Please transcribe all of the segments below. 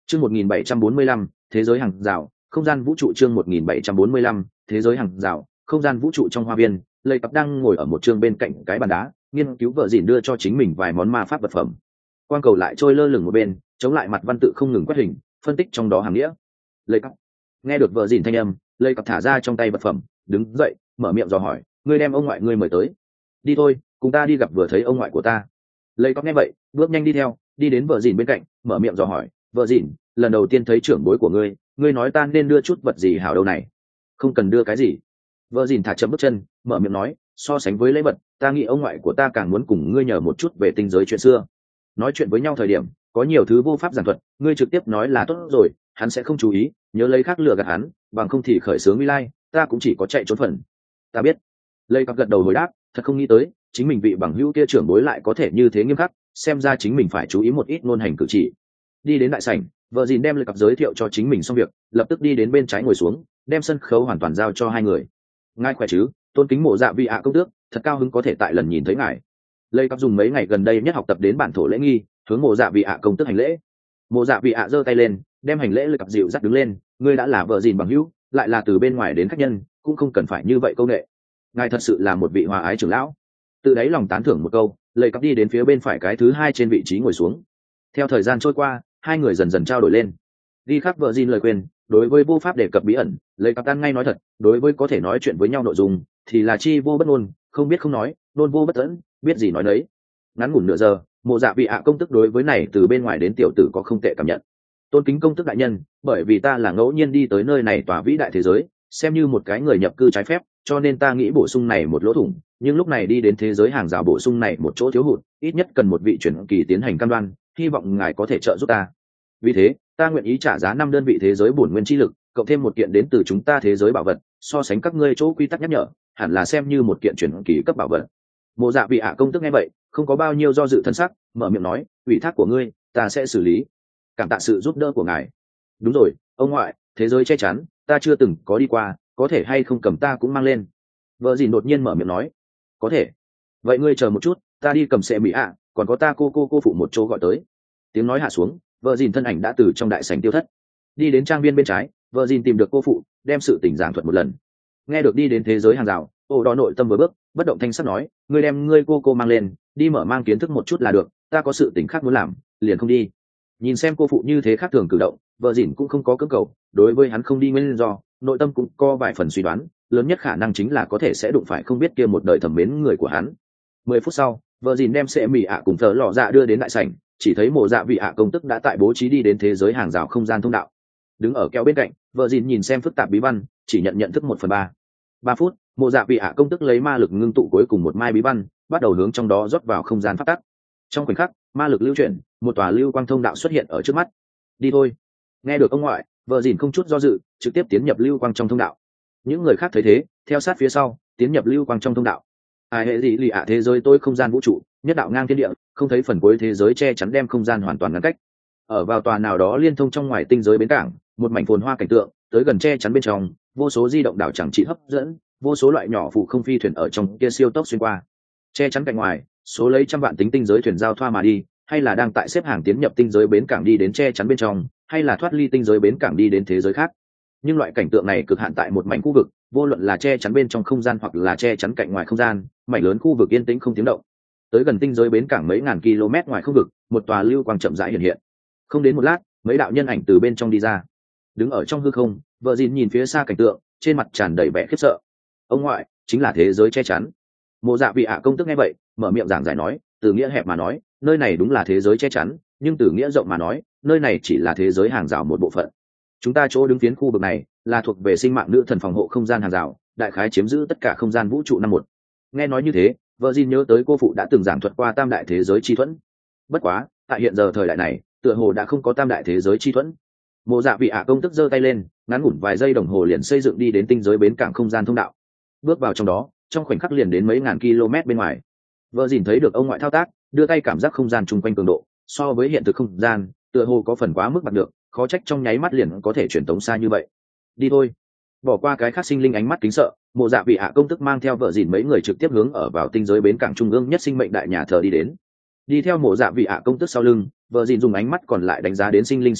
Chương 1745, thế giới hàng rào, không gian vũ trụ. Chương 1745, thế giới hàng rào, không gian vũ trụ. Trong hoa viên, Lệ Cặp đang ngồi ở một chương bên cạnh cái bàn đá, nghiên cứu vợ dìn đưa cho chính mình vài món ma pháp vật phẩm. Quang cầu lại trôi lơ lửng một bên, chống lại mặt văn tự không ngừng quét hình, phân tích trong đó hàm nghĩa. Lệ Cặp nghe được vợ dìn thanh âm, Lệ Cặp thả ra trong tay vật phẩm, đứng dậy, mở miệng dò hỏi, ngươi đem ông ngoại ngươi mời tới. Đi thôi, cùng ta đi gặp vừa thấy ông ngoại của ta. Lệ Cặp nghe vậy, bước nhanh đi theo, đi đến vợ dìn bên cạnh, mở miệng dò hỏi, vợ dìn, lần đầu tiên thấy trưởng bối của ngươi nói ta nên đưa chút vật gì hảo đâu này? Không cần đưa cái gì. Vợ dìn thả chậm bước chân, mở miệng nói, so sánh với lễ vật, ta nghĩ ông ngoại của ta càng muốn cùng ngươi nhờ một chút về tinh giới chuyện xưa. Nói chuyện với nhau thời điểm, có nhiều thứ vô pháp giảng thuật, ngươi trực tiếp nói là tốt rồi, hắn sẽ không chú ý, nhớ lấy khác lừa gạt hắn, bằng không thì khởi sướng lai, ta cũng chỉ có chạy trốn phần. Ta biết. Lê Cặp gật đầu hồi đáp, thật không nghĩ tới, chính mình vị bằng hữu kia trưởng bối lại có thể như thế nghiêm khắc, xem ra chính mình phải chú ý một ít ngôn hành cử chỉ. Đi đến đại sảnh, vợ dìn đem Lê Cặp giới thiệu cho chính mình xong việc, lập tức đi đến bên trái ngồi xuống, đem sân khấu hoàn toàn giao cho hai người. Ngài khỏe chứ? Tôn kính Mộ Dạ vị ạ công tước, thật cao hứng có thể tại lần nhìn thấy ngài. Lê Cặp dùng mấy ngày gần đây nhất học tập đến bản thổ lễ nghi, hướng Mộ Dạ vị ạ công tước hành lễ. Mộ Dạ vị ạ giơ tay lên, đem hành lễ Lê Cặp dịu dắt đứng lên, ngươi đã là vợ dìn bằng hữu, lại là từ bên ngoài đến khách nhân, cũng không cần phải như vậy câu nệ. Ngài thật sự là một vị hòa ái trưởng lão. Tự đáy lòng tán thưởng một câu, Lê Cặp đi đến phía bên phải cái thứ hai trên vị trí ngồi xuống. Theo thời gian trôi qua, hai người dần dần trao đổi lên. Ghi khắc vợ dìn lời quên, đối với vô pháp đề cập bí ẩn, Lê Cặp tan ngay nói thật, đối với có thể nói chuyện với nhau nội dung thì là chi vô bất ngôn, không biết không nói, nôn vô bất tẫn, biết gì nói đấy. Ngắn ngủn nửa giờ, Mộ Dạ vị ạ công tức đối với này từ bên ngoài đến tiểu tử có không tệ cảm nhận. Tôn kính công tức đại nhân, bởi vì ta là ngẫu nhiên đi tới nơi này tòa vĩ đại thế giới, xem như một cái người nhập cư trái phép, cho nên ta nghĩ bổ sung này một lỗ thủng, nhưng lúc này đi đến thế giới hàng rào bổ sung này một chỗ thiếu hụt, ít nhất cần một vị chuyển kỳ tiến hành cam đoan, hy vọng ngài có thể trợ giúp ta. Vì thế, ta nguyện ý trả giá 5 đơn vị thế giới bổn nguyên chi lực, cộng thêm một kiện đến từ chúng ta thế giới bảo vật, so sánh các ngươi chỗ quy tắc nhắc nhở, hẳn là xem như một kiện chuyển kỳ cấp bảo vật. Mộ Dạ vị ạ công tức nghe vậy, không có bao nhiêu do dự thần sắc, mở miệng nói, ủy thác của ngươi, ta sẽ xử lý. Cảm tạ sự giúp đỡ của ngài. Đúng rồi, ông ngoại, thế giới che chắn, ta chưa từng có đi qua, có thể hay không cầm ta cũng mang lên. Vợ dìn đột nhiên mở miệng nói, có thể. Vậy ngươi chờ một chút, ta đi cầm xe mỹ ạ, còn có ta cô phụ một chỗ gọi tới. Tiếng nói hạ xuống, vợ dìn thân ảnh đã từ trong đại sảnh tiêu thất. Đi đến trang viên bên trái, vợ dìn tìm được cô phụ, đem sự tình giảng thuật một lần. Nghe được đi đến thế giới hàng rào, ô đó nội tâm vừa bước, bất động thanh sắc nói, ngươi đem ngươi cô mang lên, đi mở mang kiến thức một chút là được, ta có sự tình khác muốn làm, liền không đi. Nhìn xem cô phụ như thế khác thường cử động, vợ dìn cũng không có cưỡng cầu, đối với hắn không đi nguyên do, nội tâm cũng có vài phần suy đoán, lớn nhất khả năng chính là có thể sẽ đụng phải không biết kia một đời thẩm mến người của hắn. 10 phút sau, vợ dìn đem xe mì ạ cùng thợ lò dạ đưa đến đại sảnh, chỉ thấy Mộ Dạ vị ạ công tức đã tại bố trí đi đến thế giới hàng rào không gian thông đạo. Đứng ở keo bên cạnh, vợ dìn nhìn xem phức tạp bí văn, chỉ nhận thức 1/3. 3 phút, Mộ Dạ vị ạ công tức lấy ma lực ngưng tụ cuối cùng một mai bí văn, bắt đầu hướng trong đó rót vào không gian phát tắc. Trong khoảnh khắc, ma lực lưu chuyển, một tòa lưu quang thông đạo xuất hiện ở trước mắt. Đi thôi. Nghe được ông ngoại, vợ dìn không chút do dự, trực tiếp tiến nhập lưu quang trong thông đạo. Những người khác thấy thế, theo sát phía sau, tiến nhập lưu quang trong thông đạo. Ai hệ gì lì ạ thế giới tôi không gian vũ trụ, nhất đạo ngang thiên địa, không thấy phần cuối thế giới che chắn đem không gian hoàn toàn ngăn cách. Ở vào tòa nào đó liên thông trong ngoài tinh giới bến cảng, một mảnh phồn hoa cảnh tượng, tới gần che chắn bên trong, vô số di động đảo chẳng trị hấp dẫn, vô số loại nhỏ phụ không phi thuyền ở trong kia siêu tốc xuyên qua. Che chắn cạnh ngoài, số lấy trăm vạn tính tinh giới thuyền giao thoa mà đi, hay là đang tại xếp hàng tiến nhập tinh giới bến cảng đi đến che chắn bên trong, hay là thoát ly tinh giới bến cảng đi đến thế giới khác. Nhưng loại cảnh tượng này cực hạn tại một mảnh khu vực, vô luận là che chắn bên trong không gian hoặc là che chắn cạnh ngoài không gian, mảnh lớn khu vực yên tĩnh không tiếng động. Tới gần tinh giới bến cảng mấy ngàn km ngoài khu vực, một tòa lưu quang chậm rãi hiện hiện. Không đến một lát, mấy đạo nhân ảnh từ bên trong đi ra. Đứng ở trong hư không, vợ dìn nhìn phía xa cảnh tượng, trên mặt tràn đầy vẻ khiếp sợ. Ông ngoại, chính là thế giới che chắn. Mộ Dạ vị ạ công tức nghe vậy, mở miệng giảng giải nói, từ nghĩa hẹp mà nói, nơi này đúng là thế giới che chắn, nhưng từ nghĩa rộng mà nói, nơi này chỉ là thế giới hàng rào một bộ phận. Chúng ta chỗ đứng phiến khu vực này là thuộc về sinh mạng nữ thần phòng hộ không gian hàng rào, đại khái chiếm giữ tất cả không gian vũ trụ năm một. Nghe nói như thế, vợ Jin nhớ tới cô phụ đã từng giảng thuật qua tam đại thế giới chi thuẫn. Bất quá, tại hiện giờ thời đại này, tựa hồ đã không có tam đại thế giới chi thuẫn. Mộ Dạ vị ạ công tức giơ tay lên, ngắn ngủn vài giây đồng hồ liền xây dựng đi đến tinh giới bến cảng không gian thông đạo. Bước vào trong đó, trong khoảnh khắc liền đến mấy ngàn km bên ngoài. Vợ Jin thấy được ông ngoại thao tác, đưa tay cảm giác không gian chung quanh cường độ, so với hiện thực không gian, tựa hồ có phần quá mức bạc được, khó trách trong nháy mắt liền có thể truyền tống xa như vậy. Đi thôi. Bỏ qua cái khác sinh linh ánh mắt kính sợ, Mộ Dạ vị hạ công tức mang theo vợ dìn mấy người trực tiếp hướng ở vào tinh giới bến cảng trung ương nhất sinh mệnh đại nhà thờ đi đến. Đi theo Mộ Dạ vị hạ công tức sau lưng, vợ dìn dùng ánh mắt còn lại đánh giá đến sinh linh xung quanh,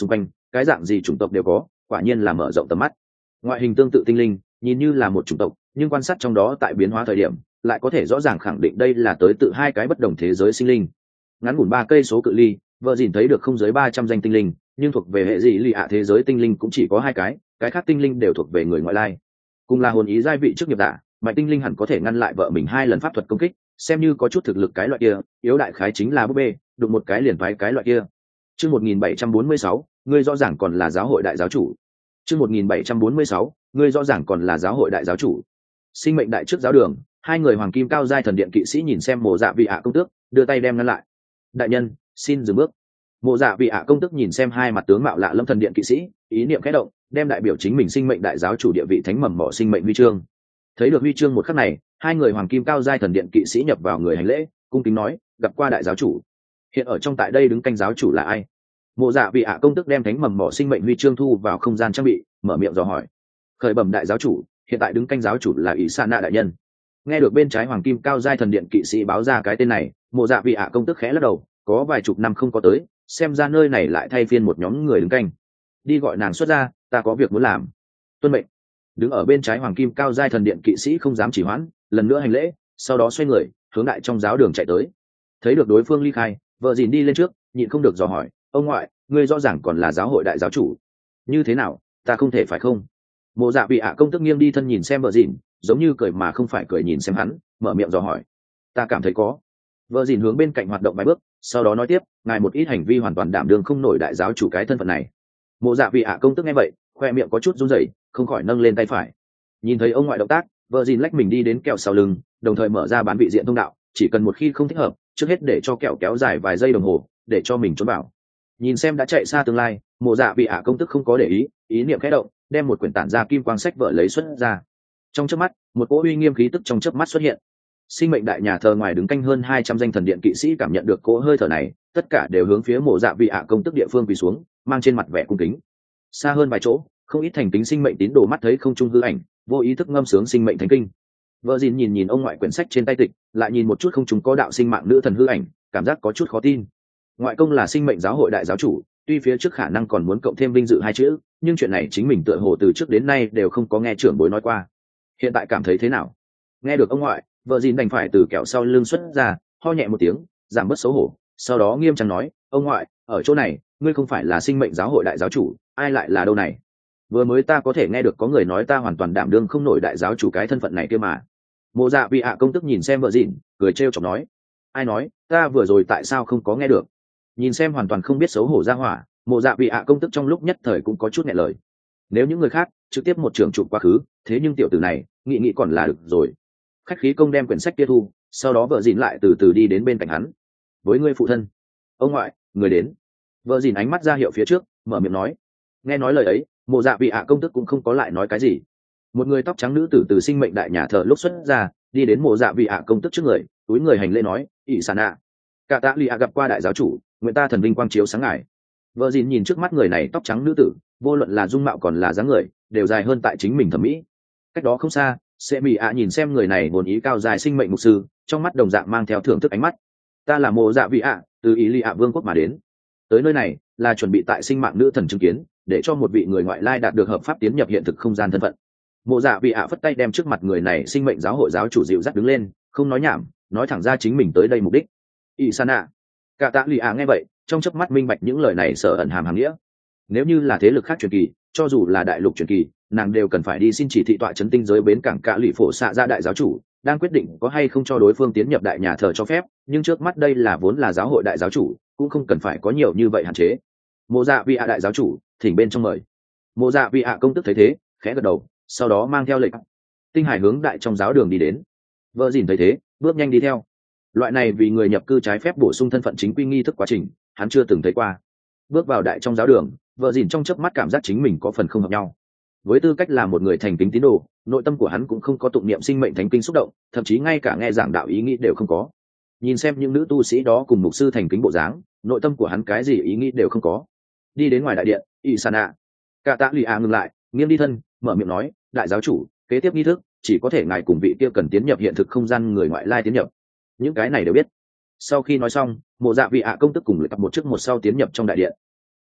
cái dạng gì chủng tộc đều có, quả nhiên là mở rộng tầm mắt. Ngoại hình tương tự tinh linh, nhìn như là một chủng tộc, nhưng quan sát trong đó tại biến hóa thời điểm lại có thể rõ ràng khẳng định đây là tới tự hai cái bất đồng thế giới sinh linh. Ngắn ngủn 3 cây số cự ly, vợ dìn thấy được không dưới 300 danh tinh linh, nhưng thuộc về hệ dị lì ạ thế giới tinh linh cũng chỉ có 2 cái khác tinh linh đều thuộc về người ngoại lai. Cùng là hồn ý giai vị trước nghiệp giả, mạnh tinh linh hẳn có thể ngăn lại vợ mình 2 lần pháp thuật công kích, xem như có chút thực lực cái loại kia, yếu đại khái chính là búp bê, đụng một cái liền vái cái loại kia. Chương 1746, ngươi rõ ràng còn là giáo hội đại giáo chủ. Chương 1746, ngươi rõ ràng còn là giáo hội đại giáo chủ. Sinh mệnh đại trước giáo đường, 2 người hoàng kim cao giai thần điện kỵ sĩ nhìn xem Mộ Dạ Vị ạ công tước, đưa tay đem ngăn lại. Đại nhân, xin dừng bước. Mộ Dạ Vị ạ công tước nhìn xem 2 mặt tướng mạo lạ lâm thần điện kỵ sĩ, ý niệm khẽ động, đem đại biểu chính mình sinh mệnh đại giáo chủ địa vị thánh mầm mỏ sinh mệnh huy chương. Thấy được huy chương một khắc này, 2 người hoàng kim cao giai thần điện kỵ sĩ nhập vào người hành lễ, cung kính nói, gặp qua đại giáo chủ. Hiện ở trong tại đây đứng canh giáo chủ là ai? Mộ Dạ Vị ạ công tước đem thánh mầm mỏ sinh mệnh huy chương thu vào không gian trang bị, mở miệng dò hỏi. Khởi bẩm đại giáo chủ, hiện tại đứng canh giáo chủ là ỷ sa nạ đại nhân. Nghe được bên trái hoàng kim cao giai thần điện kỵ sĩ báo ra cái tên này, Mộ Dạ Vị ạ công tước khẽ lắc đầu, có vài chục năm không có tới, xem ra nơi này lại thay phiên một nhóm người đứng canh. Đi gọi nàng xuất ra, ta có việc muốn làm. Tuân mệnh. Đứng ở bên trái hoàng kim cao giai thần điện kỵ sĩ không dám chỉ hoãn, lần nữa hành lễ, sau đó xoay người hướng đại trong giáo đường chạy tới. Thấy được đối phương ly khai, vợ dìn đi lên trước, nhịn không được dò hỏi, ông ngoại, ngươi rõ ràng còn là giáo hội đại giáo chủ, như thế nào, ta không thể phải không? Mộ Dạ Vị ạ công tức nghiêng đi thân nhìn xem vợ dìn, giống như cười mà không phải cười nhìn xem hắn, mở miệng dò hỏi. Ta cảm thấy có. Vợ dìn hướng bên cạnh hoạt động vài bước, sau đó nói tiếp, ngài một ít hành vi hoàn toàn đảm đương không nổi đại giáo chủ cái thân phận này. Mộ Dạ Vị ạ công tức nghe vậy, khoe miệng có chút run rẩy, không khỏi nâng lên tay phải. Nhìn thấy ông ngoại động tác, vợ dìn lách mình đi đến kẹo sau lưng, đồng thời mở ra bán vị diện thông đạo, chỉ cần một khi không thích hợp, trước hết để cho kẹo kéo dài vài giây đồng hồ, để cho mình trốn bảo. Nhìn xem đã chạy xa tương lai, Mộ Dạ Vị ạ công tức không có để ý niệm khẽ động, đem một quyển tản ra kim quang sách vợ lấy xuất ra. Trong chớp mắt, một cỗ uy nghiêm khí tức trong chớp mắt xuất hiện. Sinh mệnh đại nhà thờ ngoài đứng canh hơn 200 danh thần điện kỵ sĩ cảm nhận được cỗ hơi thở này, tất cả đều hướng phía Mộ Dạ Vị ạ công tức địa phương quỳ xuống, mang trên mặt vẻ cung kính. Xa hơn vài chỗ, không ít thành kính sinh mệnh tín đồ mắt thấy không trung hư ảnh, vô ý thức ngâm sướng sinh mệnh thánh kinh. Vợ dìn nhìn ông ngoại quyển sách trên tay tịch, lại nhìn một chút không trung có đạo sinh mạng nữ thần hư ảnh, cảm giác có chút khó tin. Ngoại công là sinh mệnh giáo hội đại giáo chủ, tuy phía trước khả năng còn muốn cộng thêm vinh dự 2 chữ, nhưng chuyện này chính mình tựa hồ từ trước đến nay đều không có nghe trưởng bối nói qua. Hiện tại cảm thấy thế nào? Nghe được ông ngoại, vợ dìn đành phải từ kẹo sau lưng xuất ra, ho nhẹ một tiếng, giảm bớt xấu hổ, sau đó nghiêm trang nói, ông ngoại, ở chỗ này, ngươi không phải là sinh mệnh giáo hội đại giáo chủ, ai lại là đâu này? Vừa mới ta có thể nghe được có người nói ta hoàn toàn đảm đương không nổi đại giáo chủ cái thân phận này kia mà. Mộ Dạ Vị ạ công tức nhìn xem vợ dìn, cười trêu chọc nói, ai nói, ta vừa rồi tại sao không có nghe được? Nhìn xem hoàn toàn không biết xấu hổ ra hỏa, Mộ Dạ Vị ạ công tức trong lúc nhất thời cũng có chút nghẹn lời. Nếu những người khác trực tiếp một trường chụp quá khứ, thế nhưng tiểu tử này nghĩ còn là được rồi. Khách khí công đem quyển sách kia thu, sau đó vợ dìn lại từ từ đi đến bên cạnh hắn. Với ngươi phụ thân, ông ngoại, người đến. Vợ dìn ánh mắt ra hiệu phía trước, mở miệng nói. Nghe nói lời ấy, Mộ Dạ Vị ạ công tức cũng không có lại nói cái gì. Một người tóc trắng nữ tử từ sinh mệnh đại nhà thờ lúc xuất ra, đi đến Mộ Dạ Vị ạ công tức trước người, túi người hành lễ nói, ỷ sản ạ, cả tạ lì ạ gặp qua đại giáo chủ, nguyện ta thần vinh quang chiếu sáng ngài. Vợ dìn nhìn trước mắt người này tóc trắng nữ tử, vô luận là dung mạo còn là dáng người, đều dài hơn tại chính mình thẩm mỹ. Cách đó không xa, Sệ Mị ạ nhìn xem người này hồn ý cao dài sinh mệnh mục sư, trong mắt đồng dạng mang theo thưởng thức ánh mắt. Ta là Mộ Dạ Vị ạ, từ Ý Lì ạ vương quốc mà đến. Tới nơi này là chuẩn bị tại sinh mạng nữ thần chứng kiến, để cho một vị người ngoại lai đạt được hợp pháp tiến nhập hiện thực không gian thân phận. Mộ Dạ Vị ạ phất tay đem trước mặt người này sinh mệnh giáo hội giáo chủ dịu dắt đứng lên, không nói nhảm, nói thẳng ra chính mình tới đây mục đích. Isana, cả tạ lì ạ nghe vậy, trong chớp mắt minh bạch những lời này sở ẩn hàm nghĩa. Nếu như là thế lực khác truyền kỳ, cho dù là đại lục truyền kỳ, nàng đều cần phải đi xin chỉ thị tọa trấn tinh giới bến cảng cả lụy phổ xạ ra đại giáo chủ, đang quyết định có hay không cho đối phương tiến nhập đại nhà thờ cho phép, nhưng trước mắt đây là vốn là giáo hội đại giáo chủ, cũng không cần phải có nhiều như vậy hạn chế. Mộ Dạ Vị ạ đại giáo chủ, thỉnh bên trong mời. Mộ Dạ Vị ạ công tức thấy thế, khẽ gật đầu, sau đó mang theo lệnh tinh hải hướng đại trong giáo đường đi đến. Vợ dìn thấy thế, bước nhanh đi theo. Loại này vì người nhập cư trái phép bổ sung thân phận chính quy nghi thức quá trình, hắn chưa từng thấy qua. Bước vào đại trong giáo đường, vợ dìn trong chớp mắt cảm giác chính mình có phần không hợp nhau. Với tư cách là một người thành kính tín đồ, nội tâm của hắn cũng không có tụng niệm sinh mệnh thánh kinh xúc động, thậm chí ngay cả nghe giảng đạo ý nghĩ đều không có. Nhìn xem những nữ tu sĩ đó cùng mục sư thành kính bộ dáng, nội tâm của hắn cái gì ý nghĩ đều không có. Đi đến ngoài đại điện, Isana, cả tạ lì ngừng lại, nghiêng đi thân, mở miệng nói, đại giáo chủ, kế tiếp nghi thức chỉ có thể ngài cùng vị kia cần tiến nhập hiện thực không gian người ngoại lai tiến nhập, những cái này đều biết. Sau khi nói xong, Mộ Dạ Vị ạ công tức cùng lại tập một trước một sau tiến nhập trong đại điện.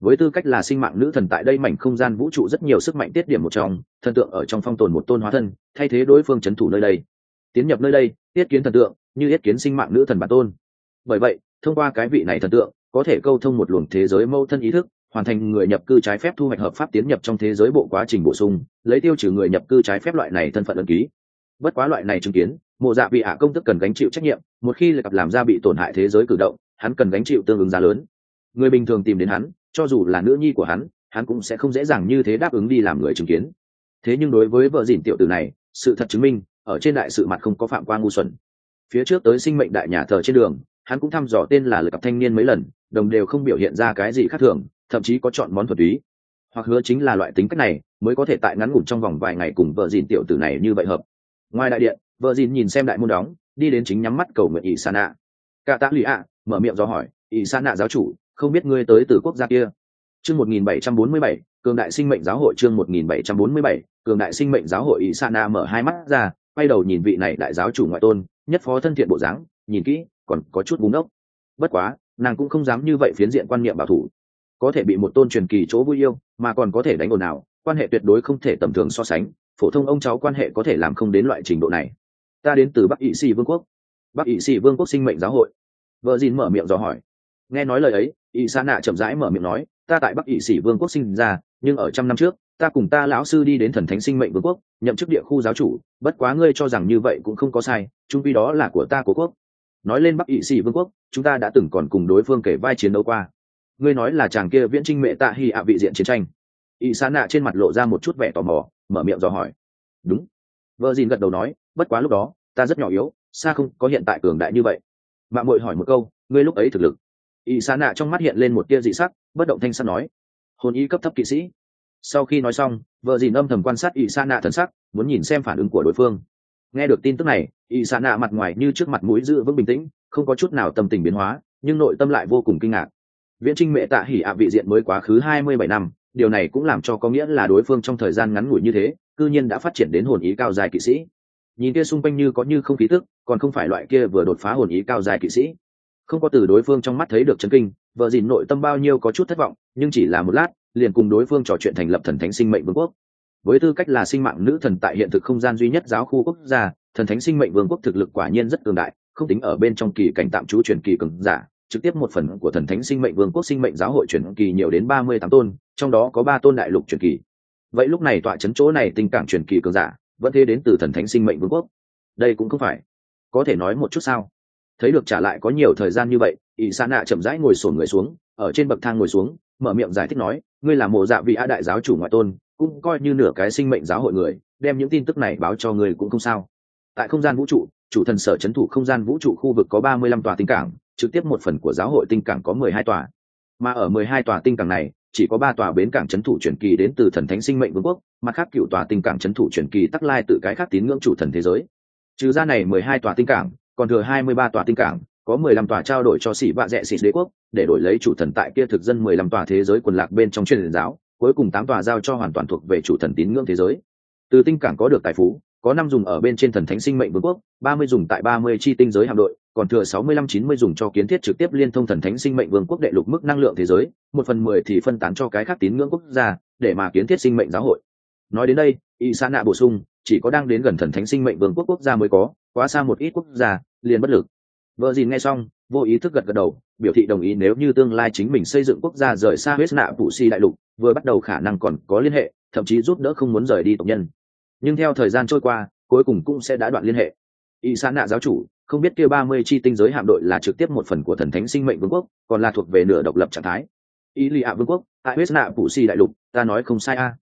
Với tư cách là sinh mạng nữ thần tại đây mảnh không gian vũ trụ rất nhiều sức mạnh tiết điểm một trong, thần tượng ở trong phong tồn một tôn hóa thân, thay thế đối phương trấn thủ nơi đây. Tiến nhập nơi đây, yết kiến thần tượng, như yết kiến sinh mạng nữ thần bản tôn. Bởi vậy, thông qua cái vị này thần tượng, có thể câu thông một luồng thế giới mâu thân ý thức, hoàn thành người nhập cư trái phép thu hoạch hợp pháp tiến nhập trong thế giới bộ quá trình bổ sung, lấy tiêu trừ người nhập cư trái phép loại này thân phận ấn ký. Bất quá loại này chứng kiến, Mộ Dạ vị ạ công tức cần gánh chịu trách nhiệm, một khi lại làm ra bị tổn hại thế giới cử động, hắn cần gánh chịu tương ứng giá lớn. Người bình thường tìm đến hắn, cho dù là nữ nhi của hắn cũng sẽ không dễ dàng như thế đáp ứng đi làm người chứng kiến. Thế nhưng đối với vợ dìn tiểu tử này, sự thật chứng minh, ở trên đại sự mặt không có phạm qua ngu xuẩn. Phía trước tới sinh mệnh đại nhà thờ trên đường, hắn cũng thăm dò tên là lực cặp thanh niên mấy lần, đồng đều không biểu hiện ra cái gì khác thường, thậm chí có chọn món thuật túy. Hoặc hứa chính là loại tính cách này, mới có thể tại ngắn ngủn trong vòng vài ngày cùng vợ dìn tiểu tử này như vậy hợp. Ngoài đại điện, vợ dìn nhìn xem đại môn đóng, đi đến chính nhắm mắt cầu nguyện ỷ sa nạ. Cả tạ lụy ạ mở miệng do hỏi, ỷ sa nạ giáo chủ, không biết ngươi tới từ quốc gia kia. Chương 1747, cường đại sinh mệnh giáo hội. Chương 1747, cường đại sinh mệnh giáo hội. ỷ sa nạ mở hai mắt ra, quay đầu nhìn vị này đại giáo chủ ngoại tôn, nhất phó thân thiện bộ dáng, nhìn kỹ còn có chút búng ốc. Bất quá nàng cũng không dám như vậy phiến diện quan niệm bảo thủ, có thể bị một tôn truyền kỳ chỗ vui yêu mà còn có thể đánh ồn ào, quan hệ tuyệt đối không thể tầm thường so sánh, phổ thông ông cháu quan hệ có thể làm không đến loại trình độ này. Ta đến từ Bắc Ỵ Sĩ Vương quốc. Bắc Ỵ Sĩ Vương quốc sinh mệnh giáo hội. Vợ Dìn mở miệng dò hỏi. Nghe nói lời ấy, ỷ sa nạ chậm rãi mở miệng nói, ta tại Bắc Ỵ Sĩ Vương quốc sinh ra, nhưng ở trăm năm trước ta cùng ta lão sư đi đến thần thánh sinh mệnh vương quốc, nhậm chức địa khu giáo chủ. Bất quá ngươi cho rằng như vậy cũng không có sai, chung quy đó là của ta của quốc. Nói lên Bắc Ỵ Sĩ Vương quốc, chúng ta đã từng còn cùng đối phương kể vai chiến đấu qua. Ngươi nói là chàng kia viễn trinh mẹ tạ hy ạ vị diện chiến tranh. ỷ sa nạ trên mặt lộ ra một chút vẻ tò mò, mở miệng dò hỏi. Đúng. Vợ Dìn gật đầu nói, bất quá lúc đó ta rất nhỏ yếu, xa không có hiện tại cường đại như vậy. Mạng muội hỏi một câu, ngươi lúc ấy thực lực? ỷ sa nạ trong mắt hiện lên một tia dị sắc, bất động thanh sắc nói, hồn ý cấp thấp kỵ sĩ. Sau khi nói xong, vợ Dìn âm thầm quan sát ỷ sa nạ thần sắc, muốn nhìn xem phản ứng của đối phương. Nghe được tin tức này, ỷ sa nạ mặt ngoài như trước mặt mũi giữ vững bình tĩnh, không có chút nào tâm tình biến hóa, nhưng nội tâm lại vô cùng kinh ngạc. Viễn trinh mẹ tạ hỉ ạ vị diện mới quá khứ 27 năm, điều này cũng làm cho có nghĩa là đối phương trong thời gian ngắn ngủi như thế, cư nhiên đã phát triển đến hồn ý cao dài kỵ sĩ. Nhìn kia xung quanh như có như không khí tức, còn không phải loại kia vừa đột phá hồn ý cao dài kỵ sĩ. Không có từ đối phương trong mắt thấy được chấn kinh, vợ Dìn nội tâm bao nhiêu có chút thất vọng, nhưng chỉ là một lát, liền cùng đối phương trò chuyện thành lập thần thánh sinh mệnh vương quốc. Với tư cách là sinh mạng nữ thần tại hiện thực không gian duy nhất giáo khu quốc gia, thần thánh sinh mệnh vương quốc thực lực quả nhiên rất cường đại, không tính ở bên trong kỳ cảnh tạm trú truyền kỳ cường giả, trực tiếp một phần của thần thánh sinh mệnh vương quốc sinh mệnh giáo hội truyền kỳ nhiều đến 38 tôn, trong đó có 3 tôn đại lục truyền kỳ. Vậy lúc này tọa trấn chỗ này tình cảm truyền kỳ cường giả, vẫn thế đến từ thần thánh sinh mệnh vương quốc. Đây cũng không phải. Có thể nói một chút sao? Thấy được trả lại có nhiều thời gian như vậy, ỷ sa nạ chậm rãi ngồi xổm người xuống, ở trên bậc thang ngồi xuống, mở miệng giải thích nói, ngươi là Mộ Dạ vị a đại giáo chủ ngoại tôn, cũng coi như nửa cái sinh mệnh giáo hội người, đem những tin tức này báo cho ngươi cũng không sao. Tại không gian vũ trụ, chủ thần sở trấn thủ không gian vũ trụ khu vực có 35 tòa tinh cảng, trực tiếp một phần của giáo hội tinh cảng có 12 tòa. Mà ở 12 tòa tinh cảng này, chỉ có 3 tòa bến cảng trấn thủ truyền kỳ đến từ thần thánh sinh mệnh vương quốc, mặt khác cựu tòa tinh cảng trấn thủ truyền kỳ tắc lai tự cái khác tín ngưỡng chủ thần thế giới. Trừ ra này 12 tòa tinh cảng, còn thừa 23 tòa tinh cảng, có 15 tòa trao đổi cho xỉ vạ rẽ xỉ đế quốc, để đổi lấy chủ thần tại kia thực dân 15 tòa thế giới quần lạc bên trong truyền giáo, cuối cùng 8 tòa giao cho hoàn toàn thuộc về chủ thần tín ngưỡng thế giới. Từ tinh cảng có được tài phú, có 5 dùng ở bên trên thần thánh sinh mệnh vương quốc, 30 dùng tại 30 chi tinh giới hạm đội, còn thừa 65-90 dùng cho kiến thiết trực tiếp liên thông thần thánh sinh mệnh vương quốc đệ lục mức năng lượng thế giới, 1/10 thì phân tán cho cái khác tín ngưỡng quốc gia, để mà kiến thiết sinh mệnh giáo hội. Nói đến đây, Isana bổ sung, chỉ có đang đến gần thần thánh sinh mệnh vương quốc quốc gia mới có, quá xa một ít quốc gia, liền bất lực. Vợ Dìn nghe xong, vô ý thức gật gật đầu, biểu thị đồng ý nếu như tương lai chính mình xây dựng quốc gia rời xa huyết nạ phụ si đại lục, vừa bắt đầu khả năng còn có liên hệ, thậm chí giúp đỡ không muốn rời đi tộc nhân. Nhưng theo thời gian trôi qua, cuối cùng cũng sẽ đã đoạn liên hệ. Isana giáo chủ, không biết kia 30 chi tinh giới hạm đội là trực tiếp một phần của thần thánh sinh mệnh vương quốc, còn là thuộc về nửa độc lập trạng thái. Ilia vương quốc, tại huyết nạ phụ si đại lục, ta nói không sai a.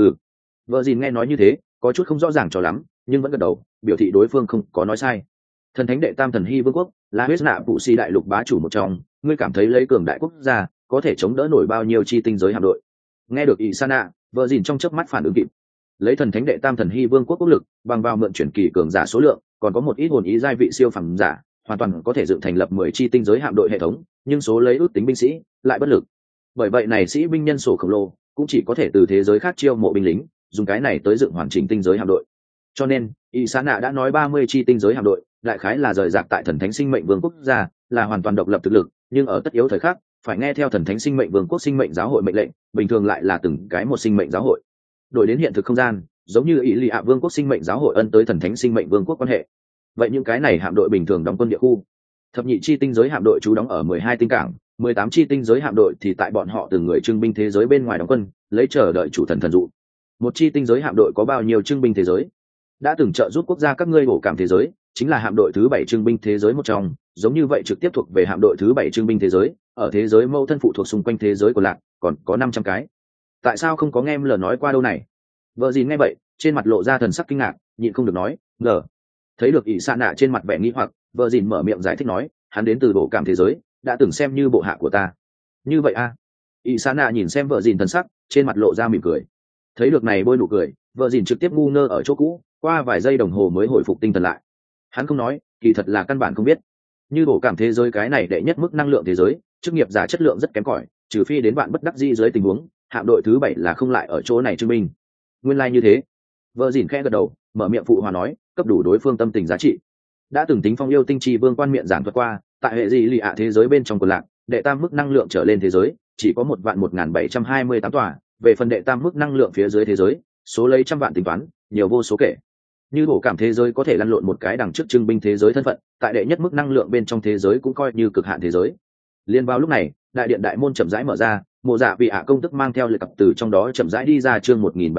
Vợ Dìn nghe nói như thế, có chút không rõ ràng cho lắm, nhưng vẫn gật đầu, biểu thị đối phương không có nói sai. Thần thánh đệ tam thần hy vương quốc là huyết nạ phụ si đại lục bá chủ một trong, ngươi cảm thấy lấy cường đại quốc gia có thể chống đỡ nổi bao nhiêu chi tinh giới hạm đội? Nghe được Isana, vợ Dìn trong chớp mắt phản ứng kịp. Lấy thần thánh đệ tam thần hy vương quốc quốc lực, bằng vào mượn chuyển kỳ cường giả số lượng, còn có một ít hồn ý giai vị siêu phàm giả, hoàn toàn có thể dựng thành lập 10 chi tinh giới hạm đội hệ thống, nhưng số lấy ước tính binh sĩ lại bất lực. Bởi vậy này sĩ binh nhân số khổng lồ, cũng chỉ có thể từ thế giới khác chiêu mộ binh lính, dùng cái này tới dựng hoàn chỉnh tinh giới hạm đội. Cho nên Isana đã nói 30 chi tinh giới hạm đội đại khái là rời rạc tại thần thánh sinh mệnh vương quốc gia, là hoàn toàn độc lập thực lực, nhưng ở tất yếu thời khắc phải nghe theo thần thánh sinh mệnh vương quốc sinh mệnh giáo hội mệnh lệnh, bình thường lại là từng cái một sinh mệnh giáo hội. Đổi đến hiện thực không gian, giống như ý lì ạ vương quốc sinh mệnh giáo hội ân tới thần thánh sinh mệnh vương quốc quan hệ. Vậy những cái này hạm đội bình thường đóng quân địa khu. Thập nhị chi tinh giới hạm đội trú đóng ở 12 tinh cảng, 18 chi tinh giới hạm đội thì tại bọn họ từng người trưng binh thế giới bên ngoài đóng quân, lấy chờ đợi chủ thần thần dụ. Một chi tinh giới hạm đội có bao nhiêu trưng binh thế giới? Đã từng trợ giúp quốc gia các ngươi bổ cảm thế giới, chính là hạm đội thứ 7 trưng binh thế giới một trong, giống như vậy trực tiếp thuộc về hạm đội thứ 7 trưng binh thế giới, ở thế giới mâu thân phụ thuộc xung quanh thế giới của Lạc, còn có 500 cái. Tại sao không có nghe lời nói qua đâu này? Vợ gì nghe vậy, trên mặt lộ ra thần sắc kinh ngạc, nhịn không được nói, ngờ. Thấy được ỷ xạ nạ trên mặt vẻ nghi hoặc, vợ dìn mở miệng giải thích nói, hắn đến từ bộ cảm thế giới, đã từng xem như bộ hạ của ta. Như vậy a? ỷ xạ nạ nhìn xem vợ dìn thần sắc, trên mặt lộ ra mỉm cười. Thấy được này bôi nụ cười, vợ dìn trực tiếp ngu ngơ ở chỗ cũ, qua vài giây đồng hồ mới hồi phục tinh thần lại. Hắn không nói, kỳ thật là căn bản không biết. Như bộ cảm thế giới cái này đệ nhất mức năng lượng thế giới, chức nghiệp giả chất lượng rất kém cỏi, trừ phi đến bạn bất đắc dĩ dưới tình huống, hạm đội thứ 7 là không lại ở chỗ này chứng minh. Nguyên lai like như thế. Vợ dìn khẽ gật đầu, mở miệng phụ hòa nói, cấp đủ đối phương tâm tình giá trị. Đã từng tính phong yêu tinh chi vương quan miệng giảng thuật qua, tại hệ dị lì ạ thế giới bên trong quần lạc, đệ tam mức năng lượng trở lên thế giới chỉ có 1.1728 tòa, về phần đệ tam mức năng lượng phía dưới thế giới, số lấy trăm vạn tính toán, nhiều vô số kể. Như bổ cảm thế giới có thể lăn lộn một cái đằng trước trưng binh thế giới thân phận, tại đệ nhất mức năng lượng bên trong thế giới cũng coi như cực hạn thế giới. Liên vào lúc này, đại điện đại môn chậm rãi mở ra, Mộ Dạ Vị ạ công tức mang theo lệ cặp từ trong đó chậm rãi đi ra. Chương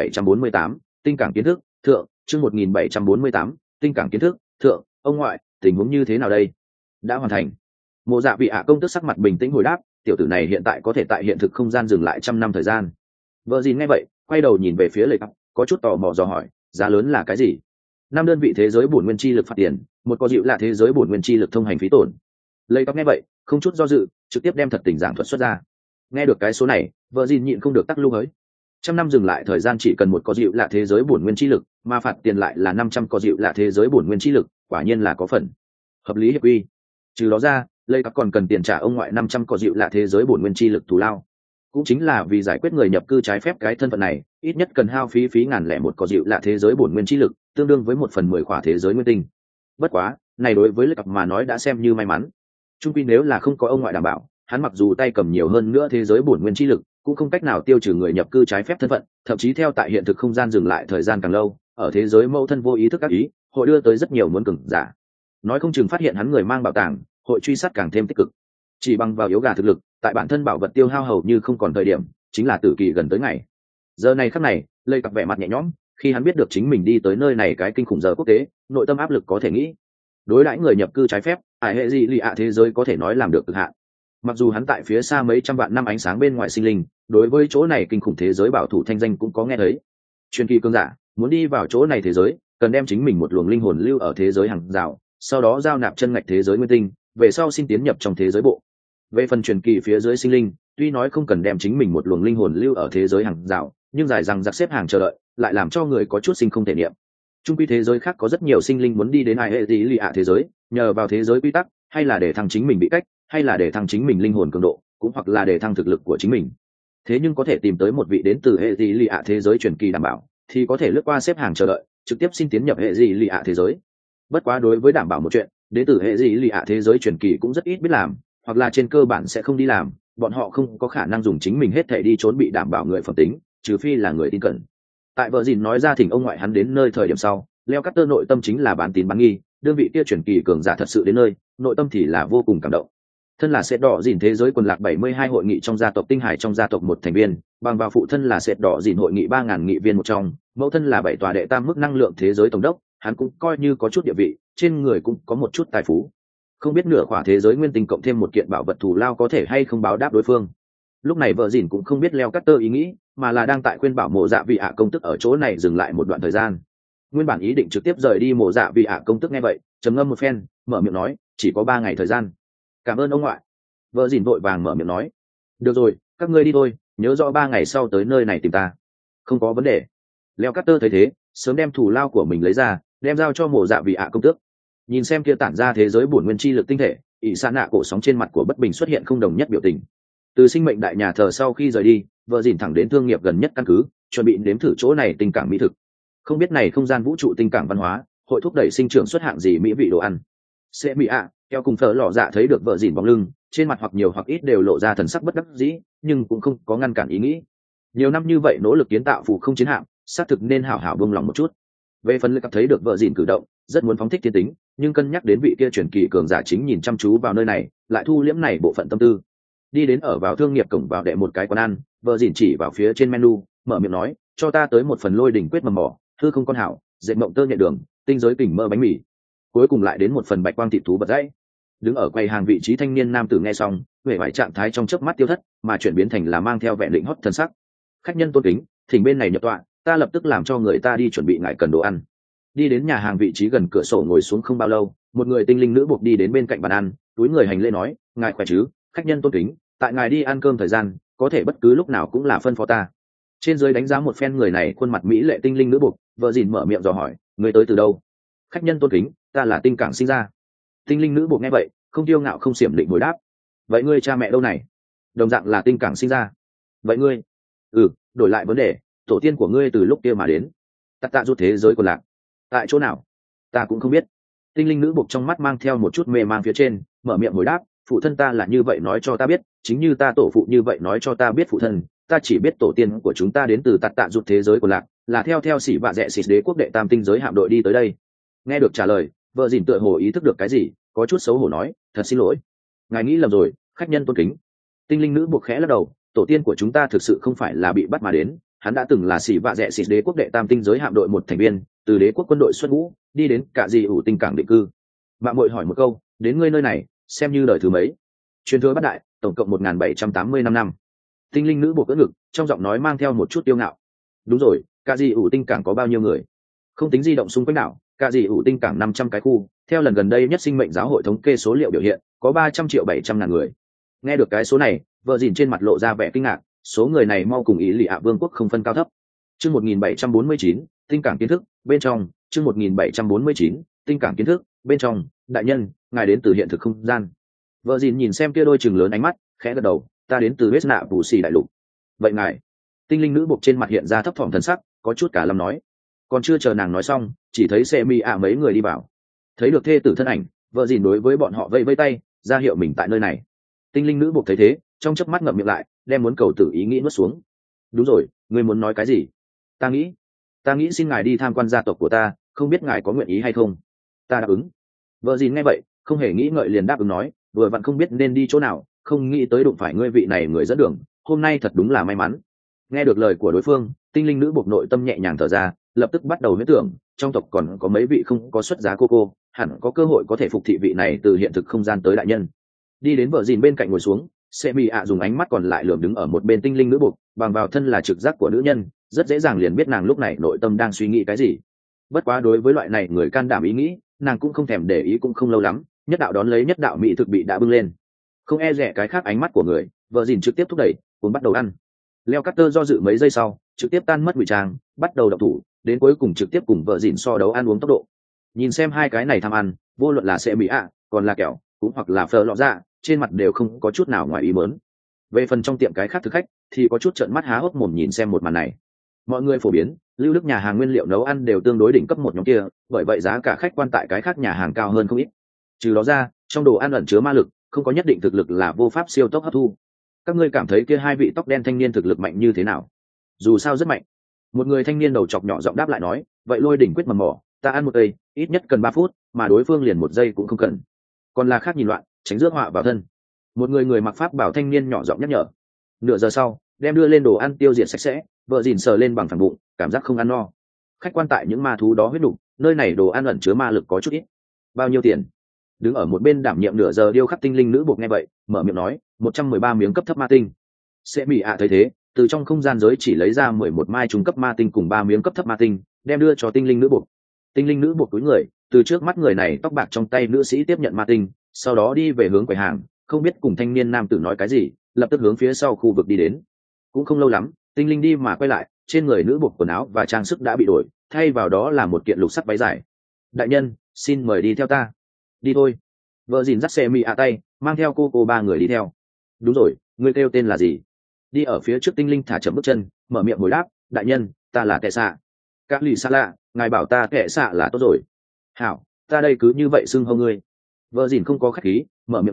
1748, tinh cảng kiến thức thượng. Chương 1748, tinh cảng kiến thức thượng. Ông ngoại, tình huống như thế nào đây? Đã hoàn thành. Mộ Dạ Vị ạ công tức sắc mặt bình tĩnh hồi đáp, tiểu tử này hiện tại có thể tại hiện thực không gian dừng lại trăm năm thời gian. Vợ Dìn nghe vậy, quay đầu nhìn về phía lệ cặp, có chút tò mò dò hỏi, giá lớn là cái gì? 5 đơn vị thế giới bổn nguyên chi lực phạt tiền, một có dịu là thế giới bổn nguyên chi lực thông hành phí tổn. Lệ cặp nghe vậy, không chút do dự, trực tiếp đem thật tình giảng thuật xuất ra. Nghe được cái số này, vợ Dìn nhịn không được tắc lưu hới. Trăm năm dừng lại thời gian chỉ cần một có dịu là thế giới bổn nguyên chi lực, mà phạt tiền lại là 500 có dịu là thế giới bổn nguyên chi lực, quả nhiên là có phần hợp lý hiệp quy. Trừ đó ra, lây các còn cần tiền trả ông ngoại 500 có dịu là thế giới bổn nguyên chi lực thù lao. Cũng chính là vì giải quyết người nhập cư trái phép cái thân phận này, ít nhất cần hao phí ngàn lẻ một có dịu là thế giới bổn nguyên chi lực, tương đương với 1/10 khỏa thế giới nguyên tinh. Bất quá, này đối với lây các mà nói đã xem như may mắn. Trung quy nếu là không có ông ngoại đảm bảo, hắn mặc dù tay cầm nhiều hơn nữa thế giới bổn nguyên chi lực, cũng không cách nào tiêu trừ người nhập cư trái phép thân phận, thậm chí theo tại hiện thực không gian dừng lại thời gian càng lâu, ở thế giới mâu thân vô ý thức các ý, hội đưa tới rất nhiều muốn cứng giả. Nói không chừng phát hiện hắn người mang bảo tàng, hội truy sát càng thêm tích cực. Chỉ bằng vào yếu gà thực lực, tại bản thân bảo vật tiêu hao hầu như không còn thời điểm, chính là tử kỳ gần tới ngày. Giờ này khắc này, lây cặp vẻ mặt nhẹ nhõm, khi hắn biết được chính mình đi tới nơi này cái kinh khủng giờ quốc tế, nội tâm áp lực có thể nghĩ. Đối đãi người nhập cư trái phép, ải hệ gì lì ạ thế giới có thể nói làm được cực hạn. Mặc dù hắn tại phía xa mấy trăm vạn năm ánh sáng bên ngoài sinh linh, đối với chỗ này kinh khủng thế giới bảo thủ thanh danh cũng có nghe thấy. Truyền kỳ cường giả muốn đi vào chỗ này thế giới, cần đem chính mình một luồng linh hồn lưu ở thế giới hàng rào, sau đó giao nạp chân ngạch thế giới nguyên tinh, về sau xin tiến nhập trong thế giới bộ. Về phần truyền kỳ phía dưới sinh linh, tuy nói không cần đem chính mình một luồng linh hồn lưu ở thế giới hàng rào, nhưng dài rằng giặc xếp hàng chờ đợi, lại làm cho người có chút sinh không thể niệm. Trung quy thế giới khác có rất nhiều sinh linh muốn đi đến ai hệ gì lì ạ thế giới, nhờ vào thế giới quy tắc, hay là để thăng chính mình bị cách, hay là để thăng chính mình linh hồn cường độ, cũng hoặc là để thăng thực lực của chính mình. Thế nhưng có thể tìm tới một vị đến từ hệ gì lì ạ thế giới truyền kỳ đảm bảo, thì có thể lướt qua xếp hàng chờ đợi, trực tiếp xin tiến nhập hệ gì lì ạ thế giới. Bất quá đối với đảm bảo một chuyện, đến từ hệ gì lì ạ thế giới truyền kỳ cũng rất ít biết làm, hoặc là trên cơ bản sẽ không đi làm, bọn họ không có khả năng dùng chính mình hết thể đi trốn bị đảm bảo người phẩm tính, trừ phi là người tin cẩn. Tại vợ Dìn nói ra thỉnh ông ngoại hắn đến nơi thời điểm sau, Leo Carter nội tâm chính là bán tín bán nghi, đơn vị kia truyền kỳ cường giả thật sự đến nơi, nội tâm thì là vô cùng cảm động. Thân là Sệt Đỏ Dìn thế giới quần lạc 72 hội nghị trong gia tộc Tinh Hải trong gia tộc một thành viên, bằng vào phụ thân là Sệt Đỏ Dìn hội nghị 3000 nghị viên một trong, mẫu thân là 7 tòa đệ tam mức năng lượng thế giới tổng đốc, hắn cũng coi như có chút địa vị, trên người cũng có một chút tài phú. Không biết nửa khỏa thế giới nguyên tinh cộng thêm một kiện bảo vật thù lao có thể hay không báo đáp đối phương. Lúc này vợ Dìn cũng không biết Leo Carter ý nghĩ, mà là đang tại khuyên bảo Mộ Dạ Vị ạ công tức ở chỗ này dừng lại một đoạn thời gian. Nguyên bản ý định trực tiếp rời đi Mộ Dạ Vị ạ công tức nghe vậy, trầm ngâm một phen, mở miệng nói, chỉ có 3 ngày thời gian. Cảm ơn ông ngoại. Vợ Dìn vội vàng mở miệng nói, được rồi, các ngươi đi thôi, nhớ rõ 3 ngày sau tới nơi này tìm ta. Không có vấn đề. Leo Carter thấy thế, sớm đem thù lao của mình lấy ra, đem giao cho Mộ Dạ Vị ạ công tước. Nhìn xem kia tản ra thế giới bổn nguyên chi lực tinh thể, ỷ sa nạ cổ sóng trên mặt của bất bình xuất hiện không đồng nhất biểu tình. Từ sinh mệnh đại nhà thờ sau khi rời đi, vợ Dìn thẳng đến thương nghiệp gần nhất căn cứ, chuẩn bị nếm thử chỗ này tình cảm mỹ thực. Không biết này không gian vũ trụ tình cảm văn hóa hội thúc đẩy sinh trưởng xuất hạng gì mỹ vị đồ ăn. Sẽ mỹ ạ, theo cùng thở lò dạ thấy được vợ Dìn bóng lưng, trên mặt hoặc nhiều hoặc ít đều lộ ra thần sắc bất đắc dĩ, nhưng cũng không có ngăn cản ý nghĩ. Nhiều năm như vậy nỗ lực kiến tạo phụ không chiến hạm, xác thực nên hảo hảo buông lòng một chút. Về phần Lệ Cập thấy được vợ dìn cử động, rất muốn phóng thích thiên tính, nhưng cân nhắc đến vị kia truyền kỳ cường giả chính nhìn chăm chú vào nơi này, lại thu liễm này bộ phận tâm tư. Đi đến ở vào thương nghiệp cổng vào đệ một cái quán ăn, vợ dìn chỉ vào phía trên menu, mở miệng nói, cho ta tới một phần lôi đỉnh quyết mầm mỏ, hư không con hảo, dệt mộng tơ nhẹ đường, tinh giới kình mơ bánh mì. Cuối cùng lại đến một phần bạch quang thịt thú bật dãy. Đứng ở quầy hàng vị trí thanh niên nam tử nghe xong, vẻ vải trạng thái trong chớp mắt tiêu thất, mà chuyển biến thành là mang theo vẻ định hót thần sắc. Khách nhân tôn kính, thỉnh bên này nhập tọa, ta lập tức làm cho người ta đi chuẩn bị ngài cần đồ ăn. Đi đến nhà hàng vị trí gần cửa sổ ngồi xuống không bao lâu, một người tinh linh nữ buộc đi đến bên cạnh bàn ăn, túi người hành lễ nói, ngài khỏe chứ, khách nhân tôn kính, tại ngài đi ăn cơm thời gian, có thể bất cứ lúc nào cũng là phân phó ta. Trên dưới đánh giá một phen người này khuôn mặt mỹ lệ tinh linh nữ buộc, vợ dìn mở miệng dò hỏi, người tới từ đâu? Khách nhân tôn kính, ta là tinh cảng sinh ra. Tinh linh nữ buộc nghe vậy, không tiêu ngạo không xiểm định hồi đáp, vậy ngươi cha mẹ đâu này? Đồng dạng là tinh cảng sinh ra. Vậy ngươi? Đổi lại vấn đề, tổ tiên của ngươi từ lúc kia mà đến. Tặc tạ rút thế giới của lạc, tại chỗ nào? Ta cũng không biết. Tinh linh nữ buộc trong mắt mang theo một chút mê mang phía trên, mở miệng hồi đáp, phụ thân ta là như vậy nói cho ta biết, chính như ta tổ phụ như vậy nói cho ta biết phụ thân, ta chỉ biết tổ tiên của chúng ta đến từ tặc tạ rút thế giới của lạc, là theo sĩ vạ rẽ xịt đế quốc đệ tam tinh giới hạm đội đi tới đây. Nghe được trả lời, vợ dìn tựa hồ ý thức được cái gì, có chút xấu hổ nói, thật xin lỗi, ngài nghĩ lầm rồi, khách nhân tôn kính. Tinh linh nữ buộc khẽ lắc đầu, tổ tiên của chúng ta thực sự không phải là bị bắt mà đến, hắn đã từng là sĩ vạ rẽ xịt đế quốc đệ tam tinh giới hạm đội một thành viên, từ đế quốc quân đội xuất ngũ đi đến cả gì ủ tinh cảng định cư. Mạng muội hỏi một câu, đến ngươi nơi này xem như đời thứ mấy? Truyền thừa bát đại, tổng cộng 1785 năm. Tinh linh nữ buộc cỡ ngực, trong giọng nói mang theo một chút tiêu ngạo. Đúng rồi, cả gì ủ tinh cảng có bao nhiêu người? Không tính di động xung quanh đảo, cả gì ủ tinh cảng 500 cái khu, theo lần gần đây nhất sinh mệnh giáo hội thống kê số liệu biểu hiện, có 300.700.000 người. Nghe được cái số này, vợ dìn trên mặt lộ ra vẻ kinh ngạc, số người này mau cùng ý lì ạ vương quốc không phân cao thấp. Chương 1749, tinh cảng kiến thức, bên trong, chương 1749, tinh cảng kiến thức, bên trong, đại nhân, ngài đến từ hiện thực không gian. Vợ dìn nhìn xem kia đôi chừng lớn ánh mắt, khẽ gật đầu, ta đến từ West Nạ Bù Xì đại lục. Vậy ngài? Tinh linh nữ buộc trên mặt hiện ra thấp thỏm thần sắc, có chút cả lâm nói. Còn chưa chờ nàng nói xong, chỉ thấy xe mi ạ mấy người đi vào. Thấy được thê tử thân ảnh, vợ dìn đối với bọn họ vẫy vẫy tay, ra hiệu mình tại nơi này. Tinh linh nữ buộc thấy thế, trong chớp mắt ngậm miệng lại, đem muốn cầu tử ý nghĩ nuốt xuống. Đúng rồi, ngươi muốn nói cái gì? Ta nghĩ xin ngài đi tham quan gia tộc của ta, không biết ngài có nguyện ý hay không? Ta đáp ứng. Vợ dìn nghe vậy, không hề nghĩ ngợi liền đáp ứng nói, vừa vặn không biết nên đi chỗ nào, không nghĩ tới đụng phải ngươi vị này người dẫn đường, hôm nay thật đúng là may mắn. Nghe được lời của đối phương, tinh linh nữ buộc nội tâm nhẹ nhàng thở ra, lập tức bắt đầu huyễn tưởng, trong tộc còn có mấy vị không có xuất giá cô, hẳn có cơ hội có thể phục thị vị này từ hiện thực không gian tới đại nhân. Đi đến vợ dìn bên cạnh ngồi xuống, sẽ bị ạ dùng ánh mắt còn lại lườm đứng ở một bên tinh linh nữ buộc, bằng vào thân là trực giác của nữ nhân, rất dễ dàng liền biết nàng lúc này nội tâm đang suy nghĩ cái gì. Bất quá đối với loại này người can đảm ý nghĩ, nàng cũng không thèm để ý, cũng không lâu lắm, nhất đạo đón lấy nhất đạo mỹ thực bị đã bưng lên. Không e rẻ cái khác ánh mắt của người, vợ dìn trực tiếp thúc đẩy, cuốn bắt đầu ăn. Leo Carter do dự mấy giây sau, trực tiếp tan mất ngụy trang, bắt đầu động thủ, đến cuối cùng trực tiếp cùng vợ dìn so đấu ăn uống tốc độ. Nhìn xem hai cái này tham ăn, vô luận là sẽ bị ạ, còn là kẹo, cũng hoặc là phở lọ ra, trên mặt đều không có chút nào ngoài ý mớn. Về phần trong tiệm cái khác thực khách, thì có chút trợn mắt há hốc mồm nhìn xem một màn này. Mọi người phổ biến, lưu đức nhà hàng nguyên liệu nấu ăn đều tương đối đỉnh cấp một nhóm kia, bởi vậy giá cả khách quan tại cái khác nhà hàng cao hơn không ít. Trừ đó ra, trong đồ ăn ẩn chứa ma lực, không có nhất định thực lực là vô pháp siêu tốc hấp thu. Các ngươi cảm thấy kia hai vị tóc đen thanh niên thực lực mạnh như thế nào? Dù sao rất mạnh. Một người thanh niên đầu chọc nhỏ giọng đáp lại nói, vậy lôi đỉnh quyết mầm mỏ, ta ăn một cây, ít nhất cần 3 phút, mà đối phương liền 1 giây cũng không cần. Còn là khác nhìn loạn, tránh rước họa vào thân. Một người mặc pháp bảo thanh niên nhỏ giọng nhắc nhở. Nửa giờ sau, đem đưa lên đồ ăn tiêu diệt sạch sẽ, vợ dìn sờ lên bằng phẳng bụng, cảm giác không ăn no. Khách quan tại những ma thú đó huyết đủ, nơi này đồ ăn ẩn chứa ma lực có chút ít. Bao nhiêu tiền? Đứng ở một bên đảm nhiệm nửa giờ điêu khắc tinh linh nữ buộc nghe vậy, mở miệng nói, 113 miếng cấp thấp ma tinh. Sẽ bị thấy thế, từ trong không gian giới chỉ lấy ra 11 mai trung cấp ma tinh cùng 3 miếng cấp thấp ma tinh, đem đưa cho tinh linh nữ buộc. Tinh linh nữ buộc túi người, từ trước mắt người này tóc bạc trong tay nữ sĩ tiếp nhận ma tinh, sau đó đi về hướng quầy hàng, không biết cùng thanh niên nam tử nói cái gì, lập tức hướng phía sau khu vực đi đến. Cũng không lâu lắm, tinh linh đi mà quay lại, trên người nữ buộc quần áo và trang sức đã bị đổi, thay vào đó là một kiện lục sắc váy dài. Đại nhân, xin mời đi theo ta. Đi thôi. Vợ dìn dắt xe mì tay, mang theo cô 3 người đi theo. Đúng rồi, ngươi kêu tên là gì? Đi ở phía trước tinh linh thả chậm bước chân, mở miệng hồi đáp, đại nhân, ta là Kẻ Xạ. Các lì xa lạ, ngài bảo ta Kẻ Xạ là tốt rồi. Hảo, ta đây cứ như vậy xưng hô ngươi. Vợ dìn không có khách khí, mở miệng nói,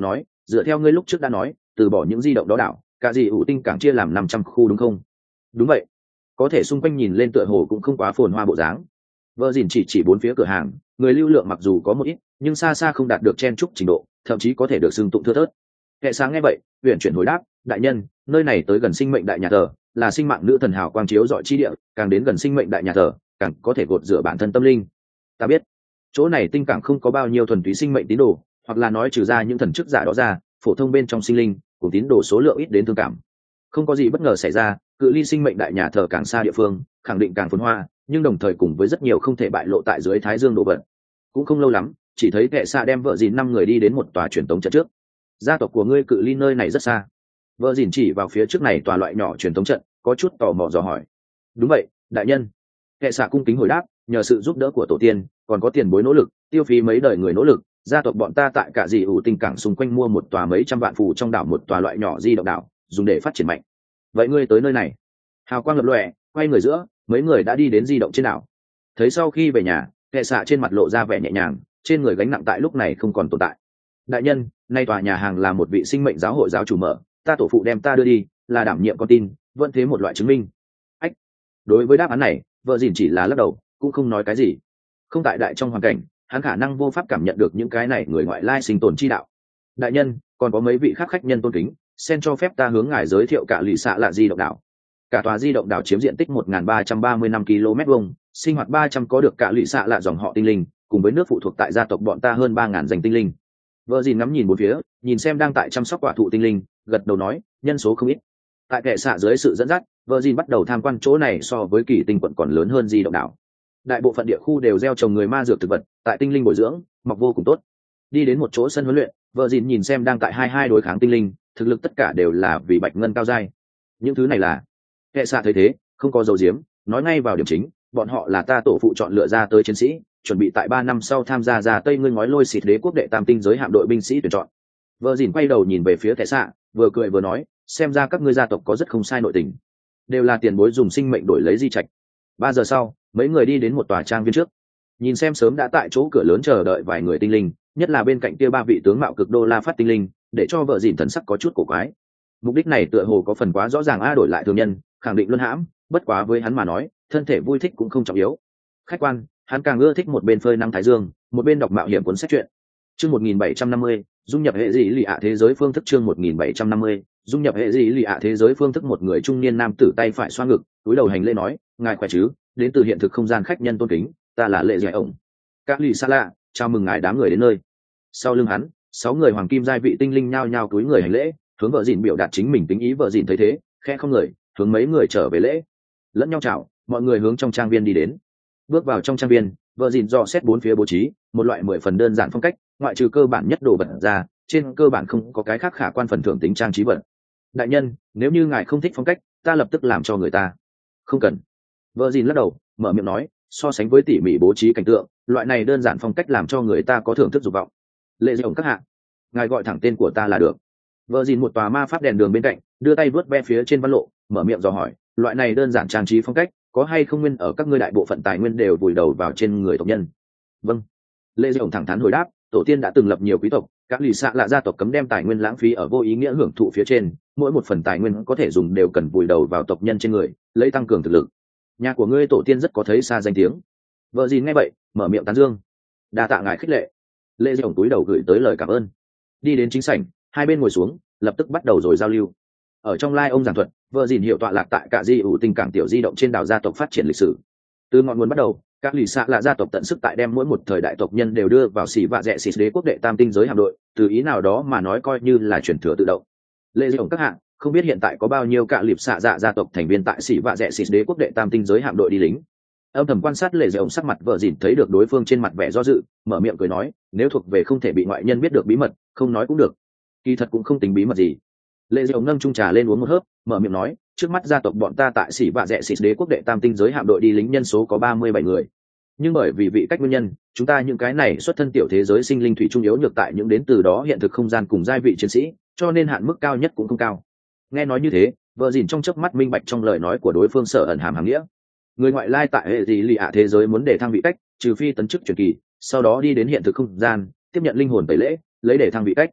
dựa theo ngươi lúc trước đã nói từ bỏ những di động đó đảo cả gì ủ tinh cảng chia làm 500 khu đúng không? Đúng vậy. Có thể xung quanh nhìn lên tựa hồ cũng không quá phồn hoa bộ dáng. Vợ dìn chỉ bốn phía cửa hàng, người lưu lượng mặc dù có một ít nhưng xa xa không đạt được chen trúc trình độ, thậm chí có thể được xưng tụng thưa thớt. Kệ sáng nghe vậy huyện chuyển hồi đáp, đại nhân, nơi này tới gần sinh mệnh đại nhà thờ, là sinh mạng nữ thần hào quang chiếu dọi chi địa, càng đến gần sinh mệnh đại nhà thờ càng có thể gột rửa bản thân tâm linh. Ta biết chỗ này tinh cảng không có bao nhiêu thuần túy sinh mệnh tín đồ, hoặc là nói trừ ra những thần chức giả đó ra, phổ thông bên trong sinh linh của tín đồ số lượng ít đến thương cảm. Không có gì bất ngờ xảy ra, cự ly sinh mệnh đại nhà thờ càng xa địa phương khẳng định càng phồn hoa, nhưng đồng thời cùng với rất nhiều không thể bại lộ tại dưới thái dương đồ vật. Cũng không lâu lắm, chỉ thấy kệ xạ đem vợ dìn 5 người đi đến một tòa truyền tống trận trước. Gia tộc của ngươi cự ly nơi này rất xa. Vợ dìn chỉ vào phía trước này tòa loại nhỏ truyền tống trận, có chút tò mò dò hỏi. Đúng vậy, đại nhân. Kệ xạ cung kính hồi đáp, nhờ sự giúp đỡ của tổ tiên, còn có tiền bối nỗ lực, tiêu phí mấy đời người nỗ lực, gia tộc bọn ta tại cả dị ủ tinh cảng xung quanh mua một tòa mấy trăm vạn phù trong đảo, một tòa loại nhỏ di động đảo, dùng để phát triển mạnh. Vậy ngươi tới nơi này? Hào quang lập lòe, quay người giữa, mấy người đã đi đến di động trên đảo. Thấy sau khi về nhà, kệ xạ trên mặt lộ ra vẻ nhẹ nhàng, trên người gánh nặng tại lúc này không còn tồn tại. Đại nhân, nay tòa nhà hàng là một vị sinh mệnh giáo hội giáo chủ mở, ta tổ phụ đem ta đưa đi, là đảm nhiệm con tin, vẫn thế một loại chứng minh. Ách. Đối với đáp án này, vợ dìn chỉ là lắc đầu, cũng không nói cái gì. Không tại đại trong hoàn cảnh, hắn khả năng vô pháp cảm nhận được những cái này người ngoại lai sinh tồn chi đạo. Đại nhân, còn có mấy vị khác khách nhân tôn kính, xin cho phép ta hướng ngài giới thiệu cả lì xạ là di động đảo. Cả tòa di động đảo chiếm diện tích 1335 km vuông, sinh hoạt 300 có được cả lì xạ là dòng họ tinh linh, cùng với nước phụ thuộc tại gia tộc bọn ta hơn 3000 dành tinh linh. Vợ dìn ngắm nhìn bốn phía, nhìn xem đang tại chăm sóc quả thụ tinh linh, gật đầu nói, nhân số không ít. Tại kệ xạ dưới sự dẫn dắt, vợ dìn bắt đầu tham quan chỗ này so với kỳ tinh quận còn lớn hơn di động đảo. Đại bộ phận địa khu đều gieo trồng người ma dược thực vật, tại tinh linh bồi dưỡng mọc vô cùng tốt. Đi đến một chỗ sân huấn luyện, vợ dìn nhìn xem đang tại hai đối kháng tinh linh, thực lực tất cả đều là vì bạch ngân cao giai. Những thứ này là kệ xạ thấy thế không có dấu diếm, nói ngay vào điểm chính, bọn họ là ta tổ phụ chọn lựa ra tới chiến sĩ, chuẩn bị tại 3 năm sau tham gia ra tây ngươi ngói lôi xịt đế quốc đệ tam tinh giới hạm đội binh sĩ tuyển chọn. Vợ dìn quay đầu nhìn về phía kệ xạ, vừa cười vừa nói, xem ra các ngươi gia tộc có rất không sai nội tình, đều là tiền bối dùng sinh mệnh đổi lấy di trạch. 3 giờ sau, mấy người đi đến một tòa trang viên trước, nhìn xem sớm đã tại chỗ cửa lớn chờ đợi vài người tinh linh, nhất là bên cạnh kia 3 vị tướng mạo cực đô la phát tinh linh, để cho vợ dìn thần sắc có chút cổ quái. Mục đích này tựa hồ có phần quá rõ ràng, đổi lại thường nhân khẳng định luân hãm, bất quá với hắn mà nói, thân thể vui thích cũng không trọng yếu. Khách quan, hắn càng ưa thích một bên phơi nắng thái dương, một bên đọc mạo hiểm cuốn sách truyện. Chương 1750, dung nhập hệ dị lì ạ thế giới phương thức. Chương 1750, dung nhập hệ dị lì ạ thế giới phương thức. Một người trung niên nam tử tay phải xoa ngực, cúi đầu hành lễ nói, ngài khỏe chứ, đến từ hiện thực không gian khách nhân tôn kính, ta là lệ dạy ổng. Các lì xa lạ, chào mừng ngài đám người đến nơi. Sau lưng hắn, 6 người hoàng kim giai vị tinh linh nhao nhao cúi người hành lễ, hướng vợ dìn biểu đạt chính mình tính ý. Vợ dìn thấy thế, khẽ không người, hướng mấy người trở về lễ, lẫn nhau chào, mọi người hướng trong trang viên đi đến. Bước vào trong trang viên, vợ dìn dò xét bốn phía bố trí, một loại 10 phần đơn giản phong cách, ngoại trừ cơ bản nhất đồ vật ra, trên cơ bản không có cái khác khả quan phần thưởng tính trang trí vật. Đại nhân, nếu như ngài không thích phong cách, ta lập tức làm cho người ta. Không cần. Vợ dìn lắc đầu, mở miệng nói, so sánh với tỉ mỉ bố trí cảnh tượng, loại này đơn giản phong cách làm cho người ta có thưởng thức dục vọng. Lệ dạy ổng các hạ, ngài gọi thẳng tên của ta là được. Vợ dìn một tòa ma pháp đèn đường bên cạnh, đưa tay vớt ve phía trên văn lộ, mở miệng dò hỏi, loại này đơn giản trang trí phong cách có hay không nguyên ở các ngươi đại bộ phận tài nguyên đều vùi đầu vào trên người tộc nhân? Vâng. Lệ dạy ổng thẳng thắn hồi đáp, tổ tiên đã từng lập nhiều quý tộc, các lì xạ là gia tộc cấm đem tài nguyên lãng phí ở vô ý nghĩa hưởng thụ phía trên, mỗi một phần tài nguyên có thể dùng đều cần vùi đầu vào tộc nhân trên người, lấy tăng cường thực lực. Nhà của ngươi tổ tiên rất có thấy xa danh tiếng. Vợ dìn nghe vậy, mở miệng tán dương, đa tạ ngài khích lệ. Lệ dạy ổng túi đầu gửi tới lời cảm ơn. Đi đến chính sảnh, hai bên ngồi xuống, lập tức bắt đầu rồi giao lưu. Ở trong lai ông giảng thuật, vợ dìn hiệu tọa lạc tại cả di ủ tình cảng tiểu di động trên đảo gia tộc phát triển lịch sử. Từ ngọn nguồn bắt đầu, các lì xạ là gia tộc tận sức tại đem mỗi một thời đại tộc nhân đều đưa vào xỉ vạ rẽ xịt đế quốc đệ tam tinh giới hạm đội, từ ý nào đó mà nói coi như là chuyển thừa tự động. Lệ dạy ổng các hạng, không biết hiện tại có bao nhiêu cả lịp xạ dạ gia tộc thành viên tại xỉ vạ rẽ xịt đế quốc đệ tam tinh giới hạm đội đi lính. Âm thầm quan sát lệ dạy ổng sắc mặt vợ dìn, thấy được đối phương trên mặt vẻ do dự, mở miệng cười nói, nếu thuộc về không thể bị ngoại nhân biết được bí mật, không nói cũng được. Kỳ thật cũng không tính bí mật gì. Lệ dạy ổng nâng chung trà lên uống một hớp, mở miệng nói, trước mắt gia tộc bọn ta tại xỉ vạ rẽ xịt đế quốc đệ tam tinh giới hạm đội đi lính nhân số có 37 người, nhưng bởi vì vị cách nguyên nhân, chúng ta những cái này xuất thân tiểu thế giới sinh linh thủy trung yếu nhược tại những đến từ đó hiện thực không gian cùng giai vị chiến sĩ, cho nên hạn mức cao nhất cũng không cao. Nghe nói như thế, vợ dìn trong chớp mắt minh bạch trong lời nói của đối phương sở ẩn hàm hàm nghĩa. Người ngoại lai tại hệ gì lì ạ thế giới muốn để thăng vị cách, trừ phi tấn chức truyền kỳ, sau đó đi đến hiện thực không gian, tiếp nhận linh hồn tẩy lễ, lấy để thăng vị cách.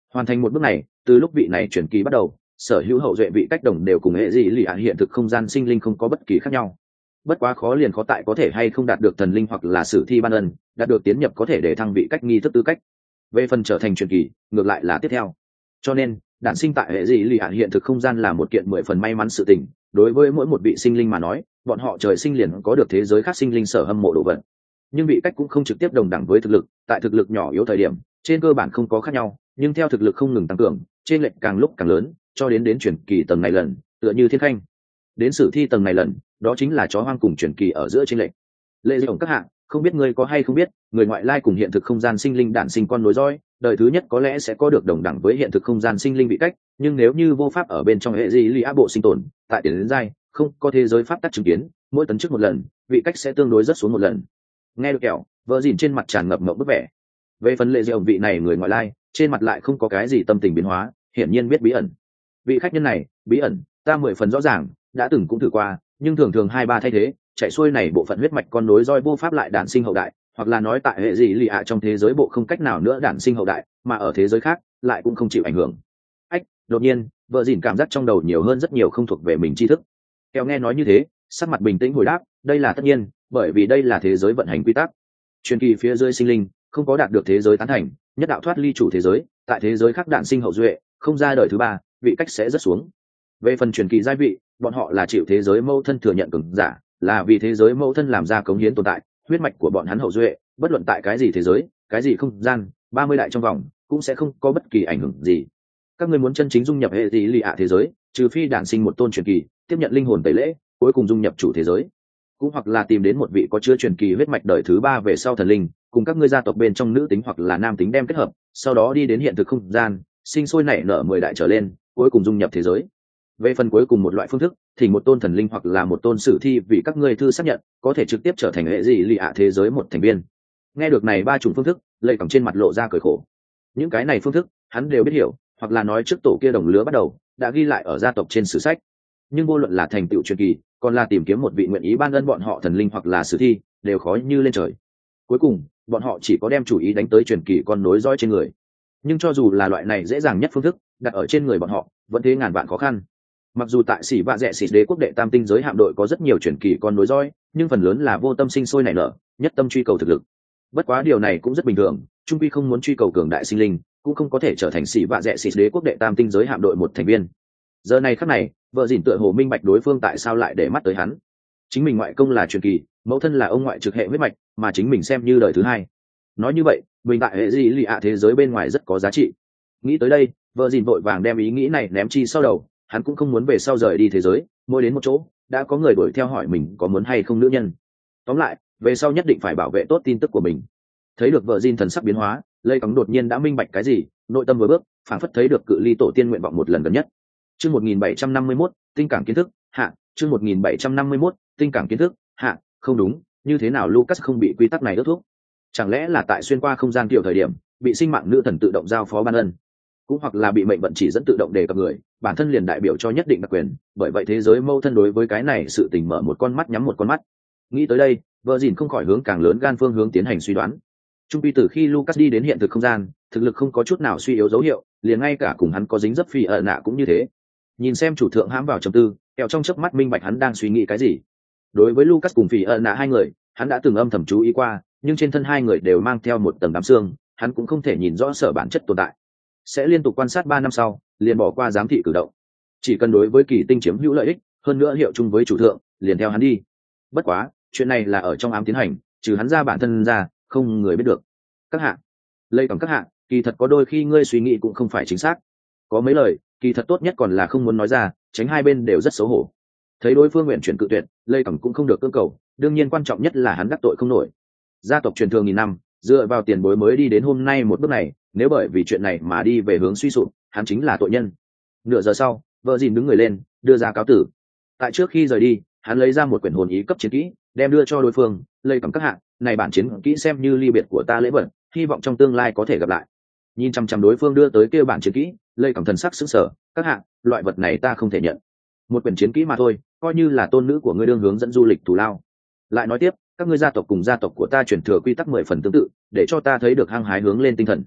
Hoàn thành một bước này, từ lúc vị này chuyển kỳ bắt đầu, sở hữu hậu duệ vị cách đồng đều cùng hệ dị lì ạ hiện thực không gian sinh linh không có bất kỳ khác nhau. Bất quá khó liền khó tại có thể hay không đạt được thần linh hoặc là sử thi ban ân, đạt được tiến nhập có thể để thăng vị cách nghi thức tư cách. Về phần trở thành truyền kỳ, ngược lại là tiếp theo. Cho nên, đản sinh tại hệ dị lì ạ hiện thực không gian là một kiện 10 phần may mắn sự tình. Đối với mỗi một vị sinh linh mà nói, bọn họ trời sinh liền có được thế giới khác sinh linh sở hâm mộ đồ vật. Nhưng vị cách cũng không trực tiếp đồng đẳng với thực lực, tại thực lực nhỏ yếu thời điểm, trên cơ bản không có khác nhau, nhưng theo thực lực không ngừng tăng cường, trên lệch càng lúc càng lớn, cho đến truyền kỳ tầng này lần, tựa như thiên khanh. Đến sử thi tầng này lần, đó chính là chó hoang cùng truyền kỳ ở giữa trên lệch. Lệ Diệu các hạng, không biết ngươi có hay không biết, người ngoại lai cùng hiện thực không gian sinh linh đản sinh con nối dõi, đời thứ nhất có lẽ sẽ có được đồng đẳng với hiện thực không gian sinh linh vị cách, nhưng nếu như vô pháp ở bên trong hệ dị lý áp bộ sinh tồn, tại tiền đến giai, không có thế giới pháp tắc chứng kiến, mỗi tấn chức một lần, vị cách sẽ tương đối rất xuống một lần. Nghe được kẹo, vợ dìn trên mặt tràn ngập mộng bức vẻ. Về phần Lệ Diệu vị này người ngoại lai, trên mặt lại không có cái gì tâm tình biến hóa, hiển nhiên biết bí ẩn. Vị khách nhân này, bí ẩn, ta 10 phần rõ ràng, đã từng cũng thử qua, nhưng thường thường 2-3 thay thế, chạy xuôi này bộ phận huyết mạch con nối roi vô pháp lại đản sinh hậu đại, hoặc là nói tại hệ dị lì ạ trong thế giới bộ không cách nào nữa đản sinh hậu đại, mà ở thế giới khác lại cũng không chịu ảnh hưởng. Ách, đột nhiên, vợ dìn cảm giác trong đầu nhiều hơn rất nhiều không thuộc về mình tri thức. Keo nghe nói như thế, sắc mặt bình tĩnh hồi đáp, đây là tất nhiên, bởi vì đây là thế giới vận hành quy tắc. Truyền kỳ phía dưới sinh linh không có đạt được thế giới tán thành, nhất đạo thoát ly chủ thế giới, tại thế giới khác đản sinh hậu duệ, không ra đời thứ ba, vị cách sẽ rất xuống. Về phần truyền kỳ giai vị, bọn họ là chịu thế giới mâu thân thừa nhận cường giả, là vì thế giới mâu thân làm ra cống hiến tồn tại, huyết mạch của bọn hắn hậu duệ, bất luận tại cái gì thế giới, cái gì không gian, 30 đại trong vòng, cũng sẽ không có bất kỳ ảnh hưởng gì. Các ngươi muốn chân chính dung nhập hệ dị lì ạ thế giới, trừ phi đản sinh một tôn truyền kỳ, tiếp nhận linh hồn tẩy lễ, cuối cùng dung nhập chủ thế giới, cũng hoặc là tìm đến một vị có chứa truyền kỳ huyết mạch đời thứ ba về sau thần linh, cùng các ngươi gia tộc bên trong nữ tính hoặc là nam tính đem kết hợp, sau đó đi đến hiện thực không gian, sinh sôi nảy nở 10 đại trở lên, cuối cùng dung nhập thế giới. Về phần cuối cùng một loại phương thức, thì một tôn thần linh hoặc là một tôn sử thi vì các ngươi thư xác nhận, có thể trực tiếp trở thành hệ dị lì ạ thế giới một thành viên. Nghe được này 3 chủng phương thức, Lệ Cẩm trên mặt lộ ra cười khổ. Những cái này phương thức, hắn đều biết hiểu, hoặc là nói trước tổ kia đồng lứa bắt đầu đã ghi lại ở gia tộc trên sử sách. Nhưng vô luận là thành tựu truyền kỳ, còn là tìm kiếm một vị nguyện ý ban ân bọn họ thần linh hoặc là sử thi, đều khó như lên trời. Cuối cùng, bọn họ chỉ có đem chủ ý đánh tới truyền kỳ con nối dõi trên người. Nhưng cho dù là loại này dễ dàng nhất phương thức, đặt ở trên người bọn họ, vẫn thế ngàn vạn khó khăn. Mặc dù tại Xỉ Vạ Rẹ Xỉ đế quốc đệ tam tinh giới hạm đội có rất nhiều truyền kỳ con nối dõi, nhưng phần lớn là vô tâm sinh sôi nảy nở, nhất tâm truy cầu thực lực. Bất quá điều này cũng rất bình thường, trung quy không muốn truy cầu cường đại sinh linh, cũng không có thể trở thành Xỉ Vạ Rẹ Xỉ đế quốc đệ tam tinh giới hạm đội một thành viên. Giờ này khắc này, vợ dìn tựa hồ minh bạch đối phương tại sao lại để mắt tới hắn. Chính mình ngoại công là truyền kỳ, mẫu thân là ông ngoại trực hệ huyết mạch, mà chính mình xem như đời thứ hai. Nói như vậy, mình tại hệ dị lì ạ thế giới bên ngoài rất có giá trị. Nghĩ tới đây, vợ dìn vội vàng đem ý nghĩ này ném chi sau đầu, hắn cũng không muốn về sau rời đi thế giới, mỗi đến một chỗ đã có người đuổi theo hỏi mình có muốn hay không nữ nhân. Tóm lại, về sau nhất định phải bảo vệ tốt tin tức của mình. Thấy được vợ dìn thần sắc biến hóa, Lê Cống đột nhiên đã minh bạch cái gì, nội tâm vừa bước, phảng phất thấy được cự ly tổ tiên nguyện vọng một lần gần nhất. Chương 1751, tinh cảng kiến thức, hạ, chương 1751, tinh cảng kiến thức, hạ, không đúng, như thế nào Lucas không bị quy tắc này ước thúc? Chẳng lẽ là tại xuyên qua không gian kiểu thời điểm, bị sinh mạng nữ thần tự động giao phó ban ân, cũng hoặc là bị mệnh vận chỉ dẫn tự động đề cập người, bản thân liền đại biểu cho nhất định đặc quyền, bởi vậy thế giới mâu thân đối với cái này sự tình mở một con mắt nhắm một con mắt. Nghĩ tới đây, vợ dìn không khỏi hướng càng lớn gan phương hướng tiến hành suy đoán. Trung pi từ khi Lucas đi đến hiện thực không gian, thực lực không có chút nào suy yếu dấu hiệu, liền ngay cả cùng hắn có dính dấp phi ở nạ cũng như thế. Nhìn xem chủ thượng hãm vào trầm tư, kẹo trong chớp mắt minh bạch hắn đang suy nghĩ cái gì. Đối với Lucas cùng phi ở nạ hai người, hắn đã từng âm thầm chú ý qua, nhưng trên thân hai người đều mang theo một tầng đám xương, hắn cũng không thể nhìn rõ sở bản chất tồn tại. Sẽ liên tục quan sát 3 năm sau, liền bỏ qua giám thị cử động. Chỉ cần đối với kỳ tinh chiếm hữu lợi ích, hơn nữa hiệu chung với chủ thượng, liền theo hắn đi. Bất quá, chuyện này là ở trong ám tiến hành, trừ hắn ra bản thân ra, không người biết được. Các hạ, lây bằng các hạ, kỳ thật có đôi khi ngươi suy nghĩ cũng không phải chính xác. Có mấy lời, kỳ thật tốt nhất còn là không muốn nói ra, tránh hai bên đều rất xấu hổ. Thấy đối phương nguyện chuyển cự tuyệt, lây cẩm cũng không được cưỡng cầu, đương nhiên quan trọng nhất là hắn đắc tội không nổi. Gia tộc truyền thường nghìn năm, dựa vào tiền bối mới đi đến hôm nay một bước này, nếu bởi vì chuyện này mà đi về hướng suy sụp, hắn chính là tội nhân. Nửa giờ sau, vợ dìn đứng người lên, đưa ra cáo tử. Tại trước khi rời đi, hắn lấy ra một quyển hồn ý cấp chiến kỹ, đem đưa cho đối phương, lây cẩm các hạ, này bản chiến kỹ xem như ly biệt của ta lễ vật, hy vọng trong tương lai có thể gặp lại. Nhìn chăm chăm đối phương đưa tới kêu bản chiến kỹ, lây cẩm thần sắc sững sờ, các hạ, loại vật này ta không thể nhận. Một quyển chiến kỹ mà thôi, coi như là tôn nữ của ngươi đương hướng dẫn du lịch thù lao. Lại nói tiếp, các ngươi gia tộc cùng gia tộc của ta truyền thừa quy tắc 10 phần tương tự, để cho ta thấy được hăng hái hướng lên tinh thần.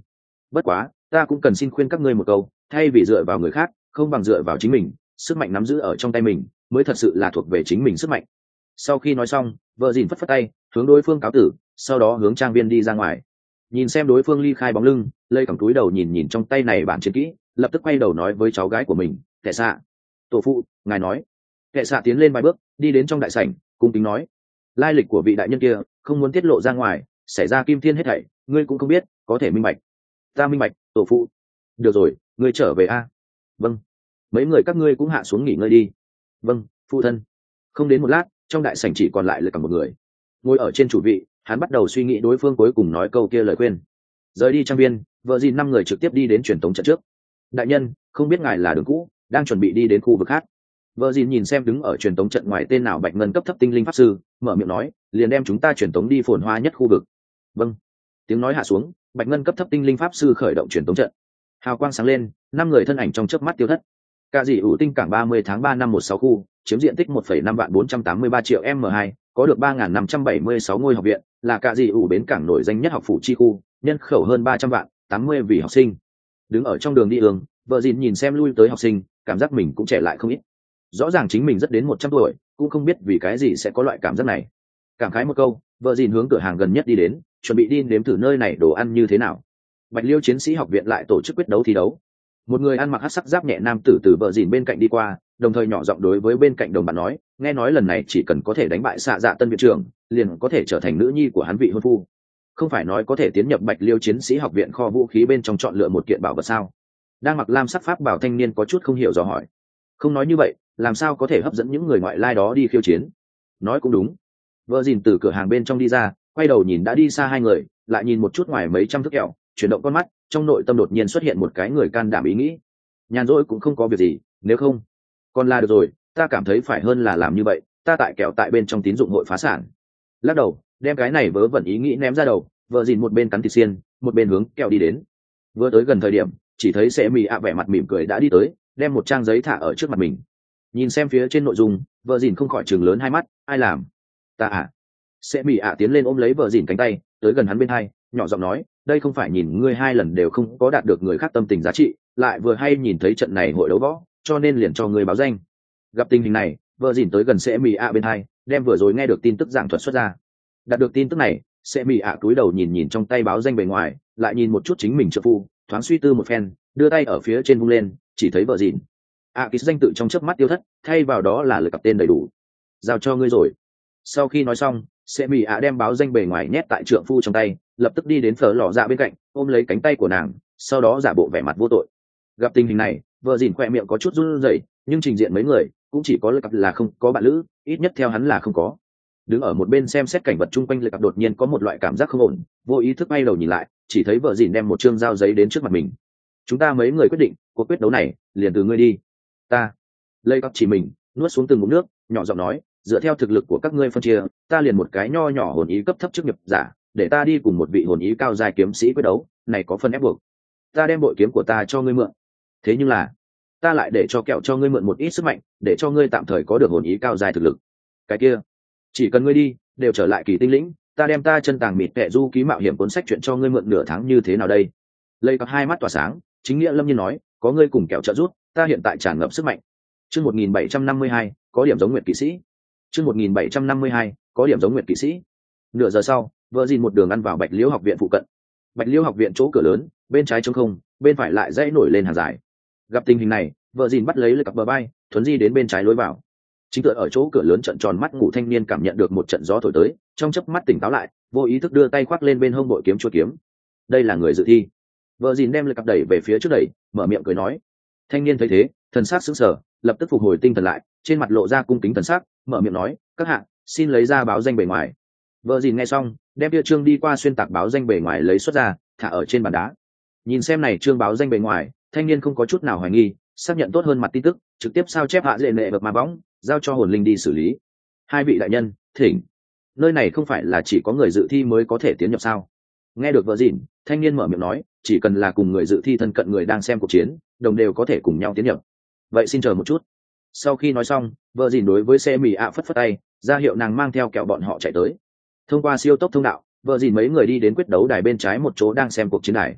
Bất quá ta cũng cần xin khuyên các ngươi một câu, thay vì dựa vào người khác không bằng dựa vào chính mình, sức mạnh nắm giữ ở trong tay mình mới thật sự là thuộc về chính mình sức mạnh. Sau khi nói xong, vợ dìn phất phất tay hướng đối phương cáo tử, sau đó hướng trang viên đi ra ngoài. Nhìn xem đối phương ly khai bóng lưng, lây cẳng túi đầu nhìn nhìn trong tay này bản chiến kỹ, lập tức quay đầu nói với cháu gái của mình, kệ xạ, tổ phụ ngài nói. Kệ xạ tiến lên vài bước đi đến trong đại sảnh cung kính nói, lai lịch của vị đại nhân kia không muốn tiết lộ ra ngoài, xảy ra kim thiên hết thảy ngươi cũng không biết, có thể minh bạch. Ta minh bạch tổ phụ. Được rồi, ngươi trở về a. Vâng. Mấy người các ngươi cũng hạ xuống nghỉ ngơi đi. Vâng phụ thân. Không đến một lát, trong đại sảnh chỉ còn lại lực cả một người ngồi ở trên chủ vị. Hắn bắt đầu suy nghĩ đối phương cuối cùng nói câu kia lời khuyên. Rời đi trang viên, vợ dìn 5 người trực tiếp đi đến truyền tống trận trước. Đại nhân, không biết ngài là đường cũ đang chuẩn bị đi đến khu vực khác. Vợ dìn nhìn xem đứng ở truyền tống trận ngoài tên nào bạch ngân cấp thấp tinh linh pháp sư, mở miệng nói, liền đem chúng ta truyền tống đi phồn hoa nhất khu vực. Vâng. Tiếng nói hạ xuống, bạch ngân cấp thấp tinh linh pháp sư khởi động truyền tống trận. Hào quang sáng lên, 5 người thân ảnh trong chớp mắt tiêu thất. Cả dị ủ tinh cảng 30 tháng 3 năm 16 khu, chiếm diện tích 1,5 triệu m2, có được 3.576 ngôi học viện, là cả dị ủ bến cảng nổi danh nhất học phủ chi khu, nhân khẩu hơn 300 vạn, 80 vị học sinh. Đứng ở trong đường đi ương, vợ dìn nhìn xem lui tới học sinh, cảm giác mình cũng trẻ lại không ít. Rõ ràng chính mình rất đến 100 tuổi, cũng không biết vì cái gì sẽ có loại cảm giác này. Cảm khái một câu, vợ dìn hướng cửa hàng gần nhất đi đến, chuẩn bị đi nếm thử nơi này đồ ăn như thế nào. Bạch Liêu chiến sĩ học viện lại tổ chức quyết đấu thi đấu. Một người ăn mặc hắc sắc giáp nhẹ nam tử từ vợ dìn bên cạnh đi qua, đồng thời nhỏ giọng đối với bên cạnh đồng bạn nói, nghe nói lần này chỉ cần có thể đánh bại xạ dạ tân viện trưởng, liền có thể trở thành nữ nhi của hắn vị hôn phu. Không phải nói có thể tiến nhập Bạch Liêu chiến sĩ học viện kho vũ khí bên trong chọn lựa một kiện bảo vật sao? Đang mặc lam sắc pháp bảo thanh niên có chút không hiểu dò hỏi. Không nói như vậy, làm sao có thể hấp dẫn những người ngoại lai đó đi khiêu chiến? Nói cũng đúng. Vợ dìn từ cửa hàng bên trong đi ra, quay đầu nhìn đã đi xa hai người, lại nhìn một chút ngoài mấy trăm thước kẹo, chuyển động con mắt, trong nội tâm đột nhiên xuất hiện một cái người can đảm ý nghĩ. Nhàn rỗi cũng không có việc gì, nếu không còn là được rồi, ta cảm thấy phải hơn là làm như vậy, ta tại kẹo tại bên trong tín dụng hội phá sản. Lắc đầu, đem cái này vớ vẩn ý nghĩ ném ra đầu, vợ dìn một bên cắn thịt xiên, một bên hướng kẹo đi đến. Vừa tới gần thời điểm, chỉ thấy sẽ mì ạ vẻ mặt mỉm cười đã đi tới, đem một trang giấy thả ở trước mặt mình. Nhìn xem phía trên nội dung, vợ dìn không khỏi chừng lớn hai mắt, ai làm? Ta à? Sẽ mì ạ tiến lên ôm lấy vợ dìn cánh tay, tới gần hắn bên hai, nhỏ giọng nói, đây không phải nhìn ngươi hai lần đều không có đạt được người khác tâm tình giá trị, lại vừa hay nhìn thấy trận này hội đấu võ, cho nên liền cho ngươi báo danh. Gặp tình hình này, vợ dìn tới gần sẽ mì ạ bên hai, đem vừa rồi nghe được tin tức giảng thuật xuất ra. Đạt được tin tức này, sẽ mì ạ cúi đầu nhìn nhìn trong tay báo danh bề ngoài, lại nhìn một chút chính mình trợ phu, thoáng suy tư một phen, đưa tay ở phía trên vung lên, chỉ thấy vợ dìn ký danh tự trong chớp mắt tiêu thất, thay vào đó là lời cặp tên đầy đủ. Giao cho ngươi rồi. Sau khi nói xong, sẽ mì ạ đem báo danh bề ngoài nhét tại trượng phu trong tay, lập tức đi đến phở lò dạ bên cạnh, ôm lấy cánh tay của nàng, sau đó giả bộ vẻ mặt vô tội. Gặp tình hình này, vợ dìn khoe miệng có chút run rẩy, nhưng trình diện mấy người cũng chỉ có lời cặp là không có bạn lữ, ít nhất theo hắn là không có. Đứng ở một bên xem xét cảnh vật chung quanh, lời cặp đột nhiên có một loại cảm giác không ổn, vô ý thức bay đầu nhìn lại, chỉ thấy vợ dìn đem một trương dao giấy đến trước mặt mình. Chúng ta mấy người quyết định, cuộc quyết đấu này liền từ ngươi đi. Ta lây cặp chỉ mình nuốt xuống từng ngụm nước, nhỏ giọng nói, dựa theo thực lực của các ngươi phân chia, ta liền một cái nho nhỏ hồn ý cấp thấp chức nghiệp giả, để ta đi cùng một vị hồn ý cao dài kiếm sĩ quyết đấu, này có phân ép buộc. Ta đem bội kiếm của ta cho ngươi mượn, thế nhưng là ta lại để cho kẹo cho ngươi mượn một ít sức mạnh, để cho ngươi tạm thời có được hồn ý cao dài thực lực. Cái kia, chỉ cần ngươi đi đều trở lại kỳ tinh lĩnh, ta đem ta chân tàng mịt kệ du ký mạo hiểm cuốn sách chuyện cho ngươi mượn nửa tháng như thế nào đây? Lây cặp hai mắt tỏa sáng, chính nghĩa lâm nhiên nói, có ngươi cùng kẹo trợ giúp, ta hiện tại tràn ngập sức mạnh. Chương 1752, có điểm giống nguyệt kỵ sĩ. Chương 1752, có điểm giống nguyệt kỵ sĩ. Nửa giờ sau, vợ dìn một đường ăn vào Bạch Liễu học viện phụ cận. Bạch Liễu học viện chỗ cửa lớn, bên trái trống không, bên phải lại dãy nổi lên hàng dài. Gặp tình hình này, vợ dìn bắt lấy cặp bờ bay, thuấn di đến bên trái lối vào. Chính tựa ở chỗ cửa lớn trận tròn mắt ngủ thanh niên cảm nhận được một trận gió thổi tới, trong chớp mắt tỉnh táo lại, vô ý thức đưa tay khoác lên bên hông bội kiếm chuôi kiếm. Đây là người dự thi. Vợ dìn đem cặp đẩy về phía trước đẩy, mở miệng cười nói. Thanh niên thấy thế, thần sắc sững sờ, lập tức phục hồi tinh thần lại, trên mặt lộ ra cung kính thần sắc, mở miệng nói, các hạ xin lấy ra báo danh bề ngoài. Vợ dìn nghe xong, đem địa trương đi qua xuyên tạc báo danh bề ngoài lấy xuất ra, thả ở trên bàn đá. Nhìn xem này trương báo danh bề ngoài, thanh niên không có chút nào hoài nghi, xác nhận tốt hơn mặt tin tức, trực tiếp sao chép hạ dễ nệ bậc mà bóng, giao cho hồn linh đi xử lý. Hai vị đại nhân, thỉnh. Nơi này không phải là chỉ có người dự thi mới có thể tiến nhập sao? Nghe được vợ dìn, thanh niên mở miệng nói, chỉ cần là cùng người dự thi thân cận người đang xem cuộc chiến, đồng đều có thể cùng nhau tiến nhập. Vậy xin chờ một chút. Sau khi nói xong, vợ dìn đối với xe mì ạ phất phất tay, ra hiệu nàng mang theo kẹo bọn họ chạy tới. Thông qua siêu tốc thông đạo, vợ dìn mấy người đi đến quyết đấu đài bên trái một chỗ đang xem cuộc chiến đài.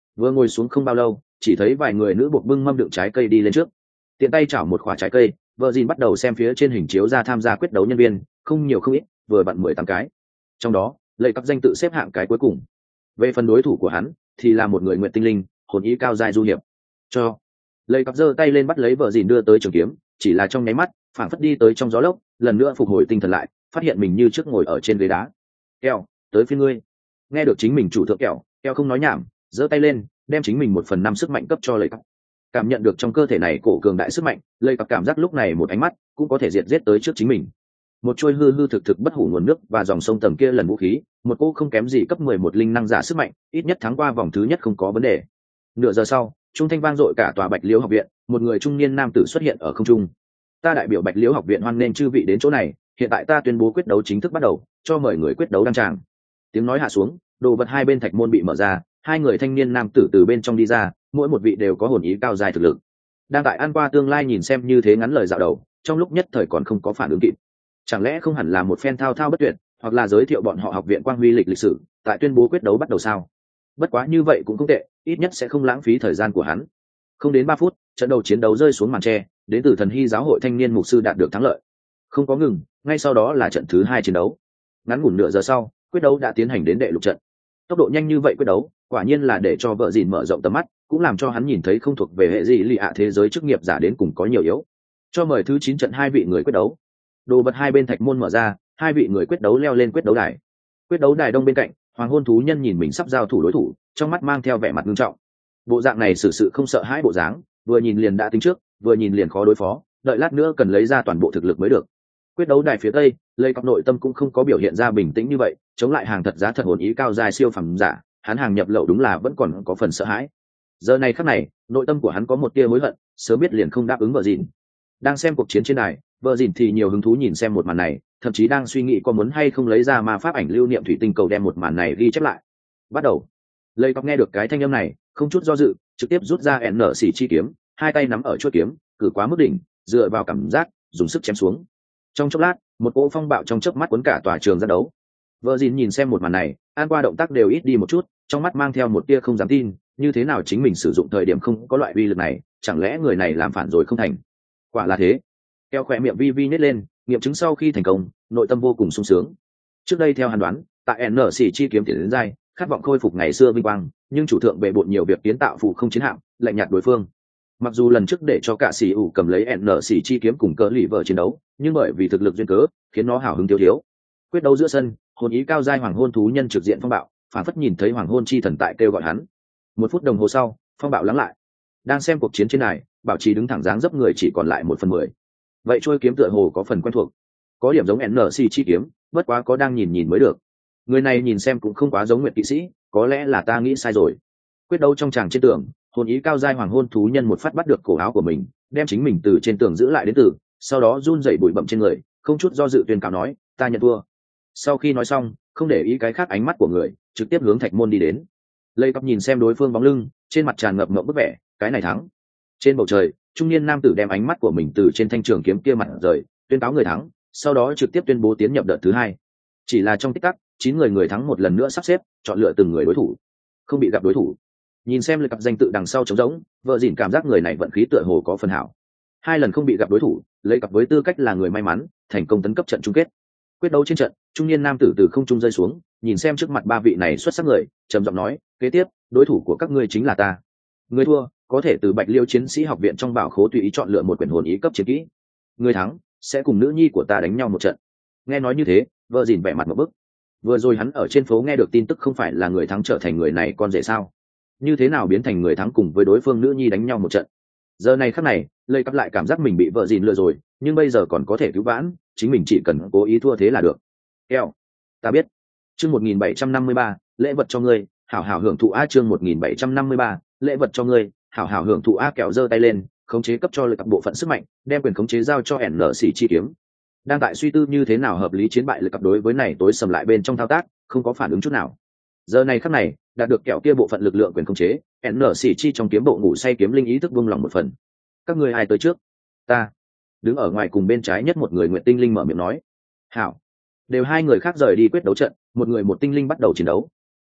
Vừa ngồi xuống không bao lâu, chỉ thấy vài người nữ buộc bưng mâm đựng trái cây đi lên trước, tiện tay chảo một quả trái cây. Vợ dìn bắt đầu xem phía trên hình chiếu ra tham gia quyết đấu nhân viên, không nhiều không ít, vừa vặn 18 cái. Trong đó lấy các danh tự xếp hạng cái cuối cùng. Về phần đối thủ của hắn thì là một người nguyện tinh linh, hồn ý cao giai du hiệp. Cho lấy cặp giơ tay lên bắt lấy vợ dìn đưa tới trường kiếm, chỉ là trong nháy mắt phảng phất đi tới trong gió lốc, lần nữa phục hồi tinh thần lại, phát hiện mình như trước ngồi ở trên ghế đá. Kẹo, tới phía ngươi. Nghe được chính mình chủ thượng kẹo, kẹo không nói nhảm, giơ tay lên đem chính mình 1/5 sức mạnh cấp cho lấy cặp. Cảm nhận được trong cơ thể này cổ cường đại sức mạnh, lấy cặp cảm giác lúc này một ánh mắt cũng có thể diệt giết tới trước chính mình. Một trôi hư hư thực thực bất hủ nguồn nước và dòng sông tầng kia lần vũ khí, một cô không kém gì cấp 11 linh năng giả sức mạnh, ít nhất thắng qua vòng thứ nhất không có vấn đề. Nửa giờ sau, trung thanh vang dội cả tòa Bạch Liễu học viện, một người trung niên nam tử xuất hiện ở không trung. Ta đại biểu Bạch Liễu học viện hoan nghênh chư vị đến chỗ này, hiện tại ta tuyên bố quyết đấu chính thức bắt đầu, cho mời người quyết đấu đăng tràng. Tiếng nói hạ xuống, đồ vật hai bên thạch môn bị mở ra, hai người thanh niên nam tử từ bên trong đi ra, mỗi một vị đều có hồn ý cao dài thực lực. Đang tại ăn qua tương lai nhìn xem như thế ngắn lời dạo đầu, trong lúc nhất thời còn không có phản ứng kịp. Chẳng lẽ không hẳn là một phen thao thao bất tuyệt, hoặc là giới thiệu bọn họ học viện quang huy lịch sử, tại tuyên bố quyết đấu bắt đầu sao? Bất quá như vậy cũng không tệ, ít nhất sẽ không lãng phí thời gian của hắn. Không đến 3 phút, trận đầu chiến đấu rơi xuống màn tre, đến từ Thần Hy giáo hội thanh niên mục sư đạt được thắng lợi. Không có ngừng, ngay sau đó là trận thứ 2 chiến đấu. Ngắn ngủn nửa giờ sau, quyết đấu đã tiến hành đến đệ lục trận. Tốc độ nhanh như vậy quyết đấu, quả nhiên là để cho vợ dìn mở rộng tầm mắt, cũng làm cho hắn nhìn thấy không thuộc về hệ gì lì ạ thế giới chức nghiệp giả đến cùng có nhiều yếu. Cho mời thứ 9 trận 2 vị người quyết đấu. Đồ vật hai bên thạch môn mở ra, 2 vị người quyết đấu leo lên quyết đấu đài. Quyết đấu đài đông bên cạnh, hoàng hôn thú nhân nhìn mình sắp giao thủ đối thủ, trong mắt mang theo vẻ mặt nghiêm trọng. Bộ dạng này xử sự không sợ hãi bộ dáng, vừa nhìn liền đã tính trước, vừa nhìn liền khó đối phó, đợi lát nữa cần lấy ra toàn bộ thực lực mới được. Quyết đấu đài phía tây, lấy cặp nội tâm cũng không có biểu hiện ra bình tĩnh như vậy, chống lại hàng thật giá thật hồn ý cao dài siêu phẩm giả, hắn hàng nhập lậu đúng là vẫn còn có phần sợ hãi. Giờ này khắc này, nội tâm của hắn có một tia hối hận, sớm biết liền không đáp ứng vợ dìn. Đang xem cuộc chiến trên đài, vợ dìn thì nhiều hứng thú nhìn xem một màn này, thậm chí đang suy nghĩ có muốn hay không lấy ra ma pháp ảnh lưu niệm thủy tinh cầu đem một màn này ghi chép lại. Bắt đầu. Lấy cặp nghe được cái thanh âm này, không chút do dự, trực tiếp rút ra nở xỉ chi kiếm, hai tay nắm ở chuôi kiếm, cử quá mức đỉnh, dựa vào cảm giác, dùng sức chém xuống. Trong chốc lát, một cỗ phong bạo trong chớp mắt cuốn cả tòa trường ra đấu. Vợ dìn nhìn xem một màn này, an qua động tác đều ít đi một chút, trong mắt mang theo một tia không dám tin, như thế nào chính mình sử dụng thời điểm không có loại uy lực này, chẳng lẽ người này làm phản rồi không thành? Quả là thế. Keo khỏe miệng vi vi nhếch lên, nghiệm chứng sau khi thành công, nội tâm vô cùng sung sướng. Trước đây theo hắn đoán, tại NC chi kiếm tiền đến giai, khát vọng khôi phục ngày xưa vinh quang, nhưng chủ thượng bệ bội nhiều việc kiến tạo phụ không chiến hạm, lạnh nhạt đối phương. Mặc dù lần trước để cho cả sĩ ủ cầm lấy NC chi kiếm cùng cỡ lì vợ chiến đấu, nhưng bởi vì thực lực duyên cớ, khiến nó hào hứng thiếu thiếu. Quyết đấu giữa sân, hồn ý cao giai hoàng hôn thú nhân trực diện phong bạo, phản phất nhìn thấy hoàng hôn chi thần tại kêu gọi hắn. 1 phút đồng hồ sau, phong bạo lắng lại. Đang xem cuộc chiến trên này, bảo trì đứng thẳng dáng dấp người chỉ còn lại 1/10. Vậy trôi kiếm tựa hồ có phần quen thuộc, có điểm giống NC chi kiếm, bất quá có đang nhìn mới được. Người này nhìn xem cũng không quá giống Nguyệt kỵ sĩ, có lẽ là ta nghĩ sai rồi. Quyết đấu trong tràng trên tường, hồn ý cao giai hoàng hôn thú nhân một phát bắt được cổ áo của mình, đem chính mình từ trên tường giữ lại đến từ, sau đó run rẩy bụi bặm trên người, không chút do dự tuyên cáo nói, ta nhận thua. Sau khi nói xong, không để ý cái khác ánh mắt của người, trực tiếp hướng thạch môn đi đến. Lây cặp nhìn xem đối phương bóng lưng, trên mặt tràn ngập ngậm bức vẻ, cái này thắng. Trên bầu trời, trung niên nam tử đem ánh mắt của mình từ trên thanh trường kiếm kia mặt rời, tuyên cáo người thắng, sau đó trực tiếp tuyên bố tiến nhập đợt thứ 2. Chỉ là trong tích tắc, 9 người thắng một lần nữa sắp xếp, chọn lựa từng người đối thủ, không bị gặp đối thủ. Nhìn xem lây cặp danh tự đằng sau trống rỗng, vợ dỉn cảm giác người này vận khí tựa hồ có phần hảo. 2 lần không bị gặp đối thủ, lấy cặp với tư cách là người may mắn, thành công tấn cấp trận chung kết. Quyết đấu trên trận, trung niên nam tử từ không trung rơi xuống, nhìn xem trước mặt 3 vị này xuất sắc người, trầm giọng nói, kế tiếp, đối thủ của các ngươi chính là ta. Người thua, có thể từ Bạch Liêu chiến sĩ học viện trong bảo khố tùy ý chọn lựa một quyển hồn ý cấp chiến kỹ. Người thắng sẽ cùng nữ nhi của ta đánh nhau một trận. Nghe nói như thế, vợ dìn vẻ mặt một bức. Vừa rồi hắn ở trên phố nghe được tin tức không phải là người thắng trở thành người này con rể sao? Như thế nào biến thành người thắng cùng với đối phương nữ nhi đánh nhau một trận? Giờ này khắc này, lây cặp lại cảm giác mình bị vợ dìn lừa rồi, nhưng bây giờ còn có thể cứu vãn, chính mình chỉ cần cố ý thua thế là được. Eo, ta biết. Chương 1753, lễ vật cho ngươi, hảo hảo hưởng thụ a. Chương 1753, lễ vật cho ngươi, hảo hảo hưởng thụ a. Kẹo giơ tay lên, khống chế cấp cho lực bộ phận sức mạnh, đem quyền khống chế giao cho NC chi kiếm. Đang tại suy tư như thế nào hợp lý chiến bại lực cặp đối với này tối sầm lại bên trong thao tác, không có phản ứng chút nào. Giờ này khắc này, đạt được kẹo kia bộ phận lực lượng quyền khống chế, NC chi trong kiếm bộ ngủ say kiếm linh ý thức buông lòng một phần. Các ngươi ai tới trước? Ta. Đứng ở ngoài cùng bên trái nhất một người nguyện tinh linh mở miệng nói. Hảo. Đều 2 người khác rời đi quyết đấu trận, một người một tinh linh bắt đầu chiến đấu.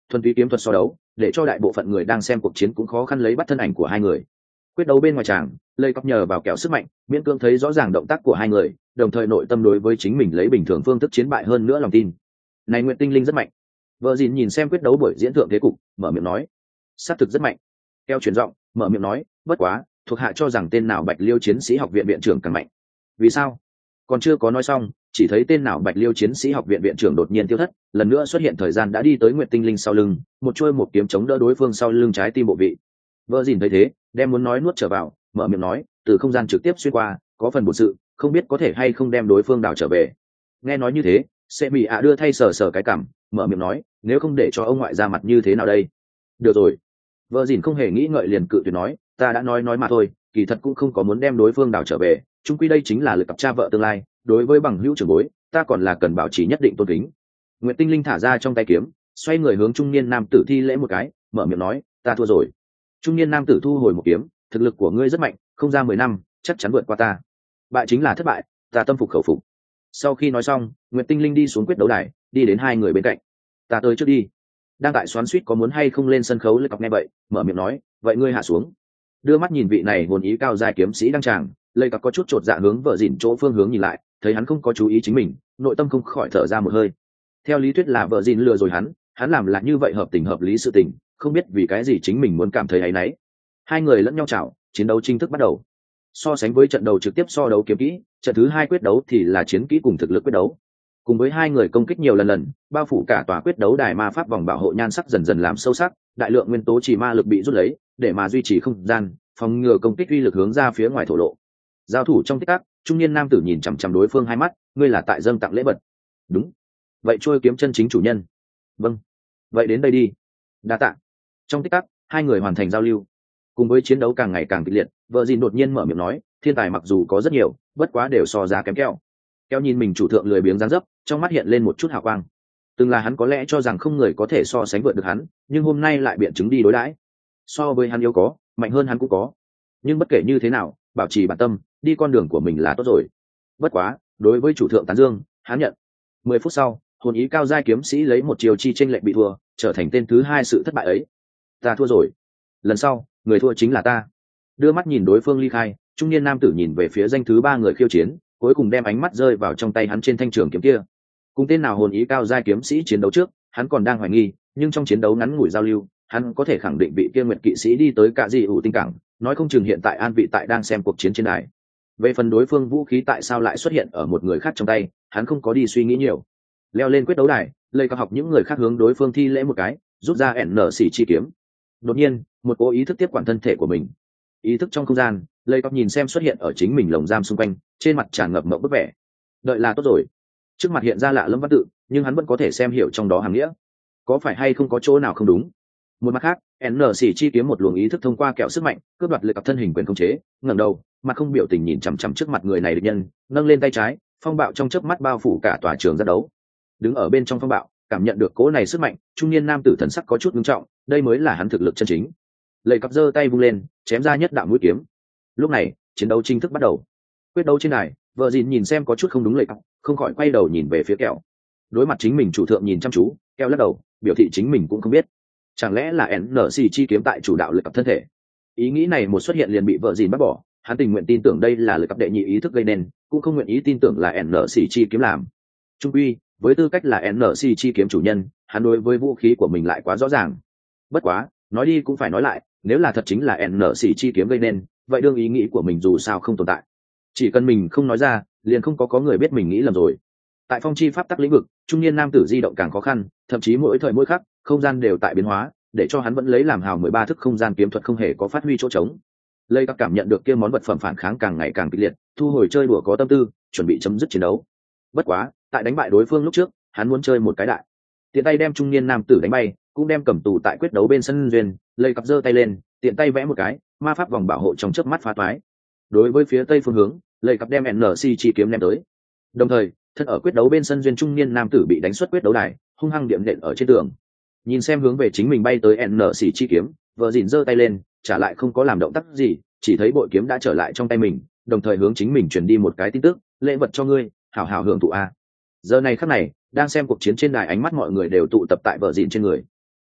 thuần túy kiếm thuật so đấu để cho đại bộ phận người đang xem cuộc chiến cũng khó khăn lấy bắt thân ảnh của hai người. Quyết đấu bên ngoài tràng, lây cọc nhờ vào kẹo sức mạnh miễn cưỡng thấy rõ ràng động tác của hai người, đồng thời nội tâm đối với chính mình lấy bình thường phương thức chiến bại hơn nữa lòng tin. Này Nguyệt Tinh Linh rất mạnh. Vợ dìn nhìn xem quyết đấu buổi diễn thượng thế cục, mở miệng nói, sát thực rất mạnh. Keo chuyển giọng, mở miệng nói, bất quá thuộc hạ cho rằng tên nào Bạch Liêu chiến sĩ học viện viện trưởng càng mạnh. Vì sao? Còn chưa có nói xong, chỉ thấy tên nào Bạch Liêu chiến sĩ học viện viện trưởng đột nhiên tiêu thất, lần nữa xuất hiện thời gian đã đi tới Nguyệt Tinh Linh sau lưng, một chuôi một kiếm chống đỡ đối phương sau lưng trái tim bộ vị. Vợ dìn thấy thế, đem muốn nói nuốt trở vào, mở miệng nói, từ không gian trực tiếp xuyên qua, có phần bổn sự, không biết có thể hay không đem đối phương đào trở về. Nghe nói như thế, sẽ bị đưa thay sờ sờ cái cằm, mở miệng nói, nếu không để cho ông ngoại ra mặt như thế nào đây? Được rồi. Vợ dìn không hề nghĩ ngợi liền cự tuyệt nói, ta đã nói mà thôi, kỳ thật cũng không có muốn đem đối phương đào trở về, chung quy đây chính là lực cặp cha vợ tương lai, đối với bằng hữu trưởng bối, ta còn là cần bảo trì nhất định tôn kính. Nguyệt Tinh Linh thả ra trong tay kiếm, xoay người hướng trung niên nam tử thi lễ một cái, mở miệng nói, ta thua rồi. Trung niên nam tử thu hồi một kiếm, thực lực của ngươi rất mạnh, không ra 10 năm chắc chắn vượt qua ta. Bại chính là thất bại, ta tâm phục khẩu phục. Sau khi nói xong, Nguyệt Tinh Linh đi xuống quyết đấu đài, đi đến hai người bên cạnh. Ta tới trước đi. Đang tại xoắn xuýt có muốn hay không lên sân khấu, Lệ Cọc nghe vậy, mở miệng nói, vậy ngươi hạ xuống. Đưa mắt nhìn vị này hồn ý cao giai kiếm sĩ đăng tràng, Lệ Cọc có chút chột dạ hướng vợ dìn chỗ phương hướng nhìn lại, thấy hắn không có chú ý chính mình, nội tâm không khỏi thở ra một hơi. Theo lý thuyết là vợ dìn lừa rồi hắn làm là như vậy hợp tình hợp lý sự tình, không biết vì cái gì chính mình muốn cảm thấy áy náy. Hai người lẫn nhau chảo, chiến đấu chính thức bắt đầu. So sánh với trận đầu trực tiếp so đấu kiếm kỹ, trận thứ hai quyết đấu thì là chiến kỹ cùng thực lực quyết đấu. Cùng với hai người công kích nhiều lần, bao phủ cả tòa quyết đấu đài, ma pháp vòng bảo hộ nhan sắc dần dần làm sâu sắc, đại lượng nguyên tố trì ma lực bị rút lấy, để mà duy trì không gian, phòng ngừa công kích uy lực hướng ra phía ngoài thổ lộ. Giao thủ trong tích tắc, trung niên nam tử nhìn chằm chằm đối phương hai mắt, ngươi là tại dâng tặng lễ vật? Đúng. Vậy trôi kiếm chân chính chủ nhân? Vâng. Vậy đến đây đi. Đa tạ. Trong tích tắc, hai người hoàn thành giao lưu. Cùng với chiến đấu càng ngày càng kịch liệt, vợ dìn đột nhiên mở miệng nói, thiên tài mặc dù có rất nhiều, bất quá đều so giá kém keo. Keo nhìn mình chủ thượng lười biếng dáng dấp, trong mắt hiện lên một chút hào quang. Từng là hắn có lẽ cho rằng không người có thể so sánh vượt được hắn, nhưng hôm nay lại biện chứng đi đối đãi. So với hắn yếu có, mạnh hơn hắn cũng có. Nhưng bất kể như thế nào, bảo trì bản tâm, đi con đường của mình là tốt rồi. Bất quá, đối với chủ thượng tán dương, hắn nhận. 10 phút sau, hồn ý cao giai kiếm sĩ lấy một chiều chi chênh lệch bị thua, trở thành tên thứ hai sự thất bại ấy. Ta thua rồi. Lần sau, người thua chính là ta. Đưa mắt nhìn đối phương ly khai, trung niên nam tử nhìn về phía danh thứ ba người khiêu chiến, cuối cùng đem ánh mắt rơi vào trong tay hắn trên thanh trường kiếm kia. Cùng tên nào hồn ý cao giai kiếm sĩ chiến đấu trước, hắn còn đang hoài nghi, nhưng trong chiến đấu ngắn ngủi giao lưu, hắn có thể khẳng định vị kia nguyệt kỵ sĩ đi tới cả gì ủ tinh cảng, nói không chừng hiện tại an vị tại đang xem cuộc chiến trên đài. Về phần đối phương vũ khí tại sao lại xuất hiện ở một người khác trong tay, hắn không có đi suy nghĩ nhiều. Leo lên quyết đấu đài, Lê Cao học những người khác hướng đối phương thi lễ một cái, rút ra NC chi kiếm. Đột nhiên, một cố ý thức tiếp quản thân thể của mình. Ý thức trong không gian, Lê Cao nhìn xem xuất hiện ở chính mình lồng giam xung quanh, trên mặt tràn ngập mộng bức vẻ. Đợi là tốt rồi. Trước mặt hiện ra lạ lẫm văn tự, nhưng hắn vẫn có thể xem hiểu trong đó hàm nghĩa. Có phải hay không có chỗ nào không đúng? Một mặt khác, NC chi kiếm một luồng ý thức thông qua kẹo sức mạnh, cướp đoạt Lê Cao thân hình quyền khống chế, ngẩng đầu, mặt không biểu tình nhìn chằm chằm trước mặt người này địch nhân, nâng lên tay trái, phong bạo trong chớp mắt bao phủ cả tòa trường ra đấu. Đứng ở bên trong phong bạo, cảm nhận được cỗ này sức mạnh, trung niên nam tử thần sắc có chút nghiêm trọng, đây mới là hắn thực lực chân chính. Lệ Cặp giơ tay vung lên, chém ra nhất đạo mũi kiếm. Lúc này, chiến đấu chính thức bắt đầu. Quyết đấu trên đài, vợ dìn nhìn xem có chút không đúng Lệ Cặp, không khỏi quay đầu nhìn về phía kẹo. Đối mặt chính mình chủ thượng nhìn chăm chú, kẹo lắc đầu, biểu thị chính mình cũng không biết. Chẳng lẽ là NC chi kiếm tại chủ đạo Lệ Cặp thân thể? Ý nghĩ này một xuất hiện liền bị vợ dìn bắt bỏ, hắn tình nguyện tin tưởng đây là Lệ Cặp đệ nhị ý thức gây nên, cũng không nguyện ý tin tưởng là NC chi kiếm làm. Trung quy, với tư cách là NC chi kiếm chủ nhân, hắn đối với vũ khí của mình lại quá rõ ràng. Bất quá, nói đi cũng phải nói lại, nếu là thật chính là NC chi kiếm gây nên, vậy đương ý nghĩ của mình dù sao không tồn tại. Chỉ cần mình không nói ra, liền không có người biết mình nghĩ lầm rồi. Tại phong chi pháp tắc lĩnh vực, trung niên nam tử di động càng khó khăn, thậm chí mỗi thời mỗi khắc, không gian đều tại biến hóa, để cho hắn vẫn lấy làm hào 13 thức không gian kiếm thuật không hề có phát huy chỗ trống. Lây các cảm nhận được kia món vật phẩm phản kháng càng ngày càng kịch liệt, thu hồi chơi đùa có tâm tư, chuẩn bị chấm dứt chiến đấu. Bất quá, tại đánh bại đối phương lúc trước, hắn muốn chơi một cái đại. Tiện tay đem trung niên nam tử đánh bay, cũng đem cầm tù tại quyết đấu bên sân duyên, Lây cặp giơ tay lên, tiện tay vẽ một cái, ma pháp vòng bảo hộ trong chớp mắt phá toái. Đối với phía tây phương hướng, Lây cặp đem NC chi kiếm ném tới. Đồng thời, thân ở quyết đấu bên sân duyên trung niên nam tử bị đánh xuất quyết đấu đài, hung hăng điểm nện ở trên tường. Nhìn xem hướng về chính mình bay tới NC chi kiếm, vợ dìn giơ tay lên, trả lại không có làm động tác gì, chỉ thấy bội kiếm đã trở lại trong tay mình, đồng thời hướng chính mình truyền đi một cái tin tức, lễ vật cho ngươi, hảo hảo hưởng thụ a. Giờ này khắc này, đang xem cuộc chiến trên đài, ánh mắt mọi người đều tụ tập tại vợ dìn trên người.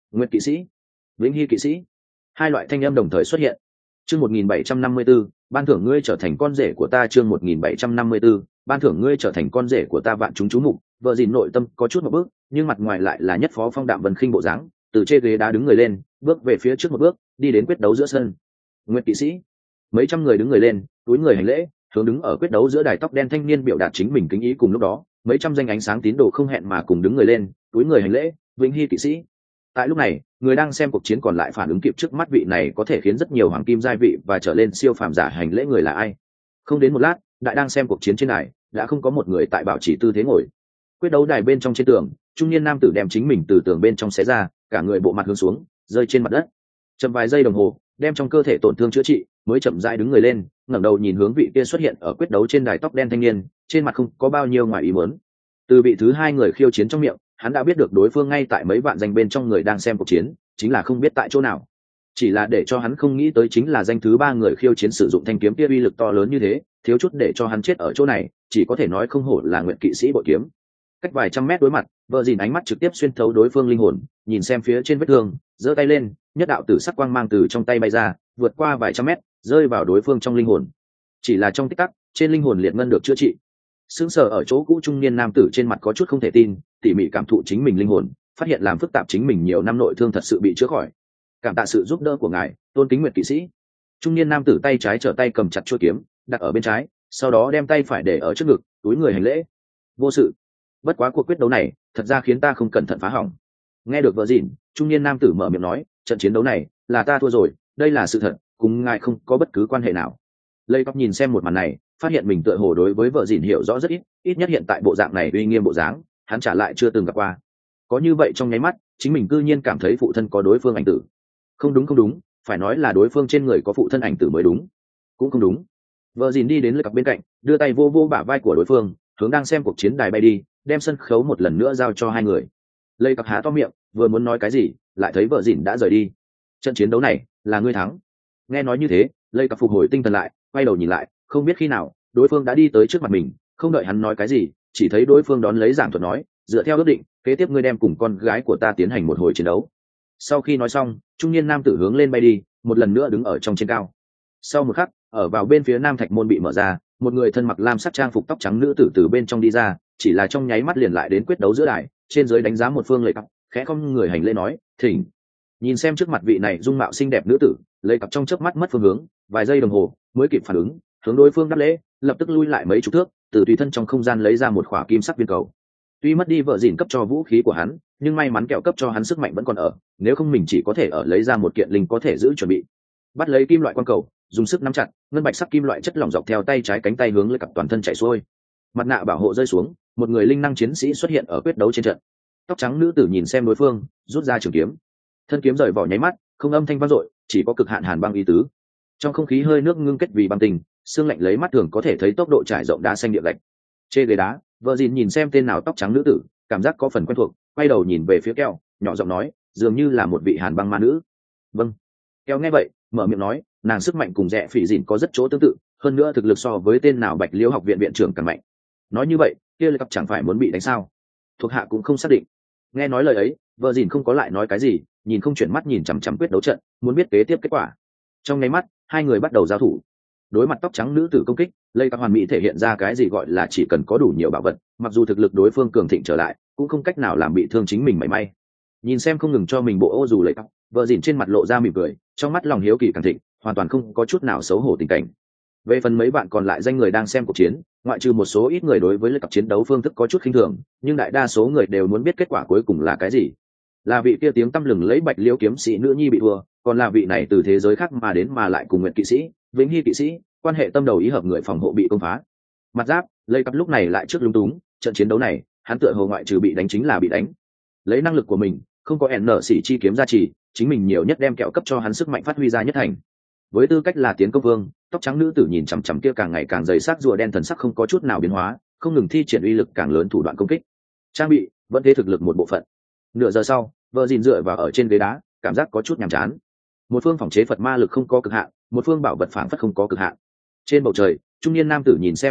Nguyệt kỵ sĩ, Vĩnh Hy kỵ sĩ. Hai loại thanh âm đồng thời xuất hiện. Chương 1754, ban thưởng ngươi trở thành con rể của ta. Chương 1754, ban thưởng ngươi trở thành con rể của ta. Vạn chúng chú mục, vợ dìn nội tâm có chút một bước, nhưng mặt ngoài lại là nhất phó phong đạm vân khinh bộ dáng, từ trên ghế đá đứng người lên, bước về phía trước một bước, đi đến quyết đấu giữa sân. Nguyệt kỵ sĩ, mấy trăm người đứng người lên, túi người hành lễ, hướng đứng ở quyết đấu giữa đài tóc đen thanh niên biểu đạt chính mình kính ý. Cùng lúc đó, mấy trăm danh ánh sáng tín đồ không hẹn mà cùng đứng người lên, túi người hành lễ, Vĩnh Hy kỵ sĩ. Tại lúc này, người đang xem cuộc chiến còn lại phản ứng kịp trước mắt vị này có thể khiến rất nhiều hoàng kim giai vị và trở lên siêu phàm giả hành lễ người là ai. Không đến một lát, đại đang xem cuộc chiến trên đài đã không có một người tại bảo trì tư thế ngồi. Quyết đấu đài bên trong trên tường, trung niên nam tử đem chính mình từ tường bên trong xé ra, cả người bộ mặt hướng xuống, rơi trên mặt đất. Chậm vài giây đồng hồ, đem trong cơ thể tổn thương chữa trị, mới chậm rãi đứng người lên, ngẩng đầu nhìn hướng vị kia xuất hiện ở quyết đấu trên đài tóc đen thanh niên, trên mặt không có bao nhiêu ngoài ý muốn. Từ vị thứ hai người khiêu chiến trong miệng, hắn đã biết được đối phương ngay tại mấy vạn danh bên trong người đang xem cuộc chiến, chính là không biết tại chỗ nào. Chỉ là để cho hắn không nghĩ tới chính là danh thứ ba người khiêu chiến sử dụng thanh kiếm kia uy lực to lớn như thế, thiếu chút để cho hắn chết ở chỗ này, chỉ có thể nói không hổ là Nguyệt kỵ sĩ bội kiếm. Cách vài trăm mét đối mặt, vợ dìn ánh mắt trực tiếp xuyên thấu đối phương linh hồn, nhìn xem phía trên vết thương, giơ tay lên, nhất đạo tử sắc quang mang từ trong tay bay ra, vượt qua vài trăm mét, rơi vào đối phương trong linh hồn. Chỉ là trong tích tắc, trên linh hồn liệt ngân được chữa trị. Sững sờ ở chỗ cũ trung niên nam tử trên mặt có chút không thể tin, tỉ mỉ cảm thụ chính mình linh hồn, phát hiện làm phức tạp chính mình nhiều năm nội thương thật sự bị chữa khỏi. Cảm tạ sự giúp đỡ của ngài, tôn kính Nguyệt kỵ sĩ. Trung niên nam tử tay trái trở tay cầm chặt chuôi kiếm, đặt ở bên trái, sau đó đem tay phải để ở trước ngực, túi người hành lễ. Vô sự. Bất quá cuộc quyết đấu này, thật ra khiến ta không cẩn thận phá hỏng. Nghe được vợ dìn, trung niên nam tử mở miệng nói, trận chiến đấu này là ta thua rồi, đây là sự thật, cùng ngài không có bất cứ quan hệ nào. Lây Cóc nhìn xem một màn này, phát hiện mình tựa hồ đối với vợ dìn hiểu rõ rất ít, ít nhất hiện tại bộ dạng này uy nghiêm bộ dáng, hắn trả lại chưa từng gặp qua. Có như vậy trong nháy mắt, chính mình cư nhiên cảm thấy phụ thân có đối phương ảnh tử. Không đúng, phải nói là đối phương trên người có phụ thân ảnh tử mới đúng. Cũng không đúng. Vợ dìn đi đến Lây Cóc bên cạnh, đưa tay vô vô bả vai của đối phương, hướng đang xem cuộc chiến đài bay đi, đem sân khấu một lần nữa giao cho hai người. Lây Cóc há to miệng, vừa muốn nói cái gì, lại thấy vợ dìn đã rời đi. Trận chiến đấu này là ngươi thắng. Nghe nói như thế, Lây Cóc phục hồi tinh thần lại, quay đầu nhìn lại, không biết khi nào đối phương đã đi tới trước mặt mình, không đợi hắn nói cái gì, chỉ thấy đối phương đón lấy giảng thuật nói, dựa theo ước định, kế tiếp ngươi đem cùng con gái của ta tiến hành một hồi chiến đấu. Sau khi nói xong, trung niên nam tử hướng lên bay đi, một lần nữa đứng ở trong trên cao. Sau một khắc, ở vào bên phía nam thạch môn bị mở ra, một người thân mặc lam sắc trang phục tóc trắng nữ tử từ bên trong đi ra, chỉ là trong nháy mắt liền lại đến quyết đấu giữa đài, trên dưới đánh giá một phương Lây Cóc, khẽ không người hành lễ nói, thỉnh. Nhìn xem trước mặt vị này dung mạo xinh đẹp nữ tử, Lây Cóc trong chớp mắt mất phương hướng, vài giây đồng hồ mới kịp phản ứng, hướng đối phương đáp lễ, lập tức lui lại mấy chục thước, từ tùy thân trong không gian lấy ra một khỏa kim sắc viên cầu. Tuy mất đi vợ dìn cấp cho vũ khí của hắn, nhưng may mắn kẹo cấp cho hắn sức mạnh vẫn còn ở, nếu không mình chỉ có thể ở lấy ra một kiện linh có thể giữ chuẩn bị. Bắt lấy kim loại quan cầu, dùng sức nắm chặt, ngân bạch sắc kim loại chất lỏng dọc theo tay trái cánh tay hướng Lây Cóc toàn thân chạy xuôi. Mặt nạ bảo hộ rơi xuống, một người linh năng chiến sĩ xuất hiện ở quyết đấu trên trận. Tóc trắng nữ tử nhìn xem đối phương, rút ra trường kiếm. Thân kiếm rời vỏ nháy mắt, không âm thanh vang dội, chỉ có cực hạn hàn băng ý tứ. Trong không khí hơi nước ngưng kết vì băng tình, xương lạnh lấy mắt thường có thể thấy tốc độ trải rộng đá xanh địa gạch. Trên ghế đá, vợ dìn nhìn xem tên nào tóc trắng nữ tử, cảm giác có phần quen thuộc, quay đầu nhìn về phía Keo, nhỏ giọng nói, dường như là một vị hàn băng ma nữ. Vâng. Keo nghe vậy, mở miệng nói, nàng sức mạnh cùng Rẽ Phỉ Dìn có rất chỗ tương tự, hơn nữa thực lực so với tên nào Bạch Liễu học viện viện trưởng càng mạnh. Nói như vậy, kia Lây Cóc chẳng phải muốn bị đánh sao? Thuộc hạ cũng không xác định. Nghe nói lời ấy, vợ dìn không có lại nói cái gì, nhìn không chuyển mắt nhìn chằm chằm quyết đấu trận, muốn biết kế tiếp kết quả. Trong nháy mắt, hai người bắt đầu giao thủ. Đối mặt tóc trắng nữ tử công kích, Lây Cóc hoàn mỹ thể hiện ra cái gì gọi là chỉ cần có đủ nhiều bảo vật, mặc dù thực lực đối phương cường thịnh trở lại, cũng không cách nào làm bị thương chính mình mảy may. Nhìn xem không ngừng cho mình bộ ô dù Lây Cóc, vợ dìn trên mặt lộ ra mỉm cười, trong mắt lòng hiếu kỳ càng thịnh, hoàn toàn không có chút nào xấu hổ tình cảnh. Về phần mấy bạn còn lại danh người đang xem cuộc chiến, ngoại trừ một số ít người đối với Lây Cóc chiến đấu phương thức có chút khinh thường, nhưng đại đa số người đều muốn biết kết quả cuối cùng là cái gì. Là vị kia tiếng tăm lừng lấy Bạch Liễu kiếm sĩ nữ nhi bị thua, còn là vị này từ thế giới khác mà đến mà lại cùng Nguyệt kỵ sĩ, Vĩnh Hy kỵ sĩ, quan hệ tâm đầu ý hợp người phòng hộ bị công phá. Mặt giáp, Lây Cóc lúc này lại trước lúng túng, trận chiến đấu này, hắn tựa hồ ngoại trừ bị đánh chính là bị đánh. Lấy năng lực của mình, không có nở xỉ chi kiếm gia trì, chính mình nhiều nhất đem kẹo cấp cho hắn sức mạnh phát huy ra nhất thành. Với tư cách là tiến công vương, tóc trắng nữ tử nhìn chằm chằm kia càng ngày càng dày sắc rùa đen thần sắc không có chút nào biến hóa, không ngừng thi triển uy lực càng lớn thủ đoạn công kích. Trang bị vẫn thế thực lực một bộ phận. Nửa giờ sau, vợ dìn dựa vào ở trên ghế đá, cảm giác có chút nhàm chán. Một phương phòng chế Phật ma lực không có cực hạn, một phương bảo vật phảng phất không có cực hạn. Trên bầu trời, trung niên nam tử nhìn xem Lây Cóc,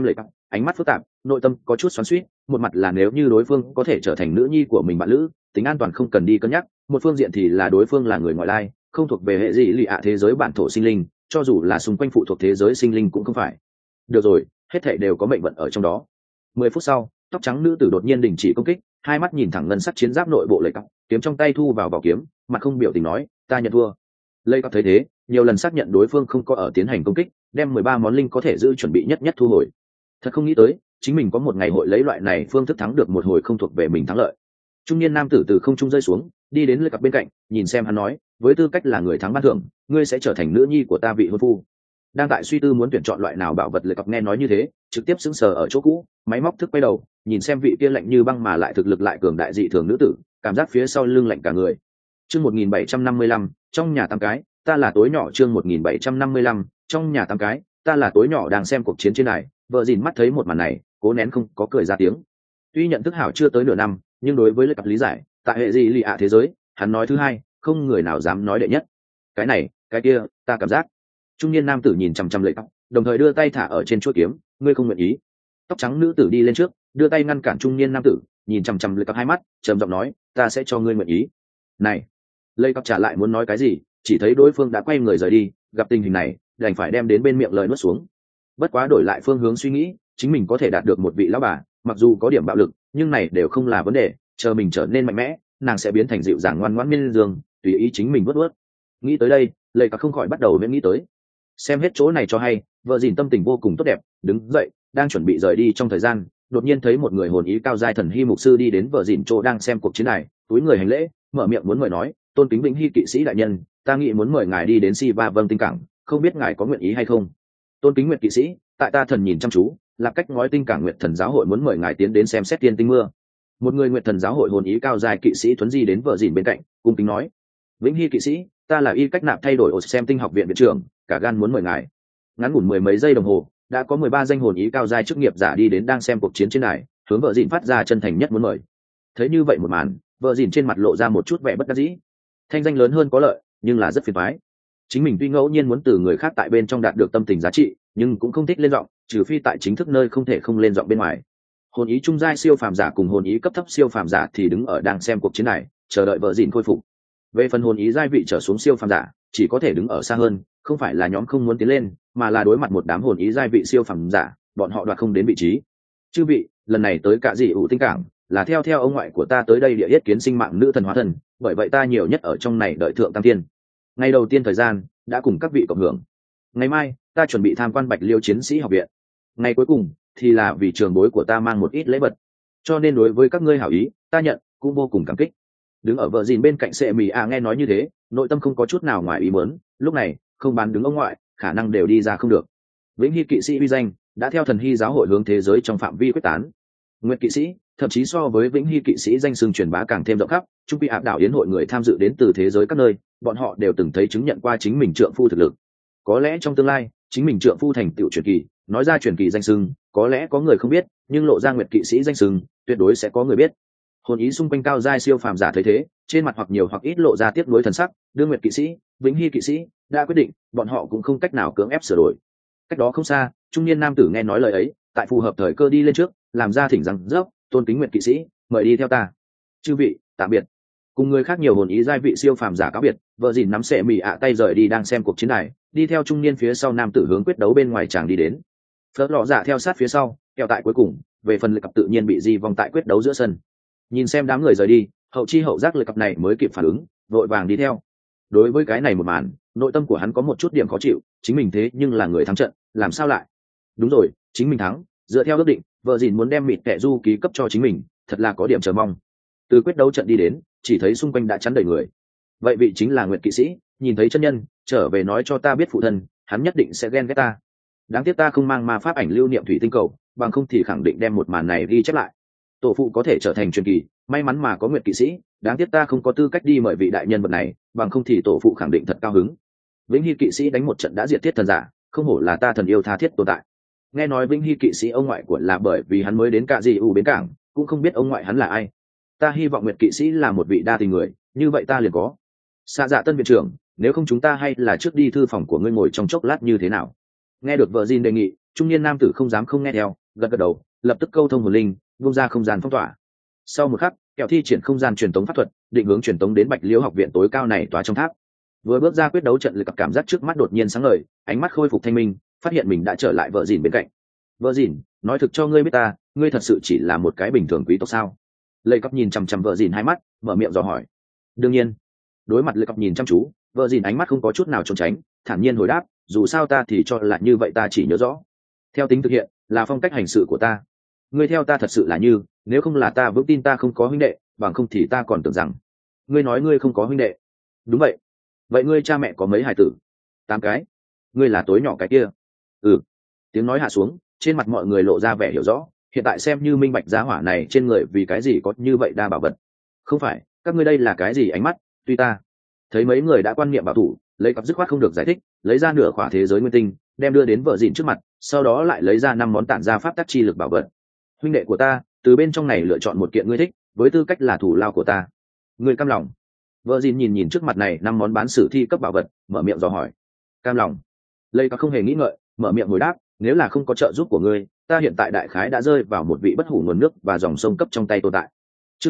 ánh mắt phức tạp, nội tâm có chút xoắn xuýt. Một mặt là nếu như đối phương có thể trở thành nữ nhi của mình bạn lữ, tính an toàn không cần đi cân nhắc, một phương diện thì là đối phương là người ngoại lai, không thuộc về hệ gì lì ạ thế giới bản thổ sinh linh, cho dù là xung quanh phụ thuộc thế giới sinh linh cũng không phải. Được rồi, hết thảy đều có mệnh vận ở trong đó. 10 phút sau, tóc trắng nữ tử đột nhiên đình chỉ công kích, hai mắt nhìn thẳng ngân sắc chiến giáp nội bộ lệ cọc, kiếm trong tay thu vào vỏ kiếm, mặt không biểu tình nói, ta nhận thua. Lệ cọc thấy thế, nhiều lần xác nhận đối phương không có ở tiến hành công kích, đem 13 món linh có thể giữ chuẩn bị nhất nhất thu hồi. Thật không nghĩ tới, chính mình có một ngày hội lấy loại này phương thức thắng được một hồi không thuộc về mình thắng lợi. Trung niên nam tử từ không trung rơi xuống, đi đến Lệ cọc bên cạnh, nhìn xem hắn nói, với tư cách là người thắng ban thưởng, ngươi sẽ trở thành nữ nhi của ta vị hôn phu. Đang tại suy tư muốn tuyển chọn loại nào bảo vật, Lệ cọc nghe nói như thế, trực tiếp sững sờ ở chỗ cũ, máy móc thức quay đầu, nhìn xem vị kia lạnh như băng mà lại thực lực lại cường đại dị thường nữ tử, cảm giác phía sau lưng lạnh cả người. Chương 1755, trong nhà tám cái, ta là tối nhỏ. Chương 1755, trong nhà tám cái, ta là tối nhỏ. Đang xem cuộc chiến trên này, vợ dìn mắt thấy một màn này, cố nén không có cười ra tiếng. Tuy nhận thức hảo chưa tới nửa năm, nhưng đối với Lệ cọc lý giải, tại hệ gì lì ạ thế giới, hắn nói thứ hai, không người nào dám nói đệ nhất. Cái này, cái kia, ta cảm giác. Trung niên nam tử nhìn chằm chằm Lệ cọc, đồng thời đưa tay thả ở trên chuôi kiếm, ngươi không nguyện ý. Tóc trắng nữ tử đi lên trước, đưa tay ngăn cản trung niên nam tử, nhìn chằm chằm Lệ cọc hai mắt, trầm giọng nói, ta sẽ cho ngươi nguyện ý. Này, Lệ cọc trả lại muốn nói cái gì, chỉ thấy đối phương đã quay người rời đi, gặp tình hình này, đành phải đem đến bên miệng lời nuốt xuống. Bất quá đổi lại phương hướng suy nghĩ, chính mình có thể đạt được một vị lão bà, mặc dù có điểm bạo lực, nhưng này đều không là vấn đề, chờ mình trở nên mạnh mẽ, nàng sẽ biến thành dịu dàng ngoan ngoãn miên dương, tùy ý chính mình vớt vớt. Nghĩ tới đây, Lệ cọc không khỏi bắt đầu nghĩ tới. Xem hết chỗ này cho hay, vợ dìn tâm tình vô cùng tốt đẹp, đứng dậy, đang chuẩn bị rời đi trong thời gian, đột nhiên thấy một người hồn ý cao giai thần hy mục sư đi đến vợ dìn chỗ đang xem cuộc chiến này, túi người hành lễ, mở miệng muốn mời nói, tôn kính vĩnh hy kỵ sĩ đại nhân, ta nghĩ muốn mời ngài đi đến Siva Vâng Tinh Cảng, không biết ngài có nguyện ý hay không. Tôn kính nguyệt kỵ sĩ, tại ta thần nhìn chăm chú, là cách ngói tinh cảng nguyệt thần giáo hội muốn mời ngài tiến đến xem xét tiên tinh mưa. Một người nguyệt thần giáo hội hồn ý cao giai kỵ sĩ thuấn di đến vợ dìn bên cạnh, cung kính nói, vĩnh hy kỵ sĩ, ta là y cách nạp thay đổi ổ xem tinh học viện viện trưởng, cả gan muốn mời ngài. Ngắn ngủn mười mấy giây đồng hồ, đã có 13 danh hồn ý cao giai chức nghiệp giả đi đến đang xem cuộc chiến trên này, hướng vợ dìn phát ra chân thành nhất muốn mời. Thấy như vậy một màn, vợ dìn trên mặt lộ ra một chút vẻ bất đắc dĩ. Thanh danh lớn hơn có lợi, nhưng là rất phiền toái. Chính mình tuy ngẫu nhiên muốn từ người khác tại bên trong đạt được tâm tình giá trị, nhưng cũng không thích lên giọng, trừ phi tại chính thức nơi không thể không lên giọng bên ngoài. Hồn ý trung giai siêu phàm giả cùng hồn ý cấp thấp siêu phàm giả thì đứng ở đang xem cuộc chiến này, chờ đợi vợ dìn khôi phục. Về phần hồn ý giai vị trở xuống siêu phàm giả, chỉ có thể đứng ở xa hơn, không phải là nhóm không muốn tiến lên, mà là đối mặt một đám hồn ý giai vị siêu phàm giả, bọn họ đoạt không đến vị trí. Chư vị, lần này tới cả dị ủ tinh cảng, là theo ông ngoại của ta tới đây địa yết kiến sinh mạng nữ thần hóa thần, bởi vậy ta nhiều nhất ở trong này đợi thượng tam tiên. Ngày đầu tiên thời gian đã cùng các vị cộng hưởng. Ngày mai ta chuẩn bị tham quan Bạch Liêu chiến sĩ học viện. Ngày cuối cùng thì là vì trường bối của ta mang một ít lễ vật, cho nên đối với các ngươi hảo ý ta nhận, cũng vô cùng cảm kích. Đứng ở vợ dìn bên cạnh Sệ Mì nghe nói như thế, nội tâm không có chút nào ngoài ý muốn, lúc này không bán đứng ông ngoại khả năng đều đi ra không được. Vĩnh hy kỵ sĩ uy danh đã theo thần hy giáo hội hướng thế giới trong phạm vi quyết tán. Nguyệt kỵ sĩ thậm chí so với vĩnh hy kỵ sĩ danh xưng truyền bá càng thêm rộng khắp, trung quy áp đảo yến hội người tham dự đến từ thế giới các nơi, bọn họ đều từng thấy chứng nhận qua chính mình trượng phu thực lực. Có lẽ trong tương lai chính mình trượng phu thành tựu truyền kỳ, nói ra truyền kỳ danh xưng, có lẽ có người không biết, nhưng lộ ra nguyệt kỵ sĩ danh xưng, tuyệt đối sẽ có người biết. Hồn ý xung quanh cao giai siêu phàm giả thấy thế, trên mặt hoặc nhiều hoặc ít lộ ra tiếc nuối thần sắc, đương nguyệt kỵ sĩ, vĩnh hy kỵ sĩ đã quyết định, bọn họ cũng không cách nào cưỡng ép sửa đổi. Cách đó không xa, trung niên nam tử nghe nói lời ấy, tại phù hợp thời cơ đi lên trước, làm ra thỉnh rằng dốc, tôn kính nguyệt kỵ sĩ, mời đi theo ta. Chư vị, tạm biệt. Cùng người khác nhiều hồn ý giai vị siêu phàm giả cáo biệt, vợ dìn nắm Sệ Mì tay rời đi đang xem cuộc chiến này, đi theo trung niên phía sau nam tử hướng quyết đấu bên ngoài chàng đi đến. Phớt lọ dạ theo sát phía sau, kẹo tại cuối cùng, về phần lực cặp tự nhiên bị di vong tại quyết đấu giữa sân. Nhìn xem đám người rời đi, hậu chi hậu giác lực cặp này mới kịp phản ứng, vội vàng đi theo. Đối với cái này một màn, nội tâm của hắn có một chút điểm khó chịu, chính mình thế nhưng là người thắng trận, làm sao lại? Đúng rồi, chính mình thắng, dựa theo ước định, vợ dìn muốn đem mịt kẻ du ký cấp cho chính mình, thật là có điểm chờ mong. Từ quyết đấu trận đi đến, chỉ thấy xung quanh đã chắn đầy người. Vậy vị chính là nguyệt kỵ sĩ, nhìn thấy chân nhân, trở về nói cho ta biết phụ thân, hắn nhất định sẽ ghen ghét ta. Đáng tiếc ta không mang ma pháp ảnh lưu niệm thủy tinh cầu, bằng không thì khẳng định đem một màn này ghi chép lại. Tổ phụ có thể trở thành truyền kỳ, may mắn mà có nguyệt kỵ sĩ, đáng tiếc ta không có tư cách đi mời vị đại nhân vật này, bằng không thì tổ phụ khẳng định thật cao hứng. Vĩnh hy kỵ sĩ đánh một trận đã diệt thiết thần giả, không hổ là ta thần yêu tha thiết tồn tại. Nghe nói vĩnh hy kỵ sĩ ông ngoại của là bởi vì hắn mới đến cả gì bến cảng, cũng không biết ông ngoại hắn là ai. Ta hy vọng nguyệt kỵ sĩ là một vị đa tình người, như vậy ta liền có. Xạ dạ tân viện trưởng, nếu không chúng ta hay là trước đi thư phòng của ngươi ngồi trong chốc lát như thế nào? Nghe được vợ Jin đề nghị, trung niên nam tử không dám không nghe theo, gật gật đầu, lập tức câu thông hồn linh, vung ra không gian phong tỏa. Sau một khắc, kẹo thi triển không gian truyền tống pháp thuật, định hướng truyền tống đến Bạch Liễu học viện tối cao này tòa trong tháp. Vừa bước ra quyết đấu trận, lực cảm giác trước mắt đột nhiên sáng ngời, ánh mắt khôi phục thanh minh, phát hiện mình đã trở lại vợ dìn bên cạnh. Vợ dìn, nói thực cho ngươi biết ta, ngươi thật sự chỉ là một cái bình thường quý tộc sao? Lệ Cập nhìn chằm chằm vợ dìn hai mắt, mở miệng dò hỏi. Đương nhiên. Đối mặt Lệ Cập nhìn chăm chú, vợ dìn ánh mắt không có chút nào trốn tránh, thản nhiên hồi đáp, dù sao ta thì cho là như vậy, ta chỉ nhớ rõ. Theo tính thực hiện, là phong cách hành sự của ta. Ngươi theo ta thật sự là như, nếu không là ta vững tin ta không có huynh đệ, bằng không thì ta còn tưởng rằng ngươi nói ngươi không có huynh đệ. Đúng vậy. Vậy ngươi cha mẹ có mấy hài tử? 8 cái. Ngươi là tối nhỏ cái kia? Ừ. Tiếng nói hạ xuống, trên mặt mọi người lộ ra vẻ hiểu rõ, hiện tại xem như minh bạch giá hỏa này trên người vì cái gì có như vậy đa bảo vật. Không phải, các ngươi đây là cái gì ánh mắt? Tuy ta thấy mấy người đã quan niệm bảo thủ, lấy cặp dứt khoát không được giải thích, lấy ra nửa khỏa thế giới nguyên tinh, đem đưa đến vợ dìn trước mặt, sau đó lại lấy ra 5 món tản ra pháp tắc chi lực bảo vật. Huynh đệ của ta, từ bên trong này lựa chọn một kiện ngươi thích, với tư cách là thủ lao của ta. Ngươi cam lòng? Vợ dìn nhìn trước mặt này 5 món bán sử thi cấp bảo vật, mở miệng dò hỏi. Cam lòng. Lấy cặp không hề nghĩ ngợi, mở miệng hồi đáp, nếu là không có trợ giúp của ngươi, ta hiện tại đại khái đã rơi vào một vị bất hủ nguồn nước và dòng sông cấp trong tay tồn tại. Chương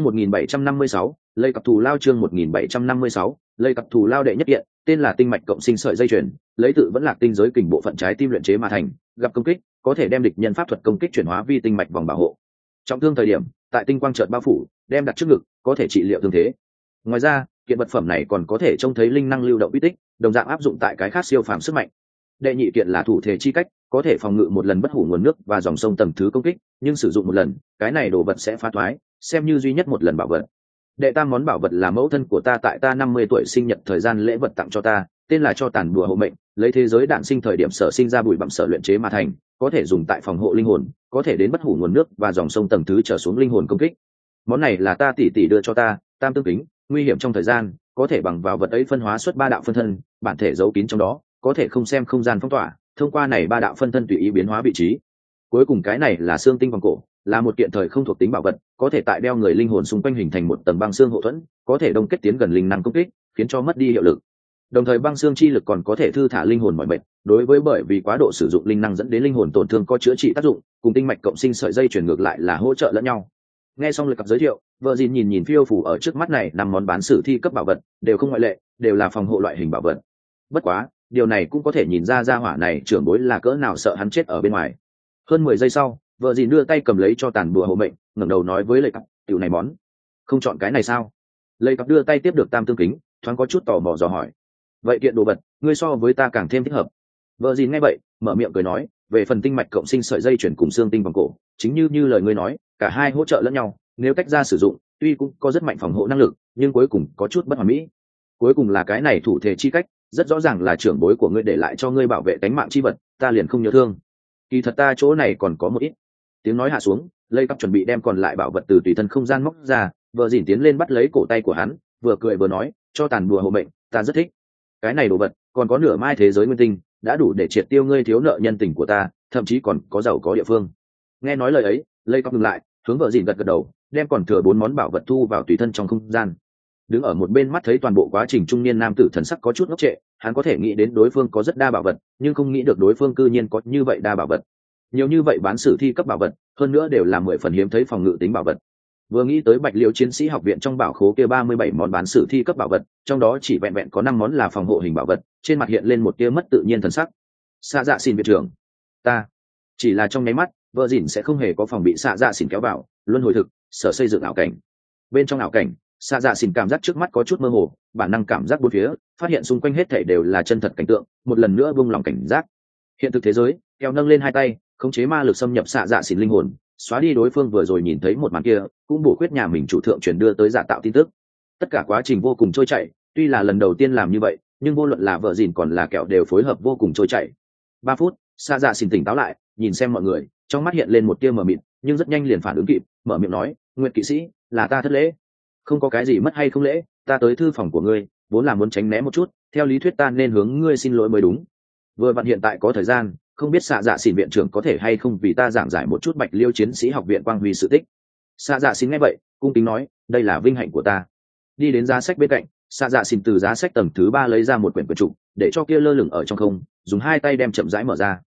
1756, lấy cặp thù lao. Chương 1756, lấy cặp thù lao đệ nhất kiện, tên là tinh mạch cộng sinh sợi dây chuyền, lấy tự vẫn lạc tinh giới kình bộ phận trái tim luyện chế mà thành, gặp công kích có thể đem địch nhân pháp thuật công kích chuyển hóa vi tinh mạch vòng bảo hộ. Trọng thương thời điểm, tại tinh quang chợt bao phủ, đem đặt trước ngực, có thể trị liệu thương thế. Ngoài ra, kiện vật phẩm này còn có thể trông thấy linh năng lưu động uy tích, đồng dạng áp dụng tại cái khác siêu phàm sức mạnh. Đệ nhị kiện là thủ thể chi cách, có thể phòng ngự một lần bất hủ nguồn nước và dòng sông tầng thứ công kích, nhưng sử dụng một lần, cái này đồ vật sẽ phá thoái, xem như duy nhất một lần bảo vật. Đệ tam món bảo vật là mẫu thân của ta tại ta 50 tuổi sinh nhật thời gian lễ vật tặng cho ta, tên là cho tàn đùa hộ mệnh, lấy thế giới đạn sinh thời điểm sở sinh ra bụi bặm sở luyện chế mà thành, có thể dùng tại phòng hộ linh hồn, có thể đến bất hủ nguồn nước và dòng sông tầng thứ trở xuống linh hồn công kích. Món này là ta tỷ tỷ đưa cho ta, tam tương kính, nguy hiểm trong thời gian, có thể bằng vào vật ấy phân hóa xuất 3 đạo phân thân, bản thể giấu kín trong đó, có thể không xem không gian phong tỏa, thông qua này 3 đạo phân thân tùy ý biến hóa vị trí. Cuối cùng cái này là xương tinh vòng cổ, là một kiện thời không thuộc tính bảo vật, có thể tại đeo người linh hồn xung quanh hình thành một tầng băng xương hộ thuẫn, có thể đông kết tiến gần linh năng công kích, khiến cho mất đi hiệu lực. Đồng thời băng xương chi lực còn có thể thư thả linh hồn mọi mệt, đối với bởi vì quá độ sử dụng linh năng dẫn đến linh hồn tổn thương có chữa trị tác dụng, cùng tinh mạch cộng sinh sợi dây chuyển ngược lại là hỗ trợ lẫn nhau. Nghe xong lời cặp giới thiệu, vợ dìn nhìn phiêu phủ ở trước mắt này 5 món bán sử thi cấp bảo vật, đều không ngoại lệ, đều là phòng hộ loại hình bảo vật. Bất quá, điều này cũng có thể nhìn ra hỏa này trưởng bối là cỡ nào sợ hắn chết ở bên ngoài. Hơn 10 giây sau, vợ dìn đưa tay cầm lấy cho tàn bùa hộ mệnh, ngẩng đầu nói với Lệ Cặp, "Tiểu này món, không chọn cái này sao?" Lệ Cặp đưa tay tiếp được tam tương kính, thoáng có chút tò mò dò hỏi, "Vậy kiện đồ vật, ngươi so với ta càng thêm thích hợp." Vợ dìn nghe vậy, mở miệng cười nói, "Về phần tinh mạch cộng sinh sợi dây chuyển cùng xương tinh vòng cổ, chính như lời ngươi nói, cả hai hỗ trợ lẫn nhau, nếu tách ra sử dụng, tuy cũng có rất mạnh phòng hộ năng lực, nhưng cuối cùng có chút bất hoàn mỹ. Cuối cùng là cái này thủ thể chi cách, rất rõ ràng là trưởng bối của ngươi để lại cho ngươi bảo vệ tánh mạng chi vật, ta liền không nhớ thương. Kỳ thật ta chỗ này còn có một ít." Tiếng nói hạ xuống, Lây Cắp chuẩn bị đem còn lại bảo vật từ tùy thân không gian móc ra, vợ dìn tiến lên bắt lấy cổ tay của hắn, vừa cười vừa nói, "Cho tàn đùa hộ mệnh, ta rất thích. Cái này đồ vật, còn có nửa mai thế giới nguyên tinh, đã đủ để triệt tiêu ngươi thiếu nợ nhân tình của ta, thậm chí còn có giàu có địa phương." Nghe nói lời ấy, Lây Cắp ngừng lại, hướng vợ dìn gật gật đầu, đem còn thừa 4 món bảo vật thu vào tùy thân trong không gian. Đứng ở một bên mắt thấy toàn bộ quá trình trung niên nam tử thần sắc có chút ngốc trệ, hắn có thể nghĩ đến đối phương có rất đa bảo vật, nhưng không nghĩ được đối phương cư nhiên có như vậy đa bảo vật. Nhiều như vậy bán sử thi cấp bảo vật, hơn nữa đều là 10 phần hiếm thấy phòng ngự tính bảo vật. Vừa nghĩ tới Bạch Liễu chiến sĩ học viện trong bảo khố kia 37 món bán sử thi cấp bảo vật, trong đó chỉ vẹn vẹn có 5 món là phòng hộ hình bảo vật, trên mặt hiện lên một tia mất tự nhiên thần sắc. "Xạ Dạ xin viện trưởng, ta..." Chỉ là trong nháy mắt, vợ dìn sẽ không hề có phòng bị Xạ Dạ xin kéo vào, luân hồi thực, sở xây dựng ảo cảnh. Bên trong ảo cảnh, Xạ Dạ xin cảm giác trước mắt có chút mơ hồ, bản năng cảm giác bốn phía, phát hiện xung quanh hết thảy đều là chân thật cảnh tượng, một lần nữa buông lòng cảnh giác. Hiện thực thế giới, kéo nâng lên hai tay, khống chế ma lực xâm nhập Xạ Dạ xin linh hồn, xóa đi đối phương vừa rồi nhìn thấy một màn kia, cũng bổ khuyết nhà mình chủ thượng truyền đưa tới giả tạo tin tức. Tất cả quá trình vô cùng trôi chảy, tuy là lần đầu tiên làm như vậy, nhưng vô luận là vợ dìn còn là kẹo đều phối hợp vô cùng trôi chảy. 3 phút, Xạ Dạ xin tỉnh táo lại, nhìn xem mọi người, trong mắt hiện lên một tia mờ mịt, nhưng rất nhanh liền phản ứng kịp, mở miệng nói, "Nguyệt kỵ sĩ, là ta thất lễ." "Không có cái gì mất hay không lễ, ta tới thư phòng của ngươi vốn là muốn tránh né một chút, theo lý thuyết ta nên hướng ngươi xin lỗi mới đúng. Vừa vặn hiện tại có thời gian, không biết Xạ Dạ xin viện trưởng có thể hay không vì ta giảng giải một chút Bạch Liêu chiến sĩ học viện quang huy sự tích." Xạ Dạ xin nghe vậy, cung kính nói, "Đây là vinh hạnh của ta." Đi đến giá sách bên cạnh, Xạ Dạ xin từ giá sách tầng thứ 3 lấy ra một quyển trục, để cho kia lơ lửng ở trong không, dùng 2 tay đem chậm rãi mở ra.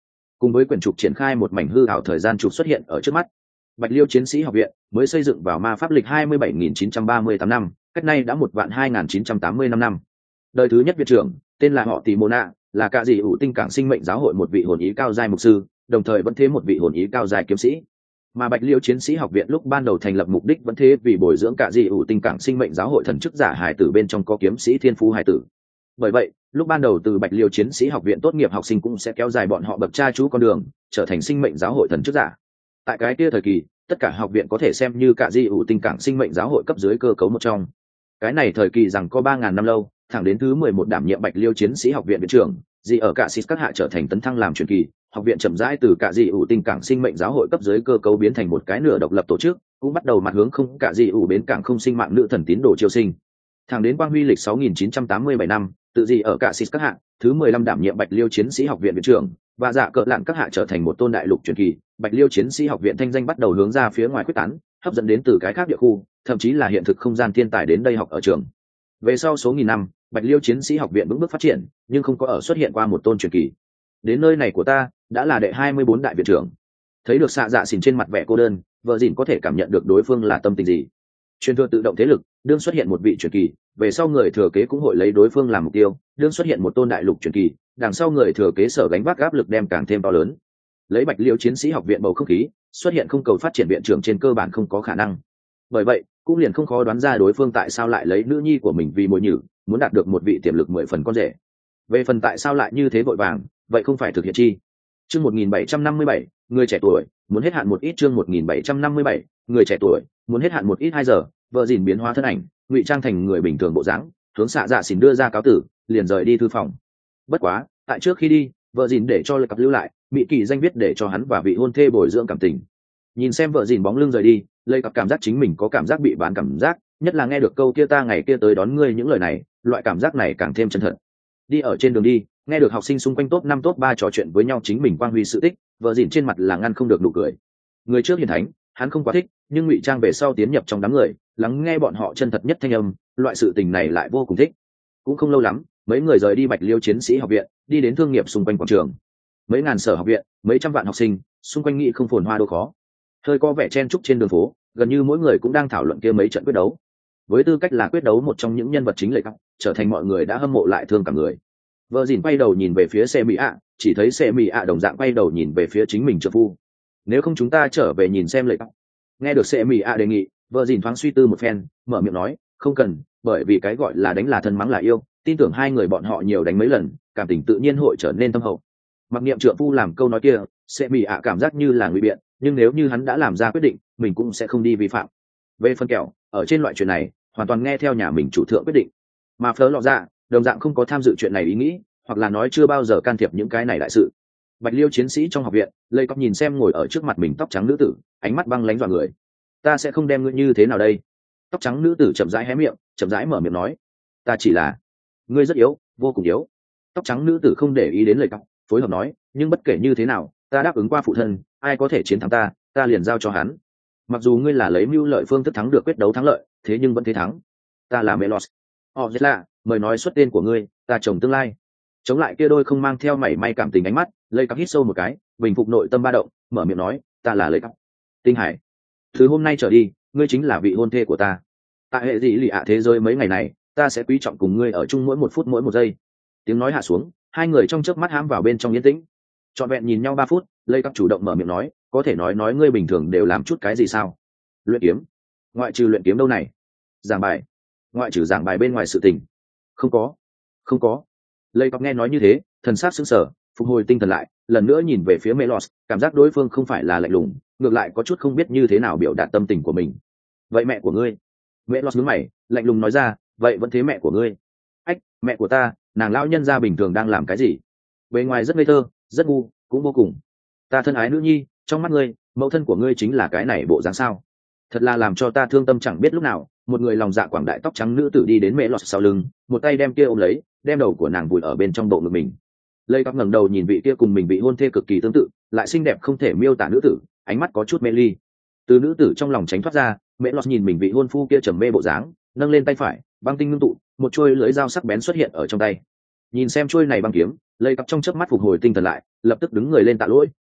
cùng với quyển trục triển khai một mảnh hư ảo thời gian trục xuất hiện ở trước mắt. Bạch Liêu chiến sĩ học viện mới xây dựng vào ma pháp lịch 27.938 năm, cách nay đã 1.2985 năm. Đời thứ nhất viện trưởng tên là họ Tỷ Mô Nạ, là cả dị ủ tinh cảng sinh mệnh giáo hội một vị hồn ý cao giai mục sư, đồng thời vẫn thế một vị hồn ý cao giai kiếm sĩ. Mà Bạch Liêu chiến sĩ học viện lúc ban đầu thành lập mục đích vẫn thế vì bồi dưỡng cả dị ủ tinh cảng sinh mệnh giáo hội thần chức giả hải tử bên trong có kiếm sĩ thiên phú hải tử. Bởi vậy, lúc ban đầu từ Bạch Liêu chiến sĩ học viện tốt nghiệp học sinh cũng sẽ kéo dài bọn họ bậc cha chú con đường, trở thành sinh mệnh giáo hội thần chức giả. Tại cái kia thời kỳ, tất cả học viện có thể xem như cả dị ủ tinh cảng sinh mệnh giáo hội cấp dưới cơ cấu một trong. Cái này thời kỳ rằng có 3.000 năm lâu, thẳng đến thứ 11 đảm nhiệm Bạch Liêu chiến sĩ học viện viện trưởng, dị ở cả xịt các hạ trở thành tấn thăng làm truyền kỳ, học viện chậm rãi từ cả dị ủ tinh cảng sinh mệnh giáo hội cấp dưới cơ cấu biến thành một cái nửa độc lập tổ chức, cũng bắt đầu mặt hướng không cả dị ủ bến cảng không sinh mạng nữ thần tín đồ chiêu sinh. Thẳng đến quang huy lịch 6.987 năm, tự dị ở cả xịt các hạ, thứ 15 đảm nhiệm Bạch Liêu chiến sĩ học viện viện trưởng, và dạ cỡ lạn các hạ trở thành một tôn đại lục truyền kỳ, Bạch Liêu chiến sĩ học viện thanh danh bắt đầu hướng ra phía ngoài quyết tán, hấp dẫn đến từ cái khác địa khu, thậm chí là hiện thực không gian thiên tài đến đây học ở trường. Về sau số nghìn năm, Bạch Liêu chiến sĩ học viện vững bước phát triển, nhưng không có ở xuất hiện qua một tôn truyền kỳ. Đến nơi này của ta, đã là đệ 24 đại viện trưởng. Thấy được xạ dạ xỉn trên mặt vẻ cô đơn, vợ dìn có thể cảm nhận được đối phương là tâm tình gì. Truyền thừa tự động thế lực, đương xuất hiện một vị truyền kỳ, về sau người thừa kế cũng hội lấy đối phương làm mục tiêu, đương xuất hiện một tôn đại lục truyền kỳ, đằng sau người thừa kế sở gánh vác áp lực đem càng thêm to lớn. Lấy Bạch Liêu chiến sĩ học viện bầu không khí, xuất hiện không cầu phát triển viện trưởng trên cơ bản không có khả năng. Bởi vậy, cũng liền không khó đoán ra đối phương tại sao lại lấy nữ nhi của mình vì mồi nhử, muốn đạt được một vị tiềm lực 10 phần con rể. Về phần tại sao lại như thế vội vàng, vậy không phải thực hiện chi. Chương 1757, người trẻ tuổi, muốn hết hạn một ít. Chương 1757, người trẻ tuổi, muốn hết hạn một ít. 2 giờ, vợ dìn biến hóa thân ảnh, ngụy trang thành người bình thường bộ dáng, hướng xạ dạ xỉn đưa ra cáo tử, liền rời đi thư phòng. Bất quá, tại trước khi đi, vợ dìn để cho lời cặp lưu lại, mỹ kỳ danh viết để cho hắn và vị hôn thê bồi dưỡng cảm tình. Nhìn xem vợ dìn bóng lưng rời đi, lời cặp cảm giác chính mình có cảm giác bị bán cảm giác, nhất là nghe được câu kia ta ngày kia tới đón ngươi những lời này, loại cảm giác này càng thêm chân thật. Đi ở trên đường đi, nghe được học sinh xung quanh top 5 top 3 trò chuyện với nhau chính mình quang huy sự tích, vợ dìn trên mặt là ngăn không được nụ cười. Người trước hiền thánh, hắn không quá thích, nhưng ngụy trang về sau tiến nhập trong đám người, lắng nghe bọn họ chân thật nhất thanh âm, loại sự tình này lại vô cùng thích. Cũng không lâu lắm, mấy người rời đi Bạch Liêu chiến sĩ học viện, đi đến thương nghiệp xung quanh quảng trường. Mấy ngàn sở học viện, mấy trăm vạn học sinh, xung quanh nghĩ không phồn hoa đâu khó. Hơi có vẻ chen trúc trên đường phố, gần như mỗi người cũng đang thảo luận kia mấy trận quyết đấu. Với tư cách là quyết đấu một trong những nhân vật chính lệ cấp, trở thành mọi người đã hâm mộ lại thương cả người. Vợ dìn quay đầu nhìn về phía xe mỹ ạ, chỉ thấy xe mỹ ạ đồng dạng quay đầu nhìn về phía chính mình trợ phu. Nếu không chúng ta trở về nhìn xem lệ cấp. Nghe được xe mỹ ạ đề nghị, vợ dìn thoáng suy tư một phen, mở miệng nói, không cần, bởi vì cái gọi là đánh là thân mắng là yêu, tin tưởng hai người bọn họ nhiều đánh mấy lần, cảm tình tự nhiên hội trở nên thâm hậu. Mặc niệm trượng phu làm câu nói kia, xe mỹ ạ cảm giác như là ngụy biện, nhưng nếu như hắn đã làm ra quyết định, mình cũng sẽ không đi vi phạm. Về phần kẹo, ở trên loại chuyện này, hoàn toàn nghe theo nhà mình chủ thượng quyết định. Mà Phớ Lọ Dạ, đồng dạng không có tham dự chuyện này ý nghĩ, hoặc là nói chưa bao giờ can thiệp những cái này đại sự. Bạch Liêu chiến sĩ trong học viện, lây cóc nhìn xem ngồi ở trước mặt mình tóc trắng nữ tử, ánh mắt băng lãnh dọa người. Ta sẽ không đem ngươi như thế nào đây. Tóc trắng nữ tử chậm rãi hé miệng, chậm rãi mở miệng nói, ta chỉ là, ngươi rất yếu, vô cùng yếu. Tóc trắng nữ tử không để ý đến lời cóc, phối hợp nói, nhưng bất kể như thế nào, ta đáp ứng qua phụ thân, ai có thể chiến thắng ta, ta liền giao cho hắn. Mặc dù ngươi là lấy mưu lợi phương thức thắng được quyết đấu thắng lợi, thế nhưng vẫn thế thắng. Ta là Melos. Rất lạ, mời nói xuất tên của ngươi, ta chồng tương lai. Chống lại kia đôi không mang theo mảy may cảm tình ánh mắt, lây cóc hít sâu một cái, bình phục nội tâm ba động, mở miệng nói, ta là lây cóc. Tinh Hải, từ hôm nay trở đi, ngươi chính là vị hôn thê của ta. Tại hệ dị lì ạ thế giới mấy ngày này, ta sẽ quý trọng cùng ngươi ở chung mỗi 1 phút mỗi 1 giây. Tiếng nói hạ xuống, hai người trong chớp mắt hãm vào bên trong yên tĩnh. Trọn vẹn nhìn nhau 3 phút, lây cóc chủ động mở miệng nói, có thể nói ngươi bình thường đều làm chút cái gì sao? Luyện kiếm. Ngoại trừ luyện kiếm đâu này? Giảng bài. Ngoại trừ giảng bài bên ngoài sự tình. Không có. Lây cóc nghe nói như thế, thần sắc sững sờ, phục hồi tinh thần lại, lần nữa nhìn về phía Melos, cảm giác đối phương không phải là lạnh lùng, ngược lại có chút không biết như thế nào biểu đạt tâm tình của mình. Vậy mẹ của ngươi? Melos nhướng mày, lạnh lùng nói ra, vậy vẫn thế mẹ của ngươi? Ách, mẹ của ta, nàng lão nhân gia bình thường đang làm cái gì? Bề ngoài rất ngây thơ, rất ngu, cũng vô cùng. Ta thân ái nữ nhi, trong mắt ngươi, mẫu thân của ngươi chính là cái này bộ dáng sao? Thật là làm cho ta thương tâm chẳng biết lúc nào. Một người lòng dạ quảng đại tóc trắng nữ tử đi đến mẹ lọt sau lưng, một tay đem kia ôm lấy, đem đầu của nàng vùi ở bên trong bộ ngực mình. Lây cóc ngẩng đầu nhìn vị kia cùng mình bị hôn thê cực kỳ tương tự, lại xinh đẹp không thể miêu tả nữ tử, ánh mắt có chút mê ly. Từ nữ tử trong lòng tránh thoát ra, mẹ lọt nhìn mình vị hôn phu kia trầm mê bộ dáng, nâng lên tay phải, băng tinh ngưng tụ, một chuôi lưỡi dao sắc bén xuất hiện ở trong tay. Nhìn xem chuôi này băng kiếm, lây cóc trong chớp mắt phục hồi tinh thần lại, lập tức đứng người lên tạ lỗi,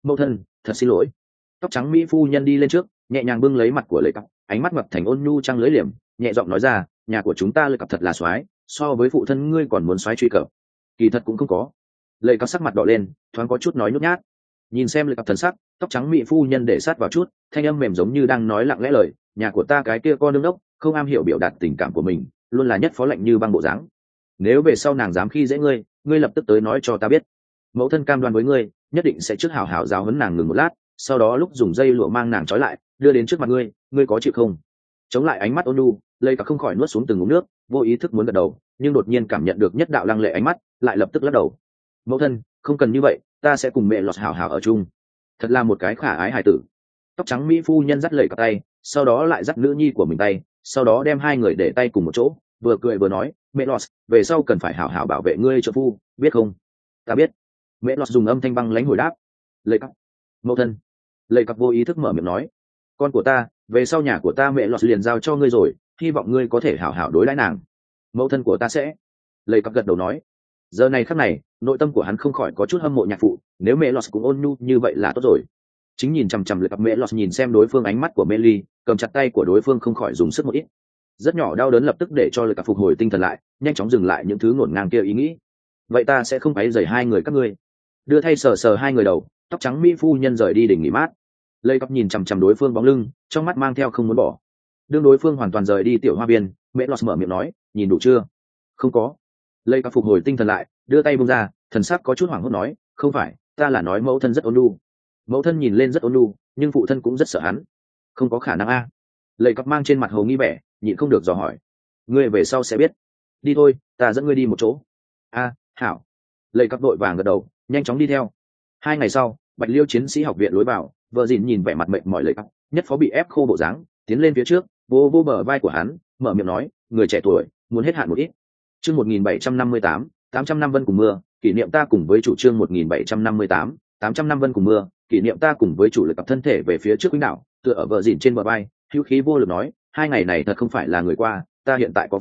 Mẫu thân, thật xin lỗi. Tóc trắng mỹ phu nhân đi lên trước, nhẹ nhàng bưng lấy mặt của Lệ Cặp, ánh mắt ngập thành ôn nhu trăng lưỡi liềm, nhẹ giọng nói ra, nhà của chúng ta Lệ Cặp thật là soái, so với phụ thân ngươi còn muốn soái truy cập. Kỳ thật cũng không có. Lệ Cặp sắc mặt đỏ lên, thoáng có chút nói nhút nhát. Nhìn xem Lệ Cặp thần sắc, tóc trắng mỹ phu nhân để sát vào chút, thanh âm mềm giống như đang nói lặng lẽ lời, nhà của ta cái kia con đương đốc, không am hiểu biểu đạt tình cảm của mình, luôn là nhất phó lạnh như băng bộ dáng. Nếu về sau nàng dám khi dễ ngươi, ngươi lập tức tới nói cho ta biết. Mẫu thân cam đoan với ngươi, nhất định sẽ trước hảo hảo giáo huấn nàng ngừng một lát, sau đó lúc dùng dây lụa mang nàng trói lại, đưa đến trước mặt ngươi, ngươi có chịu không? Chống lại ánh mắt ôn nhu, Lê Cặp không khỏi nuốt xuống từng ngụm nước, vô ý thức muốn gật đầu, nhưng đột nhiên cảm nhận được nhất đạo lăng lệ ánh mắt, lại lập tức lắc đầu. Mẫu thân, không cần như vậy, ta sẽ cùng mẹ lọt hảo hảo ở chung. Thật là một cái khả ái hài tử. Tóc trắng mỹ phu nhân dắt Lê Cặp tay, sau đó lại dắt nữ nhi của mình tay, sau đó đem hai người để tay cùng một chỗ, vừa cười vừa nói, mẹ lọt, về sau cần phải hảo hảo bảo vệ ngươi trợ phu, biết không? Ta biết. Mẹ lọt dùng âm thanh băng lãnh hồi đáp. Lê Cặp. Mẫu thân. Lê Cặp vô ý thức mở miệng nói, con của ta, về sau nhà của ta mẹ lọt liền giao cho ngươi rồi, hy vọng ngươi có thể hảo hảo đối đãi nàng. Mẫu thân của ta sẽ. Lê Cặp gật đầu nói. Giờ này khắc này, nội tâm của hắn không khỏi có chút hâm mộ nhạc phụ, nếu mẹ lọt cũng ôn nhu như vậy là tốt rồi. Chính nhìn chằm chằm Lê Cặp, mẹ lọt nhìn xem đối phương, ánh mắt của Meli cầm chặt tay của đối phương không khỏi dùng sức một ít. Rất nhỏ đau đớn lập tức để cho Lê Cặp phục hồi tinh thần lại, nhanh chóng dừng lại những thứ ngổn ngang kia ý nghĩ. Vậy ta sẽ không phải rời hai người các ngươi. Đưa thay sờ sờ hai người đầu, tóc trắng mỹ phu nhân rời đi đỉnh nghỉ mát. Lê Cặp nhìn chằm chằm đối phương bóng lưng, trong mắt mang theo không muốn bỏ. Đương đối phương hoàn toàn rời đi tiểu hoa viên, mẹ lọt mở miệng nói, nhìn đủ chưa? Không có. Lê Cặp phục hồi tinh thần lại, đưa tay buông ra, thần sắc có chút hoảng hốt nói, không phải, ta là nói mẫu thân rất ôn nhu. Mẫu thân nhìn lên rất ôn nhu, nhưng phụ thân cũng rất sợ hắn. Không có khả năng a. Lê Cặp mang trên mặt hồ nghi vẻ, nhịn không được dò hỏi, ngươi về sau sẽ biết. Đi thôi, ta dẫn ngươi đi một chỗ. A, hảo. Lê Cặp đội vàng gật đầu, nhanh chóng đi theo. 2 ngày sau, Bạch Liêu chiến sĩ học viện lối vào, vợ dìn nhìn vẻ mặt mệt mỏi Lê Cặp, nhất phó bị ép khô bộ dáng, tiến lên phía trước, vô vô bờ vai của hắn, mở miệng nói, người trẻ tuổi, muốn hết hạn một ít. Chương 1758, 800 năm vân cùng mưa, kỷ niệm ta cùng với chủ trương 1758, 800 năm vân cùng mưa, kỷ niệm ta cùng với chủ Lê Cặp thân thể về phía trước quỹ đạo, tựa ở vợ dìn trên bờ vai, hữu khí vô lực nói, 2 ngày này thật không phải là người qua, ta hiện tại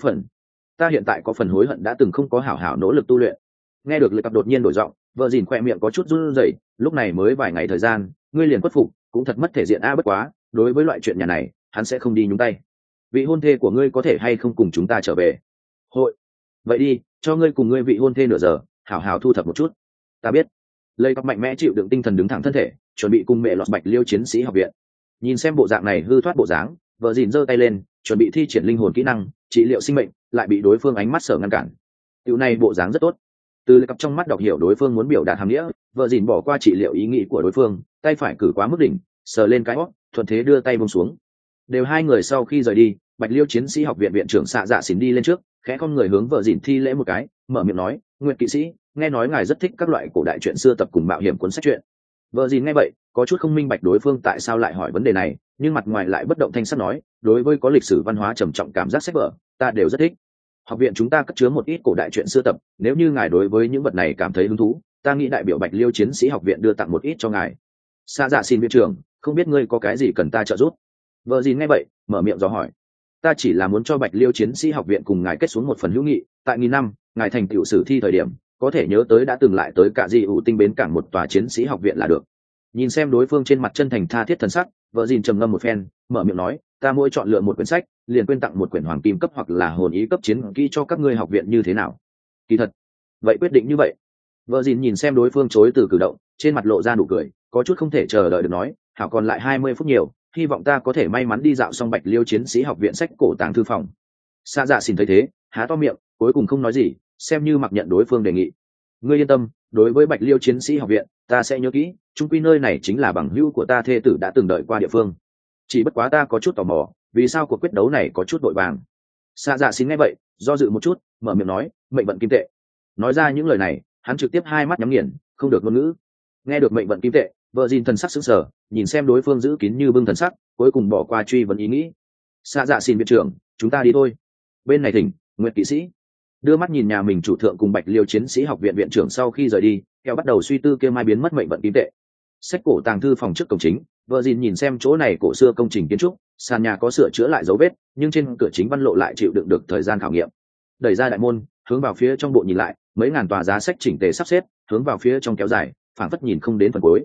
có phần hối hận đã từng không có hảo hảo nỗ lực tu luyện. Nghe được Lê Cặp đột nhiên đổi giọng, vợ dìn khỏe miệng có chút run rẩy, lúc này mới vài ngày thời gian, ngươi liền khuất phục, cũng thật mất thể diện a. Bất quá, đối với loại chuyện nhà này, hắn sẽ không đi nhúng tay. Vị hôn thê của ngươi có thể hay không cùng chúng ta trở về? Hội. Vậy đi, cho ngươi cùng ngươi vị hôn thê nửa giờ, hảo hảo thu thập một chút. Ta biết. Lê Cặp mạnh mẽ chịu đựng tinh thần đứng thẳng thân thể, chuẩn bị cùng mẹ lọt Bạch Liêu chiến sĩ học viện. Nhìn xem bộ dạng này hư thoát bộ dáng, vợ dìn giơ tay lên, chuẩn bị thi triển linh hồn kỹ năng trị liệu sinh mệnh, lại bị đối phương ánh mắt sở ngăn cản. Tiểu này bộ dáng rất tốt. Từ Lê Cặp trong mắt đọc hiểu đối phương muốn biểu đạt hàm nghĩa, vợ dìn bỏ qua trị liệu ý nghĩ của đối phương, tay phải cử quá mức đỉnh, sờ lên cái hót, thuận thế đưa tay buông xuống. Đều hai người sau khi rời đi, Bạch Liêu chiến sĩ học viện viện trưởng Xạ Dạ Xỉn đi lên trước, khẽ con người hướng vợ dìn thi lễ một cái, mở miệng nói, Nguyệt kỵ sĩ, nghe nói ngài rất thích các loại cổ đại truyện xưa tập cùng mạo hiểm cuốn sách truyện. Vợ dìn nghe vậy, có chút không minh bạch đối phương tại sao lại hỏi vấn đề này, nhưng mặt ngoài lại bất động thanh sắc nói, đối với có lịch sử văn hóa trầm trọng cảm giác sách vở, ta đều rất thích. Học viện chúng ta cất chứa một ít cổ đại truyện xưa tập, nếu như ngài đối với những vật này cảm thấy hứng thú, ta nghĩ đại biểu Bạch Liêu chiến sĩ học viện đưa tặng một ít cho ngài. Xạ Dạ Xỉn viện trưởng, không biết ngươi có cái gì cần ta trợ giúp? Vợ dìn nghe vậy, mở miệng dò hỏi. Ta chỉ là muốn cho Bạch Liêu chiến sĩ học viện cùng ngài kết xuống một phần hữu nghị, tại nghìn năm, ngài thành tựu sử thi thời điểm, có thể nhớ tới đã từng lại tới cả dị ủ tinh bến cảng một tòa chiến sĩ học viện là được. Nhìn xem đối phương trên mặt chân thành tha thiết thần sắc, vợ dìn trầm ngâm một phen, mở miệng nói, ta mỗi chọn lựa một quyển sách, liền quyên tặng một quyển hoàng kim cấp hoặc là hồn ý cấp chiến kỹ cho các ngươi học viện như thế nào? Kỳ thật, vậy quyết định như vậy. Vợ dìn nhìn xem đối phương chối từ cử động, trên mặt lộ ra nụ cười, có chút không thể chờ đợi được nói, hảo, còn lại 20 phút nhiều, hy vọng ta có thể may mắn đi dạo xong Bạch Liêu chiến sĩ học viện sách cổ tàng thư phòng. Xạ Dạ Xỉn thấy thế, há to miệng, cuối cùng không nói gì, xem như mặc nhận đối phương đề nghị. Ngươi yên tâm, đối với Bạch Liêu chiến sĩ học viện, ta sẽ nhớ kỹ, chung quy nơi này chính là bằng hữu của ta thê tử đã từng đợi qua địa phương. Chỉ bất quá ta có chút tò mò, vì sao cuộc quyết đấu này có chút vội vàng? Xạ Dạ Xỉn nghe vậy, do dự một chút, mở miệng nói, mệnh vận kim tệ. Nói ra những lời này, hắn trực tiếp hai mắt nhắm nghiền, không được ngôn ngữ. Nghe được mệnh vận kim tệ, vợ dìn thần sắc sững sờ, nhìn xem đối phương giữ kín như bưng thần sắc, cuối cùng bỏ qua truy vấn ý nghĩ. Xạ Dạ Xỉn viện trưởng, chúng ta đi thôi. Bên này thỉnh, Nguyệt kỵ sĩ. Đưa mắt nhìn nhà mình chủ thượng cùng Bạch Liêu chiến sĩ học viện viện trưởng sau khi rời đi, keo bắt đầu suy tư kia mai biến mất mệnh vận kim tệ. Sách cổ tàng thư phòng trước cổng chính, vợ dìn nhìn xem chỗ này cổ xưa công trình kiến trúc, sàn nhà có sửa chữa lại dấu vết, nhưng trên cửa chính văn lộ lại chịu đựng được thời gian khảo nghiệm. Đẩy ra đại môn, hướng vào phía trong bộ nhìn lại, mấy ngàn tòa giá sách chỉnh tề sắp xếp, hướng vào phía trong kéo dài, phảng phất nhìn không đến phần cuối.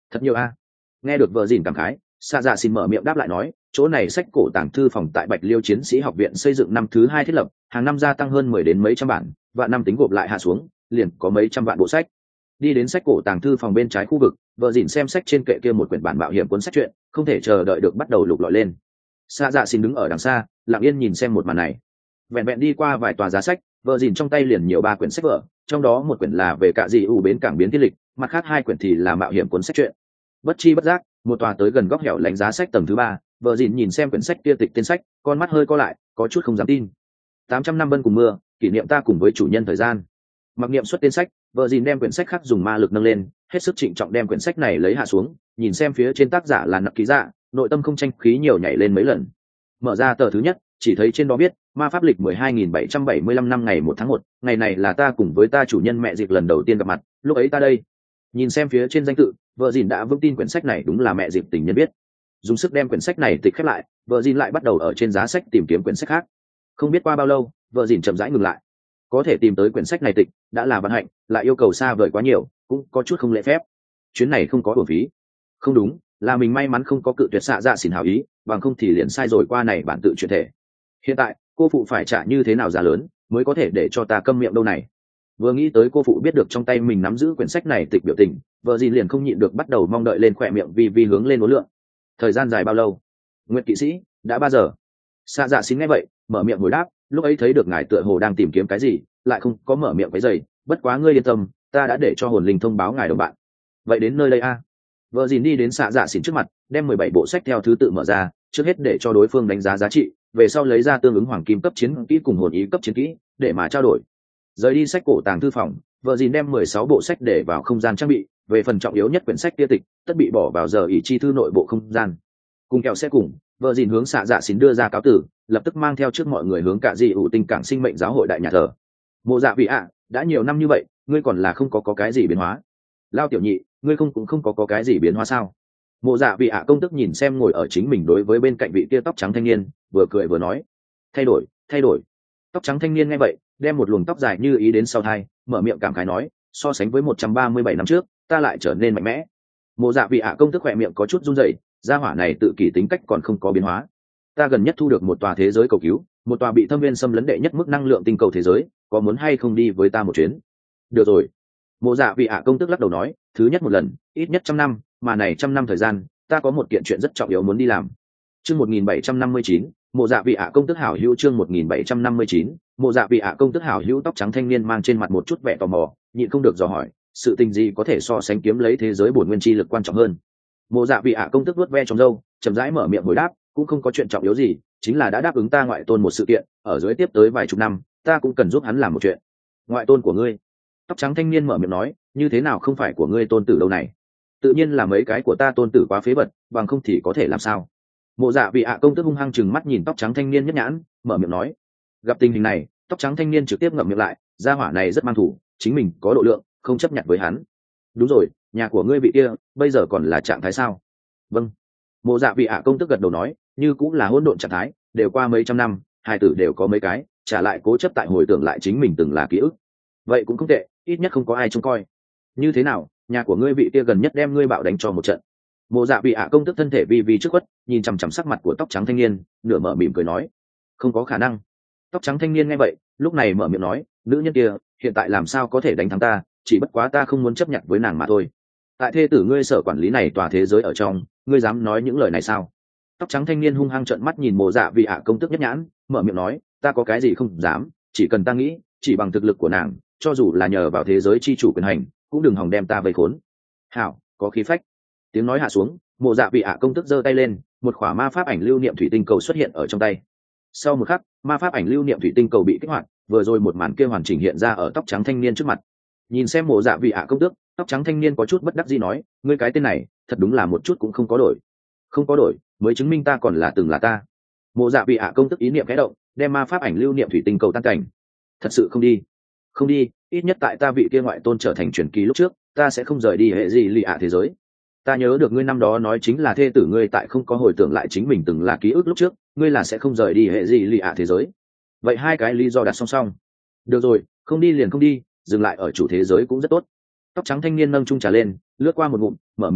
Thật nhiều a. Nghe được vợ dìn cảm khái, xạ dạ xin mở miệng đáp lại nói, chỗ này sách cổ tàng thư phòng tại Bạch Liêu Chiến sĩ học viện xây dựng năm thứ 2 thiết lập, hàng năm gia tăng hơn 10 đến mấy trăm bản, và năm tính gộp lại hạ xuống, liền có mấy trăm vạn bộ sách. Đi đến sách cổ tàng thư phòng bên trái khu vực, vợ dìn xem sách trên kệ kia một quyển bản mạo hiểm cuốn sách truyện, không thể chờ đợi được bắt đầu lục lọi lên. Xạ dạ xin đứng ở đằng xa, lặng yên nhìn xem một màn này. Vẹn vẹn đi qua vài tòa giá sách, vợ dìn trong tay liền nhiều 3 quyển sách vở, trong đó một quyển là về cả dị ủ bến cảng biến thiên lịch, mặt khác 2 quyển thì là mạo hiểm cuốn sách truyện. Bất chi bất giác, một tòa tới gần góc hẻo lánh giá sách tầng thứ 3, vợ dìn nhìn xem quyển sách kia tịch tên sách, con mắt hơi co lại, có chút không dám tin. 800 năm bân cùng mưa, kỷ niệm ta cùng với chủ nhân thời gian. Mặc niệm xuất tên sách, vợ dìn đem quyển sách khác dùng ma lực nâng lên, hết sức trịnh trọng đem quyển sách này lấy hạ xuống, nhìn xem phía trên tác giả là nặc ký dạ, nội tâm không tranh khí nhiều nhảy lên mấy lần. Mở ra tờ thứ nhất, chỉ thấy trên đó viết ma pháp lịch 12.775 năm ngày 1 tháng 1, ngày này là ta cùng với ta chủ nhân mẹ dịp lần đầu tiên gặp mặt, lúc ấy ta đây. Nhìn xem phía trên danh tự, vợ dìn đã vững tin quyển sách này đúng là mẹ dịp tình nhân viết. Dùng sức đem quyển sách này tịch khép lại, vợ dìn lại bắt đầu ở trên giá sách tìm kiếm quyển sách khác. Không biết qua bao lâu, vợ dìn chậm rãi ngừng lại. Có thể tìm tới quyển sách này tịch đã là vận hạnh, lại yêu cầu xa vời quá nhiều, cũng có chút không lễ phép. Chuyến này không có uổng phí. Không đúng, là mình may mắn không có cự tuyệt xạ dạ xỉn hảo ý, bằng không thì liền sai rồi qua này bản tự chuyển thể. Hiện tại cô phụ phải trả như thế nào giá lớn mới có thể để cho ta câm miệng đâu này. Vừa nghĩ tới cô phụ biết được trong tay mình nắm giữ quyển sách này tịch biểu tình, vợ dìn liền không nhịn được bắt đầu mong đợi lên khỏe miệng vì hướng lên uốn lượn. Thời gian dài bao lâu? Nguyệt kỵ sĩ, đã 3 giờ. Xạ dạ xin nghe vậy, mở miệng hồi đáp, lúc ấy thấy được ngài tựa hồ đang tìm kiếm cái gì, lại không có mở miệng cái giày, bất quá ngươi yên tâm, ta đã để cho hồn linh thông báo ngài đồng bạn. Vậy đến nơi đây a. Vợ dìn đi đến xạ dạ xỉn trước mặt, đem 17 bộ sách theo thứ tự mở ra, trước hết để cho đối phương đánh giá giá trị, về sau lấy ra tương ứng hoàng kim cấp chiến kỹ cùng hồn ý cấp chiến kỹ để mà trao đổi. Rời đi sách cổ tàng thư phòng, vợ dìn đem 16 bộ sách để vào không gian trang bị, về phần trọng yếu nhất quyển sách kia tịch tất bị bỏ vào giờ ỷ chi thư nội bộ không gian. Cùng kẹo xe cùng, vợ dìn hướng xạ dạ xỉn đưa ra cáo tử, lập tức mang theo trước mọi người hướng cả dị ủ tinh cảng sinh mệnh giáo hội đại nhà thờ. Mộ dạ vị ạ, đã nhiều năm như vậy ngươi còn là không có cái gì biến hóa. Lao tiểu nhị, ngươi cũng không có cái gì biến hóa sao? Mộ dạ vị ạ công tức nhìn xem ngồi ở chính mình đối với bên cạnh vị kia tóc trắng thanh niên, vừa cười vừa nói, thay đổi. Tóc trắng thanh niên nghe vậy, đem một luồng tóc dài như ý đến sau thai, mở miệng cảm khái nói, so sánh với 137 năm trước ta lại trở nên mạnh mẽ. Mộ dạ vị ạ công tức khỏe miệng có chút run rẩy, gia hỏa này tự kỷ tính cách còn không có biến hóa. Ta gần nhất thu được một tòa thế giới cầu cứu, một tòa bị thâm viên xâm lấn đệ nhất mức năng lượng tinh cầu thế giới, có muốn hay không đi với ta một chuyến? Được rồi. Mộ dạ vị ạ công tức lắc đầu nói, thứ nhất một lần, ít nhất 100 năm, mà này 100 năm thời gian, ta có một kiện chuyện rất trọng yếu muốn đi làm. Chương 1759, mộ dạ vị ạ công tức hảo hữu. Chương 1759, mộ dạ vị ạ công tức hảo hữu. Tóc trắng thanh niên mang trên mặt một chút vẻ tò mò, nhịn không được dò hỏi, sự tình gì có thể so sánh kiếm lấy thế giới bổn nguyên chi lực quan trọng hơn? Mộ dạ vị ạ công tức vuốt ve trong râu, chậm rãi mở miệng hồi đáp, cũng không có chuyện trọng yếu gì, chính là đã đáp ứng ta ngoại tôn một sự kiện, ở dưới tiếp tới vài chục năm, ta cũng cần giúp hắn làm một chuyện. Ngoại tôn của ngươi? Tóc trắng thanh niên mở miệng nói, như thế nào không phải của ngươi tôn tử đâu này? Tự nhiên là mấy cái của ta tôn tử quá phế vật, bằng không thì có thể làm sao? Mộ dạ vị ạ công tức hung hăng chừng mắt nhìn tóc trắng thanh niên nhất nhãn, mở miệng nói. Gặp tình hình này, tóc trắng thanh niên trực tiếp ngậm miệng lại, gia hỏa này rất mang thủ, chính mình có độ lượng, không chấp nhận với hắn. Đúng rồi, nhà của ngươi vị kia bây giờ còn là trạng thái sao? Vâng. Mộ dạ vị ạ công tức gật đầu nói, như cũng là hỗn độn trạng thái, đều qua mấy trăm năm, hai tử đều có mấy cái, trả lại cố chấp tại hồi tưởng lại chính mình từng là ký ức. Vậy cũng không tệ, ít nhất không có ai trông coi. Như thế nào, nhà của ngươi vị kia gần nhất đem ngươi bạo đánh cho một trận? Mộ dạ vị ạ công tức thân thể vi trước quất, nhìn chằm chằm sắc mặt của tóc trắng thanh niên, nửa mở mỉm cười nói, không có khả năng. Tóc trắng thanh niên nghe vậy, lúc này mở miệng nói, nữ nhân kia hiện tại làm sao có thể đánh thắng ta, chỉ bất quá ta không muốn chấp nhận với nàng mà thôi. Tại thê tử ngươi sở quản lý này tòa thế giới ở trong, ngươi dám nói những lời này sao? Tóc trắng thanh niên hung hăng trợn mắt nhìn mộ dạ vị ạ công tức nhất nhãn, mở miệng nói, ta có cái gì không dám, chỉ cần ta nghĩ, chỉ bằng thực lực của nàng, cho dù là nhờ vào thế giới chi chủ quyền hành, cũng đừng hòng đem ta vây khốn. Hảo, có khí phách. Tiếng nói hạ xuống, mộ dạ vị ạ công tức giơ tay lên, một khỏa ma pháp ảnh lưu niệm thủy tinh cầu xuất hiện ở trong tay. Sau một khắc, ma pháp ảnh lưu niệm thủy tinh cầu bị kích hoạt, vừa rồi một màn kia hoàn chỉnh hiện ra ở tóc trắng thanh niên trước mặt. Nhìn xem mộ dạ vị ạ công tước, tóc trắng thanh niên có chút bất đắc dĩ nói, ngươi cái tên này thật đúng là một chút cũng không có đổi. Không có đổi mới chứng minh ta còn là từng là ta. Mộ dạ vị ạ công tức ý niệm khẽ động, đem ma pháp ảnh lưu niệm thủy tinh cầu tan cảnh. Thật sự không đi? Không đi, ít nhất tại ta vị kia ngoại tôn trở thành truyền kỳ lúc trước, ta sẽ không rời đi hệ gì lì ạ thế giới. Ta nhớ được ngươi năm đó nói chính là thê tử ngươi tại không có hồi tưởng lại chính mình từng là ký ức lúc trước, ngươi là sẽ không rời đi hệ gì lì ạ thế giới. Vậy hai cái lý do đặt song song. Được rồi, không đi liền không đi, dừng lại ở chủ thế giới cũng rất tốt. Tóc trắng thanh niên nâng chung trà lên, lướt qua một ngụm, mở miệng hỏi,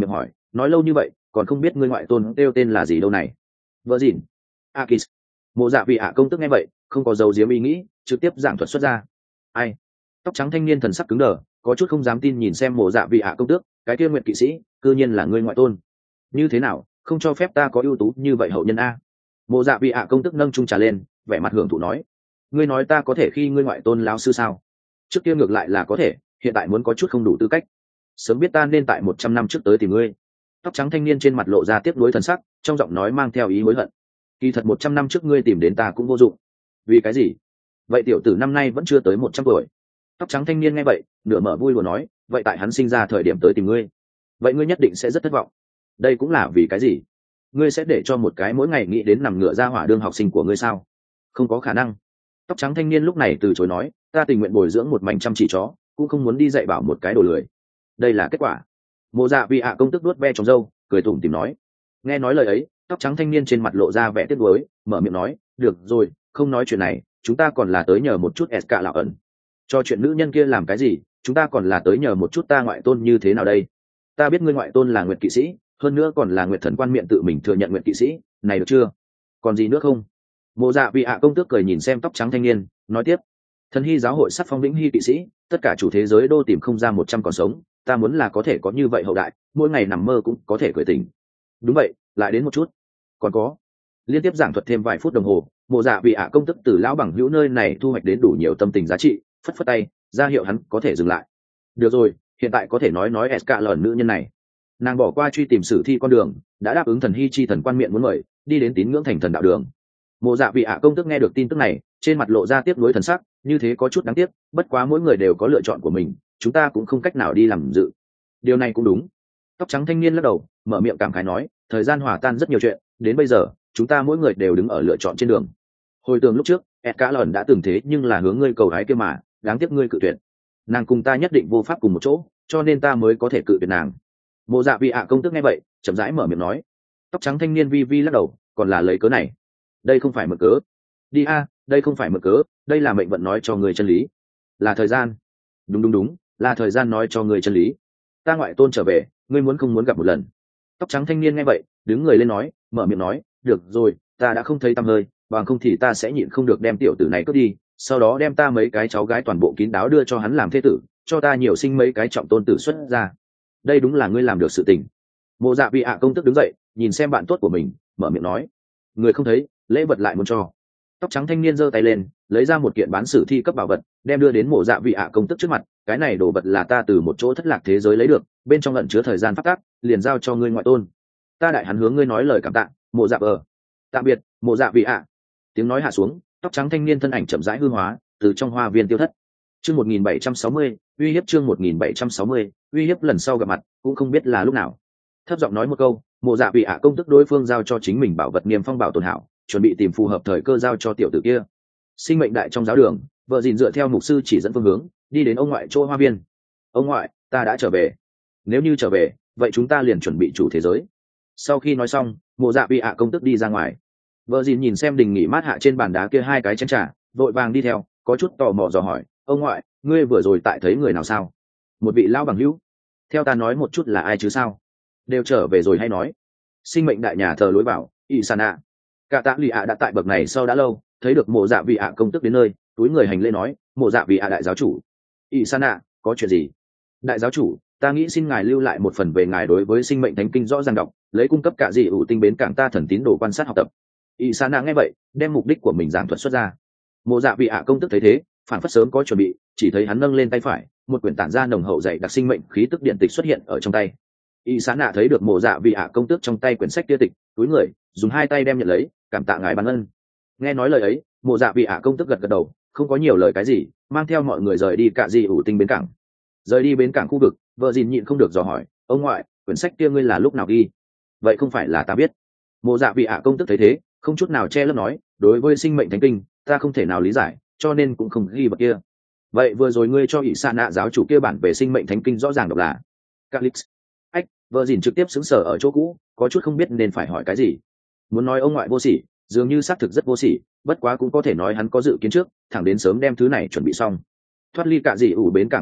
nói lâu như vậy còn không biết ngươi ngoại tôn kêu tên là gì đâu này. Vợ dịn. Akis. Mộ Dạ Vị ạ công tức nghe vậy không có dấu diếm ý nghĩ, trực tiếp giảng thuật xuất ra. Ai? Tóc trắng thanh niên thần sắc cứng đờ, có chút không dám tin nhìn xem Mộ Dạ Vị ạ công tước, cái kia nguyện kỵ sĩ cư nhiên là ngươi ngoại tôn. Như thế nào, không cho phép ta có ưu tú như vậy hậu nhân a? Mộ Dạ Vị ạ công tức nâng chung trà lên, vẻ mặt hưởng thụ nói, ngươi nói ta có thể khi ngươi ngoại tôn lão sư sao? Trước kia ngược lại là có thể, hiện tại muốn có chút không đủ tư cách. Sớm biết ta nên tại 100 năm trước tới tìm ngươi. Tóc trắng thanh niên trên mặt lộ ra tiếc nuối thần sắc, trong giọng nói mang theo ý hối hận. Kỳ thật 100 năm trước ngươi tìm đến ta cũng vô dụng. Vì cái gì? Vậy tiểu tử năm nay vẫn chưa tới 100 tuổi. Tóc trắng thanh niên nghe vậy nửa mở vui đùa nói, vậy tại hắn sinh ra thời điểm tới tìm ngươi, vậy ngươi nhất định sẽ rất thất vọng. Đây cũng là vì cái gì? Ngươi sẽ để cho một cái mỗi ngày nghĩ đến nằm ngửa ra hỏa đương học sinh của ngươi sao? Không có khả năng. Tóc trắng thanh niên lúc này từ chối nói, ta tình nguyện bồi dưỡng một mảnh chăm chỉ chó, cũng không muốn đi dạy bảo một cái đồ lười. Đây là kết quả. Mộ Dạ Vị ạ công tức đuốt ve trong râu, cười tủm tỉm nói. Nghe nói lời ấy, tóc trắng thanh niên trên mặt lộ ra vẻ tiếc nuối, mở miệng nói, được rồi, không nói chuyện này, chúng ta còn là tới nhờ một chút SK lão ẩn. Cho chuyện nữ nhân kia làm cái gì, chúng ta còn là tới nhờ một chút ta ngoại tôn như thế nào đây? Ta biết ngươi ngoại tôn là Nguyệt kỵ sĩ, hơn nữa còn là Nguyệt thần quan miệng tự mình thừa nhận Nguyệt kỵ sĩ, này được chưa? Còn gì nữa không? Mộ Dạ Vị ạ công tước cười nhìn xem tóc trắng thanh niên, nói tiếp, thần hy giáo hội sắc phong vĩnh hy kỵ sĩ, tất cả chủ thế giới đô tìm không ra 100 còn sống, ta muốn là có thể có như vậy hậu đại, mỗi ngày nằm mơ cũng có thể cười tỉnh. Đúng vậy, lại đến một chút. Còn có. Liên tiếp giảng thuật thêm vài phút đồng hồ, Mộ Dạ Vị ạ công tức từ lão bằng hữu nơi này thu hoạch đến đủ nhiều tâm tình giá trị, phất phất tay ra hiệu hắn có thể dừng lại. Được rồi, hiện tại có thể nói SK lần nữ nhân này. Nàng bỏ qua truy tìm sử thi con đường, đã đáp ứng thần hy chi thần quan miệng muốn mời, đi đến tín ngưỡng thành thần đạo đường. Mộ Dạ Vị ạ công tức nghe được tin tức này, trên mặt lộ ra tiếc nuối thần sắc, như thế có chút đáng tiếc, bất quá mỗi người đều có lựa chọn của mình, chúng ta cũng không cách nào đi làm dự. Điều này cũng đúng. Tóc trắng thanh niên lắc đầu, mở miệng cảm khái nói, thời gian hòa tan rất nhiều chuyện, đến bây giờ, chúng ta mỗi người đều đứng ở lựa chọn trên đường. Hồi tưởng lúc trước, Edgar lần đã từng thế nhưng là hướng ngươi cầu hái kia mà, đáng tiếc ngươi cự tuyệt. Nàng cùng ta nhất định vô pháp cùng một chỗ, cho nên ta mới có thể cự tuyệt nàng. Mộ Dạ Vị ạ công tức nghe vậy, chậm rãi mở miệng nói. Tóc trắng thanh niên vi vi lắc đầu, còn là lấy cớ này. Đây không phải mượn cớ. Đi a, đây không phải mượn cớ, đây là mệnh vận nói cho người chân lý. Là thời gian. Đúng, là thời gian nói cho người chân lý. Ta ngoại tôn trở về, ngươi muốn không muốn gặp một lần? Tóc trắng thanh niên nghe vậy, đứng người lên nói, mở miệng nói, được rồi, ta đã không thấy tăm hơi, bằng không thì ta sẽ nhịn không được đem tiểu tử này cướp đi, sau đó đem ta mấy cái cháu gái toàn bộ kín đáo đưa cho hắn làm thê tử, cho ta nhiều sinh mấy cái trọng tôn tử xuất ra. Đây đúng là ngươi làm được sự tình. Mộ Dạ Vị ạ công tức đứng dậy, nhìn xem bạn tốt của mình, mở miệng nói, người không thấy, lễ vật lại muốn cho. Tóc trắng thanh niên giơ tay lên, lấy ra một kiện bán sử thi cấp bảo vật, đem đưa đến Mộ Dạ Vị ạ công tức trước mặt. Cái này đồ vật là ta từ một chỗ thất lạc thế giới lấy được, bên trong ẩn chứa thời gian phát tác, liền giao cho ngươi ngoại tôn. Ta đại hắn hướng ngươi nói lời cảm tạ. Mộ Dạ tạm biệt, Mộ Dạ Vị ạ. Tiếng nói hạ xuống, tóc trắng thanh niên thân ảnh chậm rãi hư hóa, từ trong hoa viên tiêu thất. Chương 1760, uy hiếp chương 1760, uy hiếp lần sau gặp mặt, cũng không biết là lúc nào. Thấp giọng nói một câu, Mộ Dạ Vị ạ công tức đối phương giao cho chính mình bảo vật niềm phong bảo tồn hảo, chuẩn bị tìm phù hợp thời cơ giao cho tiểu tử kia. Sinh mệnh đại trong giáo đường, vợ dìn dựa theo mục sư chỉ dẫn phương hướng, đi đến ông ngoại chỗ hoa viên. Ông ngoại, ta đã trở về. Nếu như trở về, vậy chúng ta liền chuẩn bị chủ thế giới. Sau khi nói xong, Mộ Dạ Vị ạ công tức đi ra ngoài. Vợ dìn nhìn xem đình nghỉ mát hạ trên bàn đá kia hai cái chén trà, vội vàng đi theo, có chút tò mò dò hỏi, ông ngoại, ngươi vừa rồi tại thấy người nào sao? Một vị lão bằng hữu. Theo ta nói một chút là ai chứ sao? Đều trở về rồi hay nói? Sinh mệnh đại nhà thờ lối vào, Isana. Cả tạ lì ạ đã tại bậc này sau đã lâu, thấy được Mộ Dạ Vị ạ công tức đến nơi, túi người hành lễ nói, Mộ Dạ Vị ạ đại giáo chủ. Isana, có chuyện gì? Đại giáo chủ, ta nghĩ xin ngài lưu lại một phần về ngài đối với sinh mệnh thánh kinh rõ ràng đọc, lấy cung cấp cả dị ủ tinh bến cảng ta thần tín đồ quan sát học tập. Isana nghe vậy, đem mục đích của mình giảng thuật xuất ra. Mộ Dạ Vị ạ công tức thấy thế, phản phất sớm có chuẩn bị, chỉ thấy hắn nâng lên tay phải, một quyển tản ra nồng hậu dày đặc sinh mệnh khí tức điện tịch xuất hiện ở trong tay. Isana thấy được Mộ Dạ Vị ạ công tước trong tay quyển sách kia tịch, túi người, dùng hai tay đem nhận lấy, cảm tạ ngài ban ân. Nghe nói lời ấy, Mộ Dạ Vị ạ công tức gật gật đầu, không có nhiều lời cái gì, mang theo mọi người rời đi cả dị ủ tinh bến cảng. Rời đi bến cảng khu vực, vợ dìn nhịn không được dò hỏi, ông ngoại, quyển sách kia ngươi là lúc nào ghi? Vậy không phải là ta biết. Mộ Dạ Vị ạ công tức thấy thế, không chút nào che lấp nói, đối với sinh mệnh thánh kinh, ta không thể nào lý giải, cho nên cũng không ghi bậc kia. Vậy vừa rồi ngươi cho Isana giáo chủ kia bản về sinh mệnh thánh kinh rõ ràng đọc là Calix. Ách, vợ dìn trực tiếp xứng sở ở chỗ cũ, có chút không biết nên phải hỏi cái gì. Muốn nói ông ngoại vô sỉ, dường như xác thực rất vô sỉ, bất quá cũng có thể nói hắn có dự kiến trước, thẳng đến sớm đem thứ này chuẩn bị xong. Thoát ly cả dị ủ bến cảng khu vực,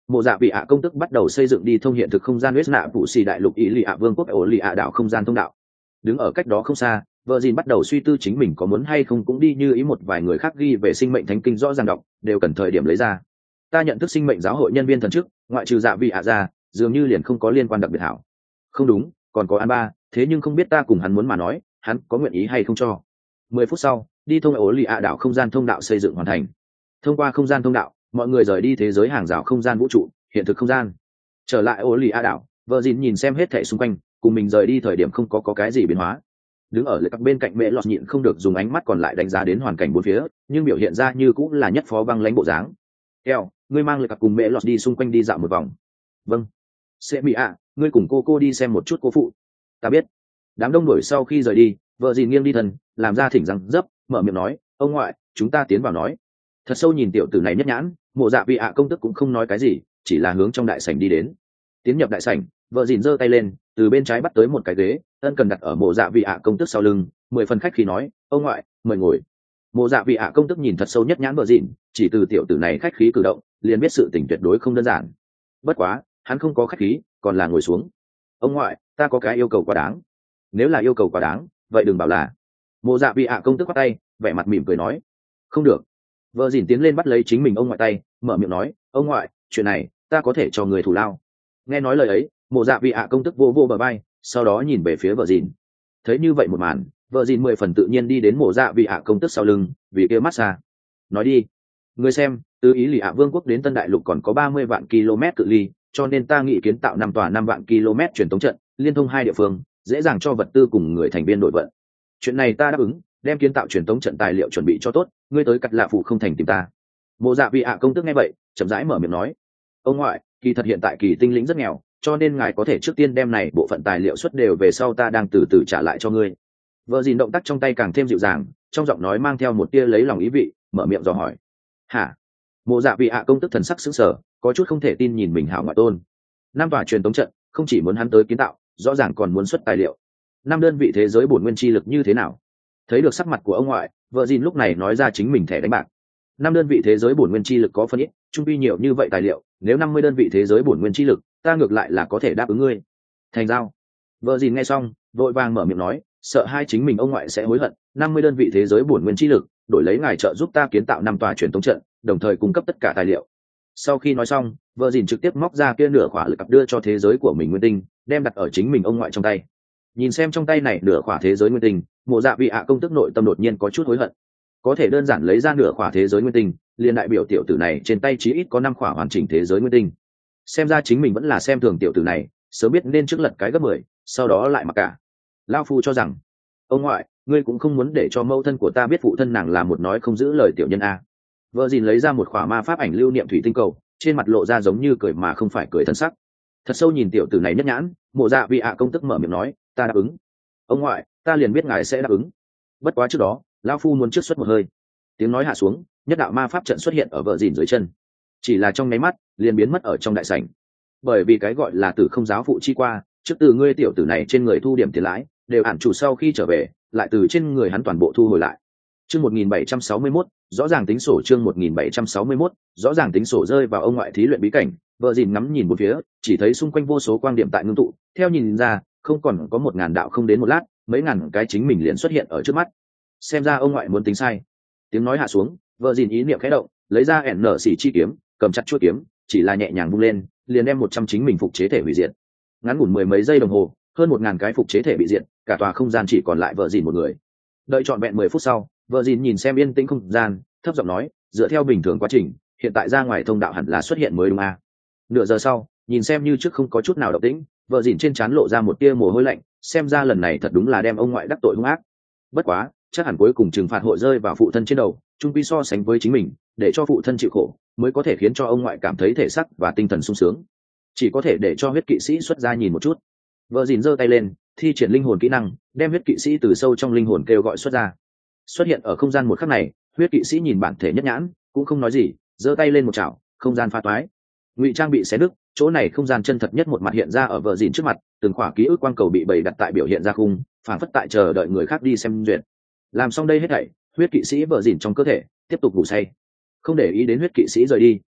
Mộ Dạ Vị ạ công tức bắt đầu xây dựng đi thông hiện thực không gian West Nạ Phụ Xì đại lục Ý Lì ạ Vương quốc ổ Lì ạ đảo không gian thông đạo. Đứng ở cách đó không xa, vợ Dìn bắt đầu suy tư chính mình có muốn hay không cũng đi như ý một vài người khác ghi về sinh mệnh thánh kinh rõ ràng đọc, đều cần thời điểm lấy ra. Ta nhận thức sinh mệnh giáo hội nhân viên thần chức, ngoại trừ Dạ Vị ạ ra, dường như liền không có liên quan đặc biệt hảo. Không đúng, còn có An Ba, thế nhưng không biết ta cùng hắn muốn mà nói, hắn có nguyện ý hay không cho. 10 phút sau, đi thông ổ Lì ạ đảo không gian thông đạo xây dựng hoàn thành. Thông qua không gian thông đạo, mọi người rời đi thế giới hàng rào không gian vũ trụ, hiện thực không gian. Trở lại ổ Lì ạ đảo, vợ Dìn nhìn xem hết thảy xung quanh, cùng mình rời đi thời điểm không có cái gì biến hóa. Đứng ở lệ các bên cạnh mẹ lọt nhịn không được dùng ánh mắt còn lại đánh giá đến hoàn cảnh bốn phía, nhưng biểu hiện ra như cũng là nhất phó băng lãnh bộ dáng. Eo, ngươi mang lệ các cùng mẹ lọt đi xung quanh đi dạo một vòng. Vâng. Sẽ bị ạ, ngươi cùng cô đi xem một chút cô phụ. Ta biết. Đám đông đuổi sau khi rời đi, vợ Dìn nghiêng đi thân, làm ra thỉnh răng dấp, mở miệng nói, ông ngoại, chúng ta tiến vào nói. Thật sâu nhìn tiểu tử này nhất nhãn, Mộ Dạ Vị ạ công tức cũng không nói cái gì, chỉ là hướng trong đại sảnh đi đến. Tiến nhập đại sảnh, vợ Dìn giơ tay lên, từ bên trái bắt tới một cái ghế, ân cần đặt ở Mộ Dạ Vị ạ công tức sau lưng, 10 phần khách khí nói, ông ngoại, mời ngồi. Mộ Dạ Vị ạ công tức nhìn thật sâu nhất nhãn vợ Dìn, chỉ từ tiểu tử này khách khí cử động, liền biết sự tình tuyệt đối không đơn giản. Bất quá, hắn không có khách khí, còn là ngồi xuống. Ông ngoại, ta có cái yêu cầu quá đáng. Nếu là yêu cầu quá đáng, vậy đừng bảo là. Mộ Dạ Vị ạ công tức bắt tay, vẻ mặt mỉm cười nói, không được. Vợ Dìn tiến lên bắt lấy chính mình ông ngoại tay, mở miệng nói, ông ngoại, chuyện này ta có thể cho người thù lao. Nghe nói lời ấy, Mộ Dạ Vị ạ công tức vô vô bờ vai, sau đó nhìn về phía vợ Dìn. Thấy như vậy một màn, vợ Dìn 10 phần tự nhiên đi đến Mộ Dạ Vị ạ công tức sau lưng, vì kia massage. Nói đi, người xem, từ Ý Lì ạ Vương quốc đến Tân Đại Lục còn có 30 vạn km cự ly, cho nên ta nghĩ kiến tạo 5 tòa 5 vạn km truyền tống trận, liên thông hai địa phương, dễ dàng cho vật tư cùng người thành viên đổi vận. Chuyện này ta đáp ứng, đem kiến tạo truyền tống trận tài liệu chuẩn bị cho tốt, ngươi tới cắt lạ phụ không thành tìm ta. Mộ Dạ Vị ạ công tức nghe vậy, chậm rãi mở miệng nói, ông ngoại, kỳ thật hiện tại kỳ tinh lĩnh rất nghèo, cho nên ngài có thể trước tiên đem này bộ phận tài liệu xuất đều về sau ta đang từ từ trả lại cho ngươi. Vợ Dìn động tác trong tay càng thêm dịu dàng, trong giọng nói mang theo một tia lấy lòng ý vị, mở miệng dò hỏi, hả? Mộ Dạ Vị ạ công tức thần sắc sững sờ, có chút không thể tin nhìn mình hảo ngoại tôn. 5 tòa truyền tống trận, không chỉ muốn hắn tới kiến tạo, rõ ràng còn muốn xuất tài liệu. 5 đơn vị thế giới bổn nguyên chi lực như thế nào? Thấy được sắc mặt của ông ngoại, vợ Dìn lúc này nói ra chính mình thẻ đánh bạc. 5 đơn vị thế giới bổn nguyên chi lực có phân ít, trung quy nhiều như vậy tài liệu, nếu 50 đơn vị thế giới bổn nguyên chi lực, ta ngược lại là có thể đáp ứng ngươi. Thành giao. Vợ Dìn nghe xong, vội vàng mở miệng nói, sợ hai chính mình ông ngoại sẽ hối hận, 50 đơn vị thế giới bổn nguyên chi lực, đổi lấy ngài trợ giúp ta kiến tạo 5 tòa truyền tống trận, đồng thời cung cấp tất cả tài liệu. Sau khi nói xong, vợ Dìn trực tiếp móc ra kia nửa khỏa lực cặp đưa cho thế giới của mình nguyên tinh, đem đặt ở chính mình ông ngoại trong tay. Nhìn xem trong tay này nửa khỏa thế giới nguyên tinh, Mộ Dạ Vị ạ công tức nội tâm đột nhiên có chút hối hận. Có thể đơn giản lấy ra nửa khỏa thế giới nguyên tinh, liền đại biểu tiểu tử này trên tay chí ít có 5 khỏa hoàn chỉnh thế giới nguyên tinh. Xem ra chính mình vẫn là xem thường tiểu tử này, sớm biết nên trước lật cái gấp 10, sau đó lại mặc cả. Lão phu cho rằng, ông ngoại, ngươi cũng không muốn để cho mẫu thân của ta biết phụ thân nàng là một nói không giữ lời tiểu nhân a. Vợ Dìn lấy ra một khỏa ma pháp ảnh lưu niệm thủy tinh cầu, trên mặt lộ ra giống như cười mà không phải cười thân sắc. Thật sâu nhìn tiểu tử này nhất nhãn, Mộ Dạ Vị ạ công tức mở miệng nói, ta đáp ứng. Ông ngoại, ta liền biết ngài sẽ đáp ứng. Bất quá trước đó, lão phu muốn trước xuất một hơi. Tiếng nói hạ xuống, nhất đạo ma pháp trận xuất hiện ở vợ Dìn dưới chân. Chỉ là trong nháy mắt, liền biến mất ở trong đại sảnh. Bởi vì cái gọi là tử không giáo phụ chi qua, trước từ ngươi tiểu tử này trên người thu điểm tiền lãi, đều ản chủ sau khi trở về, lại từ trên người hắn toàn bộ thu hồi lại. Chương 1761, rõ ràng tính sổ chương 1761, rõ ràng tính sổ rơi vào ông ngoại thí luyện bí cảnh, vợ Dìn ngắm nhìn bốn phía, chỉ thấy xung quanh vô số quang điểm tại ngưng tụ, theo nhìn ra, không còn có 1000 đạo không đến một lát, mấy ngàn cái chính mình liền xuất hiện ở trước mắt. Xem ra ông ngoại muốn tính sai. Tiếng nói hạ xuống, vợ Dìn ý niệm khẽ động, lấy ra ẻn xỉ chi kiếm, cầm chặt chuôi kiếm, chỉ là nhẹ nhàng vung lên, liền đem 100 chính mình phục chế thể hủy diệt. Ngắn ngủn 10 mấy giây đồng hồ, hơn 1000 cái phục chế thể bị diệt, cả tòa không gian chỉ còn lại vợ Dìn một người. Đợi trọn vẹn 10 phút sau, vợ Dìn nhìn xem yên tĩnh không gian, thấp giọng nói, dựa theo bình thường quá trình, hiện tại ra ngoài thông đạo hẳn là xuất hiện mới đúng à? Nửa giờ sau, nhìn xem như trước không có chút nào động tĩnh, vợ Dìn trên trán lộ ra một tia mồ hôi lạnh, xem ra lần này thật đúng là đem ông ngoại đắc tội hung ác. Bất quá, chắc hẳn cuối cùng trừng phạt hội rơi vào phụ thân trên đầu, chung quy so sánh với chính mình, để cho phụ thân chịu khổ, mới có thể khiến cho ông ngoại cảm thấy thể xác và tinh thần sung sướng. Chỉ có thể để cho huyết kỵ sĩ xuất ra nhìn một chút. Vợ Dìn giơ tay lên, thi triển linh hồn kỹ năng, đem huyết kỵ sĩ từ sâu trong linh hồn kêu gọi xuất ra. Xuất hiện ở không gian một khắc này, huyết kỵ sĩ nhìn bản thể nhất nhãn, cũng không nói gì, giơ tay lên một chảo, không gian pha toái. Ngụy trang bị xé nứt, chỗ này không gian chân thật nhất một mặt hiện ra ở vợ Dìn trước mặt, từng khỏa ký ức quang cầu bị bày đặt tại biểu hiện ra khung, phản phất tại chờ đợi người khác đi xem duyệt. Làm xong đây hết thảy, huyết kỵ sĩ vợ Dìn trong cơ thể tiếp tục ngủ say. Không để ý đến huyết kỵ sĩ rời đi,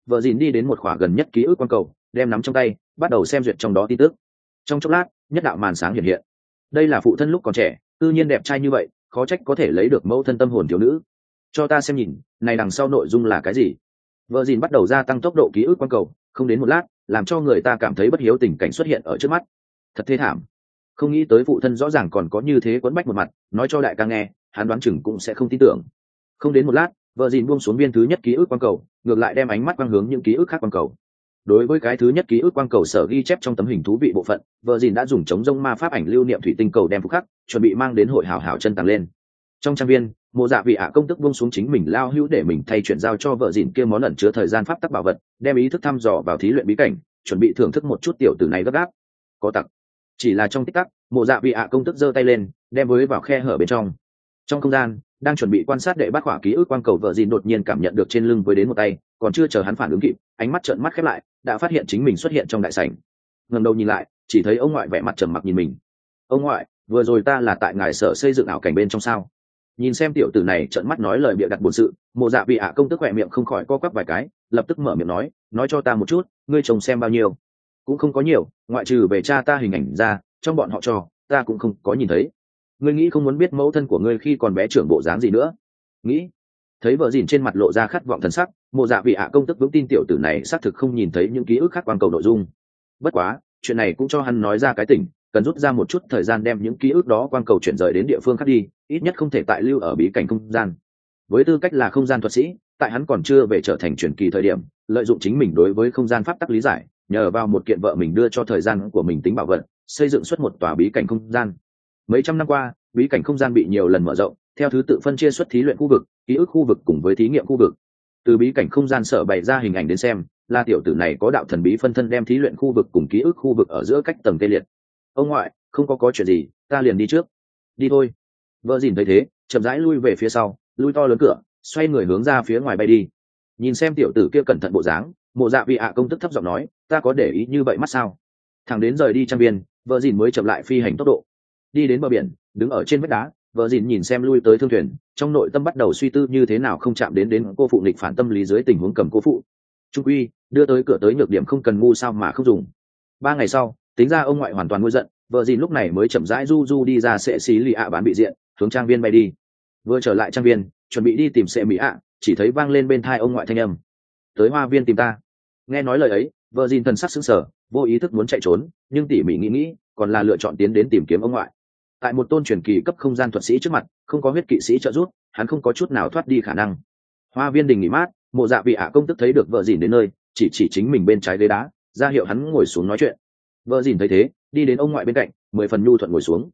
vợ dìn đi đến một khỏa gần nhất ký ức quang cầu, đem nắm trong tay, bắt đầu xem duyệt trong đó tin tức. Trong chốc lát, nhất đạo màn sáng hiện hiện. Đây là phụ thân lúc còn trẻ, tự nhiên đẹp trai như vậy, khó trách có thể lấy được mẫu thân tâm hồn thiếu nữ. Cho ta xem nhìn, này đằng sau nội dung là cái gì? Vợ dìn bắt đầu gia tăng tốc độ ký ức quang cầu, không đến một lát, làm cho người ta cảm thấy bất hiếu tình cảnh xuất hiện ở trước mắt. Thật thê thảm. Không nghĩ tới phụ thân rõ ràng còn có như thế quấn bách một mặt, nói cho đại ca nghe, hắn đoán chừng cũng sẽ không tin tưởng. Không đến một lát, vợ dìn buông xuống viên thứ nhất ký ức quang cầu, ngược lại đem ánh mắt quang hướng những ký ức khác quang cầu. Đối với cái thứ nhất ký ức quang cầu sở ghi chép trong tấm hình thú vị bộ phận, vợ dìn đã dùng chống rông ma pháp ảnh lưu niệm thủy tinh cầu đem phục khắc, chuẩn bị mang đến hội hảo hảo chân tàng lên. Trong trang viên, Mộ Dạ Vị ạ công tức buông xuống chính mình lao hữu để mình thay chuyển giao cho vợ dìn kia món ẩn chứa thời gian pháp tắc bảo vật, đem ý thức thăm dò vào thí luyện bí cảnh, chuẩn bị thưởng thức một chút tiểu tử này gấp gáp. Có tặc. Chỉ là trong tích tắc, Mộ Dạ Vị ạ công tức giơ tay lên, đem với vào khe hở bên trong. Trong không gian, đang chuẩn bị quan sát đệ bát khỏa ký ức quang cầu vợ dìn đột nhiên cảm nhận được trên lưng với đến một tay, còn chưa chờ hắn phản ứng kịp, ánh mắt trợn mắt khép lại, đã phát hiện chính mình xuất hiện trong đại sảnh. Ngẩng đầu nhìn lại, chỉ thấy ông ngoại vẻ mặt trầm mặc nhìn mình. Ông ngoại, vừa rồi ta là tại ngài sở xây dựng ảo cảnh bên trong sao? Nhìn xem tiểu tử này trợn mắt nói lời bịa đặt buồn sự, Mộ Dạ Vị ạ công tức khỏe miệng không khỏi co quắp vài cái, lập tức mở miệng nói cho ta một chút, ngươi chồng xem bao nhiêu? Cũng không có nhiều, ngoại trừ về cha ta hình ảnh ra, trong bọn họ cho ta cũng không có nhìn thấy. Ngươi nghĩ không muốn biết mẫu thân của ngươi khi còn bé trưởng bộ dáng gì nữa? Nghĩ. Thấy vợ dìn trên mặt lộ ra khát vọng thần sắc, Mộ Dạ Vị ạ công tức vững tin tiểu tử này xác thực không nhìn thấy những ký ức khác quang cầu nội dung. Bất quá, chuyện này cũng cho hắn nói ra cái tỉnh, cần rút ra một chút thời gian đem những ký ức đó quang cầu chuyển rời đến địa phương khác đi, ít nhất không thể tại lưu ở bí cảnh không gian. Với tư cách là không gian thuật sĩ, tại hắn còn chưa về trở thành truyền kỳ thời điểm, lợi dụng chính mình đối với không gian pháp tắc lý giải, nhờ vào một kiện vợ mình đưa cho thời gian của mình tính bảo vật, xây dựng xuất một tòa bí cảnh không gian. Mấy trăm năm qua, bí cảnh không gian bị nhiều lần mở rộng, theo thứ tự phân chia xuất thí luyện khu vực, ký ức khu vực cùng với thí nghiệm khu vực. Từ bí cảnh không gian sở bày ra hình ảnh đến xem, là tiểu tử này có đạo thần bí phân thân đem thí luyện khu vực cùng ký ức khu vực ở giữa cách tầng tê liệt. Ông ngoại, không có chuyện gì, ta liền đi trước. Đi thôi. Vợ dìn thấy thế, chậm rãi lui về phía sau, lui to lớn cửa, xoay người hướng ra phía ngoài bay đi. Nhìn xem tiểu tử kia cẩn thận bộ dáng, Mộ Dạ Vị ạ công tức thấp giọng nói, ta có để ý như vậy mắt sao? Thằng đến rời đi trang viên, vợ dìn mới chậm lại phi hành tốc độ. Đi đến bờ biển, đứng ở trên vách đá, vợ dìn nhìn xem lui tới thương thuyền, trong nội tâm bắt đầu suy tư như thế nào không chạm đến cô phụ nghịch phản tâm lý dưới tình huống cầm cô phụ. Trung quy, đưa tới cửa tới nhược điểm không cần ngu sao mà không dùng. 3 ngày sau, tính ra ông ngoại hoàn toàn nguôi giận, vợ dìn lúc này mới chậm rãi du đi ra sệ xí lì ạ bán bị diện, hướng trang viên bay đi. Vừa trở lại trang viên, chuẩn bị đi tìm sệ mỹ ạ, chỉ thấy vang lên bên tai ông ngoại thanh âm: tới hoa viên tìm ta. Nghe nói lời ấy, vợ dìn thần sắc sững sờ, vô ý thức muốn chạy trốn, nhưng tỉ mỉ nghĩ, còn là lựa chọn tiến đến tìm kiếm ông ngoại. Tại một tôn truyền kỳ cấp không gian thuật sĩ trước mặt, không có huyết kỵ sĩ trợ giúp, hắn không có chút nào thoát đi khả năng. Hoa viên đình nghỉ mát, Mộ Dạ Vị ạ công tức thấy được vợ dìn đến nơi, chỉ chính mình bên trái ghế đá, ra hiệu hắn ngồi xuống nói chuyện. Vợ dìn thấy thế, đi đến ông ngoại bên cạnh, 10 phần nhu thuận ngồi xuống.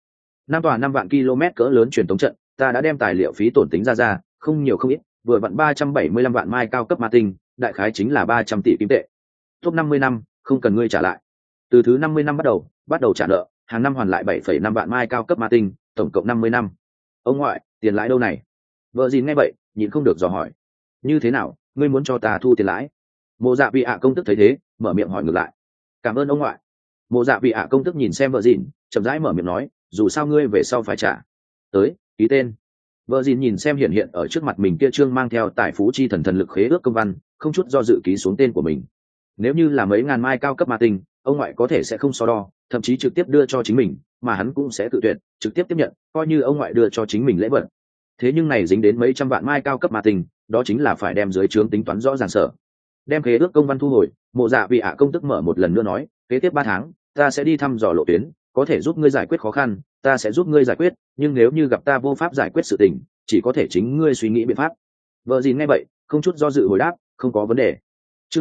5 vạn km cỡ lớn truyền tống trận, ta đã đem tài liệu phí tổn tính ra, không nhiều không ít, vừa vặn 375 vạn mai cao cấp ma tinh, đại khái chính là 300 tỷ kim tệ. Top 50 năm, không cần ngươi trả lại. Từ thứ 50 năm bắt đầu trả nợ, hàng năm hoàn lại 7,5 vạn mai cao cấp ma tinh, tổng cộng 50 năm. Ông ngoại, tiền lãi đâu này? Vợ dìn nghe vậy, nhịn không được dò hỏi. Như thế nào, ngươi muốn cho ta thu tiền lãi? Mộ Dạ Vị ạ công tức thấy thế, mở miệng hỏi ngược lại. Cảm ơn ông ngoại. Mộ Dạ Vị ạ công tức nhìn xem vợ dìn, chậm rãi mở miệng nói, dù sao ngươi về sau phải trả. Tới, ký tên. Vợ dìn nhìn xem hiện ở trước mặt mình kia trương mang theo tài phú chi thần thần lực khế ước công văn, không chút do dự ký xuống tên của mình. Nếu như là mấy ngàn mai cao cấp ma tinh, ông ngoại có thể sẽ không so đo, thậm chí trực tiếp đưa cho chính mình, mà hắn cũng sẽ tự tuyệt, trực tiếp tiếp nhận, coi như ông ngoại đưa cho chính mình lễ vật. Thế nhưng này dính đến mấy trăm vạn mai cao cấp ma tinh, đó chính là phải đem dưới trướng tính toán rõ ràng sở. Đem khế ước công văn thu hồi, Mộ Dạ Vị ạ công tức mở một lần nữa nói, kế tiếp 3 tháng, ta sẽ đi thăm dò lộ tuyến, có thể giúp ngươi giải quyết khó khăn, ta sẽ giúp ngươi giải quyết, nhưng nếu như gặp ta vô pháp giải quyết sự tình, chỉ có thể chính ngươi suy nghĩ biện pháp. Vợ dìn nghe vậy, không chút do dự hồi đáp, không có vấn đề. Chương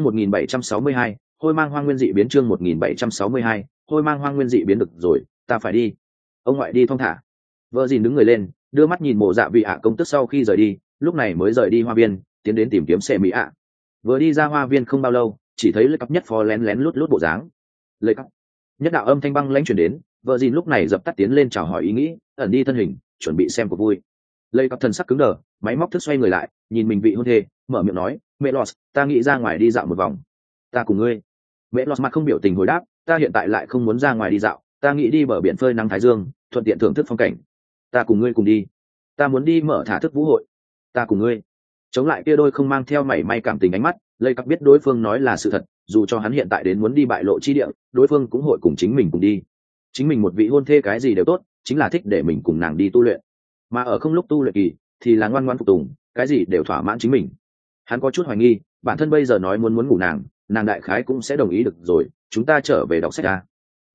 1762, hôi mang hoang nguyên dị biến. Chương 1762, hôi mang hoang nguyên dị biến. Được rồi, ta phải đi. Ông ngoại đi thong thả. Vợ dìn đứng người lên, đưa mắt nhìn Mộ Dạ Vị ạ công tức sau khi rời đi, lúc này mới rời đi hoa viên, tiến đến tìm kiếm sệ mỹ ạ. Vừa đi ra hoa viên không bao lâu, chỉ thấy Lê Cắp nhất phó lén lút bộ dáng. Lê Cắp. Nhất đạo âm thanh băng lãnh truyền đến, vợ dìn lúc này dập tắt tiến lên chào hỏi ý nghĩ, ẩn đi thân hình, chuẩn bị xem cuộc vui. Lê Cắp thần sắc cứng đờ, máy móc thức xoay người lại, nhìn mình vị hôn thê, mở miệng nói, mẹ Lọt, ta nghĩ ra ngoài đi dạo một vòng. Ta cùng ngươi. Mẹ Lọt mặt không biểu tình hồi đáp, ta hiện tại lại không muốn ra ngoài đi dạo, ta nghĩ đi bờ biển phơi nắng thái dương, thuận tiện thưởng thức phong cảnh. Ta cùng ngươi cùng đi. Ta muốn đi mở thả thức vũ hội. Ta cùng ngươi. chống lại kia đôi không mang theo mảy may cảm tình ánh mắt, lây cặp biết đối phương nói là sự thật, dù cho hắn hiện tại đến muốn đi bại lộ chi địa, đối phương cũng hội cùng chính mình cùng đi. Chính mình một vị hôn thê cái gì đều tốt, chính là thích để mình cùng nàng đi tu luyện, mà ở không lúc tu luyện kỳ thì là ngoan ngoãn phục tùng, cái gì đều thỏa mãn chính mình. Hắn có chút hoài nghi, bản thân bây giờ nói muốn ngủ nàng đại khái cũng sẽ đồng ý được rồi. Chúng ta trở về đọc sách ra.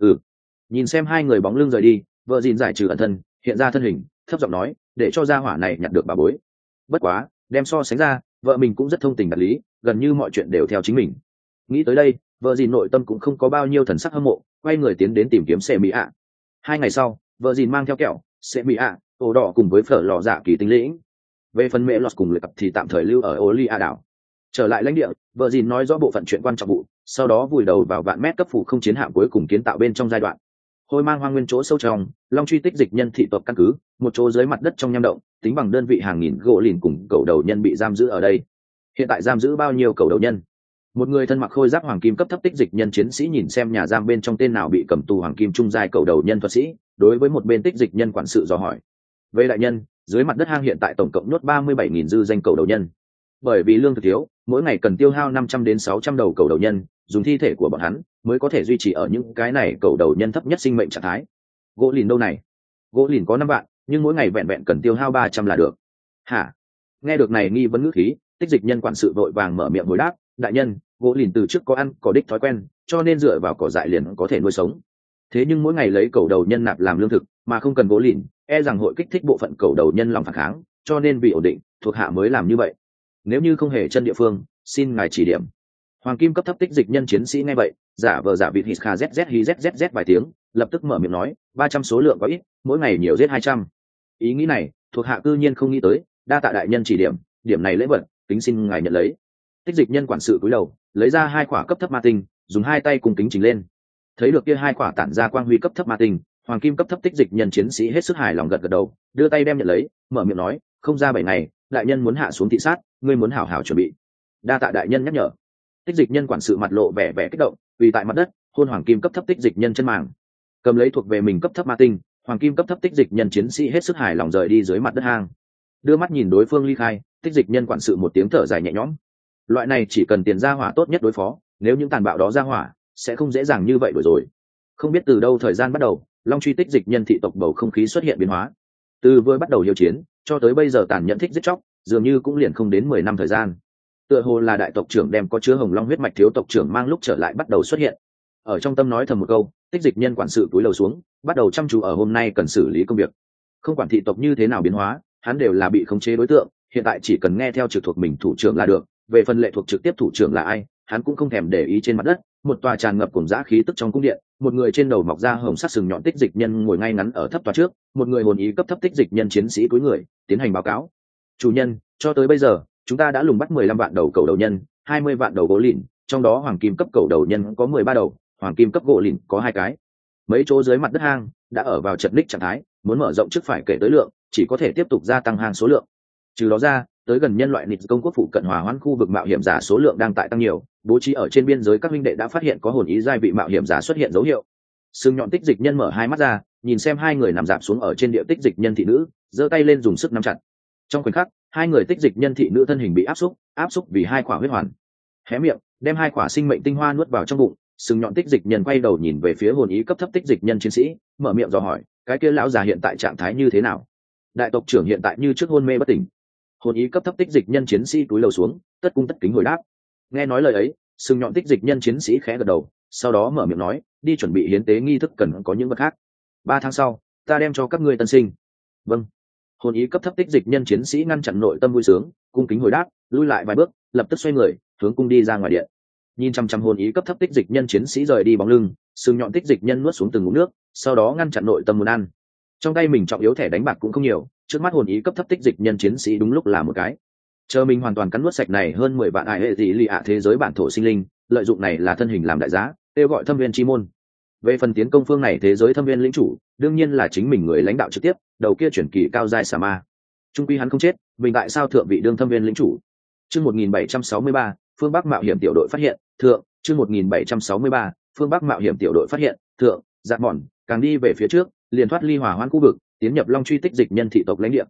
Nhìn xem hai người bóng lưng rời đi, vợ dìn giải trừ ẩn thân, hiện ra thân hình, thấp giọng nói, để cho gia hỏa này nhặt được bà bối. Bất quá, đem so sánh ra, vợ mình cũng rất thông tình đạt lý, gần như mọi chuyện đều theo chính mình. Nghĩ tới đây, vợ dìn nội tâm cũng không có bao nhiêu thần sắc hâm mộ, quay người tiến đến tìm kiếm xe mỹ ạ. 2 ngày sau, vợ dìn mang theo kẹo, xe mỹ ạ, ổ đỏ cùng với phở lò dạ kỳ tinh lĩnh. Về phần mẹ lọt cùng lệ cặp thì tạm thời lưu ở Olia đảo. Trở lại lãnh địa, vợ dìn nói rõ bộ phận chuyện quan trọng vụ, sau đó vùi đầu vào vạn mét cấp phủ không chiến hạm cuối cùng kiến tạo bên trong giai đoạn. Hôi mang hoang nguyên chỗ sâu trong, long truy tích dịch nhân thị tộc căn cứ, một chỗ dưới mặt đất trong nham động, tính bằng đơn vị hàng nghìn gỗ lìn cùng cầu đầu nhân bị giam giữ ở đây. Hiện tại giam giữ bao nhiêu cầu đầu nhân? Một người thân mặc khôi giáp hoàng kim cấp thấp tích dịch nhân chiến sĩ nhìn xem nhà giam bên trong tên nào bị cầm tù hoàng kim trung giai cầu đầu nhân thuật sĩ, đối với một bên tích dịch nhân quản sự dò hỏi. Về đại nhân, dưới mặt đất hang hiện tại tổng cộng nhốt 37.000 dư danh cầu đầu nhân. Bởi vì lương thực thiếu, mỗi ngày cần tiêu hao 500 đến 600 đầu cầu đầu nhân, dùng thi thể của bọn hắn mới có thể duy trì ở những cái này cầu đầu nhân thấp nhất sinh mệnh trạng thái. Gỗ lìn đâu này? Gỗ lìn có 5 vạn, nhưng mỗi ngày vẹn vẹn cần tiêu hao 300 là được. Hả? Nghe được này nghi vấn ngữ khí, tích dịch nhân quản sự vội vàng mở miệng hồi đáp, đại nhân, gỗ lìn từ trước có ăn có đích thói quen, cho nên dựa vào cỏ dại liền có thể nuôi sống. Thế nhưng mỗi ngày lấy cầu đầu nhân nạp làm lương thực, mà không cần gỗ lìn, e rằng hội kích thích bộ phận cầu đầu nhân lòng phản kháng, cho nên vì ổn định, thuộc hạ mới làm như vậy. Nếu như không hề chân địa phương, xin ngài chỉ điểm. Hoàng kim cấp thấp tích dịch nhân chiến sĩ nghe vậy, giả vờ giả vịt hít kha zz hi zzz vài tiếng, lập tức mở miệng nói, 300 số lượng có ít, mỗi ngày nhiều giết 200. Ý nghĩ này, thuộc hạ cư nhiên không nghĩ tới, đa tạ đại nhân chỉ điểm, điểm này lễ vật, kính xin ngài nhận lấy. Tích dịch nhân quản sự cúi đầu, lấy ra 2 quả cấp thấp ma tinh, dùng 2 tay cùng kính chỉnh lên. Thấy được kia 2 quả tản ra quang huy cấp thấp ma tinh, hoàng kim cấp thấp tích dịch nhân chiến sĩ hết sức hài lòng gật gật đầu, đưa tay đem nhận lấy, mở miệng nói, không ra 7 ngày, đại nhân muốn hạ xuống thị sát, ngươi muốn hảo hảo chuẩn bị. Đa tạ đại nhân nhắc nhở. Tích dịch nhân quản sự mặt lộ vẻ vẻ kích động, vì tại mặt đất hôn hoàng kim cấp thấp tích dịch nhân chân màng, cầm lấy thuộc về mình cấp thấp ma tinh, hoàng kim cấp thấp tích dịch nhân chiến sĩ hết sức hài lòng rời đi dưới mặt đất hang, đưa mắt nhìn đối phương ly khai. Tích dịch nhân quản sự một tiếng thở dài nhẹ nhõm. Loại này chỉ cần tiền ra hỏa tốt nhất đối phó, nếu những tàn bạo đó ra hỏa sẽ không dễ dàng như vậy rồi. Không biết từ đâu thời gian bắt đầu, long truy tích dịch nhân thị tộc bầu không khí xuất hiện biến hóa. Từ vừa bắt đầu hiếu chiến cho tới bây giờ tàn nhẫn thích giết chóc, dường như cũng liền không đến 10 năm thời gian. Tựa hồ là đại tộc trưởng đem có chứa hồng long huyết mạch thiếu tộc trưởng mang lúc trở lại bắt đầu xuất hiện. Ở trong tâm nói thầm một câu, tích dịch nhân quản sự cúi đầu xuống, bắt đầu chăm chú ở hôm nay cần xử lý công việc. Không quản thị tộc như thế nào biến hóa, hắn đều là bị khống chế đối tượng, hiện tại chỉ cần nghe theo trực thuộc mình thủ trưởng là được. Về phần lệ thuộc trực tiếp thủ trưởng là ai, hắn cũng không thèm để ý. Trên mặt đất, một tòa tràn ngập cùng dã khí tức trong cung điện, một người trên đầu mọc ra hồng sắc sừng nhọn tích dịch nhân ngồi ngay ngắn ở thấp tòa trước, một người hồn ý cấp thấp tích dịch nhân chiến sĩ cúi người tiến hành báo cáo. Chủ nhân, cho tới bây giờ chúng ta đã lùng bắt 15 vạn đầu cầu đầu nhân, 20 vạn đầu gỗ lìn, trong đó hoàng kim cấp cầu đầu nhân có 13 đầu, hoàng kim cấp gỗ lìn có 2 cái. Mấy chỗ dưới mặt đất hang đã ở vào chật ních trạng thái, muốn mở rộng trước phải kể tới lượng, chỉ có thể tiếp tục gia tăng hang số lượng. Trừ đó ra, tới gần nhân loại nịt công quốc phụ cận hòa hoãn khu vực mạo hiểm giả số lượng đang tại tăng nhiều, bố trí ở trên biên giới các huynh đệ đã phát hiện có hồn ý giai vị mạo hiểm giả xuất hiện dấu hiệu. Sừng nhọn tích dịch nhân mở 2 mắt ra, nhìn xem 2 người nằm rạp xuống ở trên địa tích dịch nhân thị nữ, giơ tay lên dùng sức nắm chặt. Trong khoảnh khắc, 2 người tích dịch nhân thị nữ thân hình bị áp xúc vì 2 quả huyết hoàn. Hé miệng, đem 2 quả sinh mệnh tinh hoa nuốt vào trong bụng. Sừng nhọn tích dịch nhân quay đầu nhìn về phía hồn ý cấp thấp tích dịch nhân chiến sĩ, mở miệng dò hỏi, cái kia lão già hiện tại trạng thái như thế nào? Đại tộc trưởng hiện tại như trước hôn mê bất tỉnh. Hồn ý cấp thấp tích dịch nhân chiến sĩ túi lầu xuống, tất cung tất kính hồi đáp. Nghe nói lời ấy, sừng nhọn tích dịch nhân chiến sĩ khẽ gật đầu, sau đó mở miệng nói, đi chuẩn bị hiến tế nghi thức cần có những vật khác. 3 tháng sau, ta đem cho các ngươi tân sinh. Vâng. Hồn ý cấp thấp tích dịch nhân chiến sĩ ngăn chặn nội tâm vui sướng, cung kính hồi đáp, lui lại vài bước, lập tức xoay người hướng cung đi ra ngoài điện. Nhìn chăm chăm hồn ý cấp thấp tích dịch nhân chiến sĩ rời đi bóng lưng, sừng nhọn tích dịch nhân nuốt xuống từng ngụm nước, sau đó ngăn chặn nội tâm muốn ăn. Trong tay mình trọng yếu thẻ đánh bạc cũng không nhiều, trước mắt hồn ý cấp thấp tích dịch nhân chiến sĩ đúng lúc là một cái. Chờ mình hoàn toàn cắn nuốt sạch này hơn 10 vạn ai hệ gì lì ạ thế giới bản thổ sinh linh, lợi dụng này là thân hình làm đại giá, kêu gọi thâm viên chi môn. Về phần tiến công phương này thế giới thâm viên lĩnh chủ, đương nhiên là chính mình người lãnh đạo trực tiếp, đầu kia chuyển kỳ cao giai xà ma. Trung quy hắn không chết, mình tại sao thượng vị đương thâm viên lĩnh chủ? Chương 1763, phương Bắc mạo hiểm tiểu đội phát hiện, thượng, chương 1763, phương Bắc mạo hiểm tiểu đội phát hiện, thượng, Dạn Mòn, càng đi về phía trước, liền thoát ly hỏa hoãn khu vực, tiến nhập Long Truy tích dịch nhân thị tộc lãnh địa.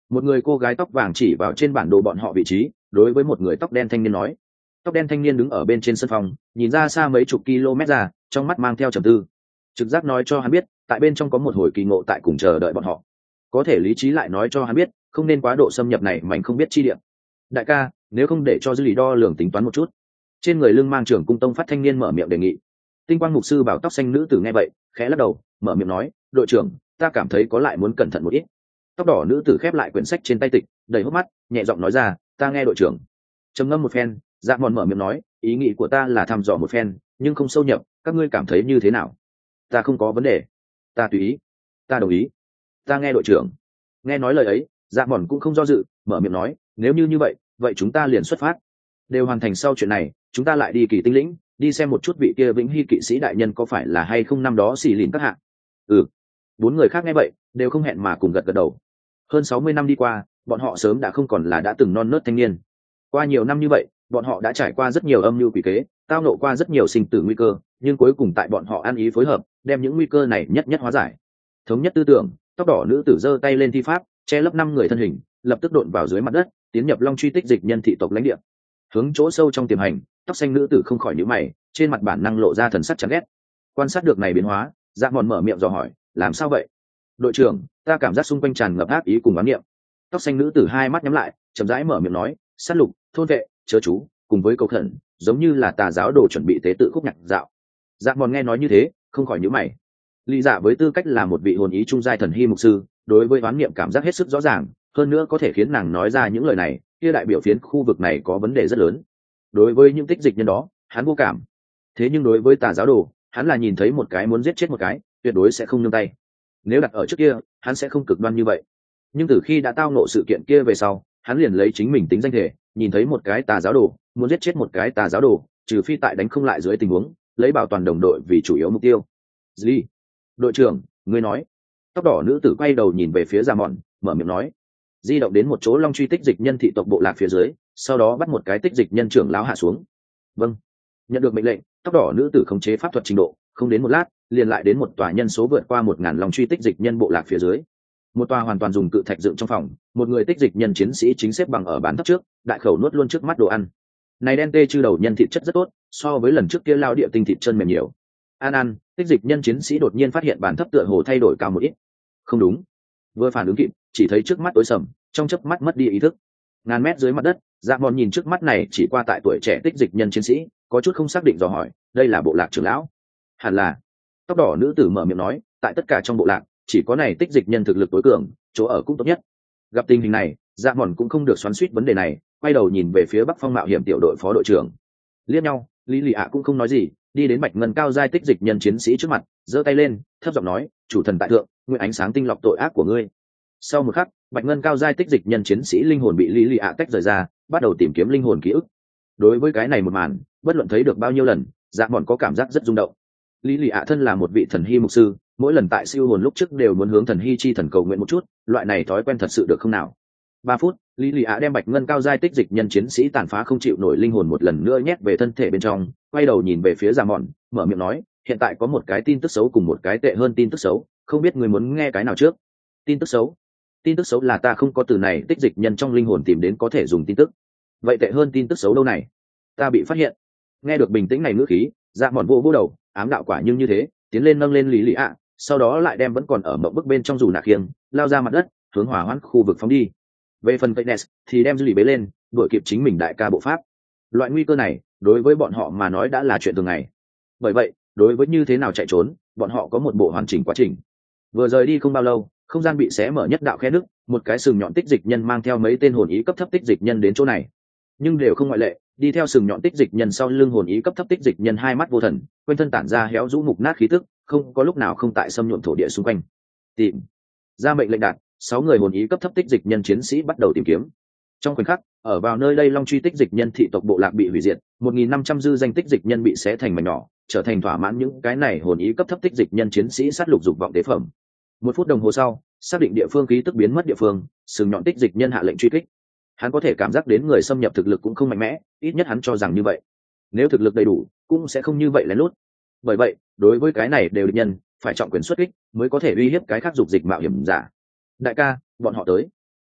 Một người cô gái tóc vàng chỉ vào trên bản đồ bọn họ vị trí, đối với một người tóc đen thanh niên nói. Tóc đen thanh niên đứng ở bên trên sân phòng, nhìn ra xa mấy chục km ra, trong mắt mang theo trầm tư. Trực giác nói cho hắn biết, tại bên trong có một hồi kỳ ngộ tại cùng chờ đợi bọn họ. Có thể lý trí lại nói cho hắn biết, không nên quá độ xâm nhập này mảnh không biết chi địa. Đại ca, nếu không để cho dư lý đo lường tính toán một chút. Trên người lưng mang trưởng cung tông phát thanh niên mở miệng đề nghị. Tinh quang mục sư bảo tóc xanh nữ tử nghe vậy, khẽ lắc đầu, mở miệng nói, đội trưởng, ta cảm thấy có lại muốn cẩn thận một ít. Tóc đỏ nữ tử khép lại quyển sách trên tay tịch, đầy hốc mắt, nhẹ giọng nói ra, ta nghe đội trưởng. Trầm ngâm một phen, Dạ Mòn mở miệng nói, ý nghĩ của ta là thăm dò một phen, nhưng không sâu nhập, các ngươi cảm thấy như thế nào? Ta không có vấn đề, ta tùy ý, ta đồng ý, ta nghe đội trưởng. Nghe nói lời ấy, Dạ Mòn cũng không do dự, mở miệng nói, nếu như vậy, vậy chúng ta liền xuất phát. Đều hoàn thành sau chuyện này, chúng ta lại đi Kỳ Tinh lĩnh, đi xem một chút vị kia Vĩnh Hy kỵ sĩ đại nhân có phải là hay không năm đó xì lìn các hạng. Ừ. Bốn người khác nghe vậy, đều không hẹn mà cùng gật gật đầu. Hơn 60 năm đi qua, bọn họ sớm đã không còn là đã từng non nớt thanh niên. Qua nhiều năm như vậy, bọn họ đã trải qua rất nhiều âm mưu quỷ kế, tao nộ qua rất nhiều sinh tử nguy cơ, nhưng cuối cùng tại bọn họ ăn ý phối hợp, đem những nguy cơ này nhất nhất hóa giải. Thống nhất tư tưởng, tóc đỏ nữ tử giơ tay lên thi pháp, che lấp 5 người thân hình, lập tức độn vào dưới mặt đất, tiến nhập Long Truy Tích Dịch nhân thị tộc lãnh địa. Hướng chỗ sâu trong tiềm hành, tóc xanh nữ tử không khỏi nhíu mày, trên mặt bản năng lộ ra thần sắc chán ghét. Quan sát được này biến hóa, Dạ Mòn mở miệng dò hỏi, làm sao vậy? Đội trưởng, ta cảm giác xung quanh tràn ngập ác ý cùng oán niệm. Tóc xanh nữ tử hai mắt nhắm lại, chậm rãi mở miệng nói, sát lục, thôn vệ, chớ chú, cùng với cầu khẩn, giống như là tà giáo đồ chuẩn bị tế tự khúc nhạc dạo. Dạ Mòn nghe nói như thế, không khỏi nhíu mày. Lý Dạ với tư cách là một vị hồn ý trung giai thần hy mục sư, đối với oán niệm cảm giác hết sức rõ ràng, hơn nữa có thể khiến nàng nói ra những lời này, kia đại biểu phiến khu vực này có vấn đề rất lớn. Đối với những tích dịch nhân đó, hắn vô cảm. Thế nhưng đối với tà giáo đồ, hắn là nhìn thấy một cái muốn giết chết một cái, tuyệt đối sẽ không nương tay. Nếu đặt ở trước kia, hắn sẽ không cực đoan như vậy. Nhưng từ khi đã tao ngộ sự kiện kia về sau, hắn liền lấy chính mình tính danh thể, nhìn thấy một cái tà giáo đồ, muốn giết chết một cái tà giáo đồ, trừ phi tại đánh không lại dưới tình huống, lấy bảo toàn đồng đội vì chủ yếu mục tiêu. Gì? Đội trưởng, ngươi nói. Tóc đỏ nữ tử quay đầu nhìn về phía Dạ Mòn, mở miệng nói. Di động đến một chỗ Long Truy Tích Dịch nhân thị tộc bộ lạc phía dưới, sau đó bắt một cái tích dịch nhân trưởng lão hạ xuống. Vâng. Nhận được mệnh lệnh, tóc đỏ nữ tử khống chế pháp thuật trình độ, không đến một lát, liền lại đến một tòa nhân số vượt qua 1000 Long Truy Tích Dịch nhân bộ lạc phía dưới. Một tòa hoàn toàn dùng cự thạch dựng trong phòng, một người tích dịch nhân chiến sĩ chính xếp bằng ở bàn thấp trước, đại khẩu nuốt luôn trước mắt đồ ăn. Này đen tê chư đầu nhân thịt chất rất tốt, so với lần trước kia lao địa tinh thịt chân mềm nhiều. Ăn, tích dịch nhân chiến sĩ đột nhiên phát hiện bàn thấp tựa hồ thay đổi cao một ít. Không đúng. Vừa phản ứng kịp, chỉ thấy trước mắt tối sầm, trong chớp mắt mất đi ý thức. Ngàn mét dưới mặt đất, Dạ Mòn nhìn trước mắt này chỉ qua tại tuổi trẻ tích dịch nhân chiến sĩ, có chút không xác định dò hỏi, đây là bộ lạc trưởng lão? Hẳn là. Tóc đỏ nữ tử mở miệng nói, tại tất cả trong bộ lạc, chỉ có này tích dịch nhân thực lực tối cường, chỗ ở cũng tốt nhất. Gặp tình hình này, Dạ Mòn cũng không được xoắn xuýt vấn đề này, quay đầu nhìn về phía Bắc Phong mạo hiểm tiểu đội phó đội trưởng. Liếc nhau, Lý Lị ạ cũng không nói gì, đi đến bạch ngân cao giai tích dịch nhân chiến sĩ trước mặt, giơ tay lên, thấp giọng nói, chủ thần tại thượng, nguyện ánh sáng tinh lọc tội ác của ngươi. Sau một khắc, bạch ngân cao giai tích dịch nhân chiến sĩ linh hồn bị Lý Lị ạ tách rời ra, bắt đầu tìm kiếm linh hồn ký ức. Đối với cái này một màn, bất luận thấy được bao nhiêu lần, Dạ Mòn có cảm giác rất rung động. Lý Lị ạ thân là một vị thần hy mục sư, mỗi lần tại siêu hồn lúc trước đều muốn hướng thần hy chi thần cầu nguyện một chút, loại này thói quen thật sự được không nào? 3 phút, Lý Lị ạ đem bạch ngân cao giai tích dịch nhân chiến sĩ tàn phá không chịu nổi linh hồn một lần nữa nhét về thân thể bên trong, quay đầu nhìn về phía Dạ Mòn, mở miệng nói, hiện tại có một cái tin tức xấu cùng một cái tệ hơn tin tức xấu, không biết người muốn nghe cái nào trước? Tin tức xấu. Tin tức xấu là ta không có từ này tích dịch nhân trong linh hồn tìm đến có thể dùng tin tức. Vậy tệ hơn tin tức xấu đâu này? Ta bị phát hiện. Nghe được bình tĩnh này ngữ khí, Dạ Mòn vô đầu, ám đạo quả nhưng như thế, tiến lên nâng lên Lý Lị ạ, sau đó lại đem vẫn còn ở mộng bức bên trong dù nạc khiêng, lao ra mặt đất, hướng hỏa hoãn khu vực phóng đi. Về phần Venice thì đem dư lì bế lên, đuổi kịp chính mình đại ca bộ pháp. Loại nguy cơ này, đối với bọn họ mà nói đã là chuyện thường ngày. Bởi vậy, đối với như thế nào chạy trốn, bọn họ có một bộ hoàn chỉnh quá trình. Vừa rời đi không bao lâu, không gian bị xé mở nhất đạo khe nứt, một cái sừng nhọn tích dịch nhân mang theo mấy tên hồn ý cấp thấp tích dịch nhân đến chỗ này. Nhưng đều không ngoại lệ, đi theo sừng nhọn tích dịch nhân sau lưng hồn ý cấp thấp tích dịch nhân hai mắt vô thần, quanh thân tản ra héo rũ mục nát khí tức, không có lúc nào không tại xâm nhuộm thổ địa xung quanh. Tìm. Ra mệnh lệnh đạt, 6 người hồn ý cấp thấp tích dịch nhân chiến sĩ bắt đầu tìm kiếm. Trong khoảnh khắc, ở vào nơi đây Long Truy tích dịch nhân thị tộc bộ lạc bị hủy diệt, 1500 dư danh tích dịch nhân bị xé thành mảnh nhỏ, trở thành thỏa mãn những cái này hồn ý cấp thấp tích dịch nhân chiến sĩ sát lục dục vọng tế phẩm. 1 phút đồng hồ sau, xác định địa phương khí tức biến mất địa phương, sừng nhọn tích dịch nhân hạ lệnh truy kích. Hắn có thể cảm giác đến người xâm nhập thực lực cũng không mạnh mẽ, ít nhất hắn cho rằng như vậy. Nếu thực lực đầy đủ, cũng sẽ không như vậy lén lút. Bởi vậy, đối với cái này đều địch nhân, phải trọng quyền xuất kích, mới có thể uy hiếp cái khác dục dịch mạo hiểm giả. Đại ca, bọn họ tới.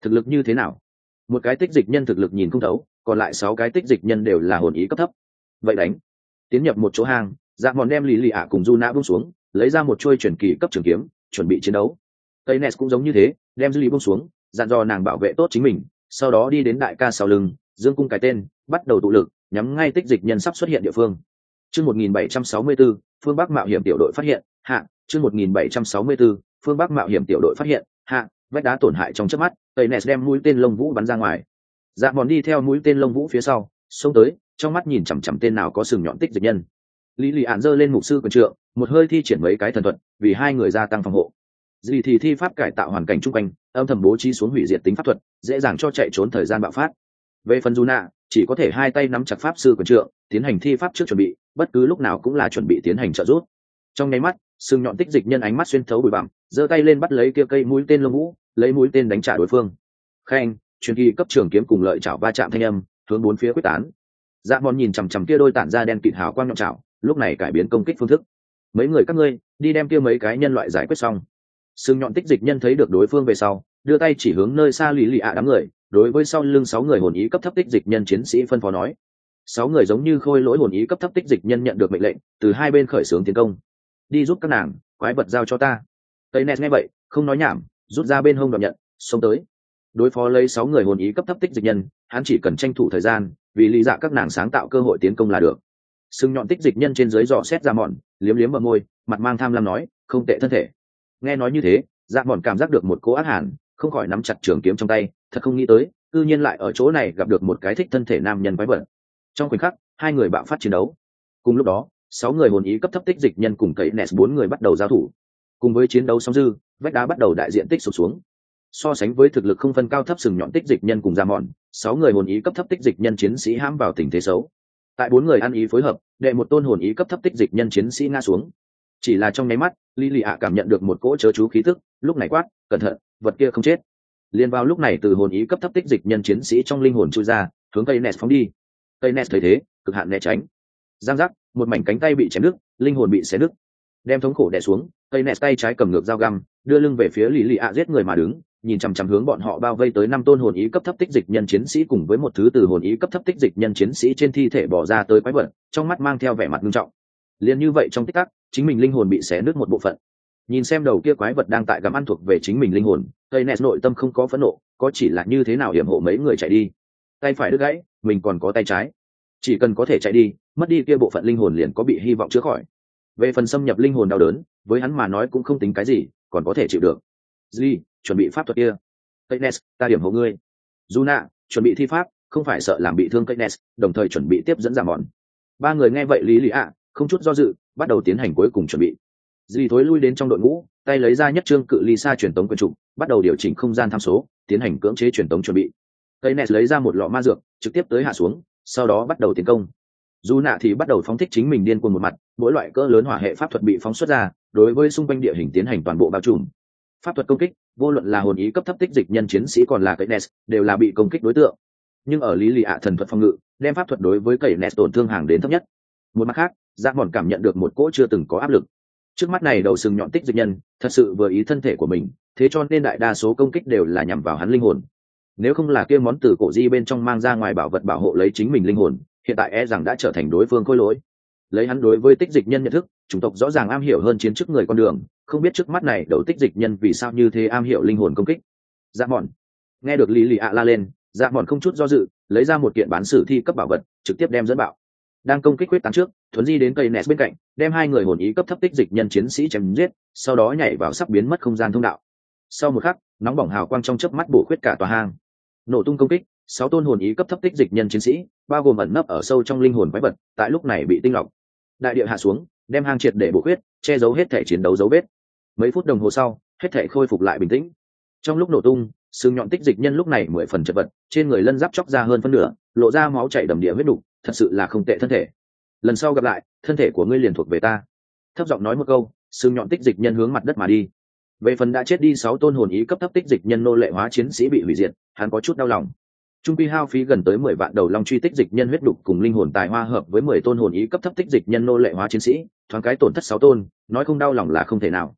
Thực lực như thế nào? Một cái tích dịch nhân thực lực nhìn không thấu, còn lại 6 cái tích dịch nhân đều là hồn ý cấp thấp. Vậy đánh. Tiến nhập một chỗ hang, Dạ Mòn đem Lý Lì ạ cùng Juna buông xuống, lấy ra một chuôi chuyển kỳ cấp trường kiếm, chuẩn bị chiến đấu. Tây Nes cũng giống như thế, đem Lý buông xuống, dặn dò nàng bảo vệ tốt chính mình, sau đó đi đến đại ca sau lưng, dương cung cái tên, bắt đầu tụ lực, nhắm ngay tích dịch nhân sắp xuất hiện địa phương. Chương 1764, phương Bắc mạo hiểm tiểu đội phát hiện, hạ, chương 1764, phương Bắc mạo hiểm tiểu đội phát hiện, hạ, vách đá tổn hại trong chớp mắt, Tây Nes đem mũi tên lông vũ bắn ra ngoài. Dạ Mòn đi theo mũi tên lông vũ phía sau, xông tới, trong mắt nhìn chằm chằm tên nào có sừng nhọn tích dịch nhân. Lý Lì Ản giơ lên mục sư quyền trượng, một hơi thi triển mấy cái thần thuật, vì hai người gia tăng phòng hộ. Dì thì thi pháp cải tạo hoàn cảnh chung quanh, âm thầm bố trí xuống hủy diệt tính pháp thuật, dễ dàng cho chạy trốn thời gian bạo phát. Về phần Juna, chỉ có thể hai tay nắm chặt pháp sư quyền trượng, tiến hành thi pháp trước chuẩn bị, bất cứ lúc nào cũng là chuẩn bị tiến hành trợ giúp. Trong nháy mắt, sừng nhọn tích dịch nhân ánh mắt xuyên thấu bụi bặm, giơ tay lên bắt lấy kia cây mũi tên lông vũ, lấy mũi tên đánh trả đối phương. Khen, truyền kỳ cấp trường kiếm cùng lợi chảo va chạm thanh âm, hướng bốn phía quyết tán. Dạ Mòn nhìn chằm chằm kia đôi tản ra đen kịt hào quang nhọn chảo, lúc này cải biến công kích phương thức. Mấy người các ngươi, đi đem kia mấy cái nhân loại giải quyết xong. Sừng nhọn tích dịch nhân thấy được đối phương về sau, đưa tay chỉ hướng nơi xa Lý Lì ạ đám người, đối với sau lưng 6 người hồn ý cấp thấp tích dịch nhân chiến sĩ phân phó nói. 6 người giống như khôi lỗi hồn ý cấp thấp tích dịch nhân nhận được mệnh lệnh, từ hai bên khởi xướng tiến công. Đi giúp các nàng, quái vật giao cho ta. Tây Nes nghe vậy, không nói nhảm, rút ra bên hông đoạn nhận, xông tới. Đối phó lấy 6 người hồn ý cấp thấp tích dịch nhân, hắn chỉ cần tranh thủ thời gian, vì lý dạ các nàng sáng tạo cơ hội tiến công là được. Sừng nhọn tích dịch nhân trên dưới dò xét ra mòn, liếm liếm bờ môi, mặt mang tham lam nói, không tệ thân thể. Nghe nói như thế, dạ mòn cảm giác được một cỗ ác hàn, không khỏi nắm chặt trường kiếm trong tay, thật không nghĩ tới, cư nhiên lại ở chỗ này gặp được một cái thích thân thể nam nhân quái vật. Trong khoảnh khắc, hai người bạo phát chiến đấu. Cùng lúc đó, 6 người hồn ý cấp thấp tích dịch nhân cùng cậy Nes 4 người bắt đầu giao thủ. Cùng với chiến đấu song dư, vách đá bắt đầu đại diện tích sụp xuống. So sánh với thực lực không phân cao thấp sừng nhọn tích dịch nhân cùng ra mòn, 6 người hồn ý cấp thấp tích dịch nhân chiến sĩ hãm vào tình thế xấu. Tại 4 người ăn ý phối hợp, đệ một tôn hồn ý cấp thấp tích dịch nhân chiến sĩ ngã xuống. Chỉ là trong nháy mắt, Lý Lì ạ cảm nhận được một cỗ chớ chú khí tức, lúc này quát, cẩn thận, vật kia không chết. Liên vào lúc này từ hồn ý cấp thấp tích dịch nhân chiến sĩ trong linh hồn chui ra, hướng cây Nes phóng đi. Cây Nes thấy thế, cực hạn né tránh. Giang giác, một mảnh cánh tay bị chém đứt, linh hồn bị xé nứt. Đem thống khổ đè xuống, cây Nes tay trái cầm ngược dao găm, đưa lưng về phía Lý Lì ạ giết người mà đứng, nhìn chằm chằm hướng bọn họ bao vây tới 5 tôn hồn ý cấp thấp tích dịch nhân chiến sĩ cùng với một thứ từ hồn ý cấp thấp tích dịch nhân chiến sĩ trên thi thể bỏ ra tới quái vật, trong mắt mang theo vẻ mặt nghiêm trọng. Liên như vậy trong tích tắc, chính mình linh hồn bị xé nứt một bộ phận. Nhìn xem đầu kia quái vật đang tại gặm ăn thuộc về chính mình linh hồn, cây Nes nội tâm không có phẫn nộ, có chỉ là như thế nào hiểm hộ mấy người chạy đi. Tay phải đứt gãy, mình còn có tay trái, chỉ cần có thể chạy đi, mất đi kia bộ phận linh hồn liền có bị hy vọng chữa khỏi. Về phần xâm nhập linh hồn đau đớn, với hắn mà nói cũng không tính cái gì, còn có thể chịu được. Di, chuẩn bị pháp thuật kia. Cây Nes, ta điểm hộ ngươi. Juna, chuẩn bị thi pháp, không phải sợ làm bị thương cây Nes, đồng thời chuẩn bị tiếp dẫn giảm mòn. Ba người nghe vậy Lý Lì ạ không chút do dự, bắt đầu tiến hành cuối cùng chuẩn bị. Di thối lui đến trong đội ngũ, tay lấy ra nhất trương cự ly xa truyền tống quyền trục, bắt đầu điều chỉnh không gian tham số, tiến hành cưỡng chế truyền tống chuẩn bị. Cây Nes lấy ra một lọ ma dược, trực tiếp tới hạ xuống, sau đó bắt đầu tiến công. Juna thì bắt đầu phóng thích chính mình điên cuồng một mặt, mỗi loại cỡ lớn hỏa hệ pháp thuật bị phóng xuất ra, đối với xung quanh địa hình tiến hành toàn bộ bao trùm. Pháp thuật công kích, vô luận là hồn ý cấp thấp tích dịch nhân chiến sĩ còn là cây Nes, đều là bị công kích đối tượng. Nhưng ở Lý Lì ạ thần thuật phòng ngự, đem pháp thuật đối với cây Nes tổn thương hàng đến thấp nhất. Một mặt khác, Dạ Mòn cảm nhận được một cỗ chưa từng có áp lực. Trước mắt này đầu sừng nhọn tích dịch nhân, thật sự vừa ý thân thể của mình, thế cho nên đại đa số công kích đều là nhắm vào hắn linh hồn. Nếu không là kia món từ cổ di bên trong mang ra ngoài bảo vật bảo hộ lấy chính mình linh hồn, hiện tại e rằng đã trở thành đối phương khôi lỗi. Lấy hắn đối với tích dịch nhân nhận thức, chủng tộc rõ ràng am hiểu hơn chiến chức người con đường, không biết trước mắt này đầu tích dịch nhân vì sao như thế am hiểu linh hồn công kích. Dạ Mòn nghe được Lý Lì ạ la lên, Dạ Mòn không chút do dự, lấy ra một kiện bán sử thi cấp bảo vật, trực tiếp đem dẫn bạo. Đang công kích quyết tán trước, thuấn di đến cây Nes bên cạnh, đem 2 người hồn ý cấp thấp tích dịch nhân chiến sĩ chém giết, sau đó nhảy vào sắp biến mất không gian thông đạo. Sau một khắc, nóng bỏng hào quang trong chớp mắt bổ khuyết cả tòa hang. Nổ tung công kích, 6 tôn hồn ý cấp thấp tích dịch nhân chiến sĩ, bao gồm ẩn nấp ở sâu trong linh hồn quái vật, tại lúc này bị tinh lọc. Đại địa hạ xuống, đem hang triệt để bổ khuyết, che giấu hết thể chiến đấu dấu vết. Mấy phút đồng hồ sau, hết thể khôi phục lại bình tĩnh. Trong lúc nổ tung, sừng nhọn tích dịch nhân lúc này 10 phần chật vật, trên người lân giáp chóc ra hơn phân nửa, lộ ra máu chảy đầm đìa huyết đủ, thật sự là không tệ thân thể. Lần sau gặp lại, thân thể của ngươi liền thuộc về ta. Thấp giọng nói một câu, sừng nhọn tích dịch nhân hướng mặt đất mà đi. Về phần đã chết đi 6 tôn hồn ý cấp thấp tích dịch nhân nô lệ hóa chiến sĩ bị hủy diệt, hắn có chút đau lòng. Trung quy hao phí gần tới 10 vạn đầu long truy tích dịch nhân huyết đục cùng linh hồn tài hoa hợp với 10 tôn hồn ý cấp thấp tích dịch nhân nô lệ hóa chiến sĩ, thoáng cái tổn thất 6 tôn, nói không đau lòng là không thể nào.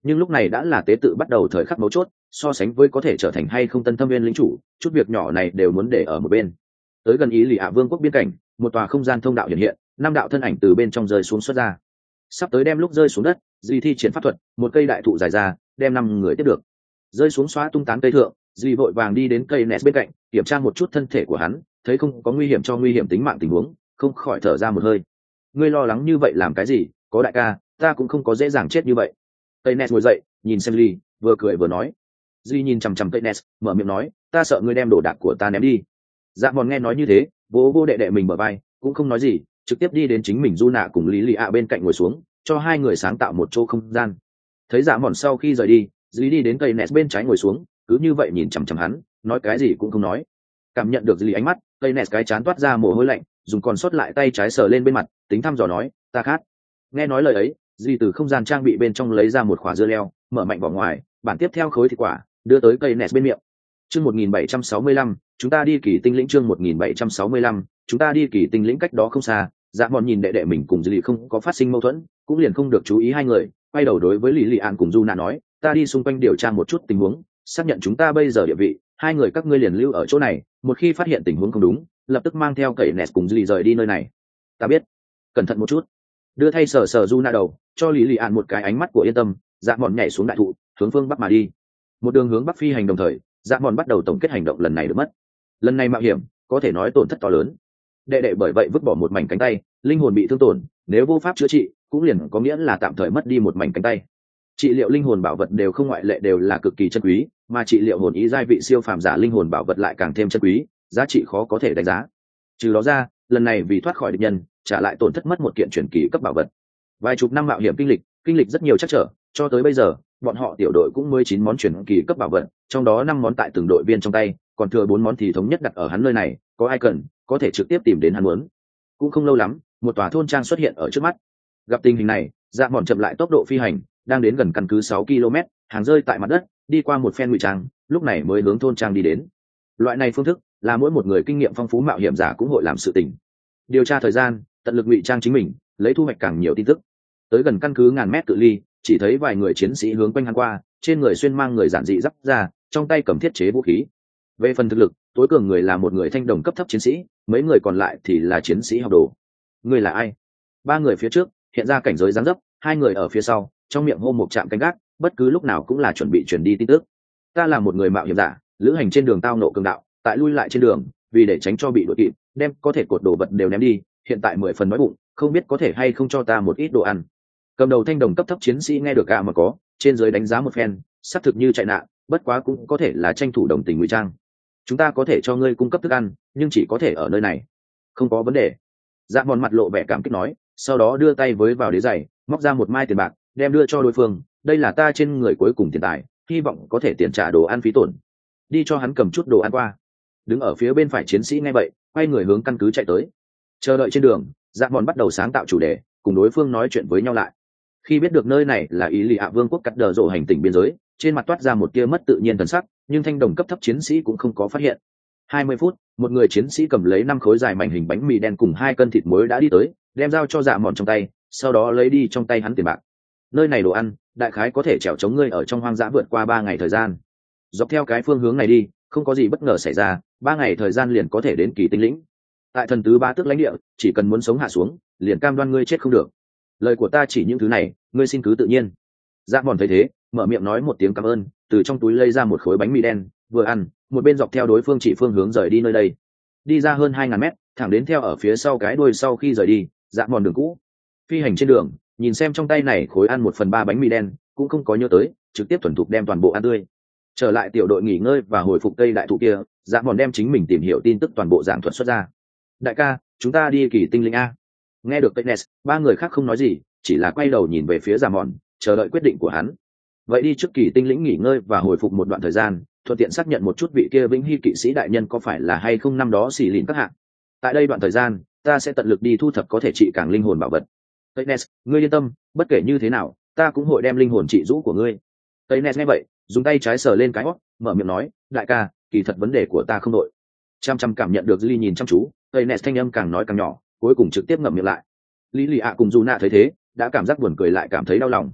nhưng lúc này đã là tế tự bắt đầu thời khắc mấu chốt, so sánh với có thể trở thành hay không tân thâm viên lĩnh chủ, chút việc nhỏ này đều muốn để ở một bên. Tới gần ý lì ạ vương quốc biên cảnh, một tòa không gian thông đạo hiện hiện, 5 đạo thân ảnh từ bên trong rơi xuống xuất ra. Sắp tới đem lúc rơi xuống đất, Duy thi triển pháp thuật, một cây đại thụ dài ra, đem 5 người tiếp được. Rơi xuống xóa tung tán cây thượng, Duy vội vàng đi đến cây Nes bên cạnh, kiểm tra một chút thân thể của hắn, thấy không có nguy hiểm cho nguy hiểm tính mạng tình huống, không khỏi thở ra một hơi. Ngươi lo lắng như vậy làm cái gì? Có đại ca, ta cũng không có dễ dàng chết như vậy. Cây Nes ngồi dậy, nhìn xem Ly, vừa cười vừa nói. Duy nhìn chằm chằm cây Nes, mở miệng nói, ta sợ ngươi đem đồ đạc của ta ném đi. Dạ Mòn nghe nói như thế, vô vô đệ đệ mình bờ vai, cũng không nói gì, trực tiếp đi đến chính mình Du Nạ cùng Lý Lì ạ bên cạnh ngồi xuống, cho hai người sáng tạo một chỗ không gian. Thấy Dạ Mòn sau khi rời đi, Duy đi đến cây Nes bên trái ngồi xuống, cứ như vậy nhìn chằm chằm hắn, nói cái gì cũng không nói. Cảm nhận được Duy ánh mắt, cây Nes cái chán toát ra mồ hôi lạnh, dùng còn sót lại tay trái sờ lên bên mặt, tính thăm dò nói, ta khát. Nghe nói lời ấy, Duy từ không gian trang bị bên trong lấy ra một quả dưa leo, mở mạnh vào ngoài, bản tiếp theo khối thịt quả, đưa tới cây Nes bên miệng. Chương 1765, chúng ta đi kỳ tinh lĩnh. Chương 1765, chúng ta đi kỳ tinh lĩnh. Cách đó không xa, Dạ Mòn nhìn đệ đệ mình cùng Duy không có phát sinh mâu thuẫn, cũng liền không được chú ý hai người, quay đầu đối với Lý Lị An cùng Du Nạ nói, ta đi xung quanh điều tra một chút tình huống, xác nhận chúng ta bây giờ địa vị, hai người các ngươi liền lưu ở chỗ này, một khi phát hiện tình huống không đúng, lập tức mang theo cậy Nes cùng Duy rời đi nơi này. Ta biết. Cẩn thận một chút. Đưa thay sờ sờ Du Nạ đầu, cho Lý Lị An một cái ánh mắt của yên tâm, Dạ Mòn nhảy xuống đại thụ, hướng phương bắc mà đi. Một đường hướng bắc phi hành đồng thời, Dạ Mòn bắt đầu tổng kết hành động lần này được mất. Lần này mạo hiểm, có thể nói tổn thất to lớn. Đệ đệ bởi vậy vứt bỏ một mảnh cánh tay, linh hồn bị thương tổn, nếu vô pháp chữa trị, cũng liền có nghĩa là tạm thời mất đi một mảnh cánh tay. Trị liệu linh hồn bảo vật đều không ngoại lệ đều là cực kỳ chân quý, mà trị liệu hồn ý giai vị siêu phàm giả linh hồn bảo vật lại càng thêm chân quý, giá trị khó có thể đánh giá. Trừ đó ra, lần này vì thoát khỏi địch nhân, trả lại tổn thất mất một kiện truyền kỳ cấp bảo vật. Vài chục năm mạo hiểm kinh lịch rất nhiều trắc trở, cho tới bây giờ, bọn họ tiểu đội cũng mới 9 món truyền kỳ cấp bảo vật, trong đó 5 món tại từng đội viên trong tay, còn thừa 4 món thì thống nhất đặt ở hắn nơi này, có ai cần, có thể trực tiếp tìm đến hắn muốn. Cũng không lâu lắm, một tòa thôn trang xuất hiện ở trước mắt. Gặp tình hình này, Dạ Mòn chậm lại tốc độ phi hành, đang đến gần căn cứ 6 km, hàng rơi tại mặt đất, đi qua một phen ngụy trang, lúc này mới hướng thôn trang đi đến. Loại này phương thức là mỗi một người kinh nghiệm phong phú mạo hiểm giả cũng hội làm sự tình. Điều tra thời gian, tận lực ngụy trang chính mình, lấy thu hoạch càng nhiều tin tức. Tới gần căn cứ ngàn mét cự ly, chỉ thấy vài người chiến sĩ hướng quanh hắn qua, trên người xuyên mang người giản dị giáp ra, trong tay cầm thiết chế vũ khí. Về phần thực lực, tối cường người là một người thanh đồng cấp thấp chiến sĩ, mấy người còn lại thì là chiến sĩ học đồ. Người là ai? 3 người phía trước hiện ra cảnh giới giáng dấp, 2 người ở phía sau, trong miệng hô một chạm canh gác, bất cứ lúc nào cũng là chuẩn bị truyền đi tin tức. Ta là một người mạo hiểm giả, lữ hành trên đường tao nộ cường đạo, tại lui lại trên đường, vì để tránh cho bị đuổi kịp, đem có thể cột đồ vật đều ném đi, hiện tại 10 phần đói bụng, không biết có thể hay không cho ta một ít đồ ăn. Cầm đầu thanh đồng cấp thấp chiến sĩ nghe được gà mà có, trên dưới đánh giá một phen, xác thực như chạy nạn, bất quá cũng có thể là tranh thủ đồng tình ngụy trang. Chúng ta có thể cho ngươi cung cấp thức ăn, nhưng chỉ có thể ở nơi này. Không có vấn đề. Dạ Mòn mặt lộ vẻ cảm kích nói, sau đó đưa tay với vào đế giày, móc ra một mai tiền bạc, đem đưa cho đối phương. Đây là ta trên người cuối cùng tiền tài, hy vọng có thể tiền trả đồ ăn phí tổn. Đi cho hắn cầm chút đồ ăn qua. Đứng ở phía bên phải chiến sĩ nghe vậy, quay người hướng căn cứ chạy tới. Chờ đợi trên đường, Dạ Mòn bắt đầu sáng tạo chủ đề, cùng đối phương nói chuyện với nhau lại. Khi biết được nơi này là ý lì ạ vương quốc cắt đờ rộ hành tinh biên giới, trên mặt toát ra một tia mất tự nhiên thần sắc, nhưng thanh đồng cấp thấp chiến sĩ cũng không có phát hiện. 20 phút, một người chiến sĩ cầm lấy 5 khối dài mảnh hình bánh mì đen cùng 2 cân thịt muối đã đi tới, đem giao cho Dạ Mòn trong tay, sau đó lấy đi trong tay hắn tiền bạc. Nơi này đồ ăn, đại khái có thể trèo chống ngươi ở trong hoang dã vượt qua 3 ngày thời gian. Dọc theo cái phương hướng này đi, không có gì bất ngờ xảy ra, 3 ngày thời gian liền có thể đến Kỳ Tinh lĩnh. Tại thần tứ ba tước lãnh địa, chỉ cần muốn sống hạ xuống, liền cam đoan ngươi chết không được. Lời của ta chỉ những thứ này, ngươi xin cứ tự nhiên. Dạ Mòn thấy thế, mở miệng nói một tiếng cảm ơn, từ trong túi lấy ra một khối bánh mì đen, vừa ăn, một bên dọc theo đối phương chỉ phương hướng rời đi nơi đây. Đi ra hơn 2000 mét, thẳng đến theo ở phía sau cái đuôi sau khi rời đi, Dạ Mòn đường cũ. Phi hành trên đường, nhìn xem trong tay này khối ăn 1/3 bánh mì đen, cũng không có nhớ tới, trực tiếp thuần thục đem toàn bộ ăn tươi. Trở lại tiểu đội nghỉ ngơi và hồi phục cây đại thụ kia, Dạ Mòn đem chính mình tìm hiểu tin tức toàn bộ giảng thuật xuất ra. Đại ca, chúng ta đi Kỳ Tinh lĩnh a. Nghe được Keynes, 3 người khác không nói gì, chỉ là quay đầu nhìn về phía Dạ Mòn, chờ đợi quyết định của hắn. Vậy đi trước Kỳ Tinh lĩnh nghỉ ngơi và hồi phục một đoạn thời gian, thuận tiện xác nhận một chút vị kia Vĩnh Hy kỵ sĩ đại nhân có phải là hay không năm đó xỉ lìn các hạng. Tại đây đoạn thời gian, ta sẽ tận lực đi thu thập có thể trị càng linh hồn bảo vật. Keynes, ngươi yên tâm, bất kể như thế nào, ta cũng hội đem linh hồn trị rũ của ngươi. Keynes nghe vậy, dùng tay trái sờ lên cái hót, mở miệng nói, đại ca, kỳ thật vấn đề của ta không đội. Chăm cảm nhận được Ly nhìn chăm chú, Keynes thanh âm càng nói càng nhỏ, cuối cùng trực tiếp ngậm miệng lại. Lý Lì ạ cùng Dù Nạ thấy thế, đã cảm giác buồn cười lại cảm thấy đau lòng.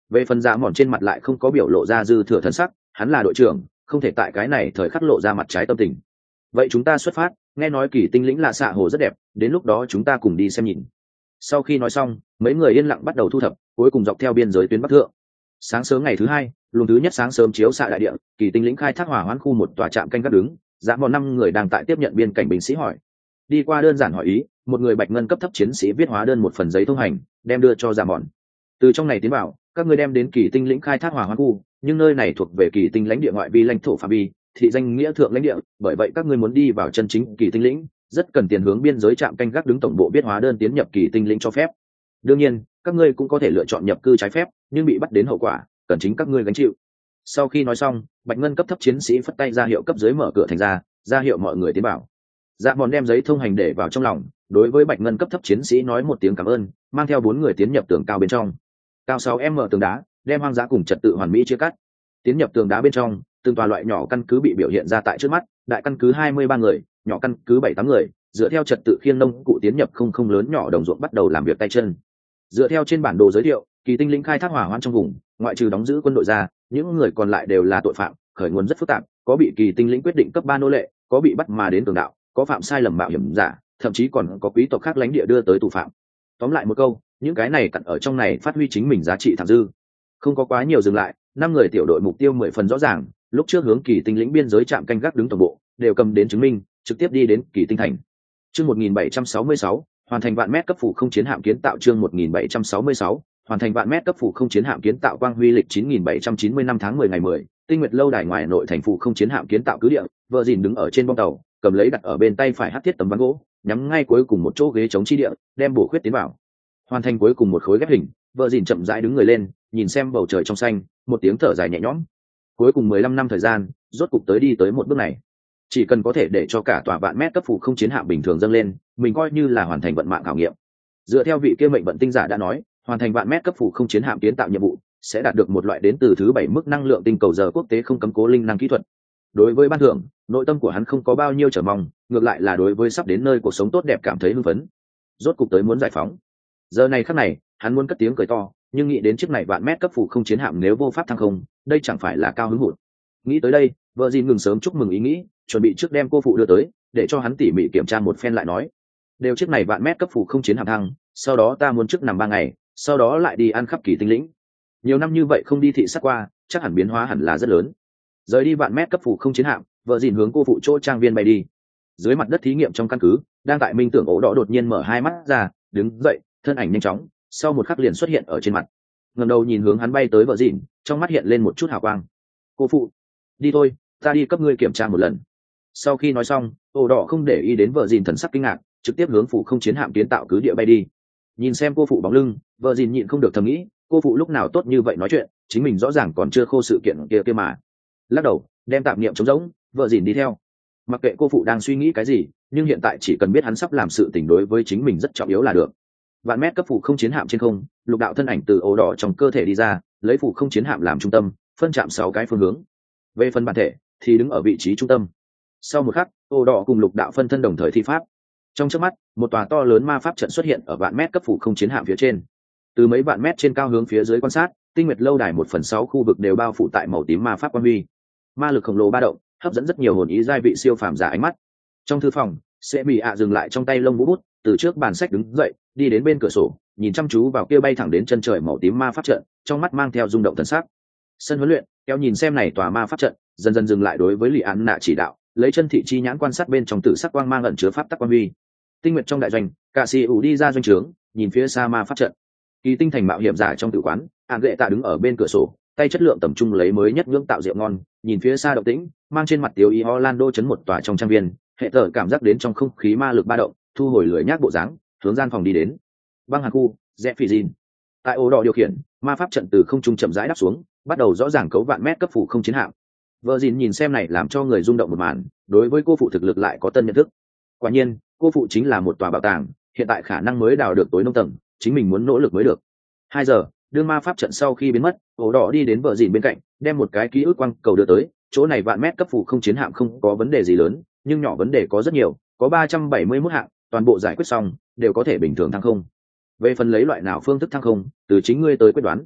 Về phần dạ mòn trên mặt lại không có biểu lộ ra dư thừa thần sắc, hắn là đội trưởng, không thể tại cái này thời khắc lộ ra mặt trái tâm tình. Vậy chúng ta xuất phát, nghe nói kỳ tinh lĩnh lạ xạ hồ rất đẹp, đến lúc đó chúng ta cùng đi xem nhìn. Sau khi nói xong, mấy người yên lặng bắt đầu thu thập, cuối cùng dọc theo biên giới tuyến bắc thượng. Sáng sớm ngày thứ hai, luồng thứ nhất sáng sớm chiếu xạ đại địa, kỳ tinh lĩnh khai thác hỏa hoãn khu một tòa trạm canh gác đứng, dạ mòn 5 người đang tại tiếp nhận biên cảnh binh sĩ hỏi. Đi qua đơn giản hỏi ý, một người bạch ngân cấp thấp chiến sĩ viết hóa đơn một phần giấy thông hành, đem đưa cho dạ mòn. Từ trong này tiến vào, các ngươi đem đến kỳ tinh lĩnh khai thác hỏa hoãn khu, nhưng nơi này thuộc về kỳ tinh lãnh địa ngoại vi lãnh thổ phạm vi, thị danh nghĩa thượng lãnh địa, bởi vậy các ngươi muốn đi vào chân chính kỳ tinh lĩnh, rất cần tiền hướng biên giới trạm canh gác đứng tổng bộ viết hóa đơn tiến nhập kỳ tinh lĩnh cho phép. Đương nhiên, các ngươi cũng có thể lựa chọn nhập cư trái phép, nhưng bị bắt đến hậu quả cần chính các ngươi gánh chịu. Sau khi nói xong, bạch ngân cấp thấp chiến sĩ phất tay ra hiệu cấp dưới mở cửa thành ra hiệu mọi người tiến vào. Dạ mòn đem giấy thông hành để vào trong lòng, đối với bạch ngân cấp thấp chiến sĩ nói một tiếng cảm ơn, mang theo 4 người tiến nhập tường cao bên trong. Cao 6m tường đá, đem hoang dã cùng trật tự hoàn mỹ chia cắt. Tiến nhập tường đá bên trong, từng tòa loại nhỏ căn cứ bị biểu hiện ra tại trước mắt, đại căn cứ 23 người, nhỏ căn cứ 7-8 người, dựa theo trật tự khiêng nông cụ tiến nhập không lớn nhỏ đồng ruộng bắt đầu làm việc tay chân. Dựa theo trên bản đồ giới thiệu, kỳ tinh lĩnh khai thác hỏa hoạn trong vùng, ngoại trừ đóng giữ quân đội ra, những người còn lại đều là tội phạm, khởi nguồn rất phức tạp, có bị kỳ tinh lĩnh quyết định cấp 3 nô lệ, có bị bắt mà đến tường đạo, có phạm sai lầm mạo hiểm giả, thậm chí còn có quý tộc khác lãnh địa đưa tới tù phạm. Tóm lại một câu, những cái này cặn ở trong này phát huy chính mình giá trị thẳng dư. Không có quá nhiều dừng lại, 5 người tiểu đội mục tiêu 10 phần rõ ràng, lúc trước hướng kỳ tinh lĩnh biên giới trạm canh gác đứng tổng bộ, đều cầm đến chứng minh, trực tiếp đi đến kỳ tinh thành. Chương 1766, hoàn thành vạn mét cấp phủ không chiến hạm kiến tạo. Chương 1766, hoàn thành vạn mét cấp phủ không chiến hạm kiến tạo. Quang huy lịch 9790 năm tháng 10 ngày 10, tinh nguyệt lâu đài ngoài nội thành phủ không chiến hạm kiến tạo cứ địa, vợ dìn đứng ở trên bong tàu, cầm lấy đặt ở bên tay phải hắt thiết tấm ván gỗ, nhắm ngay cuối cùng một chỗ ghế chống chi địa, đem bổ khuyết tiến vào. Hoàn thành cuối cùng một khối ghép hình, vợ dìn chậm rãi đứng người lên, nhìn xem bầu trời trong xanh, một tiếng thở dài nhẹ nhõm. Cuối cùng 15 năm thời gian, rốt cục đi tới một bước này. Chỉ cần có thể để cho cả tòa vạn mét cấp phủ không chiến hạm bình thường dâng lên, mình coi như là hoàn thành vận mạng khảo nghiệm. Dựa theo vị kia mệnh vận tinh giả đã nói, hoàn thành vạn mét cấp phủ không chiến hạm kiến tạo nhiệm vụ, sẽ đạt được một loại đến từ thứ 7 mức năng lượng tinh cầu giờ quốc tế không cấm cố linh năng kỹ thuật. Đối với ban thưởng, nội tâm của hắn không có bao nhiêu chờ mong, ngược lại là đối với sắp đến nơi cuộc sống tốt đẹp cảm thấy hưng phấn. Rốt cục tới muốn giải phóng. Giờ này khắc này, hắn muốn cất tiếng cười to, nhưng nghĩ đến chiếc này vạn mét cấp phủ không chiến hạm nếu vô pháp thăng không, đây chẳng phải là cao hứng hụt. Nghĩ tới đây, vợ dìn ngừng sớm chúc mừng ý nghĩ, chuẩn bị trước đem cô phụ đưa tới, để cho hắn tỉ mỉ kiểm tra một phen lại nói. Đều chiếc này vạn mét cấp phủ không chiến hạm thăng, sau đó ta muốn trước nằm 3 ngày, sau đó lại đi ăn khắp kỳ tinh lĩnh. Nhiều năm như vậy không đi thị sát qua, chắc hẳn biến hóa hẳn là rất lớn. Rời đi vạn mét cấp phủ không chiến hạm, vợ dìn hướng cô phụ chỗ trang viên bay đi. Dưới mặt đất thí nghiệm trong căn cứ, đang tại minh tưởng ổ đỏ đột nhiên mở hai mắt ra, đứng dậy, thân ảnh nhanh chóng, sau một khắc liền xuất hiện ở trên mặt. Ngẩng đầu nhìn hướng hắn bay tới vợ dìn, trong mắt hiện lên một chút hào quang. Cô phụ, đi thôi, ta đi cấp ngươi kiểm tra một lần. Sau khi nói xong, ổ đỏ không để ý đến vợ dìn thần sắc kinh ngạc, trực tiếp hướng phủ không chiến hạm kiến tạo cứ địa bay đi. Nhìn xem cô phụ bóng lưng, vợ dìn nhịn không được thầm nghĩ, cô phụ lúc nào tốt như vậy nói chuyện, chính mình rõ ràng còn chưa khô sự kiện kia mà. Lắc đầu, đem tạp niệm trống rỗng, vợ dìn đi theo. Mặc kệ cô phụ đang suy nghĩ cái gì, nhưng hiện tại chỉ cần biết hắn sắp làm sự tình đối với chính mình rất trọng yếu là được. Vạn mét cấp phủ không chiến hạm trên không, lục đạo thân ảnh từ ổ đỏ trong cơ thể đi ra, lấy phủ không chiến hạm làm trung tâm, phân chạm 6 cái phương hướng. Về phần bản thể thì đứng ở vị trí trung tâm. Sau một khắc, ổ đỏ cùng lục đạo phân thân đồng thời thi pháp. Trong chớp mắt, một tòa to lớn ma pháp trận xuất hiện ở vạn mét cấp phủ không chiến hạm phía trên. Từ mấy vạn mét trên cao hướng phía dưới quan sát, tinh nguyệt lâu đài 1/6 khu vực đều bao phủ tại màu tím ma pháp quang huy. Ma lực khổng lồ ba động, hấp dẫn rất nhiều hồn ý giai vị siêu phàm giả ánh mắt. Trong thư phòng, sẽ bị dừng lại trong tay lông vũ bút, từ trước bàn sách đứng dậy, đi đến bên cửa sổ, nhìn chăm chú vào kia bay thẳng đến chân trời màu tím ma pháp trận, trong mắt mang theo rung động thần sắc. Sân huấn luyện, kéo nhìn xem này tòa ma pháp trận, dần dần dừng lại đối với Lý Án Nạ chỉ đạo, lấy chân thị chi nhãn quan sát bên trong tử sắc quang mang ẩn chứa pháp tắc quang huy. Tinh nguyệt trong đại doanh, Cạ Sĩ ủ đi ra doanh trướng, nhìn phía xa ma pháp trận. Kỳ tinh thành mạo hiểm giả trong tử quán, Án Lệ Tạ đứng ở bên cửa sổ, tay chất lượng tầm trung lấy mới nhất nhưỡng tạo rượu ngon, nhìn phía xa động tĩnh, mang trên mặt tiêu ý Orlando chấn một tòa trong trang viên, hệ tở cảm giác đến trong không khí ma lực ba động, thu hồi lưỡi nhác bộ dáng, hướng gian phòng đi đến. Băng hàn khu, Zephyrin. Tại ổ đỏ điều khiển, ma pháp trận từ không trung chậm rãi đáp xuống, bắt đầu rõ ràng cấu vạn mét cấp phủ không chiến hạm. Virgin nhìn xem này làm cho người rung động một màn, đối với cô phụ thực lực lại có tân nhận thức. Quả nhiên, cô phụ chính là một tòa bảo tàng, hiện tại khả năng mới đào được tối nông tầng, chính mình muốn nỗ lực mới được. 2 giờ, đưa ma pháp trận sau khi biến mất, ổ đỏ đi đến Virgin bên cạnh, đem một cái ký ức quang cầu đưa tới, chỗ này vạn mét cấp phủ không chiến hạm không có vấn đề gì lớn, nhưng nhỏ vấn đề có rất nhiều, có 371 hạng, toàn bộ giải quyết xong, đều có thể bình thường thăng không. Về phần lấy loại nào phương thức thăng không, từ chính ngươi tới quyết đoán.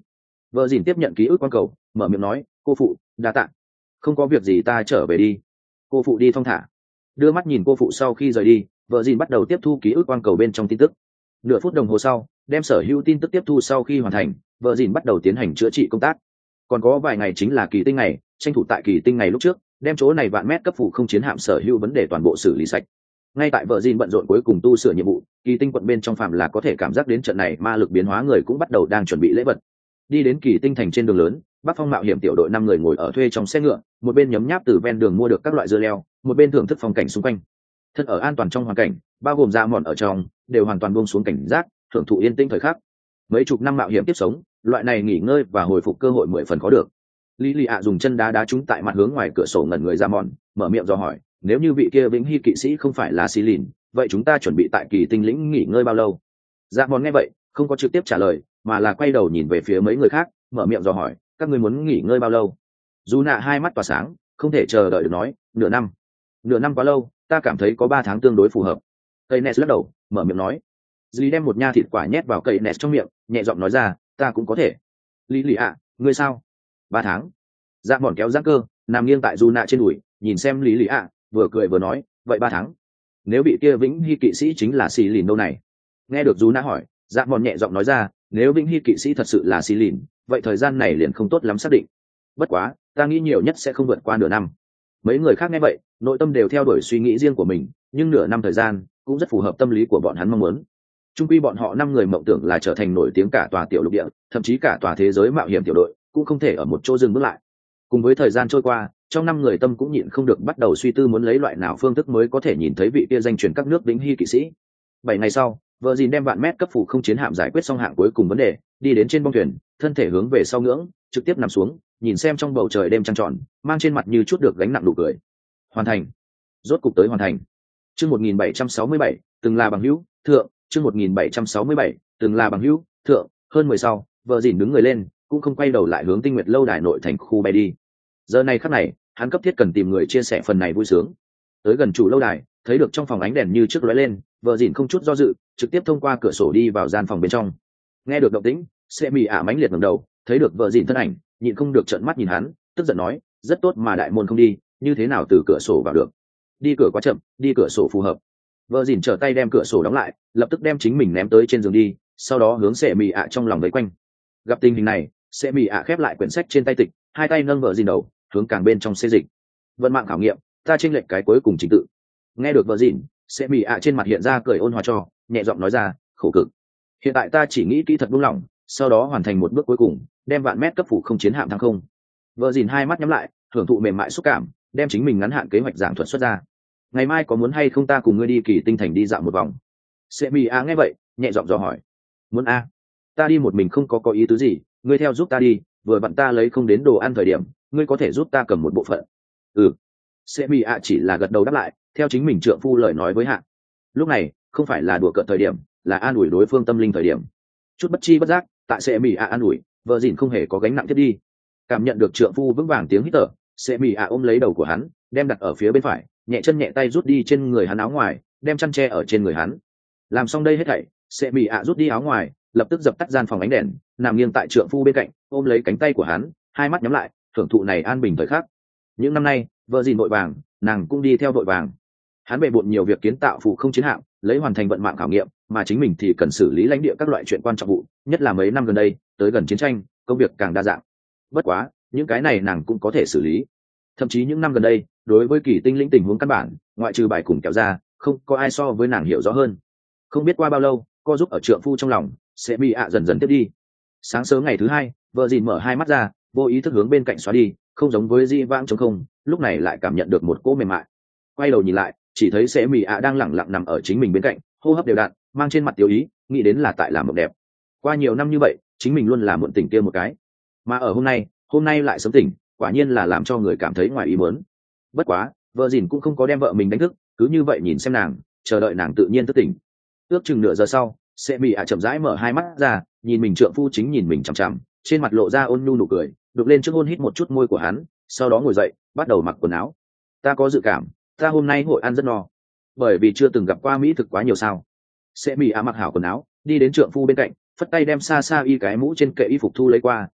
Vợ dìn tiếp nhận ký ức quan cầu, mở miệng nói, cô phụ, đa tạ. Không có việc gì, ta trở về đi. Cô phụ đi thong thả. Đưa mắt nhìn cô phụ sau khi rời đi, vợ dìn bắt đầu tiếp thu ký ức quan cầu bên trong tin tức. Nửa phút đồng hồ sau, đem sở hữu tin tức tiếp thu sau khi hoàn thành, vợ dìn bắt đầu tiến hành chữa trị công tác. Còn có vài ngày chính là kỳ tinh ngày, tranh thủ tại kỳ tinh ngày lúc trước, đem chỗ này vạn mét cấp phủ không chiến hạm sở hữu vấn đề toàn bộ xử lý sạch. Ngay tại vợ dìn bận rộn cuối cùng tu sửa nhiệm vụ, kỳ tinh quận bên trong phạm là có thể cảm giác đến trận này ma lực biến hóa người cũng bắt đầu đang chuẩn bị lễ vật. Đi đến kỳ tinh thành trên đường lớn, Bắc Phong mạo hiểm tiểu đội 5 người ngồi ở thuê trong xe ngựa, một bên nhấm nháp từ ven đường mua được các loại dưa leo, một bên thưởng thức phong cảnh xung quanh. Thân ở an toàn trong hoàn cảnh, bao gồm dạ mòn ở trong, đều hoàn toàn buông xuống cảnh giác, thưởng thụ yên tĩnh thời khắc. Mấy chục năm mạo hiểm tiếp sống, loại này nghỉ ngơi và hồi phục cơ hội 10 phần có được. Lý Lị ạ dùng chân đá đá trúng tại mặt hướng ngoài cửa sổ ngẩn người dạ mòn, mở miệng dò hỏi, nếu như vị kia vĩnh hy kỵ sĩ không phải là xí lìn, vậy chúng ta chuẩn bị tại kỳ tinh lĩnh nghỉ ngơi bao lâu? Dạ mòn nghe vậy, không có trực tiếp trả lời, mà là quay đầu nhìn về phía mấy người khác, mở miệng dò hỏi, các ngươi muốn nghỉ ngơi bao lâu? Dù nạ hai mắt tỏa sáng, không thể chờ đợi được nói, nửa năm. Nửa năm quá lâu, ta cảm thấy có 3 tháng tương đối phù hợp. Cây Nes lắc đầu, mở miệng nói. Dì đem một nha thịt quả nhét vào cây Nes trong miệng, nhẹ giọng nói ra, ta cũng có thể. Lý Lị ạ, ngươi sao? 3 tháng. Dạ mòn kéo giãn cơ, nằm nghiêng tại dù nạ trên đùi, nhìn xem Lý Lị ạ, vừa cười vừa nói, vậy 3 tháng. Nếu bị kia vĩnh hy kỵ sĩ chính là xì lìn đâu này? Nghe được dù nạ hỏi, dạ mòn nhẹ giọng nói ra, nếu vĩnh hy kỵ sĩ thật sự là xì lìn, vậy thời gian này liền không tốt lắm xác định. Bất quá, ta nghĩ nhiều nhất sẽ không vượt qua nửa năm. Mấy người khác nghe vậy, nội tâm đều theo đuổi suy nghĩ riêng của mình, nhưng nửa năm thời gian cũng rất phù hợp tâm lý của bọn hắn mong muốn. Chung quy bọn họ 5 người mộng tưởng là trở thành nổi tiếng cả tòa tiểu lục địa, thậm chí cả tòa thế giới mạo hiểm tiểu đội, cũng không thể ở một chỗ dừng bước lại. Cùng với thời gian trôi qua, trong 5 người tâm cũng nhịn không được bắt đầu suy tư muốn lấy loại nào phương thức mới có thể nhìn thấy vị kia danh truyền các nước vĩnh hy kỵ sĩ. 7 ngày sau, vợ dìn đem vạn mét cấp phủ không chiến hạm giải quyết xong hạng cuối cùng vấn đề, đi đến trên bong thuyền, thân thể hướng về sau ngưỡng, trực tiếp nằm xuống, nhìn xem trong bầu trời đêm trăng tròn, mang trên mặt như chút được gánh nặng nụ cười. Hoàn thành. Rốt cục tới hoàn thành. Chương 1767, từng là bằng hữu, thượng, chương 1767, từng là bằng hữu, thượng, hơn 10 sau, vợ dìn đứng người lên, cũng không quay đầu lại hướng Tinh Nguyệt lâu đài nội thành khu bay đi. Giờ này khắc này, hắn cấp thiết cần tìm người chia sẻ phần này vui sướng. Tới gần chủ lâu đài, thấy được trong phòng ánh đèn như trước lóe lên, vợ dìn không chút do dự, trực tiếp thông qua cửa sổ đi vào gian phòng bên trong. Nghe được động tĩnh, Sệ Mị ả mãnh liệt ngẩng đầu, thấy được vợ dìn thân ảnh, nhịn không được trợn mắt nhìn hắn, tức giận nói, rất tốt mà đại môn không đi, như thế nào từ cửa sổ vào được? Đi cửa quá chậm, đi cửa sổ phù hợp. Vợ dìn trở tay đem cửa sổ đóng lại, lập tức đem chính mình ném tới trên giường đi, sau đó hướng Sệ Mị ả trong lòng vây quanh. Gặp tình hình này, Sệ Mị ả khép lại quyển sách trên tay tịch, hai tay nâng vợ dìn đầu, hướng càng bên trong xê dịch. Vận mạng khảo nghiệm, ta chênh lệch cái cuối cùng trình tự. Nghe được vợ dìn, Sệ Mị ả trên mặt hiện ra cười ôn hòa cho, nhẹ giọng nói ra, khổ cực. Hiện tại ta chỉ nghĩ kỹ thật buông lỏng, sau đó hoàn thành một bước cuối cùng, đem vạn mét cấp phủ không chiến hạm thăng không. Vợ dìn hai mắt nhắm lại, hưởng thụ mềm mại xúc cảm, đem chính mình ngắn hạn kế hoạch giảng thuật xuất ra. Ngày mai có muốn hay không ta cùng ngươi đi kỳ tinh thành đi dạo một vòng? Sệ Mị ả nghe vậy, nhẹ giọng dò hỏi. Muốn a? Ta đi một mình không có ý tứ gì, ngươi theo giúp ta đi, vừa vặn ta lấy không đến đồ ăn thời điểm, ngươi có thể giúp ta cầm một bộ phận. Ừ. Sệ Mị ả chỉ là gật đầu đáp lại, theo chính mình trượng phu lời nói với hạ. Lúc này không phải là đùa cợt thời điểm, là an ủi đối phương tâm linh thời điểm. Chút bất chi bất giác, tại Sệ Mị ả an ủi, vợ dìn không hề có gánh nặng tiếp đi. Cảm nhận được trượng phu vững vàng tiếng hít thở, Sệ Mị ả ôm lấy đầu của hắn, đem đặt ở phía bên phải, nhẹ chân nhẹ tay rút đi trên người hắn áo ngoài, đem chăn tre ở trên người hắn. Làm xong đây hết thảy, Sệ Mị ả rút đi áo ngoài, lập tức dập tắt gian phòng ánh đèn, nằm nghiêng tại trượng phu bên cạnh, ôm lấy cánh tay của hắn, hai mắt nhắm lại, thưởng thụ này an bình thời khắc. Những năm nay, vợ dìn vội vàng, nàng cũng đi theo vội vàng. Hắn bề bộn nhiều việc kiến tạo phụ không chiến hạm, lấy hoàn thành vận mạng khảo nghiệm, mà chính mình thì cần xử lý lãnh địa các loại chuyện quan trọng vụ, nhất là mấy năm gần đây, tới gần chiến tranh, công việc càng đa dạng. Bất quá, những cái này nàng cũng có thể xử lý. Thậm chí những năm gần đây, đối với kỳ tinh lĩnh tình huống căn bản, ngoại trừ bài cùng kéo ra, không có ai so với nàng hiểu rõ hơn. Không biết qua bao lâu, co giúp ở trượng phu trong lòng, Sệ Mị ả dần dần tiếp đi. Sáng sớm ngày thứ hai, vợ dìn mở hai mắt ra, vô ý thức hướng bên cạnh xóa đi, không giống với di vãng trống không, lúc này lại cảm nhận được một cỗ mềm mại. Quay đầu nhìn lại, chỉ thấy Sệ Mị ả đang lẳng lặng nằm ở chính mình bên cạnh, hô hấp đều đặn, mang trên mặt tiêu ý, nghĩ đến là tại làm mộng đẹp. Qua nhiều năm như vậy, chính mình luôn là muộn tỉnh kia một cái, mà ở hôm nay lại sớm tỉnh, quả nhiên là làm cho người cảm thấy ngoài ý muốn. Bất quá, vợ dìn cũng không có đem vợ mình đánh thức, cứ như vậy nhìn xem nàng, chờ đợi nàng tự nhiên thức tỉnh. Ước chừng nửa giờ sau, Sệ Mị ả chậm rãi mở hai mắt ra, nhìn mình trượng phu chính nhìn mình chằm chằm, trên mặt lộ ra ôn nhu nụ cười, đục lên trước hôn hít một chút môi của hắn, sau đó ngồi dậy, bắt đầu mặc quần áo. Ta có dự cảm, ta hôm nay hội ăn rất no, bởi vì chưa từng gặp qua mỹ thực quá nhiều sao. Sệ Mị ả mặc hảo quần áo, đi đến trượng phu bên cạnh, phất tay đem xa xa y cái mũ trên kệ y phục thu lấy qua,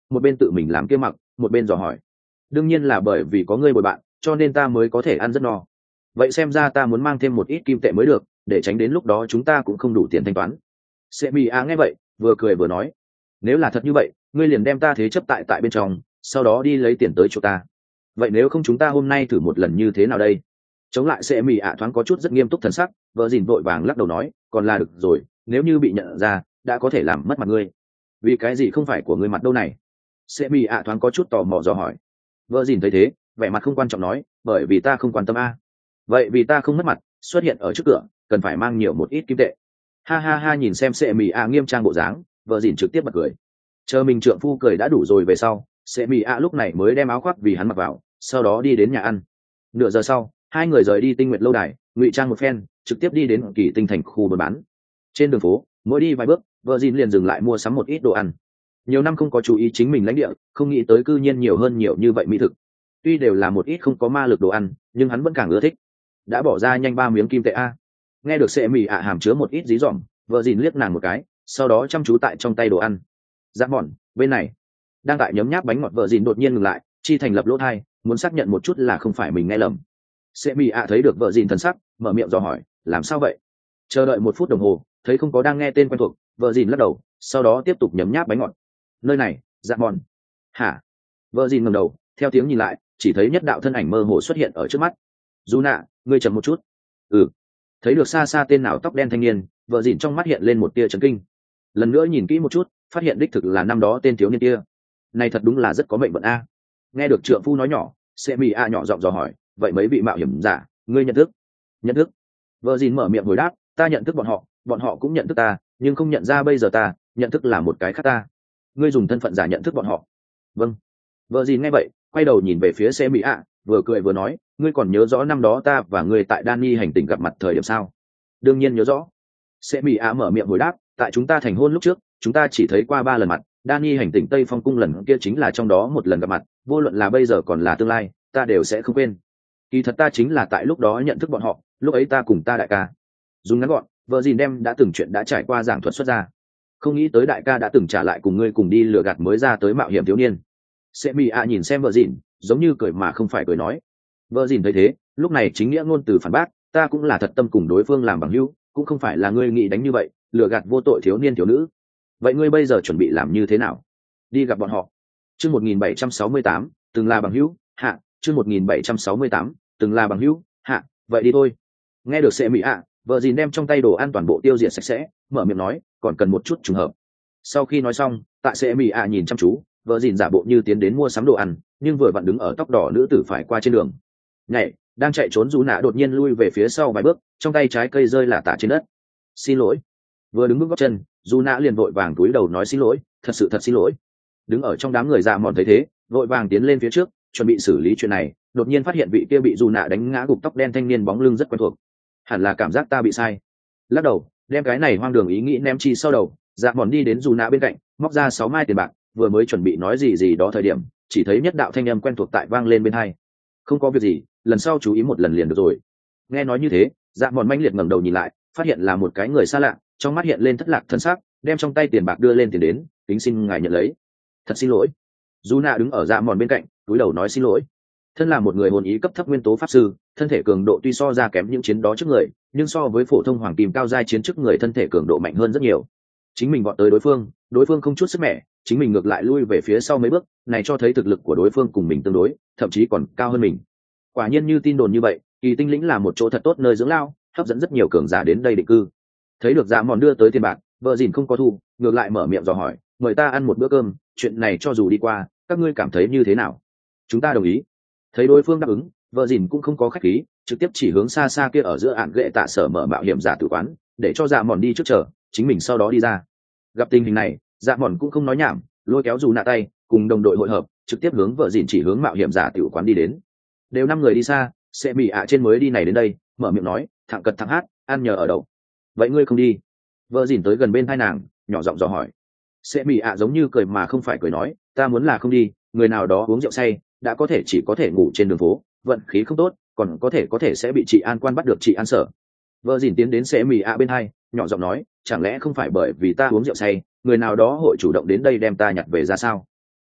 một bên tự mình làm kia mặc, một bên dò hỏi. Đương nhiên là bởi vì có ngươi bồi bạn, cho nên ta mới có thể ăn rất no. Vậy xem ra ta muốn mang thêm một ít kim tệ mới được, để tránh đến lúc đó chúng ta cũng không đủ tiền thanh toán. Sệ mì ạ nghe vậy vừa cười vừa nói, nếu là thật như vậy ngươi liền đem ta thế chấp tại bên trong, sau đó đi lấy tiền tới chỗ ta. Vậy nếu không chúng ta hôm nay thử một lần như thế nào đây? Chống lại Sệ mì ạ thoáng có chút rất nghiêm túc thần sắc, vợ dìn vội vàng lắc đầu nói, còn là được rồi, nếu như bị nhận ra đã có thể làm mất mặt ngươi. Vì cái gì không phải của ngươi mặt đâu này? Sệ mì ạ thoáng có chút tò mò dò hỏi. Vợ dìn thấy thế vẻ mặt không quan trọng nói, bởi vì ta không quan tâm a. Vậy vì ta không mất mặt xuất hiện ở trước cửa cần phải mang nhiều một ít kim tệ. Ha ha ha, nhìn xem Sệ mì ạ nghiêm trang bộ dáng, vợ dìn trực tiếp bật cười. Chờ mình trượng phu cười đã đủ rồi về sau, Sệ mì ạ lúc này mới đem áo khoác vì hắn mặc vào, sau đó đi đến nhà ăn. Nửa giờ sau, hai người rời đi Tinh Nguyệt lâu đài, ngụy trang một phen trực tiếp đi đến Kỳ Tinh thành khu buôn bán. Trên đường phố mỗi đi vài bước, vợ dìn liền dừng lại mua sắm một ít đồ ăn. Nhiều năm không có chú ý chính mình lãnh địa, không nghĩ tới cư nhiên nhiều hơn nhiều như vậy mỹ thực. Tuy đều là một ít không có ma lực đồ ăn, nhưng hắn vẫn càng ưa thích. Đã bỏ ra nhanh 3 miếng kim tệ a. Nghe được Sệ mì ạ hàm chứa một ít dí dỏm, vợ dìn liếc nàng một cái, sau đó chăm chú tại trong tay đồ ăn. Dạ mòn bên này đang tại nhấm nháp bánh ngọt, vợ dìn đột nhiên ngừng lại, chi thành lập lỗ thai, muốn xác nhận một chút là không phải mình nghe lầm. Sệ mì ạ thấy được vợ dìn thần sắc, mở miệng dò hỏi, làm sao vậy? Chờ đợi 1 phút đồng hồ, thấy không có đang nghe tên quen thuộc, vợ dìn lắc đầu, sau đó tiếp tục nhấm nháp bánh ngọt. Nơi này, dạ mòn. Hả? Vợ dìn ngẩng đầu, theo tiếng nhìn lại, chỉ thấy nhất đạo thân ảnh mơ hồ xuất hiện ở trước mắt. Dù nạ, ngươi chậm một chút. Ừ. Thấy được xa xa tên nào tóc đen thanh niên, vợ dìn trong mắt hiện lên một tia chấn kinh. Lần nữa nhìn kỹ một chút, phát hiện đích thực là năm đó tên thiếu niên kia. Này thật đúng là rất có mệnh vận a. Nghe được trượng phu nói nhỏ, Sệ mì a nhỏ giọng dò hỏi, vậy mấy vị mạo hiểm giả ngươi nhận thức? Nhận thức. Vợ dìn mở miệng hồi đáp, ta nhận thức bọn họ cũng nhận thức ta, nhưng không nhận ra bây giờ ta nhận thức là một cái khác ta. Ngươi dùng thân phận giả nhận thức bọn họ? Vâng. Vợ dìn nghe vậy quay đầu nhìn về phía Sệ mì a, vừa cười vừa nói, ngươi còn nhớ rõ năm đó ta và ngươi tại Dani hành tinh gặp mặt thời điểm sao? Đương nhiên nhớ rõ. Sệ mì a mở miệng hồi đáp, tại chúng ta thành hôn lúc trước chúng ta chỉ thấy qua 3 lần mặt, Dani hành tinh Tây Phong cung lần kia chính là trong đó một lần gặp mặt, vô luận là bây giờ còn là tương lai ta đều sẽ không quên. Kỳ thật ta chính là tại lúc đó nhận thức bọn họ, lúc ấy ta cùng ta đại ca. Dùng ngắn gọn, vợ dìn đem đã từng chuyện đã trải qua giảng thuật xuất ra. Không nghĩ tới đại ca đã từng trả lại cùng ngươi cùng đi lừa gạt mới ra tới mạo hiểm thiếu niên. Sệ mì ạ nhìn xem vợ dìn, giống như cười mà không phải cười nói. Vợ dìn thấy thế lúc này chính nghĩa ngôn từ phản bác, ta cũng là thật tâm cùng đối phương làm bằng hữu, cũng không phải là ngươi nghĩ đánh như vậy lừa gạt vô tội thiếu niên thiếu nữ. Vậy ngươi bây giờ chuẩn bị làm như thế nào? Đi gặp bọn họ. Chương 1768, từng là bằng hữu, hạ. Chương 1768, từng là bằng hữu, hạ. Vậy đi thôi. Nghe được Sệ mì ạ, vợ dìn đem trong tay đồ ăn toàn bộ tiêu diệt sạch sẽ, mở miệng nói, còn cần một chút trùng hợp. Sau khi nói xong, tại Sệ mì ạ nhìn chăm chú, vợ dìn giả bộ như tiến đến mua sắm đồ ăn, nhưng vừa vặn đứng ở tóc đỏ nữ tử phải qua trên đường. Nhảy, đang chạy trốn Dù Nạ đột nhiên lui về phía sau vài bước, trong tay trái cây rơi lả tả trên đất. Xin lỗi. Vừa đứng bước gót chân, Dù Nạ liền vội vàng cúi đầu nói xin lỗi, thật sự thật xin lỗi. Đứng ở trong đám người dạ mòn thấy thế, vội vàng tiến lên phía trước, chuẩn bị xử lý chuyện này, đột nhiên phát hiện vị kia bị Dù Nạ đánh ngã gục tóc đen thanh niên bóng lưng rất quen thuộc. Hẳn là cảm giác ta bị sai. Lắc đầu, đem cái này hoang đường ý nghĩ ném chi sau đầu, dạ mòn đi đến Dù Nạ bên cạnh, móc ra 6 mai tiền bạc, vừa mới chuẩn bị nói gì đó thời điểm, chỉ thấy nhất đạo thanh âm quen thuộc tại vang lên bên tai. Không có việc gì, lần sau chú ý một lần liền được rồi. Nghe nói như thế, dạ mòn manh liệt ngẩng đầu nhìn lại, phát hiện là một cái người xa lạ, trong mắt hiện lên thất lạc thân sắc, đem trong tay tiền bạc đưa lên tiền đến, kính xin ngài nhận lấy. Thật xin lỗi. Dù Nạ đứng ở dạ mòn bên cạnh, cúi đầu nói xin lỗi. Thân là một người hồn ý cấp thấp nguyên tố pháp sư, thân thể cường độ tuy so ra kém những chiến đó trước người, nhưng so với phổ thông hoàng kim cao giai chiến trước người thân thể cường độ mạnh hơn rất nhiều. Chính mình vọt tới đối phương không chút sức mẻ, chính mình ngược lại lui về phía sau mấy bước, này cho thấy thực lực của đối phương cùng mình tương đối, thậm chí còn cao hơn mình. Quả nhiên như tin đồn như vậy, Kỳ Tinh lĩnh là một chỗ thật tốt nơi dưỡng lao, hấp dẫn rất nhiều cường giả đến đây định cư. Thấy được dạ mòn đưa tới tiền bạc, vợ dìn không có thu, ngược lại mở miệng dò hỏi, mời ta ăn một bữa cơm, chuyện này cho dù đi qua, các ngươi cảm thấy như thế nào? Chúng ta đồng ý. Thấy đối phương đáp ứng, vợ dìn cũng không có khách khí, trực tiếp chỉ hướng xa xa kia ở giữa ạn ghệ tạ sở mở mạo hiểm giả tử quán, để cho dạ mòn đi trước chờ, chính mình sau đó đi ra. Gặp tình hình này, dạ mòn cũng không nói nhảm, lôi kéo Dù Nạ tay, cùng đồng đội hội hợp, trực tiếp hướng vợ dìn chỉ hướng mạo hiểm giả tử quán đi đến. Đều 5 người đi xa, Sệ mì ạ trên mới đi này đến đây, mở miệng nói, thẳng cật thẳng hát, ăn nhờ ở đậu. Vậy ngươi không đi? Vợ dìn tới gần bên hai nàng, nhỏ giọng dò hỏi. Sệ mì ạ giống như cười mà không phải cười nói, ta muốn là không đi, người nào đó uống rượu say, đã có thể chỉ có thể ngủ trên đường phố, vận khí không tốt, còn có thể sẽ bị chị an quan bắt được chị an sở. Vợ dìn tiến đến Sệ mì ạ bên hai, nhỏ giọng nói, chẳng lẽ không phải bởi vì ta uống rượu say, người nào đó hội chủ động đến đây đem ta nhặt về ra sao?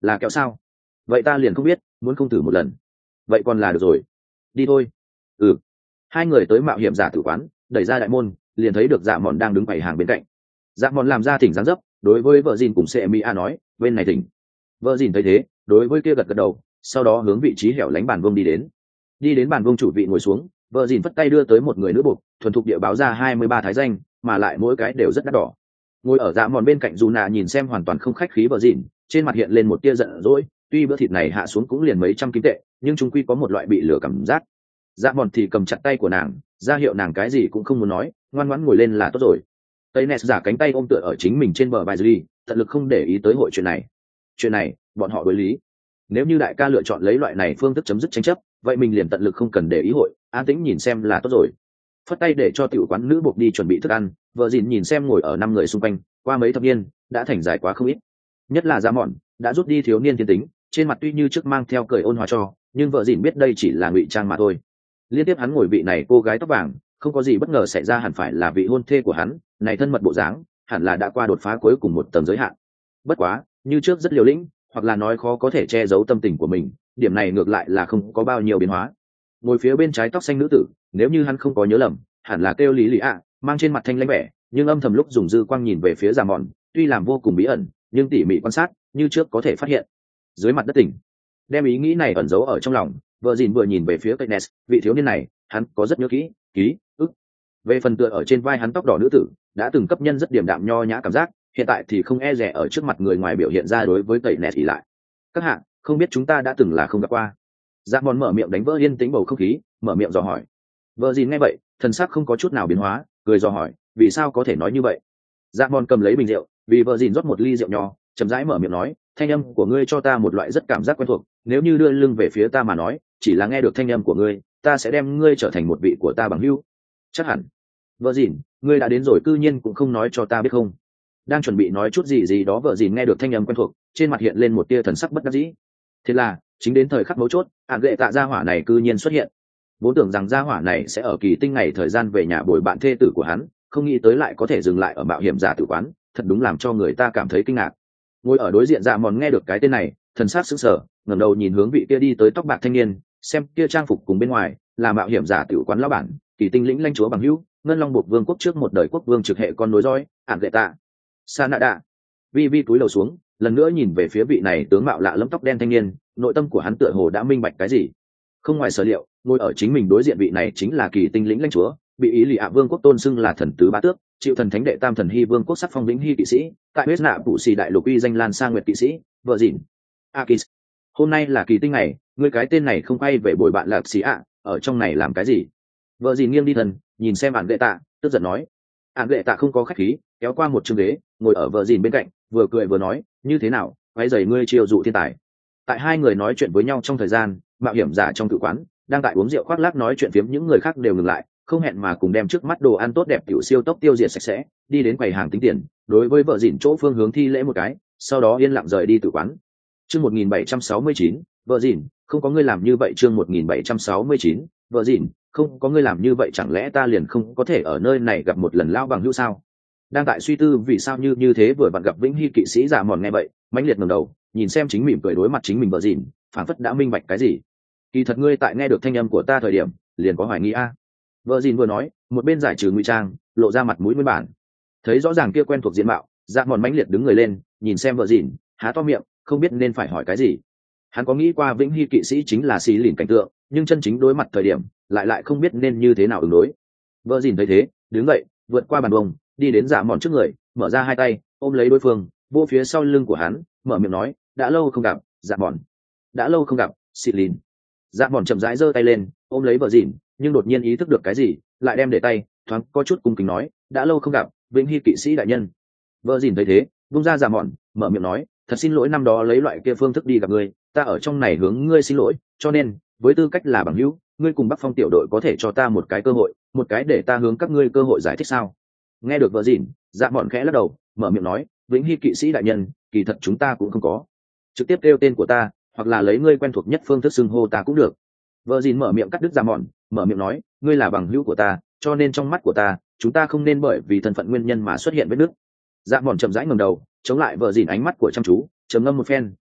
Là kẹo sao? Vậy ta liền không biết, muốn không thử một lần. Vậy còn là được rồi. Đi thôi. Ừ. Hai người tới mạo hiểm giả tử quán, đẩy ra đại môn, liền thấy được Dạ Mòn đang đứng bày hàng bên cạnh. Dạ Mòn làm ra thỉnh dáng dấp, đối với vợ Dìn cùng Sệ Mỹ A nói, bên này thỉnh. Vợ Dìn thấy thế, đối với kia gật gật đầu, sau đó hướng vị trí hẻo lánh bàn vương đi đến. Đi đến bàn vương chủ vị ngồi xuống, vợ Dìn phất tay đưa tới một người nữ buộc, thuần thục địa báo ra 23 thái danh, mà lại mỗi cái đều rất đắt đỏ. Ngồi ở Dạ Mòn bên cạnh Dù Nạ nhìn xem hoàn toàn không khách khí vợ Dìn, trên mặt hiện lên một tia giận dỗi, tuy bữa thịt này hạ xuống cũng liền mấy trăm kim tệ, nhưng chúng quy có một loại bị lừa cảm giác. Dạ Mòn thì cầm chặt tay của nàng, ra hiệu nàng cái gì cũng không muốn nói, ngoan ngoãn ngồi lên là tốt rồi. Tây Nes giả cánh tay ôm tựa ở chính mình trên bờ vai Ly, tận lực không để ý tới hội chuyện này. Chuyện này, bọn họ đối lý. Nếu như đại ca lựa chọn lấy loại này phương thức chấm dứt tranh chấp, vậy mình liền tận lực không cần để ý hội, an tĩnh nhìn xem là tốt rồi. Phất tay để cho tiểu quán nữ buộc đi chuẩn bị thức ăn, vợ Dìn nhìn xem ngồi ở 5 người xung quanh, qua mấy thập niên đã thành dài quá không ít. Nhất là Dạ Mòn đã rút đi thiếu niên thiên tính, trên mặt tuy như trước mang theo cười ôn hòa cho, nhưng vợ Dìn biết đây chỉ là ngụy trang mà thôi. Liên tiếp hắn ngồi vị này cô gái tóc vàng, không có gì bất ngờ xảy ra hẳn phải là vị hôn thê của hắn, này thân mật bộ dáng, hẳn là đã qua đột phá cuối cùng một tầng giới hạn. Bất quá, như trước rất liều lĩnh, hoặc là nói khó có thể che giấu tâm tình của mình, điểm này ngược lại là không có bao nhiêu biến hóa. Ngồi phía bên trái tóc xanh nữ tử, nếu như hắn không có nhớ lầm, hẳn là kêu Lý Lý ạ, mang trên mặt thanh lãnh vẻ, nhưng âm thầm lúc dùng dư quang nhìn về phía Dạ Mòn, tuy làm vô cùng bí ẩn, nhưng tỉ mỉ quan sát, như trước có thể phát hiện. Dưới mặt đất tỉnh, đem ý nghĩ này ẩn giấu ở trong lòng, vợ Dìn vừa nhìn về phía Keynes, vị thiếu niên này, hắn có rất nhớ ký ức. Về phần tựa ở trên vai hắn tóc đỏ nữ tử, đã từng cấp nhân rất điềm đạm nho nhã cảm giác, hiện tại thì không e dè ở trước mặt người ngoài biểu hiện ra đối với Keynes ỉ lại. Các hạ, không biết chúng ta đã từng là không gặp qua. Dạ Mòn mở miệng đánh vỡ yên tĩnh bầu không khí, mở miệng dò hỏi. Vợ Dìn nghe vậy, thần sắc không có chút nào biến hóa, cười dò hỏi, vì sao có thể nói như vậy? Dạ Mòn cầm lấy bình rượu, vì vợ Dìn rót một ly rượu nho, chậm rãi mở miệng nói, thanh âm của ngươi cho ta một loại rất cảm giác quen thuộc, nếu như đưa lưng về phía ta mà nói, chỉ là nghe được thanh âm của ngươi, ta sẽ đem ngươi trở thành một vị của ta bằng hữu. Chắc hẳn. Vợ Dìn, ngươi đã đến rồi cư nhiên cũng không nói cho ta biết không? Đang chuẩn bị nói chút gì đó, vợ Dìn nghe được thanh âm quen thuộc, trên mặt hiện lên một tia thần sắc bất đắc dĩ. Thế là, chính đến thời khắc mấu chốt, ạn gệ tạ gia hỏa này cư nhiên xuất hiện. Vốn tưởng rằng gia hỏa này sẽ ở kỳ tinh ngày thời gian về nhà bồi bạn thê tử của hắn, không nghĩ tới lại có thể dừng lại ở mạo hiểm giả tử quán, thật đúng làm cho người ta cảm thấy kinh ngạc. Ngồi ở đối diện Dạ Mòn nghe được cái tên này, thần sắc sững sờ, ngẩng đầu nhìn hướng vị kia đi tới tóc bạc thanh niên, xem kia trang phục cùng bên ngoài là mạo hiểm giả tử quán lão bản, kỳ tinh lĩnh lãnh chúa bằng hữu, ngân long buộc vương quốc trước một đời quốc vương trực hệ con nối dõi, ạn gệ tạ Sanada. Vi túi đầu xuống, lần nữa nhìn về phía vị này tướng mạo lạ lẫm tóc đen thanh niên, nội tâm của hắn tựa hồ đã minh bạch cái gì. Không ngoài sở liệu, ngồi ở chính mình đối diện vị này chính là kỳ tinh lĩnh lãnh chúa, bị ý lì ạ vương quốc tôn xưng là thần tứ bá tước, chịu thần thánh đệ tam thần hy vương quốc sắc phong lĩnh hy kỵ sĩ, tại huyết nạ phụ xì đại lục uy danh lan sang nguyệt kỵ sĩ, vợ Dìn. Akis, hôm nay là kỳ tinh ngày, ngươi cái tên này không quay về bồi bạn lạc xì ạ, ở trong này làm cái gì? Vợ Dìn nghiêng đi thần, nhìn xem ản gệ tạ, tức giận nói. Ản gệ tạ không có khách khí, kéo qua một chương ghế, ngồi ở vợ Dìn bên cạnh, vừa cười vừa nói, như thế nào, váy giày ngươi chiêu dụ thiên tài. Tại hai người nói chuyện với nhau trong thời gian, mạo hiểm giả trong tự quán đang tại uống rượu khoác lác nói chuyện phiếm, những người khác đều ngừng lại, không hẹn mà cùng đem trước mắt đồ ăn tốt đẹp tiểu siêu tốc tiêu diệt sạch sẽ, đi đến quầy hàng tính tiền, đối với vợ Dìn chỗ phương hướng thi lễ một cái, sau đó yên lặng rời đi tự quán. Chương 1769, vợ Dìn, không có ngươi làm như vậy. Chương 1769, vợ Dìn, không có ngươi làm như vậy, chẳng lẽ ta liền không có thể ở nơi này gặp một lần lao bằng hữu sao? Đang tại suy tư vì sao như thế vừa vặn gặp Vĩnh Hy kỵ sĩ Dạ Mòn nghe vậy, mãnh liệt ngẩng đầu, nhìn xem chính mỉm cười đối mặt chính mình vợ Dìn, phảng phất đã minh bạch cái gì. Kỳ thật ngươi tại nghe được thanh âm của ta thời điểm, liền có hoài nghi a. Vợ Dìn vừa nói, một bên giải trừ ngụy trang, lộ ra mặt mũi nguyên bản. Thấy rõ ràng kia quen thuộc diện mạo, Dạ Mòn mãnh liệt đứng người lên, nhìn xem vợ Dìn, há to miệng, không biết nên phải hỏi cái gì. Hắn có nghĩ qua Vĩnh Hy kỵ sĩ chính là xì lìn cảnh tượng, nhưng chân chính đối mặt thời điểm, lại không biết nên như thế nào ứng đối. Vợ Dìn thấy thế, đứng dậy, vượt qua bàn bông, đi đến Dạ Mòn trước người, mở ra hai tay, ôm lấy đối phương, vô phía sau lưng của hắn, mở miệng nói, đã lâu không gặp, Dạ Mòn. Đã lâu không gặp, xì lìn. Dạ Mòn chậm rãi giơ tay lên, ôm lấy vợ Dìn, nhưng đột nhiên ý thức được cái gì, lại đem để tay, thoáng có chút cung kính nói, đã lâu không gặp, Vĩnh Hy kỵ sĩ đại nhân. Vợ Dìn thấy thế, vung ra Dạ Mòn, mở miệng nói, thật xin lỗi năm đó lấy loại kia phương thức đi gặp ngươi, ta ở trong này hướng ngươi xin lỗi, cho nên với tư cách là bằng hữu, ngươi cùng Bắc Phong tiểu đội có thể cho ta một cái cơ hội, một cái để ta hướng các ngươi cơ hội giải thích sao? Nghe được vợ Dìn, Dạ Mòn khẽ lắc đầu, mở miệng nói, Vĩnh Hy kỵ sĩ đại nhân, kỳ thật chúng ta cũng không có, trực tiếp kêu tên của ta, hoặc là lấy ngươi quen thuộc nhất phương thức xưng hô ta cũng được. Vợ Dìn mở miệng cắt đứt Dạ Mòn, mở miệng nói, ngươi là bằng hữu của ta, cho nên trong mắt của ta, chúng ta không nên bởi vì thân phận nguyên nhân mà xuất hiện vết nứt. Dạ Mòn chậm rãi ngẩng đầu, chống lại vợ Dìn ánh mắt của chăm chú, trầm ngâm một phen,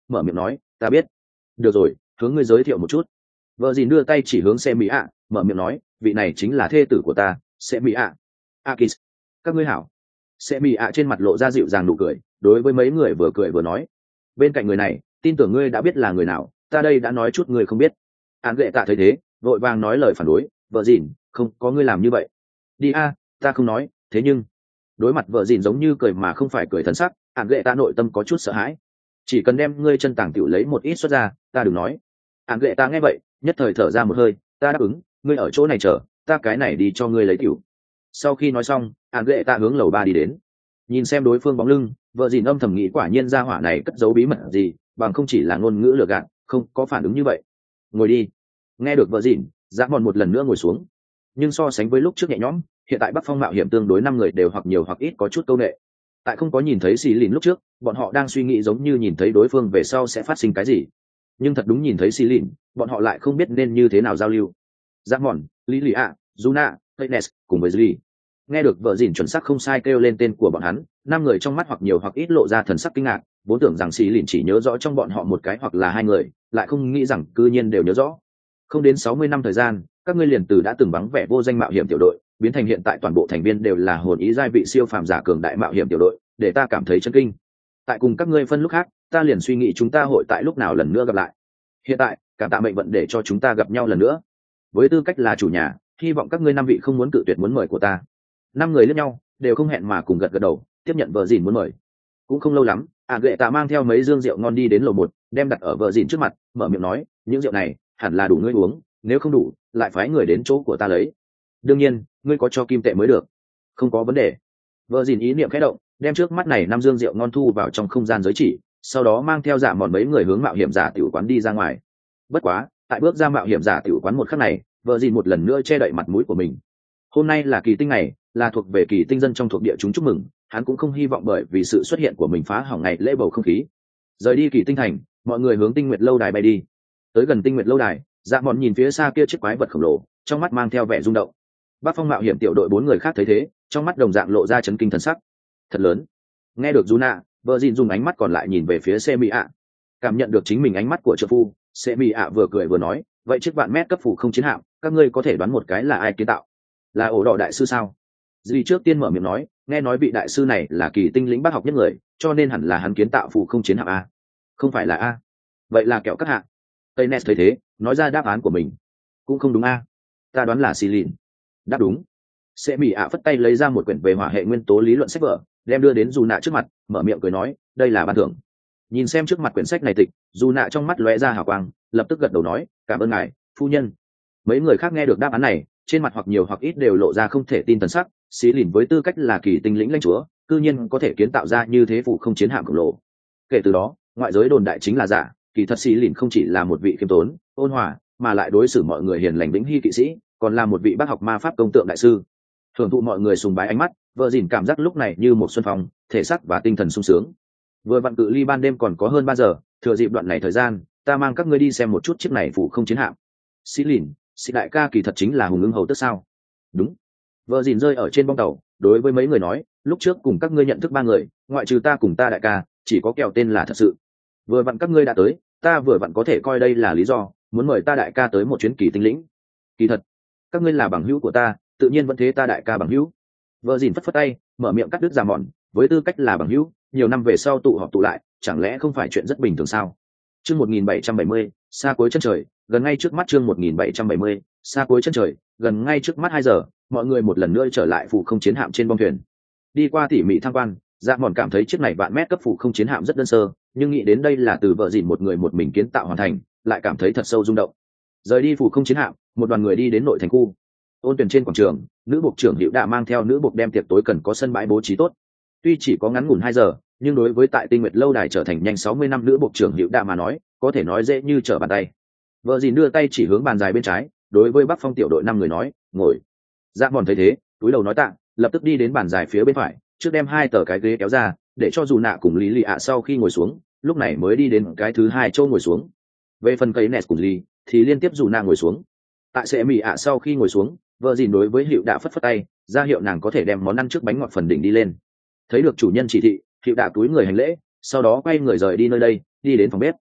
mở miệng nói ta biết. Được rồi, hướng ngươi giới thiệu một chút. Vợ dìn đưa tay chỉ hướng xe mỹ ạ, mở miệng nói vị này chính là thê tử của ta, xe mỹ ạ. Akis, các ngươi hảo. Xe mỹ ạ trên mặt lộ ra dịu dàng nụ cười, đối với mấy người vừa cười vừa nói bên cạnh người này tin tưởng ngươi đã biết là người nào, ta đây đã nói chút ngươi không biết. Án lệ tạ thấy thế vội vàng nói lời phản đối, vợ dìn không có ngươi làm như vậy. Đi a, ta không nói, thế nhưng đối mặt vợ dìn giống như cười mà không phải cười thần sắc, án lệ tạ nội tâm có chút sợ hãi. Chỉ cần đem ngươi chân tàng tiểu lấy một ít xuất ra, ta đừng nói. Án lệ tạ nghe vậy nhất thời thở ra một hơi, ta đáp ứng, ngươi ở chỗ này chờ, ta cái này đi cho ngươi lấy tiểu. Sau khi nói xong án lệ tạ hướng lầu 3 đi đến. Nhìn xem đối phương bóng lưng, vợ dìn âm thầm nghĩ quả nhiên gia hỏa này cất giấu bí mật gì, bằng không chỉ là ngôn ngữ lừa gạt, không có phản ứng như vậy. Ngồi đi. Nghe được vợ dìn, Dạ Mòn một lần nữa ngồi xuống. Nhưng so sánh với lúc trước nhẹ nhõm, hiện tại Bắc Phong mạo hiểm tương đối 5 người đều hoặc nhiều hoặc ít có chút câu nệ. Tại không có nhìn thấy xì lìn lúc trước, bọn họ đang suy nghĩ giống như nhìn thấy đối phương về sau sẽ phát sinh cái gì. Nhưng thật đúng nhìn thấy xì lìn, bọn họ lại không biết nên như thế nào giao lưu. Dạ Mòn, Lý Lì ạ, Juna, Haynes cùng với Lý. Nghe được vợ dìn chuẩn xác không sai kêu lên tên của bọn hắn, 5 người trong mắt hoặc nhiều hoặc ít lộ ra thần sắc kinh ngạc, vốn tưởng rằng xì lìn chỉ nhớ rõ trong bọn họ một cái hoặc là 2 người, lại không nghĩ rằng cư nhiên đều nhớ rõ. Không đến 60 năm thời gian, các ngươi liền từ đã từng vắng vẻ vô danh mạo hiểm tiểu đội, biến thành hiện tại toàn bộ thành viên đều là hồn ý giai vị siêu phàm giả cường đại mạo hiểm tiểu đội, để ta cảm thấy chấn kinh. Tại cùng các ngươi phân lúc khác, ta liền suy nghĩ chúng ta hội tại lúc nào lần nữa gặp lại. Hiện tại, cảm tạ mệnh vận để cho chúng ta gặp nhau lần nữa. Với tư cách là chủ nhà, hy vọng các ngươi 5 vị không muốn cự tuyệt muốn mời của ta. 5 người lẫn nhau, đều không hẹn mà cùng gật gật đầu, tiếp nhận vợ dìn muốn mời. Cũng không lâu lắm, lệ tạ mang theo mấy dương rượu ngon đi đến lầu 1, đem đặt ở vợ dìn trước mặt, mở miệng nói những rượu này hẳn là đủ ngươi uống, nếu không đủ lại phái người đến chỗ của ta lấy. Đương nhiên ngươi có cho kim tệ mới được. Không có vấn đề. Vợ dìn ý niệm khẽ động, đem trước mắt này 5 dương rượu ngon thu vào trong không gian giới chỉ, sau đó mang theo Dạ Mòn mấy người hướng mạo hiểm giả tiểu quán đi ra ngoài. Bất quá tại bước ra mạo hiểm giả tiểu quán một khắc này, vợ dìn một lần nữa che đậy mặt mũi của mình. Hôm nay là kỳ tinh ngày, là thuộc về kỳ tinh dân trong thuộc địa chúng chúc mừng, hắn cũng không hy vọng bởi vì sự xuất hiện của mình phá hỏng ngày lễ bầu không khí. Rời đi kỳ tinh thành, mọi người hướng Tinh Nguyệt lâu đài bay đi. Tới gần Tinh Nguyệt lâu đài, Dạ Mòn nhìn phía xa kia chiếc quái vật khổng lồ, trong mắt mang theo vẻ rung động. Bắc Phong mạo hiểm tiểu đội 4 người khác thấy thế, trong mắt đồng dạng lộ ra chấn kinh thần sắc. Thật lớn. Nghe được Juna, vợ dìn dùng ánh mắt còn lại nhìn về phía Semia. Cảm nhận được chính mình ánh mắt của trợ phu, Semia vừa cười vừa nói, vậy chiếc vạn mét cấp phủ không chiến hạm, các ngươi có thể đoán một cái là ai kiến tạo? Là ổ đỏ đại sư sao? Dì trước tiên mở miệng nói, nghe nói vị đại sư này là kỳ tinh lĩnh bác học nhất người, cho nên hẳn là hắn kiến tạo phủ không chiến hạm a. Không phải là a? Vậy là kẹo các hạng. Taynes thấy thế, nói ra đáp án của mình. Cũng không đúng a. Ta đoán là xì lìn. Đáp đúng. Sẽ mỹ ạ phất tay lấy ra một quyển về hỏa hệ nguyên tố lý luận sách vở, đem đưa đến dù nạ trước mặt, mở miệng cười nói, đây là ban thưởng. Nhìn xem trước mặt quyển sách này tịch, dù nạ trong mắt lóe ra hào quang, lập tức gật đầu nói, cảm ơn ngài, phu nhân. Mấy người khác nghe được đáp án này, trên mặt hoặc nhiều hoặc ít đều lộ ra không thể tin thần sắc. Xí lìn với tư cách là kỳ tinh lĩnh lãnh chúa, cư nhiên có thể kiến tạo ra như thế phủ không chiến hạm khổng lồ. Kể từ đó, ngoại giới đồn đại chính là giả, kỳ thật xí lìn không chỉ là một vị khiêm tốn, ôn hòa, mà lại đối xử mọi người hiền lành vĩnh hy kỵ sĩ, còn là một vị bác học ma pháp công tượng đại sư. Thưởng thụ mọi người sùng bái ánh mắt, vợ dìn cảm giác lúc này như một xuân phong, thể xác và tinh thần sung sướng. Vừa vặn cự ly ban đêm còn có hơn 3 giờ, thừa dịp đoạn này thời gian, ta mang các ngươi đi xem một chút chiếc này phủ không chiến hạm. Xí lìn, xí đại ca kỳ thật chính là hùng ưng hầu tức sao? Đúng. Vợ dìn rơi ở trên bong tàu, đối với mấy người nói, lúc trước cùng các ngươi nhận thức 3 người, ngoại trừ ta cùng ta đại ca, chỉ có kẹo tên là thật sự. Vừa vặn các ngươi đã tới, ta vừa vặn có thể coi đây là lý do, muốn mời ta đại ca tới một chuyến kỳ tinh lĩnh. Kỳ thật, các ngươi là bằng hữu của ta, tự nhiên vẫn thế ta đại ca bằng hữu. Vợ dìn phất phất tay, mở miệng cắt đứt Dạ Mòn, với tư cách là bằng hữu, nhiều năm về sau tụ họp tụ lại, chẳng lẽ không phải chuyện rất bình thường sao? Chương 1770, xa cuối chân trời, gần ngay trước mắt chương 1770, xa cuối chân trời, gần ngay trước mắt 2 giờ, mọi người một lần nữa trở lại phủ không chiến hạm trên bong thuyền. Đi qua tỉ mỉ tham quan, Dạ Mòn cảm thấy chiếc này vạn mét cấp phủ không chiến hạm rất đơn sơ, nhưng nghĩ đến đây là từ vợ dìn một người một mình kiến tạo hoàn thành, lại cảm thấy thật sâu rung động. Rời đi phủ không chiến hạm, một đoàn người đi đến nội thành khu. Ôn tuyển trên quảng trường, nữ buộc trưởng Diệu đã mang theo nữ buộc đem tiệc tối cần có sân bãi bố trí tốt. Tuy chỉ có ngắn ngủn 2 giờ, nhưng đối với tại Tinh Nguyệt lâu đài trở thành nhanh 60 năm nữ buộc trưởng Diệu đã mà nói, có thể nói dễ như trở bàn tay. Vợ dìn đưa tay chỉ hướng bàn dài bên trái, đối với Bắc Phong tiểu đội 5 người nói, ngồi. Dạ Mòn thấy thế, túi đầu nói tạ, lập tức đi đến bàn dài phía bên phải, trước đem 2 tờ cái ghế kéo ra, để cho dù nạ cùng Lý Lì ạ sau khi ngồi xuống, lúc này mới đi đến cái thứ 2 chỗ ngồi xuống. Về phần cây nẹt cùng Lý, thì liên tiếp dù nạ ngồi xuống. Tại sẽ mì ạ sau khi ngồi xuống, vợ dìn đối với Hiệu đã phất phất tay, ra hiệu nàng có thể đem món ăn trước bánh ngọt phần đỉnh đi lên. Thấy được chủ nhân chỉ thị, Hiệu đã túi người hành lễ, sau đó quay người rời đi nơi đây, đi đến phòng bếp.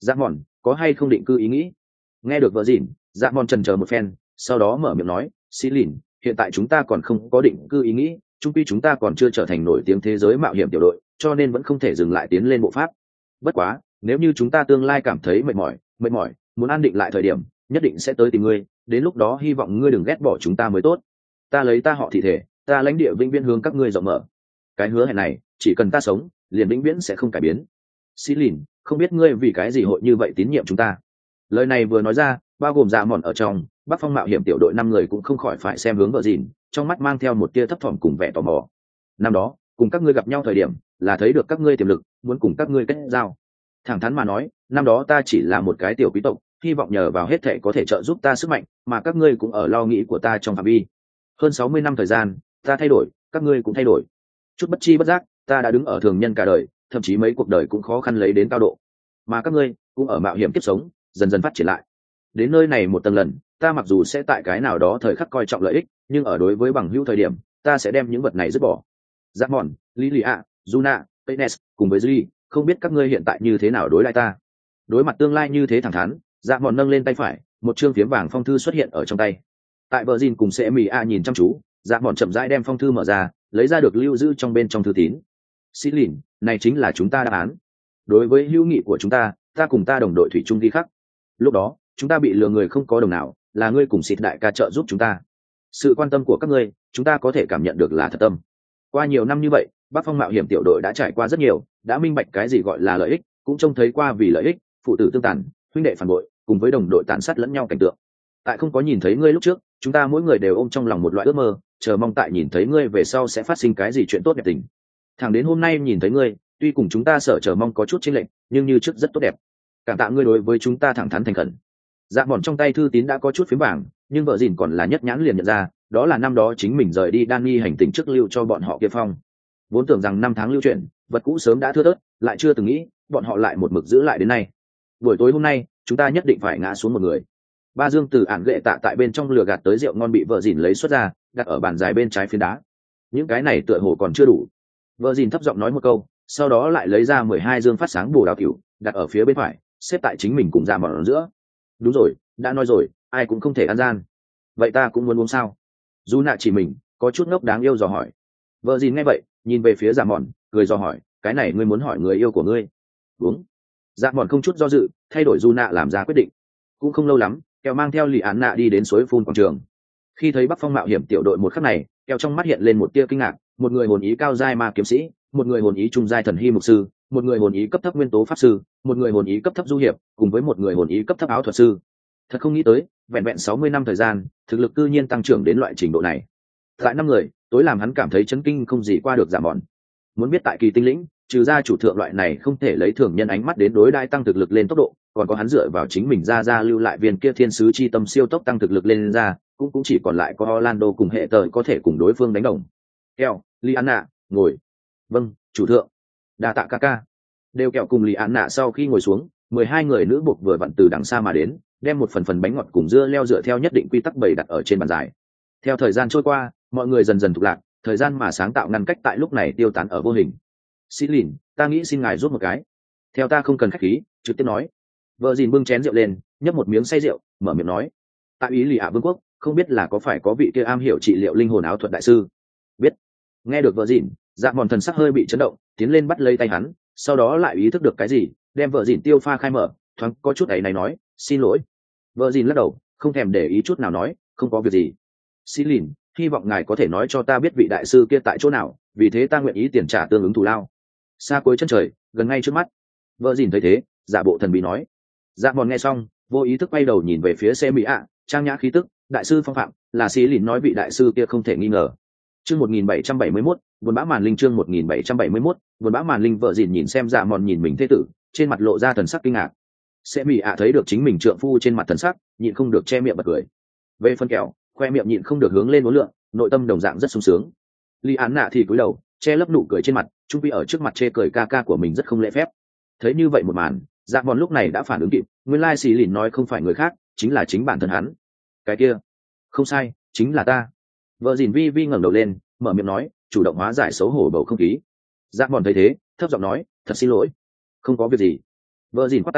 dạ mòn có hay không định cư ý nghĩ? Nghe được vợ dìn, dạ mòn chần chờ một phen, sau đó mở miệng nói, xí lìn, hiện tại chúng ta còn không có định cư ý nghĩ, chung quy chúng ta còn chưa trở thành nổi tiếng thế giới mạo hiểm tiểu đội, cho nên vẫn không thể dừng lại tiến lên bộ pháp. Bất quá nếu như chúng ta tương lai cảm thấy mệt mỏi muốn an định lại thời điểm, nhất định sẽ tới tìm ngươi, đến lúc đó hy vọng ngươi đừng ghét bỏ chúng ta mới tốt. Ta lấy ta họ thị thể, ta lãnh địa vĩnh viễn hướng các ngươi rộng mở. Cái hứa hẹn này chỉ cần ta sống liền vĩnh viễn sẽ không cải biến. Xí lìn, không biết ngươi vì cái gì hội như vậy tín nhiệm chúng ta? Lời này vừa nói ra, bao gồm dạ mòn ở trong Bắc Phong mạo hiểm tiểu đội 5 người cũng không khỏi phải xem hướng vợ dìn, trong mắt mang theo một tia thấp thỏm cùng vẻ tò mò. Năm đó cùng các ngươi gặp nhau thời điểm là thấy được các ngươi tiềm lực, muốn cùng các ngươi kết giao. Thẳng thắn mà nói, năm đó ta chỉ là một cái tiểu quý tộc, hy vọng nhờ vào hết thệ có thể trợ giúp ta sức mạnh, mà các ngươi cũng ở lo nghĩ của ta trong phạm vi. Hơn 60 năm thời gian, ta thay đổi, các ngươi cũng thay đổi. Chút bất chi bất giác, ta đã đứng ở thường nhân cả đời, thậm chí mấy cuộc đời cũng khó khăn lấy đến cao độ. Mà các ngươi cũng ở mạo hiểm kiếp sống, dần dần phát triển lại. Đến nơi này một tầng lần, ta mặc dù sẽ tại cái nào đó thời khắc coi trọng lợi ích, nhưng ở đối với bằng hữu thời điểm, ta sẽ đem những vật này dứt bỏ. Giác mòn, Lilia, Juna, Penes, cùng với Duy, không biết các ngươi hiện tại như thế nào đối lại ta. Đối mặt tương lai như thế thẳng thắn, Dạ mòn nâng lên tay phải, một chương phiếm vàng phong thư xuất hiện ở trong tay. Tại vợ Jin cùng sẽ mì a nhìn chăm chú, Dạ mòn chậm rãi đem phong thư mở ra, lấy ra được lưu giữ trong bên trong thư tín. Xí lìn, này chính là chúng ta đáp án. Đối với hữu nghị của chúng ta, ta cùng ta đồng đội thủy chung ghi khắc. Lúc đó chúng ta bị lừa người không có đồng nào, là ngươi cùng xịt đại ca trợ giúp chúng ta. Sự quan tâm của các ngươi chúng ta có thể cảm nhận được là thật tâm. Qua nhiều năm như vậy, Bắc Phong mạo hiểm tiểu đội đã trải qua rất nhiều, đã minh bạch cái gì gọi là lợi ích, cũng trông thấy qua vì lợi ích phụ tử tương tàn, huynh đệ phản bội, cùng với đồng đội tàn sát lẫn nhau cảnh tượng. Tại không có nhìn thấy ngươi lúc trước, chúng ta mỗi người đều ôm trong lòng một loại ước mơ, chờ mong tại nhìn thấy ngươi về sau sẽ phát sinh cái gì chuyện tốt đẹp tình. Thẳng đến hôm nay nhìn thấy ngươi, tuy cùng chúng ta sợ chờ mong có chút chênh lệch, nhưng như trước rất tốt đẹp. Cảm tạ ngươi đối với chúng ta thẳng thắn thành khẩn. Dạ mòn trong tay thư tín đã có chút phím vàng, nhưng vợ dìn còn là nhất nhãn liền nhận ra, đó là năm đó chính mình rời đi Danny hành tinh trước lưu cho bọn họ kia phong. Vốn tưởng rằng 5 tháng lưu chuyển, vật cũ sớm đã thưa thớt, lại chưa từng nghĩ bọn họ lại một mực giữ lại đến nay. Buổi tối hôm nay, chúng ta nhất định phải ngã xuống một người. Ba dương từ ản gệ tạ tại bên trong lừa gạt tới rượu ngon bị vợ dìn lấy xuất ra, đặt ở bàn dài bên trái phiến đá. Những cái này tựa hồ còn chưa đủ. Vợ dìn thấp giọng nói một câu, sau đó lại lấy ra 12 dương phát sáng bồ đào tiểu, đặt ở phía bên phải, xếp tại chính mình cùng ra mòn ở giữa. Đúng rồi, đã nói rồi, ai cũng không thể ăn gian. Vậy ta cũng muốn uống sao? Du nạ chỉ mình, có chút ngốc đáng yêu dò hỏi. Vợ dìn nghe vậy, nhìn về phía dạ mòn, cười dò hỏi, cái này ngươi muốn hỏi người yêu của ngươi? Uống. Dạ mòn không chút do dự, thay đổi Du nạ làm ra quyết định. Cũng không lâu lắm, kẹo mang theo lì án nạ đi đến suối phun quảng trường. Khi thấy Bắc Phong mạo hiểm tiểu đội một khắc này, kẹo trong mắt hiện lên một tia kinh ngạc, một người hồn ý cao giai ma kiếm sĩ, một người hồn ý trung giai thần hy mục sư, một người hồn ý cấp thấp nguyên tố pháp sư, một người hồn ý cấp thấp du hiệp, cùng với một người hồn ý cấp thấp áo thuật sư. Thật không nghĩ tới, vẹn vẹn 60 năm thời gian, thực lực cư nhiên tăng trưởng đến loại trình độ này. Tại 5 người, tối làm hắn cảm thấy chấn kinh không gì qua được Dạ mòn. Muốn biết tại Kỳ Tinh lĩnh, trừ ra chủ thượng loại này không thể lấy thường nhân ánh mắt đến đối đai tăng thực lực lên tốc độ, còn có hắn dựa vào chính mình ra lưu lại viên kia thiên sứ chi tâm siêu tốc tăng thực lực lên ra, cũng chỉ còn lại có Orlando cùng hệ tời có thể cùng đối phương đánh đồng. Kẹo, Liana, ngồi. Vâng, chủ thượng. Đa tạ ca. Đều kẹo cùng Liana sau khi ngồi xuống, 12 người nữ buộc vừa vặn từ đằng xa mà đến, đem một phần bánh ngọt cùng dưa leo dựa theo nhất định quy tắc bày đặt ở trên bàn dài. Theo thời gian trôi qua, mọi người dần dần thuộc lạc, thời gian mà sáng tạo ngăn cách tại lúc này tiêu tán ở vô hình. Xin lìn, ta nghĩ xin ngài rút một cái. Theo ta không cần khách khí, trực tiếp nói. Vợ dìn bưng chén rượu lên, nhấp một miếng say rượu, mở miệng nói. Tại ý lì ạ vương quốc, không biết là có phải có vị kia am hiểu trị liệu linh hồn áo thuật đại sư? Biết. Nghe được vợ dìn, dạ mòn thần sắc hơi bị chấn động, tiến lên bắt lấy tay hắn, sau đó lại ý thức được cái gì, đem vợ dìn tiêu pha khai mở, thoáng có chút ấy này nói, xin lỗi. Vợ dìn lắc đầu, không thèm để ý chút nào nói, không có việc gì. Xin lìn, hy vọng ngài có thể nói cho ta biết vị đại sư kia tại chỗ nào, vì thế ta nguyện ý tiền trả tương ứng thù lao. Xa cuối chân trời, gần ngay trước mắt. Vợ dìn thấy thế, giả bộ thần bí nói. Dạ mòn nghe xong, vô ý thức quay đầu nhìn về phía xe mỹ ạ, trang nhã khí tức, đại sư phong phạm, là xí lìn nói vị đại sư kia không thể nghi ngờ. Chương 1771, buồn bã màn linh chương 1771, buồn bã màn linh. Vợ dìn nhìn xem dạ mòn nhìn mình thế tử, trên mặt lộ ra thần sắc kinh ngạc. Xe mỹ ạ thấy được chính mình trượng phu trên mặt thần sắc, nhịn không được che miệng bật cười. Về phân kẹo, khoe miệng nhịn không được hướng lên uốn lượn, nội tâm đồng dạng rất sung sướng. Lý án nạ thì cúi đầu, che lấp nụ cười trên mặt, trung quy ở trước mặt chê cười ca của mình rất không lễ phép. Thấy như vậy một màn, dạ mòn lúc này đã phản ứng kịp, nguyên lai xì lìn nói không phải người khác, chính là chính bản thân hắn. Cái kia, không sai, chính là ta. Vợ dìn vi vi ngẩng đầu lên, mở miệng nói, chủ động hóa giải xấu hổ bầu không khí. Dạ mòn thấy thế, thấp giọng nói, thật xin lỗi. Không có việc gì. Vợ dìn khoát tay,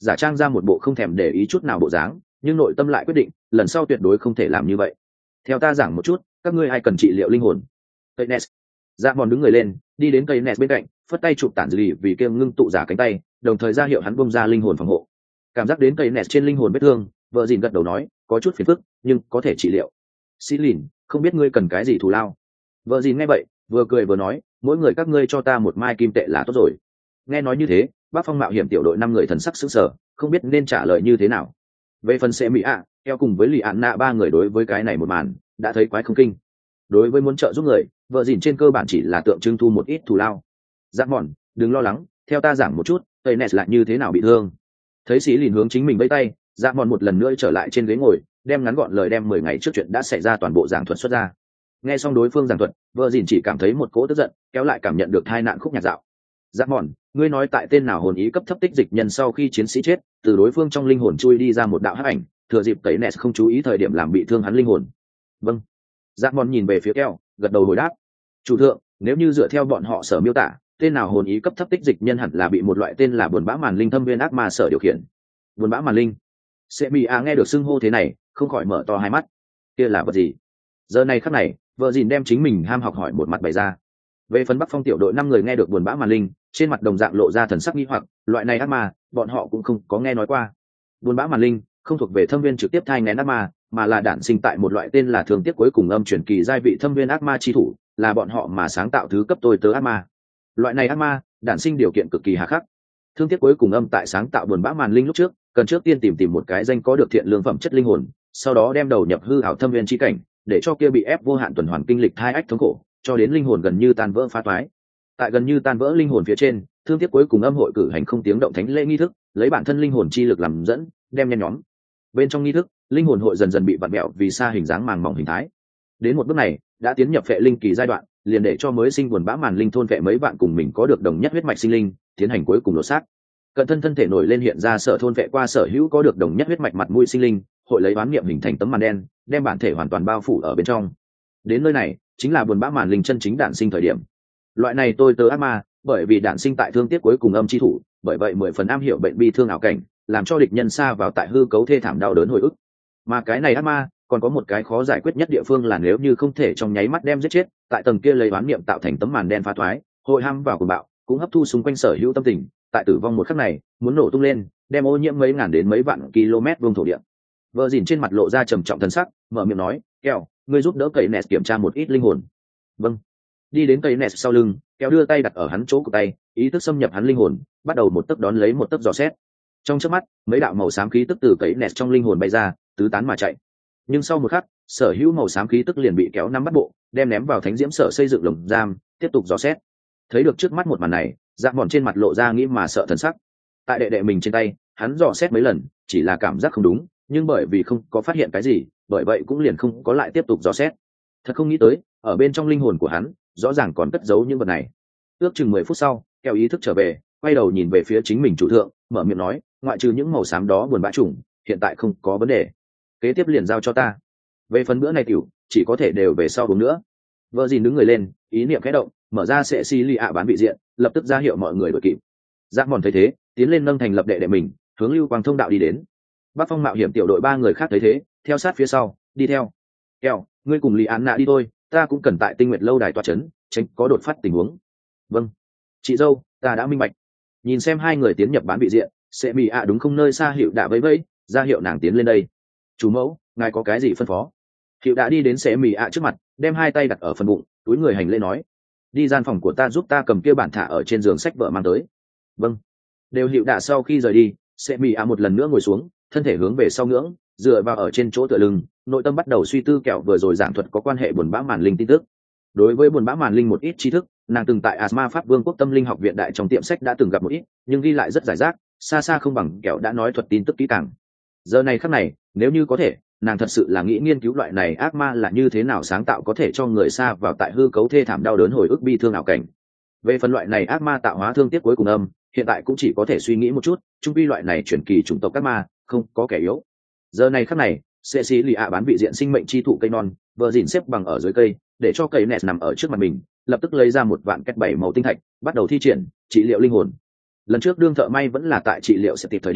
giả trang ra một bộ không thèm để ý chút nào bộ dáng, nhưng nội tâm lại quyết định lần sau tuyệt đối không thể làm như vậy. Theo ta giảng một chút, các ngươi ai cần trị liệu linh hồn? Cây Nes. Dạ Mòn đứng người lên, đi đến cây Nes bên cạnh, phất tay chụp tản lì vì kêu ngưng tụ giả cánh tay, đồng thời ra hiệu hắn bung ra linh hồn phòng hộ. Cảm giác đến cây Nes trên linh hồn vết thương, vợ dìn gật đầu nói, có chút phiền phức, nhưng có thể trị liệu. Xí lìn, không biết ngươi cần cái gì thù lao? Vợ dìn nghe vậy, vừa cười vừa nói, mỗi người các ngươi cho ta một mai kim tệ là tốt rồi. Nghe nói như thế, Bác Phong mạo hiểm tiểu đội 5 người thần sắc sững sờ, không biết nên trả lời như thế nào. Về phần xe mỹ ạ, theo cùng với lì ạn nạ ba người đối với cái này một màn đã thấy quái không kinh. Đối với muốn trợ giúp người, vợ dìn trên cơ bản chỉ là tượng trưng thu một ít thù lao. Giác mòn, đừng lo lắng, theo ta giảng một chút, tây nes lại như thế nào bị thương. Thấy sĩ lìn hướng chính mình vẫy tay, Giác mòn một lần nữa trở lại trên ghế ngồi, đem ngắn gọn lời đem 10 ngày trước chuyện đã xảy ra toàn bộ giảng thuật xuất ra. Nghe xong đối phương giảng thuật, vợ dìn chỉ cảm thấy một cỗ tức giận kéo lại cảm nhận được tai nạn khúc nhạc dạo. Giác mòn, ngươi nói tại tên nào hồn ý cấp thấp tích dịch nhân sau khi chiến sĩ chết, từ đối phương trong linh hồn chui đi ra một đạo hắc ảnh, thừa dịp tẩy nes không chú ý thời điểm làm bị thương hắn linh hồn. Vâng. Giác mòn nhìn về phía keo, gật đầu hồi đáp. Chủ thượng, nếu như dựa theo bọn họ sở miêu tả, tên nào hồn ý cấp thấp tích dịch nhân hẳn là bị một loại tên là buồn bã màn linh thâm viên ác ma sở điều khiển. Buồn bã màn linh. Sẽ bị nghe được xưng hô thế này, không khỏi mở to hai mắt. Kia là vật gì? Giờ này khắc này, vợ dìn đem chính mình ham học hỏi một mặt bày ra. Về phần Bắc Phong tiểu đội 5 người nghe được buồn bã màn linh, trên mặt đồng dạng lộ ra thần sắc nghi hoặc, loại này ác ma, bọn họ cũng không có nghe nói qua. Buồn bã màn linh không thuộc về thâm viên trực tiếp thai nghén ác ma, mà là đản sinh tại một loại tên là thường tiếc cuối cùng âm truyền kỳ giai vị thâm viên ác ma chi thủ, là bọn họ mà sáng tạo thứ cấp tôi tớ ác ma. Loại này ác ma, đản sinh điều kiện cực kỳ hà khắc. Thương tiếc cuối cùng âm tại sáng tạo buồn bã màn linh lúc trước, cần trước tiên tìm một cái danh có được thiện lương phẩm chất linh hồn, sau đó đem đầu nhập hư ảo thâm viên chi cảnh, để cho kia bị ép vô hạn tuần hoàn kinh lịch thai ách thống khổ, cho đến linh hồn gần như tan vỡ phá toái. Tại gần như tan vỡ linh hồn phía trên, thương tiếc cuối cùng âm hội cử hành không tiếng động thánh lễ nghi thức, lấy bản thân linh hồn chi lực làm dẫn, đem nhen nhóm. Bên trong nghi thức, linh hồn hội dần dần bị vặn mẹo vì xa hình dáng màng mỏng hình thái. Đến một bước này, đã tiến nhập phệ linh kỳ giai đoạn, liền để cho mới sinh buồn bã màn linh thôn phệ mấy bạn cùng mình có được đồng nhất huyết mạch sinh linh, tiến hành cuối cùng lột xác. Cận thân thân thể nổi lên hiện ra sở thôn phệ qua sở hữu có được đồng nhất huyết mạch mặt mũi sinh linh, hội lấy bán niệm hình thành tấm màn đen, đem bản thể hoàn toàn bao phủ ở bên trong. Đến nơi này, chính là buồn bã màn linh chân chính đản sinh thời điểm. Loại này tôi tớ ác ma, bởi vì đản sinh tại thương tiếc cuối cùng âm chi thủ, bởi vậy 10 phần am hiểu bệnh bi thương ảo cảnh, làm cho địch nhân xa vào tại hư cấu thê thảm đau đớn hồi ức. Mà cái này ác ma còn có một cái khó giải quyết nhất địa phương là nếu như không thể trong nháy mắt đem giết chết, tại tầng kia lấy oán niệm tạo thành tấm màn đen phá thoái, hội ham vào cuồng bạo, cũng hấp thu xung quanh sở hữu tâm tình, tại tử vong một khắc này, muốn nổ tung lên, đem ô nhiễm mấy ngàn đến mấy vạn km vuông thổ địa. Vợ dìn trên mặt lộ ra trầm trọng thần sắc, mở miệng nói, "Keo, ngươi giúp đỡ cậy nẹt kiểm tra một ít linh hồn." Vâng. Đi đến cậy nẹt sau lưng, Keo đưa tay đặt ở hắn chỗ của tay, ý thức xâm nhập hắn linh hồn, bắt đầu một tấc đón lấy một tấc dò xét. Trong chớp mắt, mấy đạo màu xám khí tức từ cậy nẹt trong linh hồn bay ra, tứ tán mà chạy. Nhưng sau một khắc, sở hữu màu xám khí tức liền bị kéo nắm bắt bộ, đem ném vào thánh diễm sở xây dựng lồng giam, tiếp tục dò xét. Thấy được trước mắt một màn này, Dạ Mòn trên mặt lộ ra nghĩ mà sợ thần sắc. Tại đệ đệ mình trên tay, hắn dò xét mấy lần, chỉ là cảm giác không đúng, nhưng bởi vì không có phát hiện cái gì, bởi vậy cũng liền không có lại tiếp tục dò xét. Thật không nghĩ tới, ở bên trong linh hồn của hắn, rõ ràng còn cất giấu những vật này. Ước chừng 10 phút sau, Keo ý thức trở về, quay đầu nhìn về phía chính mình chủ thượng, mở miệng nói, ngoại trừ những màu xám đó buồn bã trùng, hiện tại không có vấn đề. Kế tiếp liền giao cho ta. Về phần bữa này tiểu, chỉ có thể đều về sau uống nữa. Vợ dìn đứng người lên, ý niệm khẽ động, mở ra sẽ xì lì ạ bán vị diện, lập tức ra hiệu mọi người đội kịp. Giác Mòn thấy thế, tiến lên nâng thành lập đệ đệ mình, hướng lưu quang thông đạo đi đến. Bắc Phong mạo hiểm tiểu đội 3 người khác thấy thế, theo sát phía sau, đi theo. Keo, ngươi cùng Lý Án Nạ đi thôi, ta cũng cần tại Tinh Nguyệt lâu đài tọa trấn, tránh có đột phát tình huống. Vâng, chị dâu, ta đã minh bạch. Nhìn xem hai người tiến nhập bán vị diện, sẽ bị ạ đúng không nơi xa hiệu đã vẫy ra hiệu nàng tiến lên đây. Chủ mẫu, ngài có cái gì phân phó? Hiệu đã đi đến sẽ mì ạ trước mặt, đem hai tay đặt ở phần bụng, túi người hành lễ nói, đi gian phòng của ta giúp ta cầm kia bản thả ở trên giường sách vợ mang tới. Vâng. Đều hiệu đã sau khi rời đi, sẽ mì ạ một lần nữa ngồi xuống, thân thể hướng về sau ngưỡng, dựa vào ở trên chỗ tựa lưng, nội tâm bắt đầu suy tư kẹo vừa rồi giảng thuật có quan hệ buồn bã màn linh tin tức. Đối với buồn bã màn linh một ít tri thức, nàng từng tại Asma Pháp Vương quốc tâm linh học viện đại trong tiệm sách đã từng gặp một ít, nhưng ghi lại rất giải rác, xa xa không bằng kẹo đã nói thuật tin tức kỹ càng. Giờ này khắc này, nếu như có thể, nàng thật sự là nghĩ nghiên cứu loại này ác ma là như thế nào sáng tạo có thể cho người xa vào tại hư cấu thê thảm đau đớn hồi ức bi thương ảo cảnh. Về phần loại này ác ma tạo hóa thương tiếc cuối cùng âm, hiện tại cũng chỉ có thể suy nghĩ một chút, chung quy loại này chuyển kỳ chủng tộc ác ma, không có kẻ yếu. Giờ này khắc này, sẽ xí lì ạ bán vị diện sinh mệnh chi thụ cây non, vợ dìn xếp bằng ở dưới cây, để cho cây nẹt nằm ở trước mặt mình, lập tức lấy ra một vạn két 7 màu tinh thạch, bắt đầu thi triển trị liệu linh hồn. Lần trước đương thợ may vẫn là tại trị liệu sẽ tiệp thời điểm,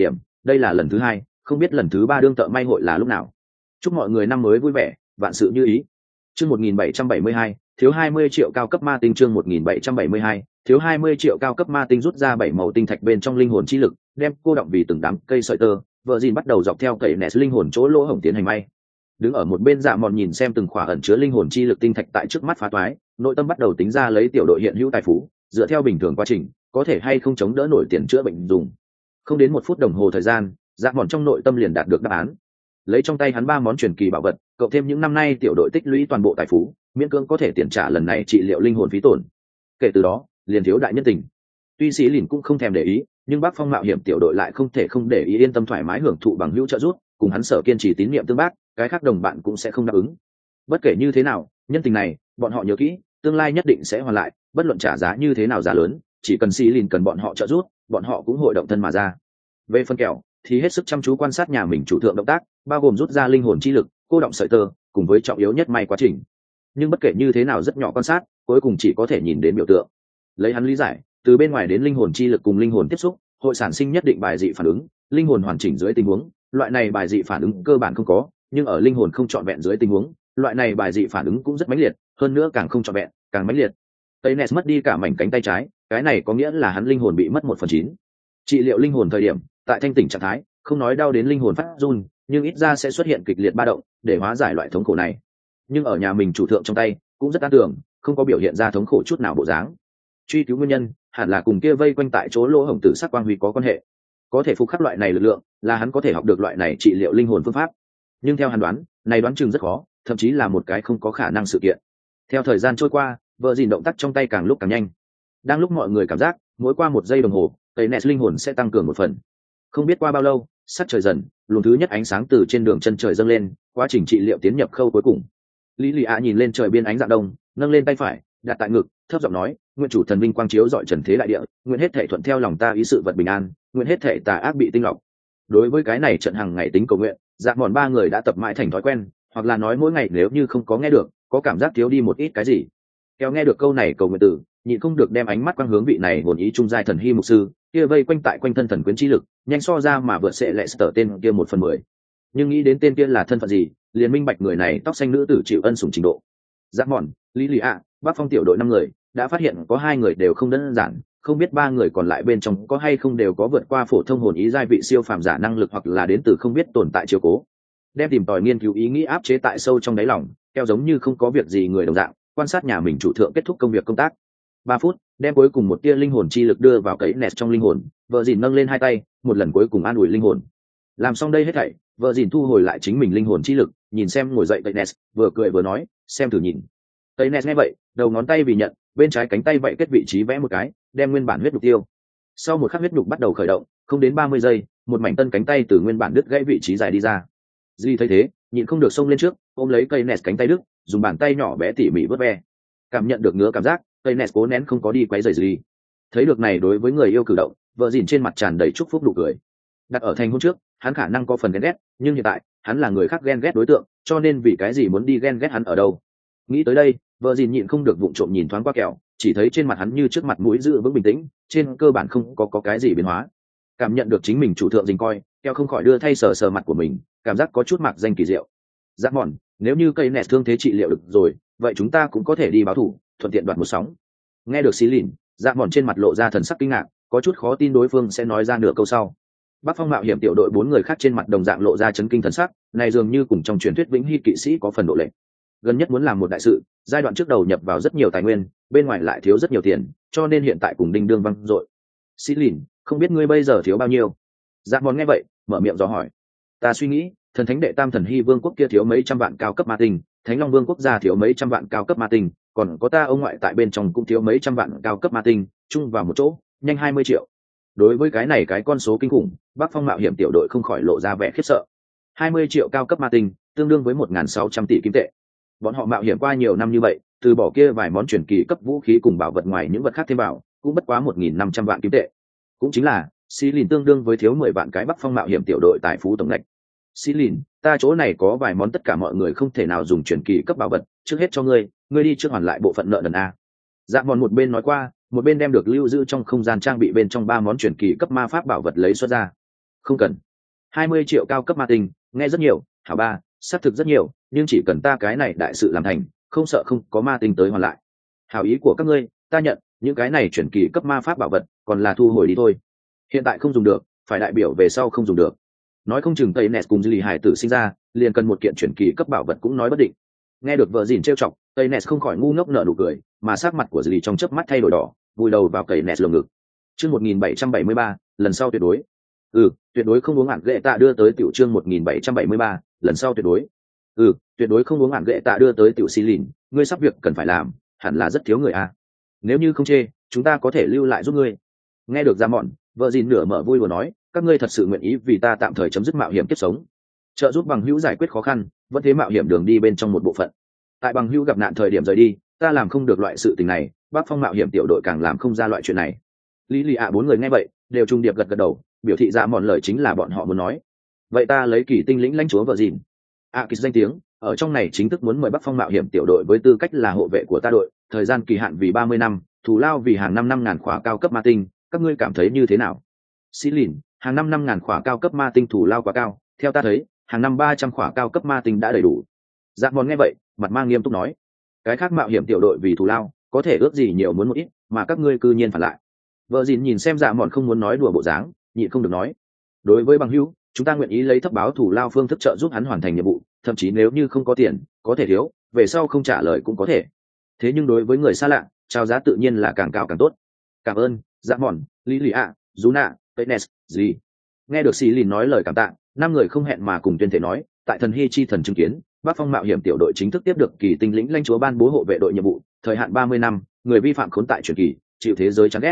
đây là lần thứ hai, không biết lần thứ ba đương tợ may hội là lúc nào. Chúc mọi người năm mới vui vẻ, vạn sự như ý. Chương 1772, thiếu 20 triệu cao cấp ma tinh. Chương 1772, thiếu 20 triệu cao cấp ma tinh. Rút ra 7 màu tinh thạch bên trong linh hồn chi lực, đem cô động vì từng đám cây sợi tơ, vợ dìn bắt đầu dọc theo cậy nẹt linh hồn chỗ lỗ hổng tiến hành may. Đứng ở một bên Dạ Mòn nhìn xem từng khỏa ẩn chứa linh hồn chi lực tinh thạch tại trước mắt phá toái, nội tâm bắt đầu tính ra lấy tiểu đội hiện hữu tài phú, dựa theo bình thường quá trình, có thể hay không chống đỡ nổi tiền chữa bệnh dùng. Không đến 1 phút đồng hồ thời gian, Dạ Mòn trong nội tâm liền đạt được đáp án. Lấy trong tay hắn 3 món truyền kỳ bảo vật, cộng thêm những năm nay tiểu đội tích lũy toàn bộ tài phú, miễn cưỡng có thể tiền trả lần này trị liệu linh hồn phí tổn. Kể từ đó, liền thiếu đại nhân tình. Tuy sĩ lìn cũng không thèm để ý, nhưng Bắc Phong mạo hiểm tiểu đội lại không thể không để ý, yên tâm thoải mái hưởng thụ bằng hữu trợ giúp, cùng hắn sở kiên trì tín nhiệm tương bác, cái khác đồng bạn cũng sẽ không đáp ứng. Bất kể như thế nào, nhân tình này bọn họ nhớ kỹ, tương lai nhất định sẽ hoàn lại, bất luận trả giá như thế nào giá lớn, chỉ cần sĩ lìn cần bọn họ trợ giúp, bọn họ cũng hội động thân mà ra. Về phần kẹo thì hết sức chăm chú quan sát nhà mình chủ thượng động tác, bao gồm rút ra linh hồn chi lực, cô động sợi tơ, cùng với trọng yếu nhất may quá trình. Nhưng bất kể như thế nào rất nhỏ quan sát, cuối cùng chỉ có thể nhìn đến biểu tượng. Lấy hắn lý giải, từ bên ngoài đến linh hồn chi lực cùng linh hồn tiếp xúc, hội sản sinh nhất định bài dị phản ứng, linh hồn hoàn chỉnh dưới tình huống, loại này bài dị phản ứng cơ bản không có, nhưng ở linh hồn không trọn vẹn dưới tình huống, loại này bài dị phản ứng cũng rất mãnh liệt, hơn nữa càng không trọn vẹn, càng mãnh liệt. Taynes mất đi cả mảnh cánh tay trái, cái này có nghĩa là hắn linh hồn bị mất 1/9. Trị liệu linh hồn thời điểm, tại thanh tỉnh trạng thái, không nói đau đến linh hồn phát run, nhưng ít ra sẽ xuất hiện kịch liệt ba động, để hóa giải loại thống khổ này. Nhưng ở nhà mình chủ thượng trong tay, cũng rất an tưởng, không có biểu hiện ra thống khổ chút nào bộ dáng. Truy cứu nguyên nhân, hẳn là cùng kia vây quanh tại chỗ lỗ hổng tử sắc quang huy có quan hệ. Có thể phục khắc loại này lực lượng, là hắn có thể học được loại này trị liệu linh hồn phương pháp. Nhưng theo hắn đoán, này đoán chừng rất khó, thậm chí là một cái không có khả năng sự kiện. Theo thời gian trôi qua, vợ dìn động tác trong tay càng lúc càng nhanh. Đang lúc mọi người cảm giác, mỗi qua 1 giây đồng hồ, tẩy nẹt linh hồn sẽ tăng cường 1 phần. Không biết qua bao lâu, sắc trời dần, luồng thứ nhất ánh sáng từ trên đường chân trời dâng lên, quá trình trị liệu tiến nhập khâu cuối cùng. Lý Lị ạ nhìn lên trời biên ánh dạng đông, nâng lên tay phải, đặt tại ngực, thấp giọng nói, nguyện chủ thần vinh quang chiếu dọi trần thế đại địa, nguyện hết thể thuận theo lòng ta ý sự vật bình an, nguyện hết thể tà ác bị tinh lọc. Đối với cái này trận hàng ngày tính cầu nguyện, Dạ Mòn 3 người đã tập mãi thành thói quen, hoặc là nói mỗi ngày nếu như không có nghe được, có cảm giác thiếu đi một ít cái gì. Kéo nghe được câu này cầu nguyện tử, nhịn không được đem ánh mắt quang hướng vị này hồn ý trung giai thần hy mục sư, kia vây quanh tại quanh thân thần quyến chi lực, nhanh so ra mà vượt sẽ lệ sở tên kia 1/10. Nhưng nghĩ đến tên kia là thân phận gì, liền minh bạch người này tóc xanh nữ tử chịu ân sủng trình độ. Dạ Mòn, Lý Lị ạ, Bắc Phong tiểu đội 5 người, đã phát hiện có 2 người đều không đơn giản, không biết 3 người còn lại bên trong có hay không đều có vượt qua phổ thông hồn ý giai vị siêu phàm giả năng lực, hoặc là đến từ không biết tồn tại chiếu cố. Đem tìm tòi nghiên cứu ý nghĩ áp chế tại sâu trong đáy lòng, theo giống như không có việc gì người đồng dạng, quan sát nhà mình chủ thượng kết thúc công việc công tác. 3 phút, đem cuối cùng một tia linh hồn chi lực đưa vào cấy nẹt trong linh hồn, vợ dìn nâng lên 2 tay, một lần cuối cùng an ủi linh hồn. Làm xong đây hết thảy, vợ dìn thu hồi lại chính mình linh hồn chi lực, nhìn xem ngồi dậy cấy nẹt, vừa cười vừa nói, xem thử nhìn. Cấy nẹt nghe vậy, đầu ngón tay vì nhận, bên trái cánh tay vậy kết vị trí vẽ một cái, đem nguyên bản huyết nhục tiêu. Sau một khắc huyết nhục bắt đầu khởi động, không đến 30 giây, một mảnh tân cánh tay từ nguyên bản đứt gãy vị trí dài đi ra. Duy thấy thế, nhịn không được xông lên trước, ôm lấy cây nẹt cánh tay đứt, dùng bàn tay nhỏ bé tỉ mỉ vớt ve. Cảm nhận được ngứa cảm giác, cây nẹt cố nén không có đi quấy rầy gì. Thấy được này đối với người yêu cử động, vợ dìn trên mặt tràn đầy chúc phúc nụ cười. Đặt ở thành hôn trước, hắn khả năng có phần ghen ghét, nhưng hiện tại, hắn là người khác ghen ghét đối tượng, cho nên vì cái gì muốn đi ghen ghét hắn ở đâu. Nghĩ tới đây, vợ dìn nhịn không được vụng trộm nhìn thoáng qua kẹo, chỉ thấy trên mặt hắn như trước mặt mũi giữ vững bình tĩnh, trên cơ bản không có cái gì biến hóa. Cảm nhận được chính mình chủ thượng dình coi, kẹo không khỏi đưa thay sờ sờ mặt của mình, cảm giác có chút mạc danh kỳ diệu. Giác mòn, nếu như cây nẹt thương thế trị liệu được rồi, vậy chúng ta cũng có thể đi báo thủ, thuận tiện đoạt một sóng. Nghe được xí lìn, Giác mòn trên mặt lộ ra thần sắc kinh ngạc, có chút khó tin đối phương sẽ nói ra nửa câu sau. Bắc Phong mạo hiểm tiểu đội 4 người khác trên mặt đồng dạng lộ ra chấn kinh thần sắc, này dường như cùng trong truyền thuyết vĩnh hy kỵ sĩ có phần độ lệ. Gần nhất muốn làm một đại sự, giai đoạn trước đầu nhập vào rất nhiều tài nguyên, bên ngoài lại thiếu rất nhiều tiền, cho nên hiện tại cùng đinh đương văng dội. Xí lìn, không biết ngươi bây giờ thiếu bao nhiêu? Giác mòn nghe vậy, mở miệng dò hỏi. Ta suy nghĩ, thần thánh đệ tam thần hy vương quốc kia thiếu mấy trăm vạn cao cấp ma tinh, thánh long vương quốc gia thiếu mấy trăm vạn cao cấp ma tinh, còn có ta ông ngoại tại bên trong cũng thiếu mấy trăm vạn cao cấp ma tinh, chung vào một chỗ, nhanh 20 triệu. Đối với cái này cái con số kinh khủng, Bắc Phong mạo hiểm tiểu đội không khỏi lộ ra vẻ khiếp sợ. 20 triệu cao cấp ma tinh, tương đương với 1.600 tỷ kim tệ. Bọn họ mạo hiểm qua nhiều năm như vậy, từ bỏ kia vài món truyền kỳ cấp vũ khí cùng bảo vật ngoài những vật khác thêm vào, cũng bất quá 1.500 vạn kim tệ. Cũng chính là, xí lìn tương đương với thiếu 10 vạn cái Bắc Phong mạo hiểm tiểu đội tài phú tổng ngạch. Xí lìn, ta chỗ này có vài món tất cả mọi người không thể nào dùng truyền kỳ cấp bảo vật, trước hết cho ngươi, ngươi đi trước hoàn lại bộ phận nợ nần a. Dạ mòn một bên nói qua, một bên đem được lưu giữ trong không gian trang bị bên trong 3 món truyền kỳ cấp ma pháp bảo vật lấy xuất ra. Không cần. 20 triệu cao cấp ma tinh, nghe rất nhiều, hảo ba, xác thực rất nhiều, nhưng chỉ cần ta cái này đại sự làm thành, không sợ không có ma tinh tới hoàn lại. Hảo ý của các ngươi, ta nhận, những cái này chuyển kỳ cấp ma pháp bảo vật, còn là thu hồi đi thôi. Hiện tại không dùng được, phải đại biểu về sau không dùng được. Nói không chừng Tây Nes cùng Dư Lì Hải tử sinh ra, liền cần một kiện chuyển kỳ cấp bảo vật cũng nói bất định. Nghe được vợ dìn trêu chọc, Tây Nes không khỏi ngu ngốc nở nụ cười, mà sắc mặt của Dư Lì trong chớp mắt thay đổi đỏ, vùi đầu vào cầy Nes lồng ngực. Chương 1773, lần sau tuyệt đối. Tuyệt đối không uống ản ghệ tạ đưa tới tiểu chương 1773, lần sau tuyệt đối. Tuyệt đối không uống ản ghệ tạ đưa tới tiểu xì lìn, ngươi sắp việc cần phải làm, hẳn là rất thiếu người a. Nếu như không chê, chúng ta có thể lưu lại giúp ngươi. Nghe được ra mọn, vợ dìn nửa mở vui vừa nói, các ngươi thật sự nguyện ý vì ta tạm thời chấm dứt mạo hiểm kiếp sống, trợ giúp bằng hữu giải quyết khó khăn, vẫn thế mạo hiểm đường đi bên trong một bộ phận. Tại bằng hữu gặp nạn thời điểm rời đi, ta làm không được loại sự tình này, Bắc Phong mạo hiểm tiểu đội càng làm không ra loại chuyện này. Lý lì ạ bốn người nghe vậy đều trung điệp gật gật đầu, biểu thị dạ mọn lời chính là bọn họ muốn nói. Vậy ta lấy kỳ tinh lĩnh lãnh chúa vợ dìn kịch danh tiếng ở trong này chính thức muốn mời Bắc Phong mạo hiểm tiểu đội với tư cách là hộ vệ của ta đội, thời gian kỳ hạn vì 30 năm, thù lao vì hàng 5 khỏa cao cấp ma tinh, các ngươi cảm thấy như thế nào? Xí lìn, hàng 5 khỏa cao cấp ma tinh thù lao quá cao, theo ta thấy hàng năm 300 khỏa cao cấp ma tinh đã đầy đủ. Dạ mòn nghe vậy mặt mang nghiêm túc nói, cái khác mạo hiểm tiểu đội vì thù lao có thể ước gì nhiều muốn một ít, mà các ngươi cư nhiên phản lại. Vợ dìn nhìn xem dạ mòn không muốn nói đùa bộ dáng, nhịn không được nói, đối với bằng hữu chúng ta nguyện ý lấy thấp báo thù lao phương thức trợ giúp hắn hoàn thành nhiệm vụ, thậm chí nếu như không có tiền có thể thiếu, về sau không trả lời cũng có thể. Thế nhưng đối với người xa lạ, trao giá tự nhiên là càng cao càng tốt. Cảm ơn dạ mòn, lý lì ạ, dù nạ, Penes, gì. Nghe được xì lìn nói lời cảm tạ, năm người không hẹn mà cùng tuyên thể nói, tại thần hy chi thần chứng kiến, Bắc Phong mạo hiểm tiểu đội chính thức tiếp được kỳ tinh lĩnh lãnh chúa ban bố hộ vệ đội nhiệm vụ, thời hạn 30 năm, người vi phạm khốn tại truyền kỳ, chịu thế giới chán ghét.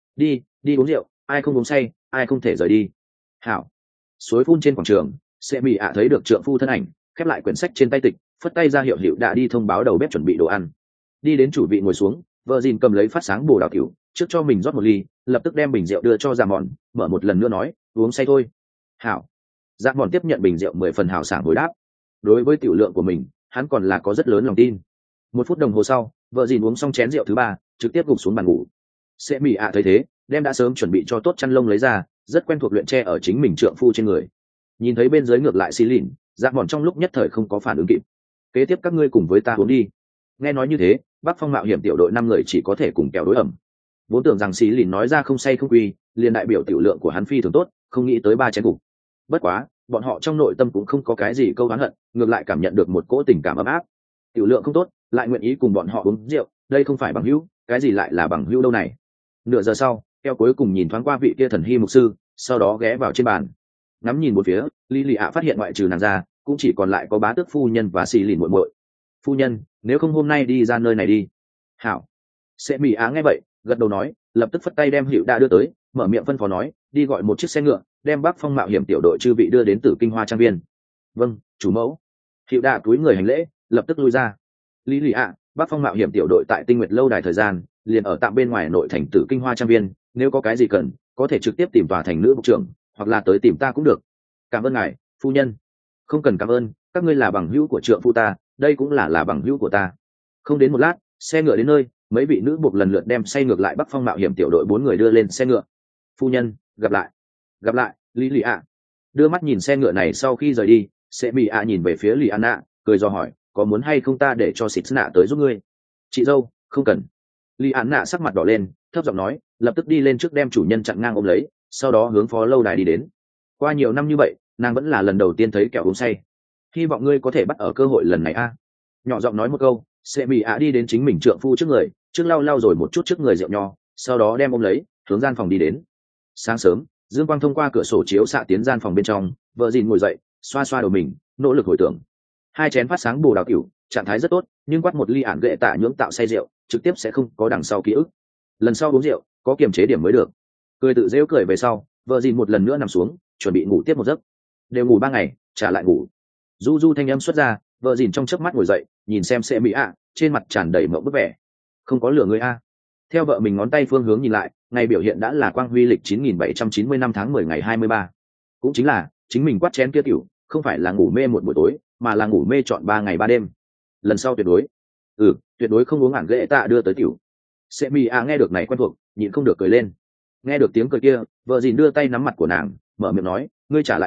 Đi uống rượu, ai không uống say, ai không thể rời đi. Hảo. Suối phun trên quảng trường, sẽ bị ạ thấy được trượng phu thân ảnh, khép lại quyển sách trên tay tịch, phất tay ra hiệu hiệu đã đi thông báo đầu bếp chuẩn bị đồ ăn. Đi đến chủ vị ngồi xuống, vợ dìn cầm lấy phát sáng bồ đào tiểu, trước cho mình rót một ly, lập tức đem bình rượu đưa cho Dạ Mòn, mở một lần nữa nói, uống say thôi. Hảo. Dạ Mòn tiếp nhận bình rượu 10 phần hào sảng hồi đáp. Đối với tiểu lượng của mình, hắn còn là có rất lớn lòng tin. 1 phút đồng hồ sau, vợ dìn uống xong chén rượu thứ 3, trực tiếp gục xuống bàn ngủ. Sẽ mỉ ạ thấy thế, đem đã sớm chuẩn bị cho tốt chăn lông lấy ra, rất quen thuộc luyện tre ở chính mình trượng phu trên người. Nhìn thấy bên dưới ngược lại xì lìn, Dạ Mòn trong lúc nhất thời không có phản ứng kịp. Kế tiếp các ngươi cùng với ta uống đi. Nghe nói như thế, Bắc Phong mạo hiểm tiểu đội 5 người chỉ có thể cùng kèo đối ẩm. Vốn tưởng rằng xì lìn nói ra không say không quy, liền đại biểu tiểu lượng của hắn phi thường tốt, không nghĩ tới 3 chén cục. Bất quá, bọn họ trong nội tâm cũng không có cái gì câu oán hận, ngược lại cảm nhận được một cỗ tình cảm ấm áp. Tiểu lượng không tốt, lại nguyện ý cùng bọn họ uống rượu, đây không phải bằng hữu, cái gì lại là bằng hữu đâu này. Nửa giờ sau, keo cuối cùng nhìn thoáng qua vị kia thần hy mục sư, sau đó ghé vào trên bàn. Ngắm nhìn một phía, Lý Lì ạ phát hiện ngoại trừ nàng ra, cũng chỉ còn lại có bá tước phu nhân và xì lìn muội muội. Phu nhân, nếu không hôm nay đi ra nơi này đi. Hảo. Sẽ mỉ á nghe vậy, gật đầu nói, lập tức phất tay đem hiệu đã đưa tới, mở miệng phân phó nói, đi gọi một chiếc xe ngựa, đem Bắc Phong mạo hiểm tiểu đội chư vị đưa đến Tử Kinh Hoa trang viên. Vâng, chủ mẫu. Hiệu đã cúi người hành lễ, lập tức lui ra. Lý Lì ạ, Bắc Phong mạo hiểm tiểu đội tại Tinh Nguyệt lâu đài thời gian, liền ở tạm bên ngoài nội thành Tử Kinh Hoa trang viên, nếu có cái gì cần, có thể trực tiếp tìm tòa thành nữ bộ trưởng, hoặc là tới tìm ta cũng được. Cảm ơn ngài, phu nhân. Không cần cảm ơn, các ngươi là bằng hữu của trượng phu ta, đây cũng là bằng hữu của ta. Không đến một lát, xe ngựa đến nơi, mấy vị nữ buộc lần lượt đem say ngược lại Bắc Phong mạo hiểm tiểu đội 4 người đưa lên xe ngựa. Phu nhân, gặp lại, Lý Lì ạ. Đưa mắt nhìn xe ngựa này sau khi rời đi, sẽ bị ạ nhìn về phía Lì Anna, cười do hỏi, có muốn hay không ta để cho xịt nạ tới giúp ngươi? Chị dâu, không cần. Lì Anna sắc mặt đỏ lên, thấp giọng nói, lập tức đi lên trước đem chủ nhân chặn ngang ôm lấy, sau đó hướng phó lâu đài đi đến. Qua nhiều năm như vậy, nàng vẫn là lần đầu tiên thấy kẻo uống say. Hy vọng ngươi có thể bắt ở cơ hội lần này a. Nhỏ giọng nói một câu, sẽ bị ạ đi đến chính mình trượng phu trước người, trước lau rồi một chút trước người rượu nho, sau đó đem ôm lấy, hướng gian phòng đi đến. Sáng sớm, dương quang thông qua cửa sổ chiếu xạ tiến gian phòng bên trong, vợ dìn ngồi dậy, xoa xoa đầu mình, nỗ lực hồi tưởng. 2 chén phát sáng bồ đào cửu, trạng thái rất tốt, nhưng quát một ly ản gệ tạ nhưỡng tạo say rượu, trực tiếp sẽ không có đằng sau ký ức. Lần sau uống rượu, có kiềm chế điểm mới được. Cười tự giễu cười về sau, vợ dìn một lần nữa nằm xuống, chuẩn bị ngủ tiếp một giấc. Đều ngủ 3 ngày, trả lại ngủ. Du du thanh âm xuất ra, vợ dìn trong chớp mắt ngồi dậy, nhìn xem sẽ mỹ ạ, trên mặt tràn đầy mộng bức vẻ. Không có lửa người a. Theo vợ mình ngón tay phương hướng nhìn lại, ngày biểu hiện đã là quang huy lịch 9790 năm tháng 10 ngày 23. Cũng chính là chính mình quát chén kia tiểu, không phải là ngủ mê một buổi tối, mà là ngủ mê trọn 3 ngày 3 đêm. Lần sau tuyệt đối, tuyệt đối không uống ản ghệ tạ đưa tới tiểu. Sẽ mỹ ạ nghe được này quen thuộc, nhịn không được cười lên. Nghe được tiếng cười kia, vợ dìn đưa tay nắm mặt của nàng, mở miệng nói, ngươi trả lại cười,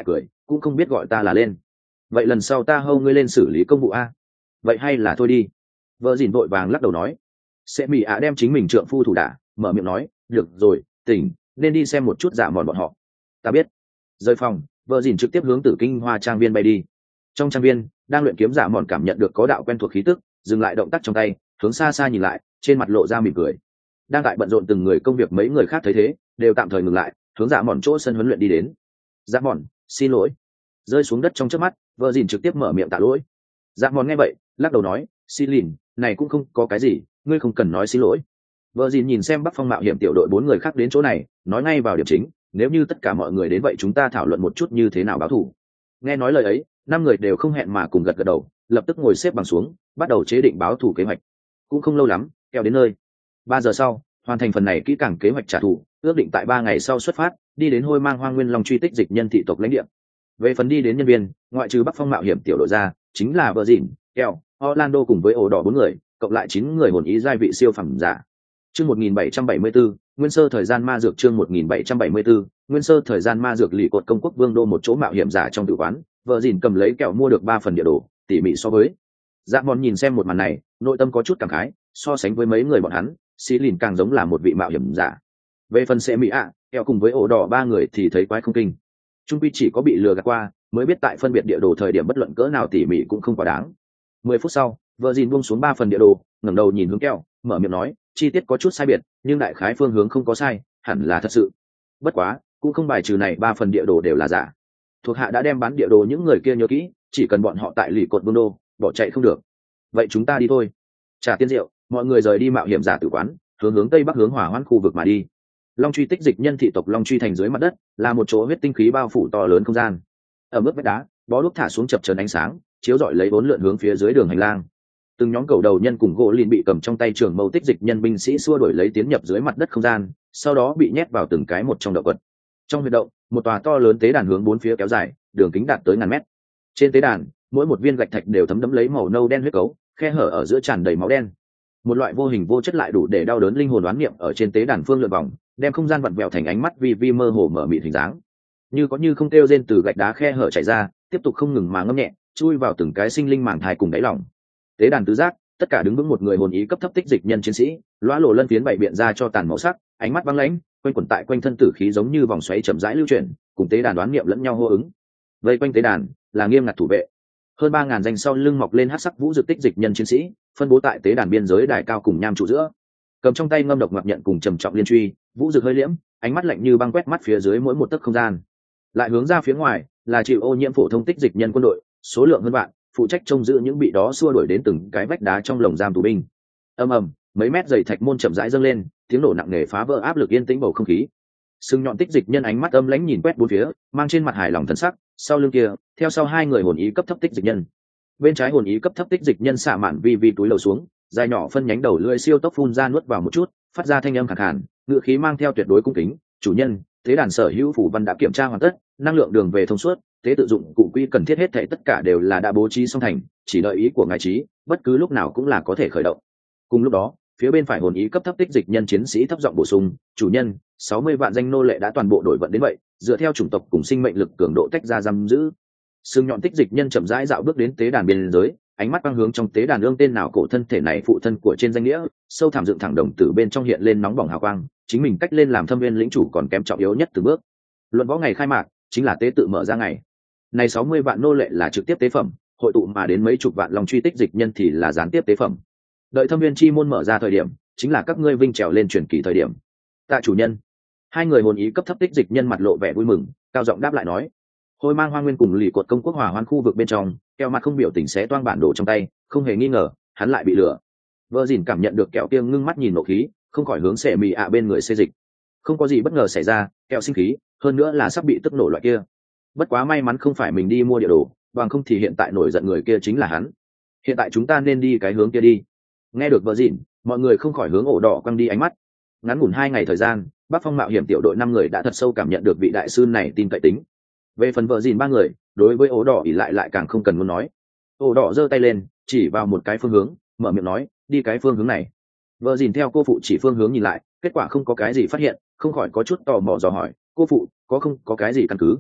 cũng không biết gọi ta là lên. Vậy lần sau ta hâu ngươi lên xử lý công vụ a. Vậy hay là thôi đi. Vợ dìn vội vàng lắc đầu nói. Sẽ mì ạ đem chính mình trượng phu thủ đả, mở miệng nói, được rồi, tỉnh, nên đi xem một chút dạ mòn bọn họ. Ta biết. Rời phòng, vợ dìn trực tiếp hướng Tử Kinh Hoa trang viên bay đi. Trong trang viên, đang luyện kiếm dạ mòn cảm nhận được có đạo quen thuộc khí tức, dừng lại động tác trong tay, hướng xa xa nhìn lại, trên mặt lộ ra mỉm cười. Đang tại bận rộn từng người công việc, mấy người khác thấy thế đều tạm thời ngừng lại, hướng dạ mòn chỗ sân huấn luyện đi đến. Dạ mòn, xin lỗi. Rơi xuống đất trong chớp mắt, vợ dìn trực tiếp mở miệng tạ lỗi. Dạ mòn nghe vậy lắc đầu nói, xin lìn, này cũng không có cái gì, ngươi không cần nói xin lỗi. Vợ dìn nhìn xem Bắc Phong mạo hiểm tiểu đội 4 người khác đến chỗ này, nói ngay vào điểm chính, nếu như tất cả mọi người đến vậy chúng ta thảo luận một chút như thế nào báo thù. Nghe nói lời ấy, 5 người đều không hẹn mà cùng gật gật đầu, lập tức ngồi xếp bằng xuống, bắt đầu chế định báo thù kế hoạch. Cũng không lâu lắm, kéo đến nơi. 3 giờ sau, hoàn thành phần này kỹ càng kế hoạch trả thù, ước định tại 3 ngày sau xuất phát, đi đến Hôi Mang Hoang Nguyên Long truy tích dịch nhân thị tộc lãnh địa. Về phần đi đến nhân viên, ngoại trừ Bắc Phong mạo hiểm tiểu đội ra, chính là Bờ Dìn, Keo, Orlando cùng với ổ đỏ 4 người, cộng lại 9 người hồn ý giai vị siêu phẩm giả. Chương 1774, Nguyên sơ thời gian ma dược chương 1774, Nguyên sơ thời gian ma dược lì cột công quốc vương đô một chỗ mạo hiểm giả trong tử quán, Vợ Dìn cầm lấy kẹo mua được 3 phần địa đồ, tỉ mỉ so với. Dạ Mòn nhìn xem một màn này, nội tâm có chút cảm khái, so sánh với mấy người bọn hắn, Xí Lìn càng giống là một vị mạo hiểm giả. Về phần Sẽ Mỹ ạ, kẹo cùng với ổ đỏ 3 người thì thấy quái không kinh. Trung quy chỉ có bị lừa gạt qua, mới biết tại phân biệt địa đồ thời điểm bất luận cỡ nào tỉ mỉ cũng không quá đáng. 10 phút sau, Vợ Dìn buông xuống 3 phần địa đồ, ngẩng đầu nhìn hướng kẹo, mở miệng nói, chi tiết có chút sai biệt, nhưng đại khái phương hướng không có sai, hẳn là thật sự. Bất quá, cũng không bài trừ này 3 phần địa đồ đều là giả. Thuộc hạ đã đem bán địa đồ những người kia nhớ kỹ, chỉ cần bọn họ tại lì cột vương đô, bỏ chạy không được. Vậy chúng ta đi thôi. Trả tiền rượu, mọi người rời đi mạo hiểm giả tử quán, hướng tây bắc hướng hỏa hoãn khu vực mà đi. Long truy tích dịch nhân thị tộc Long truy thành dưới mặt đất, là một chỗ huyết tinh khí bao phủ to lớn không gian. Ở mức vách đá, bó đuốc thả xuống chập chờn ánh sáng, chiếu rọi lấy bốn lượn hướng phía dưới đường hành lang. Từng nhóm cầu đầu nhân cùng gỗ lìn bị cầm trong tay trường mâu tích dịch nhân binh sĩ xua đuổi lấy tiến nhập dưới mặt đất không gian, sau đó bị nhét vào từng cái một trong động quật. Trong huyệt động, một tòa to lớn tế đàn hướng bốn phía kéo dài, đường kính đạt tới ngàn mét. Trên tế đàn, mỗi một viên gạch thạch đều thấm đẫm lấy màu nâu đen huyết cấu, khe hở ở giữa tràn đầy máu đen. Một loại vô hình vô chất lại đủ để đau đớn linh hồn đoán niệm ở trên tế đàn phương lượn vòng, đem không gian vặn vẹo thành ánh mắt vi mơ hồ mở mịt hình dáng. Như có như không kêu rên từ gạch đá khe hở chảy ra, tiếp tục không ngừng mà ngâm nhẹ, chui vào từng cái sinh linh màng thai cùng đáy lòng. Tế đàn tứ giác, tất cả đứng vững một người hồn ý cấp thấp tích dịch nhân chiến sĩ, lóa lộ lân phiến bày biện ra cho tàn màu sắc, ánh mắt băng lãnh, quanh quẩn tại quanh thân tử khí giống như vòng xoáy chậm rãi lưu chuyển, cùng tế đàn đoán niệm lẫn nhau hô ứng. Vây quanh tế đàn là nghiêm ngặt thủ vệ, hơn 3000 danh sau lưng mọc lên hắc sắc vũ dược tích dịch nhân chiến sĩ, phân bố tại tế đàn biên giới đài cao cùng nham trụ giữa, cầm trong tay ngâm độc ngoặc nhận cùng trầm trọng liên truy, vũ dược hơi liễm, ánh mắt lạnh như băng quét mắt phía dưới mỗi một tấc không gian. Lại hướng ra phía ngoài là chịu ô nhiễm phổ thông tích dịch nhân quân đội, số lượng hơn vạn, phụ trách trông giữ những bị đó xua đuổi đến từng cái vách đá trong lồng giam tù binh. Ầm ầm, mấy mét dày thạch môn chậm rãi dâng lên, tiếng nổ nặng nề phá vỡ áp lực yên tĩnh bầu không khí. Sừng nhọn tích dịch nhân ánh mắt âm lãnh nhìn quét bốn phía, mang trên mặt hài lòng thần sắc. Sau lưng kia, theo sau hai người hồn ý cấp thấp tích dịch nhân. Bên trái hồn ý cấp thấp tích dịch nhân xạ mạn vi túi lầu xuống, dài nhỏ phân nhánh đầu lưỡi siêu tốc phun ra nuốt vào một chút, phát ra thanh âm khàn khàn, ngựa khí mang theo tuyệt đối cung kính. Chủ nhân, tế đàn sở hữu phủ văn đã kiểm tra hoàn tất, năng lượng đường về thông suốt, tế tự dụng cụ quy cần thiết hết thảy tất cả đều là đã bố trí xong thành, chỉ đợi ý của ngài trí, bất cứ lúc nào cũng là có thể khởi động. Cùng lúc đó, phía bên phải hồn ý cấp thấp tích dịch nhân chiến sĩ thấp giọng bổ sung, chủ nhân, 60 vạn danh nô lệ đã toàn bộ đổi vận đến vậy, dựa theo chủng tộc cùng sinh mệnh lực cường độ tách ra giam giữ. Sừng nhọn tích dịch nhân chậm rãi dạo bước đến tế đàn biên giới, ánh mắt băng hướng trong tế đàn ương tên nào cổ thân thể này phụ thân của trên danh nghĩa, sâu thẳm dựng thẳng đồng tử bên trong hiện lên nóng bỏng hào quang, chính mình cách lên làm thâm viên lĩnh chủ còn kém trọng yếu nhất từ bước. Luận võ ngày khai mạc chính là tế tự mở ra ngày. Này 60 vạn nô lệ là trực tiếp tế phẩm, hội tụ mà đến mấy chục vạn lòng truy tích dịch nhân thì là gián tiếp tế phẩm. Đợi thâm viên chi môn mở ra thời điểm, chính là các ngươi vinh trèo lên truyền kỳ thời điểm. Tạ chủ nhân. Hai người hồn ý cấp thấp tích dịch nhân mặt lộ vẻ vui mừng, cao giọng đáp lại nói. Hôi mang hoa nguyên cùng lì cột công quốc hòa hoan khu vực bên trong, kẹo mặt không biểu tình xé toang bản đồ trong tay, không hề nghi ngờ, hắn lại bị lừa. Vợ dìn cảm nhận được kẹo tiêng ngưng mắt nhìn nộ khí, không khỏi hướng xẻ mì ạ bên người xê dịch. Không có gì bất ngờ xảy ra, kẹo sinh khí, hơn nữa là sắp bị tức nổ loại kia. Bất quá may mắn không phải mình đi mua địa đồ, bằng không thì hiện tại nổi giận người kia chính là hắn. Hiện tại chúng ta nên đi cái hướng kia đi. Nghe được vợ dìn, mọi người không khỏi hướng ổ đỏ quăng đi ánh mắt. Ngắn ngủn 2 ngày thời gian, Bắc Phong mạo hiểm tiểu đội 5 người đã thật sâu cảm nhận được vị đại sư này tin cậy tính. Về phần vợ dìn 3 người, đối với ổ đỏ ỉ lại càng không cần muốn nói. Ổ đỏ giơ tay lên, chỉ vào một cái phương hướng, mở miệng nói, đi cái phương hướng này. Vợ dìn theo cô phụ chỉ phương hướng nhìn lại, kết quả không có cái gì phát hiện, không khỏi có chút tò mò dò hỏi, cô phụ, có không có cái gì căn cứ?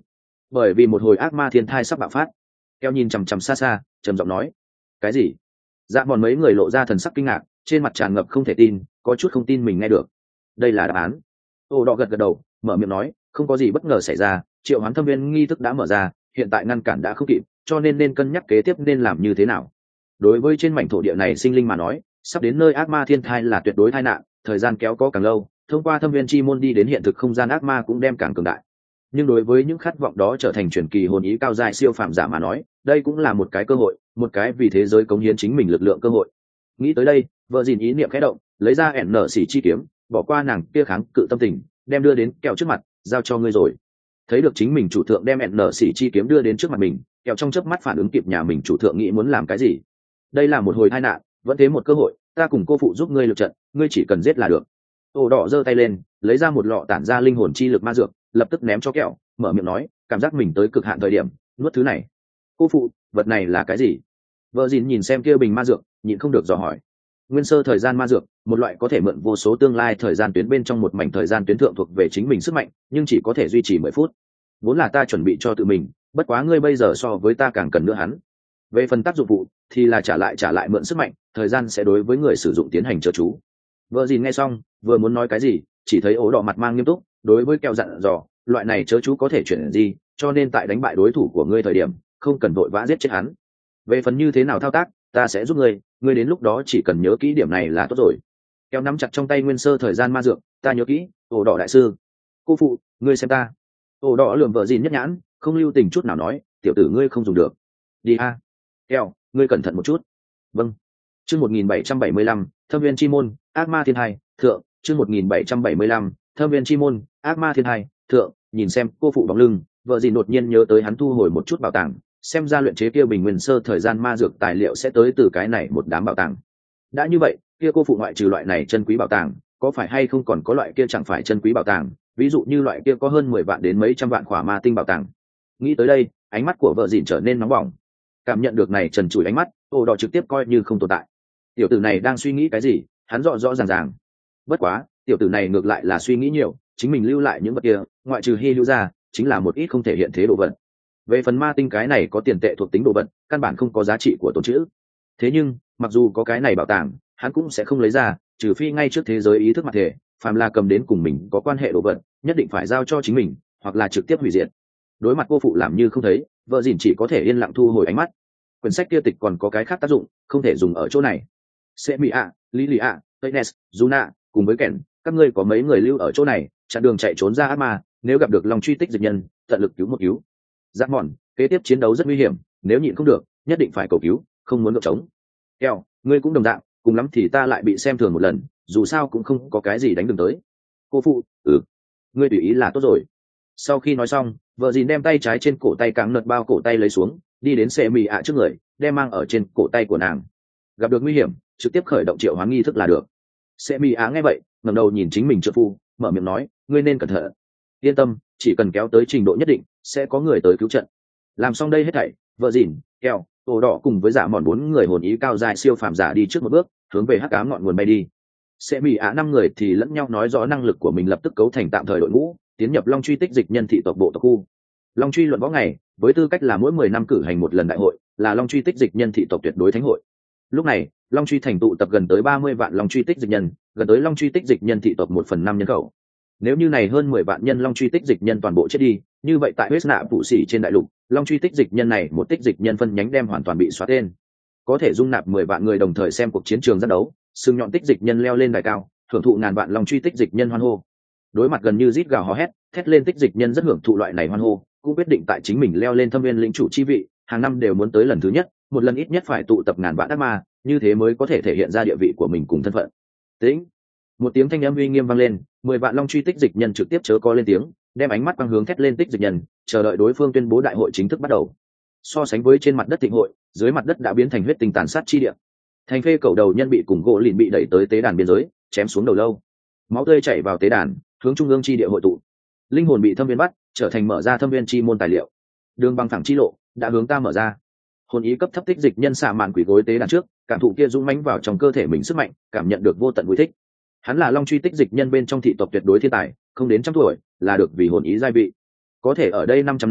bởi vì một hồi ác ma thiên thai sắp bạo phát. Keo nhìn chằm chằm xa xa, trầm giọng nói: cái gì? Dạ bọn mấy người lộ ra thần sắc kinh ngạc, trên mặt tràn ngập không thể tin, có chút không tin mình nghe được. Đây là đáp án. Ô đỏ gật gật đầu, mở miệng nói: không có gì bất ngờ xảy ra, triệu hoán thâm viên nghi thức đã mở ra, hiện tại ngăn cản đã không kịp, cho nên cân nhắc kế tiếp nên làm như thế nào. Đối với trên mảnh thổ địa này sinh linh mà nói, sắp đến nơi ác ma thiên thai là tuyệt đối tai nạn, thời gian kéo có càng lâu, thông qua thâm viên chi môn đi đến hiện thực không gian ác ma cũng đem càng cường đại. Nhưng đối với những khát vọng đó trở thành truyền kỳ hồn ý cao dài siêu phàm giả mà nói, đây cũng là một cái cơ hội, một cái vì thế giới cống hiến chính mình lực lượng cơ hội. Nghĩ tới đây, vợ dìn ý niệm khẽ động, lấy ra ẻn nở xỉ chi kiếm, bỏ qua nàng kia kháng cự tâm tình, đem đưa đến kẹo trước mặt, giao cho ngươi rồi. Thấy được chính mình chủ thượng đem ẻn nở xỉ chi kiếm đưa đến trước mặt mình, kẹo trong chớp mắt phản ứng kịp nhà mình chủ thượng nghĩ muốn làm cái gì. Đây là một hồi tai nạn, vẫn thế một cơ hội, ta cùng cô phụ giúp ngươi lực trận, ngươi chỉ cần giết là được. Ô đỏ giơ tay lên, lấy ra một lọ tản ra linh hồn chi lực ma dược, lập tức ném cho kẹo, mở miệng nói: cảm giác mình tới cực hạn thời điểm, nuốt thứ này. Cô phụ, vật này là cái gì? Vợ dìn nhìn xem kia bình ma dược, nhịn không được dò hỏi. Nguyên sơ thời gian ma dược, một loại có thể mượn vô số tương lai thời gian tuyến bên trong một mảnh thời gian tuyến thượng thuộc về chính mình sức mạnh, nhưng chỉ có thể duy trì 10 phút. Vốn là ta chuẩn bị cho tự mình, bất quá ngươi bây giờ so với ta càng cần nữa hắn. Về phần tác dụng phụ, thì là trả lại mượn sức mạnh, thời gian sẽ đối với người sử dụng tiến hành chớ chú. Vợ dìn nghe xong, vừa muốn nói cái gì, chỉ thấy ố đỏ mặt mang nghiêm túc, đối với kẹo dặn dò: loại này chớ chú có thể chuyển gì, cho nên tại đánh bại đối thủ của ngươi thời điểm, không cần vội vã giết chết hắn. Về phần như thế nào thao tác, ta sẽ giúp ngươi đến lúc đó chỉ cần nhớ kỹ điểm này là tốt rồi. Kẹo nắm chặt trong tay nguyên sơ thời gian ma dược, ta nhớ kỹ. Ổ đỏ đại sư, cô phụ, ngươi xem ta. Ổ đỏ lườm vợ dìn nhất nhãn, không lưu tình chút nào nói: tiểu tử ngươi không dùng được, đi a. Kẹo, ngươi cẩn thận một chút. Vâng. Chương 1775, thâm viên chi môn, ác ma thiên hai thượng. Chương 1775, thâm viên chi môn, ác ma thiên hai thượng. Nhìn xem cô phụ bóng lưng, vợ dìn đột nhiên nhớ tới hắn thu hồi một chút bảo tàng, xem ra luyện chế kia bình nguyên sơ thời gian ma dược tài liệu sẽ tới từ cái này một đám bảo tàng. Đã như vậy, kia cô phụ ngoại trừ loại này chân quý bảo tàng, có phải hay không còn có loại kia chẳng phải chân quý bảo tàng, ví dụ như loại kia có hơn 10 vạn đến mấy trăm vạn khỏa ma tinh bảo tàng. Nghĩ tới đây, ánh mắt của vợ dìn trở nên nóng bỏng. Cảm nhận được này trần trụi ánh mắt, Ô đỏ trực tiếp coi như không tồn tại. Tiểu tử này đang suy nghĩ cái gì, hắn rõ rõ ràng ràng. Bất quá, tiểu tử này ngược lại là suy nghĩ nhiều, chính mình lưu lại những vật kia, ngoại trừ hy lưu ra, chính là một ít không thể hiện thế đồ vật. Về phần ma tinh cái này có tiền tệ thuộc tính đồ vật, căn bản không có giá trị của tồn chữ. Thế nhưng, mặc dù có cái này bảo tàng, hắn cũng sẽ không lấy ra, trừ phi ngay trước thế giới ý thức mặt thể, phàm là cầm đến cùng mình có quan hệ đồ vật, nhất định phải giao cho chính mình, hoặc là trực tiếp hủy diệt. Đối mặt cô phụ làm như không thấy, vợ dìn chỉ có thể yên lặng thu hồi ánh mắt. Quyển sách kia tịch còn có cái khác tác dụng, không thể dùng ở chỗ này. Semia, Lilia, Taynes, Juna, cùng với Ken, các ngươi có mấy người lưu ở chỗ này, chặn đường chạy trốn ra ác ma, nếu gặp được lòng truy tích dịch nhân, tận lực cứu một cứu. Giác mòn, kế tiếp chiến đấu rất nguy hiểm, nếu nhịn không được, nhất định phải cầu cứu, không muốn ngược trống. Keo, ngươi cũng đồng dạng, cùng lắm thì ta lại bị xem thường một lần, dù sao cũng không có cái gì đánh đường tới. Cô phụ, ngươi tùy ý là tốt rồi. Sau khi nói xong, vợ dìn đem tay trái trên cổ tay càng nợt bao cổ tay lấy xuống, đi đến xe mì ạ trước người, đem mang ở trên cổ tay của nàng. Gặp được nguy hiểm, trực tiếp khởi động triệu hoán nghi thức là được. Xe mì ạ nghe vậy, ngẩng đầu nhìn chính mình trợ phu, mở miệng nói: ngươi nên cẩn thận. Yên tâm, chỉ cần kéo tới trình độ nhất định, sẽ có người tới cứu trận. Làm xong đây hết thảy, vợ dìn, Keo, Ổ đỏ cùng với Dạ Mòn 4 người hồn ý cao dài siêu phàm giả đi trước một bước, hướng về hắc ám ngọn nguồn bay đi. Sẽ bị 5 người thì lẫn nhau nói rõ năng lực của mình, lập tức cấu thành tạm thời đội ngũ, tiến nhập Long Truy tích dịch nhân thị tộc bộ tộc khu. Long Truy luận võ ngày, với tư cách là mỗi 10 năm cử hành một lần đại hội, là Long Truy tích dịch nhân thị tộc tuyệt đối thánh hội. Lúc này, Long Truy thành tụ tập gần tới 30 vạn Long Truy tích dịch nhân, gần tới Long Truy tích dịch nhân thị tộc 1/5 nhân khẩu. Nếu như này hơn 10 vạn nhân Long Truy tích dịch nhân toàn bộ chết đi, như vậy tại huyết nạ phụ sĩ trên đại lục, Long Truy tích dịch nhân này một tích dịch nhân phân nhánh đem hoàn toàn bị xóa tên. Có thể dung nạp 10 vạn người đồng thời xem cuộc chiến trường giác đấu, sừng nhọn tích dịch nhân leo lên đài cao, hưởng thụ ngàn vạn Long Truy tích dịch nhân hoan hô. Đối mặt gần như rít gào hò hét, thét lên tích dịch nhân rất hưởng thụ loại này hoan hô, cũng quyết định tại chính mình leo lên thâm viên lĩnh chủ chi vị, hàng năm đều muốn tới lần thứ nhất, một lần ít nhất phải tụ tập ngàn vạn ác ma, như thế mới có thể thể hiện ra địa vị của mình cùng thân phận. Tĩnh. Một tiếng thanh âm uy nghiêm vang lên, 10 vạn Long Truy tích dịch nhân trực tiếp chớ có lên tiếng, đem ánh mắt quang hướng thét lên tích dịch nhân, chờ đợi đối phương tuyên bố đại hội chính thức bắt đầu. So sánh với trên mặt đất thịnh hội, dưới mặt đất đã biến thành huyết tinh tàn sát chi địa. Thành phê cầu đầu nhân bị cùng gỗ lìn bị đẩy tới tế đàn biên giới, chém xuống đầu lâu, máu tươi chảy vào tế đàn, hướng trung ương chi địa hội tụ. Linh hồn bị thâm viên bắt, trở thành mở ra thâm viên chi môn tài liệu. Đường băng thẳng chi lộ đã hướng ta mở ra. Hồn ý cấp thấp tích dịch nhân xạ màn quỷ gối tế đàn trước, cảm thụ kia dũng mãnh vào trong cơ thể mình sức mạnh, cảm nhận được vô tận vui thích. Hắn là Long Truy tích dịch nhân bên trong thị tộc tuyệt đối thiên tài, không đến trăm tuổi là được vì hồn ý giai vị. Có thể ở đây 500 năm,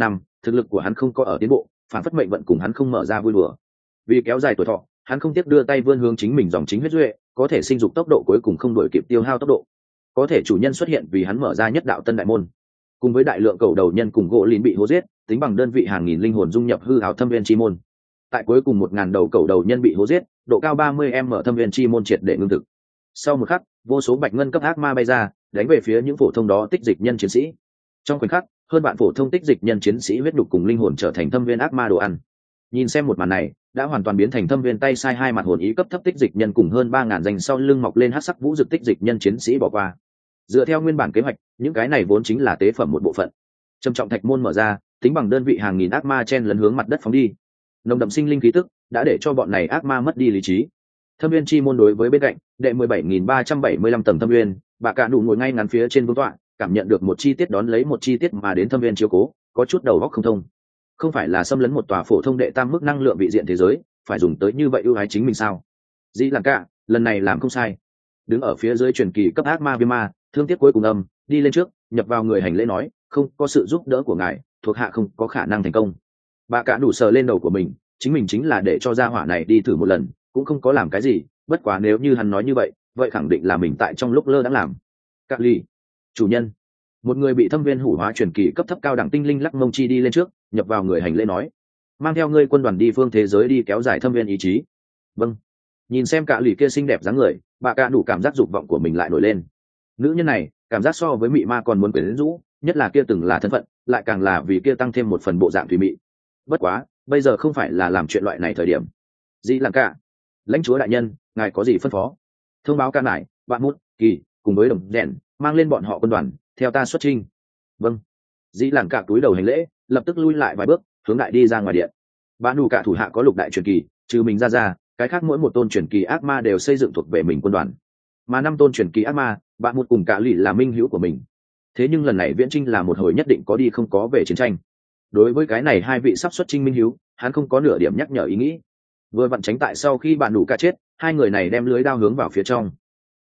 thực lực của hắn không có ở tiến bộ, phản phất mệnh vận cùng hắn không mở ra vui đùa. Vì kéo dài tuổi thọ, hắn không tiếc đưa tay vươn hướng chính mình dòng chính huyết duệ, có thể sinh dục tốc độ cuối cùng không đuổi kịp tiêu hao tốc độ. Có thể chủ nhân xuất hiện vì hắn mở ra nhất đạo tân đại môn. Cùng với đại lượng cầu đầu nhân cùng gỗ lìn bị hố giết, tính bằng đơn vị hàng nghìn linh hồn dung nhập hư ảo thâm viên chi môn. Tại cuối cùng 1000 đầu cầu đầu nhân bị hố giết, độ cao 30m thâm viên chi môn triệt để ngưng thực. Sau một khắc, vô số bạch ngân cấp ác ma bay ra, đánh về phía những phổ thông đó tích dịch nhân chiến sĩ. Trong khoảnh khắc, hơn bạn phổ thông tích dịch nhân chiến sĩ huyết đục cùng linh hồn trở thành thâm viên ác ma đồ ăn. Nhìn xem một màn này, đã hoàn toàn biến thành thâm viên tay sai hai mặt hồn ý cấp thấp tích dịch nhân cùng hơn 3000 danh sau lưng mọc lên hắc sắc vũ dực tích dịch nhân chiến sĩ bỏ qua. Dựa theo nguyên bản kế hoạch, những cái này vốn chính là tế phẩm một bộ phận. Trầm trọng thạch môn mở ra, tính bằng đơn vị hàng nghìn ác ma chen lấn hướng mặt đất phóng đi. Nồng đậm sinh linh khí tức đã để cho bọn này ác ma mất đi lý trí. Thâm viên chi môn đối với bên cạnh, đệ 17.375 tầng thâm viên, bà cả đủ ngồi ngay ngắn phía trên vương tọa, cảm nhận được một chi tiết đón lấy một chi tiết mà đến thâm viên chiếu cố, có chút đầu óc không thông. Không phải là xâm lấn một tòa phổ thông đệ tam mức năng lượng vị diện thế giới, phải dùng tới như vậy ưu ái chính mình sao? Dĩ Làng Cả, lần này làm không sai. Đứng ở phía dưới truyền kỳ cấp ác ma viêm ma, thương tiếc cuối cùng âm, đi lên trước, nhập vào người hành lễ nói, không có sự giúp đỡ của ngài, thuộc hạ không có khả năng thành công. Bà cả đủ sờ lên đầu của mình, chính mình chính là để cho gia hỏa này đi thử một lần, cũng không có làm cái gì, bất quá nếu như hắn nói như vậy, vậy khẳng định là mình tại trong lúc lơ đãng làm. Cạ lì, chủ nhân. Một người bị thâm viên hủ hóa truyền kỳ cấp thấp cao đẳng tinh linh lắc mông chi đi lên trước, nhập vào người hành lễ nói, mang theo ngươi quân đoàn đi phương thế giới đi kéo dài thâm viên ý chí. Vâng. Nhìn xem Cạ lì kia xinh đẹp dáng người, bà cả đủ cảm giác dục vọng của mình lại nổi lên. Nữ nhân này, cảm giác so với mị ma còn muốn quyến rũ, nhất là kia từng là thân phận, lại càng là vì kia tăng thêm một phần bộ dạng thủy mị. Bất quá, bây giờ không phải là làm chuyện loại này thời điểm. Dĩ Làng Cả, lãnh chúa đại nhân, ngài có gì phân phó? Thông báo Ca Nải, bạn Mút, Kỳ cùng với đồng đèn, mang lên bọn họ quân đoàn, theo ta xuất chinh. Vâng. Dĩ Làng Cả túi đầu hành lễ, lập tức lui lại vài bước, hướng đại đi ra ngoài điện. Bạn đủ cả thủ hạ có lục đại truyền kỳ, trừ mình ra, cái khác mỗi một tôn truyền kỳ ác ma đều xây dựng thuộc về mình quân đoàn. Mà 5 tôn truyền kỳ ác ma, bạn Mút cùng Cả lì là minh hữu của mình. Thế nhưng lần này viễn trinh là một hồi nhất định có đi không có về chiến tranh. Đối với cái này hai vị sắp xuất chinh minh hữu, hắn không có nửa điểm nhắc nhở ý nghĩ. Vừa vặn tránh tại sau khi bạn đủ cả chết, hai người này đem lưới đao hướng vào phía trong.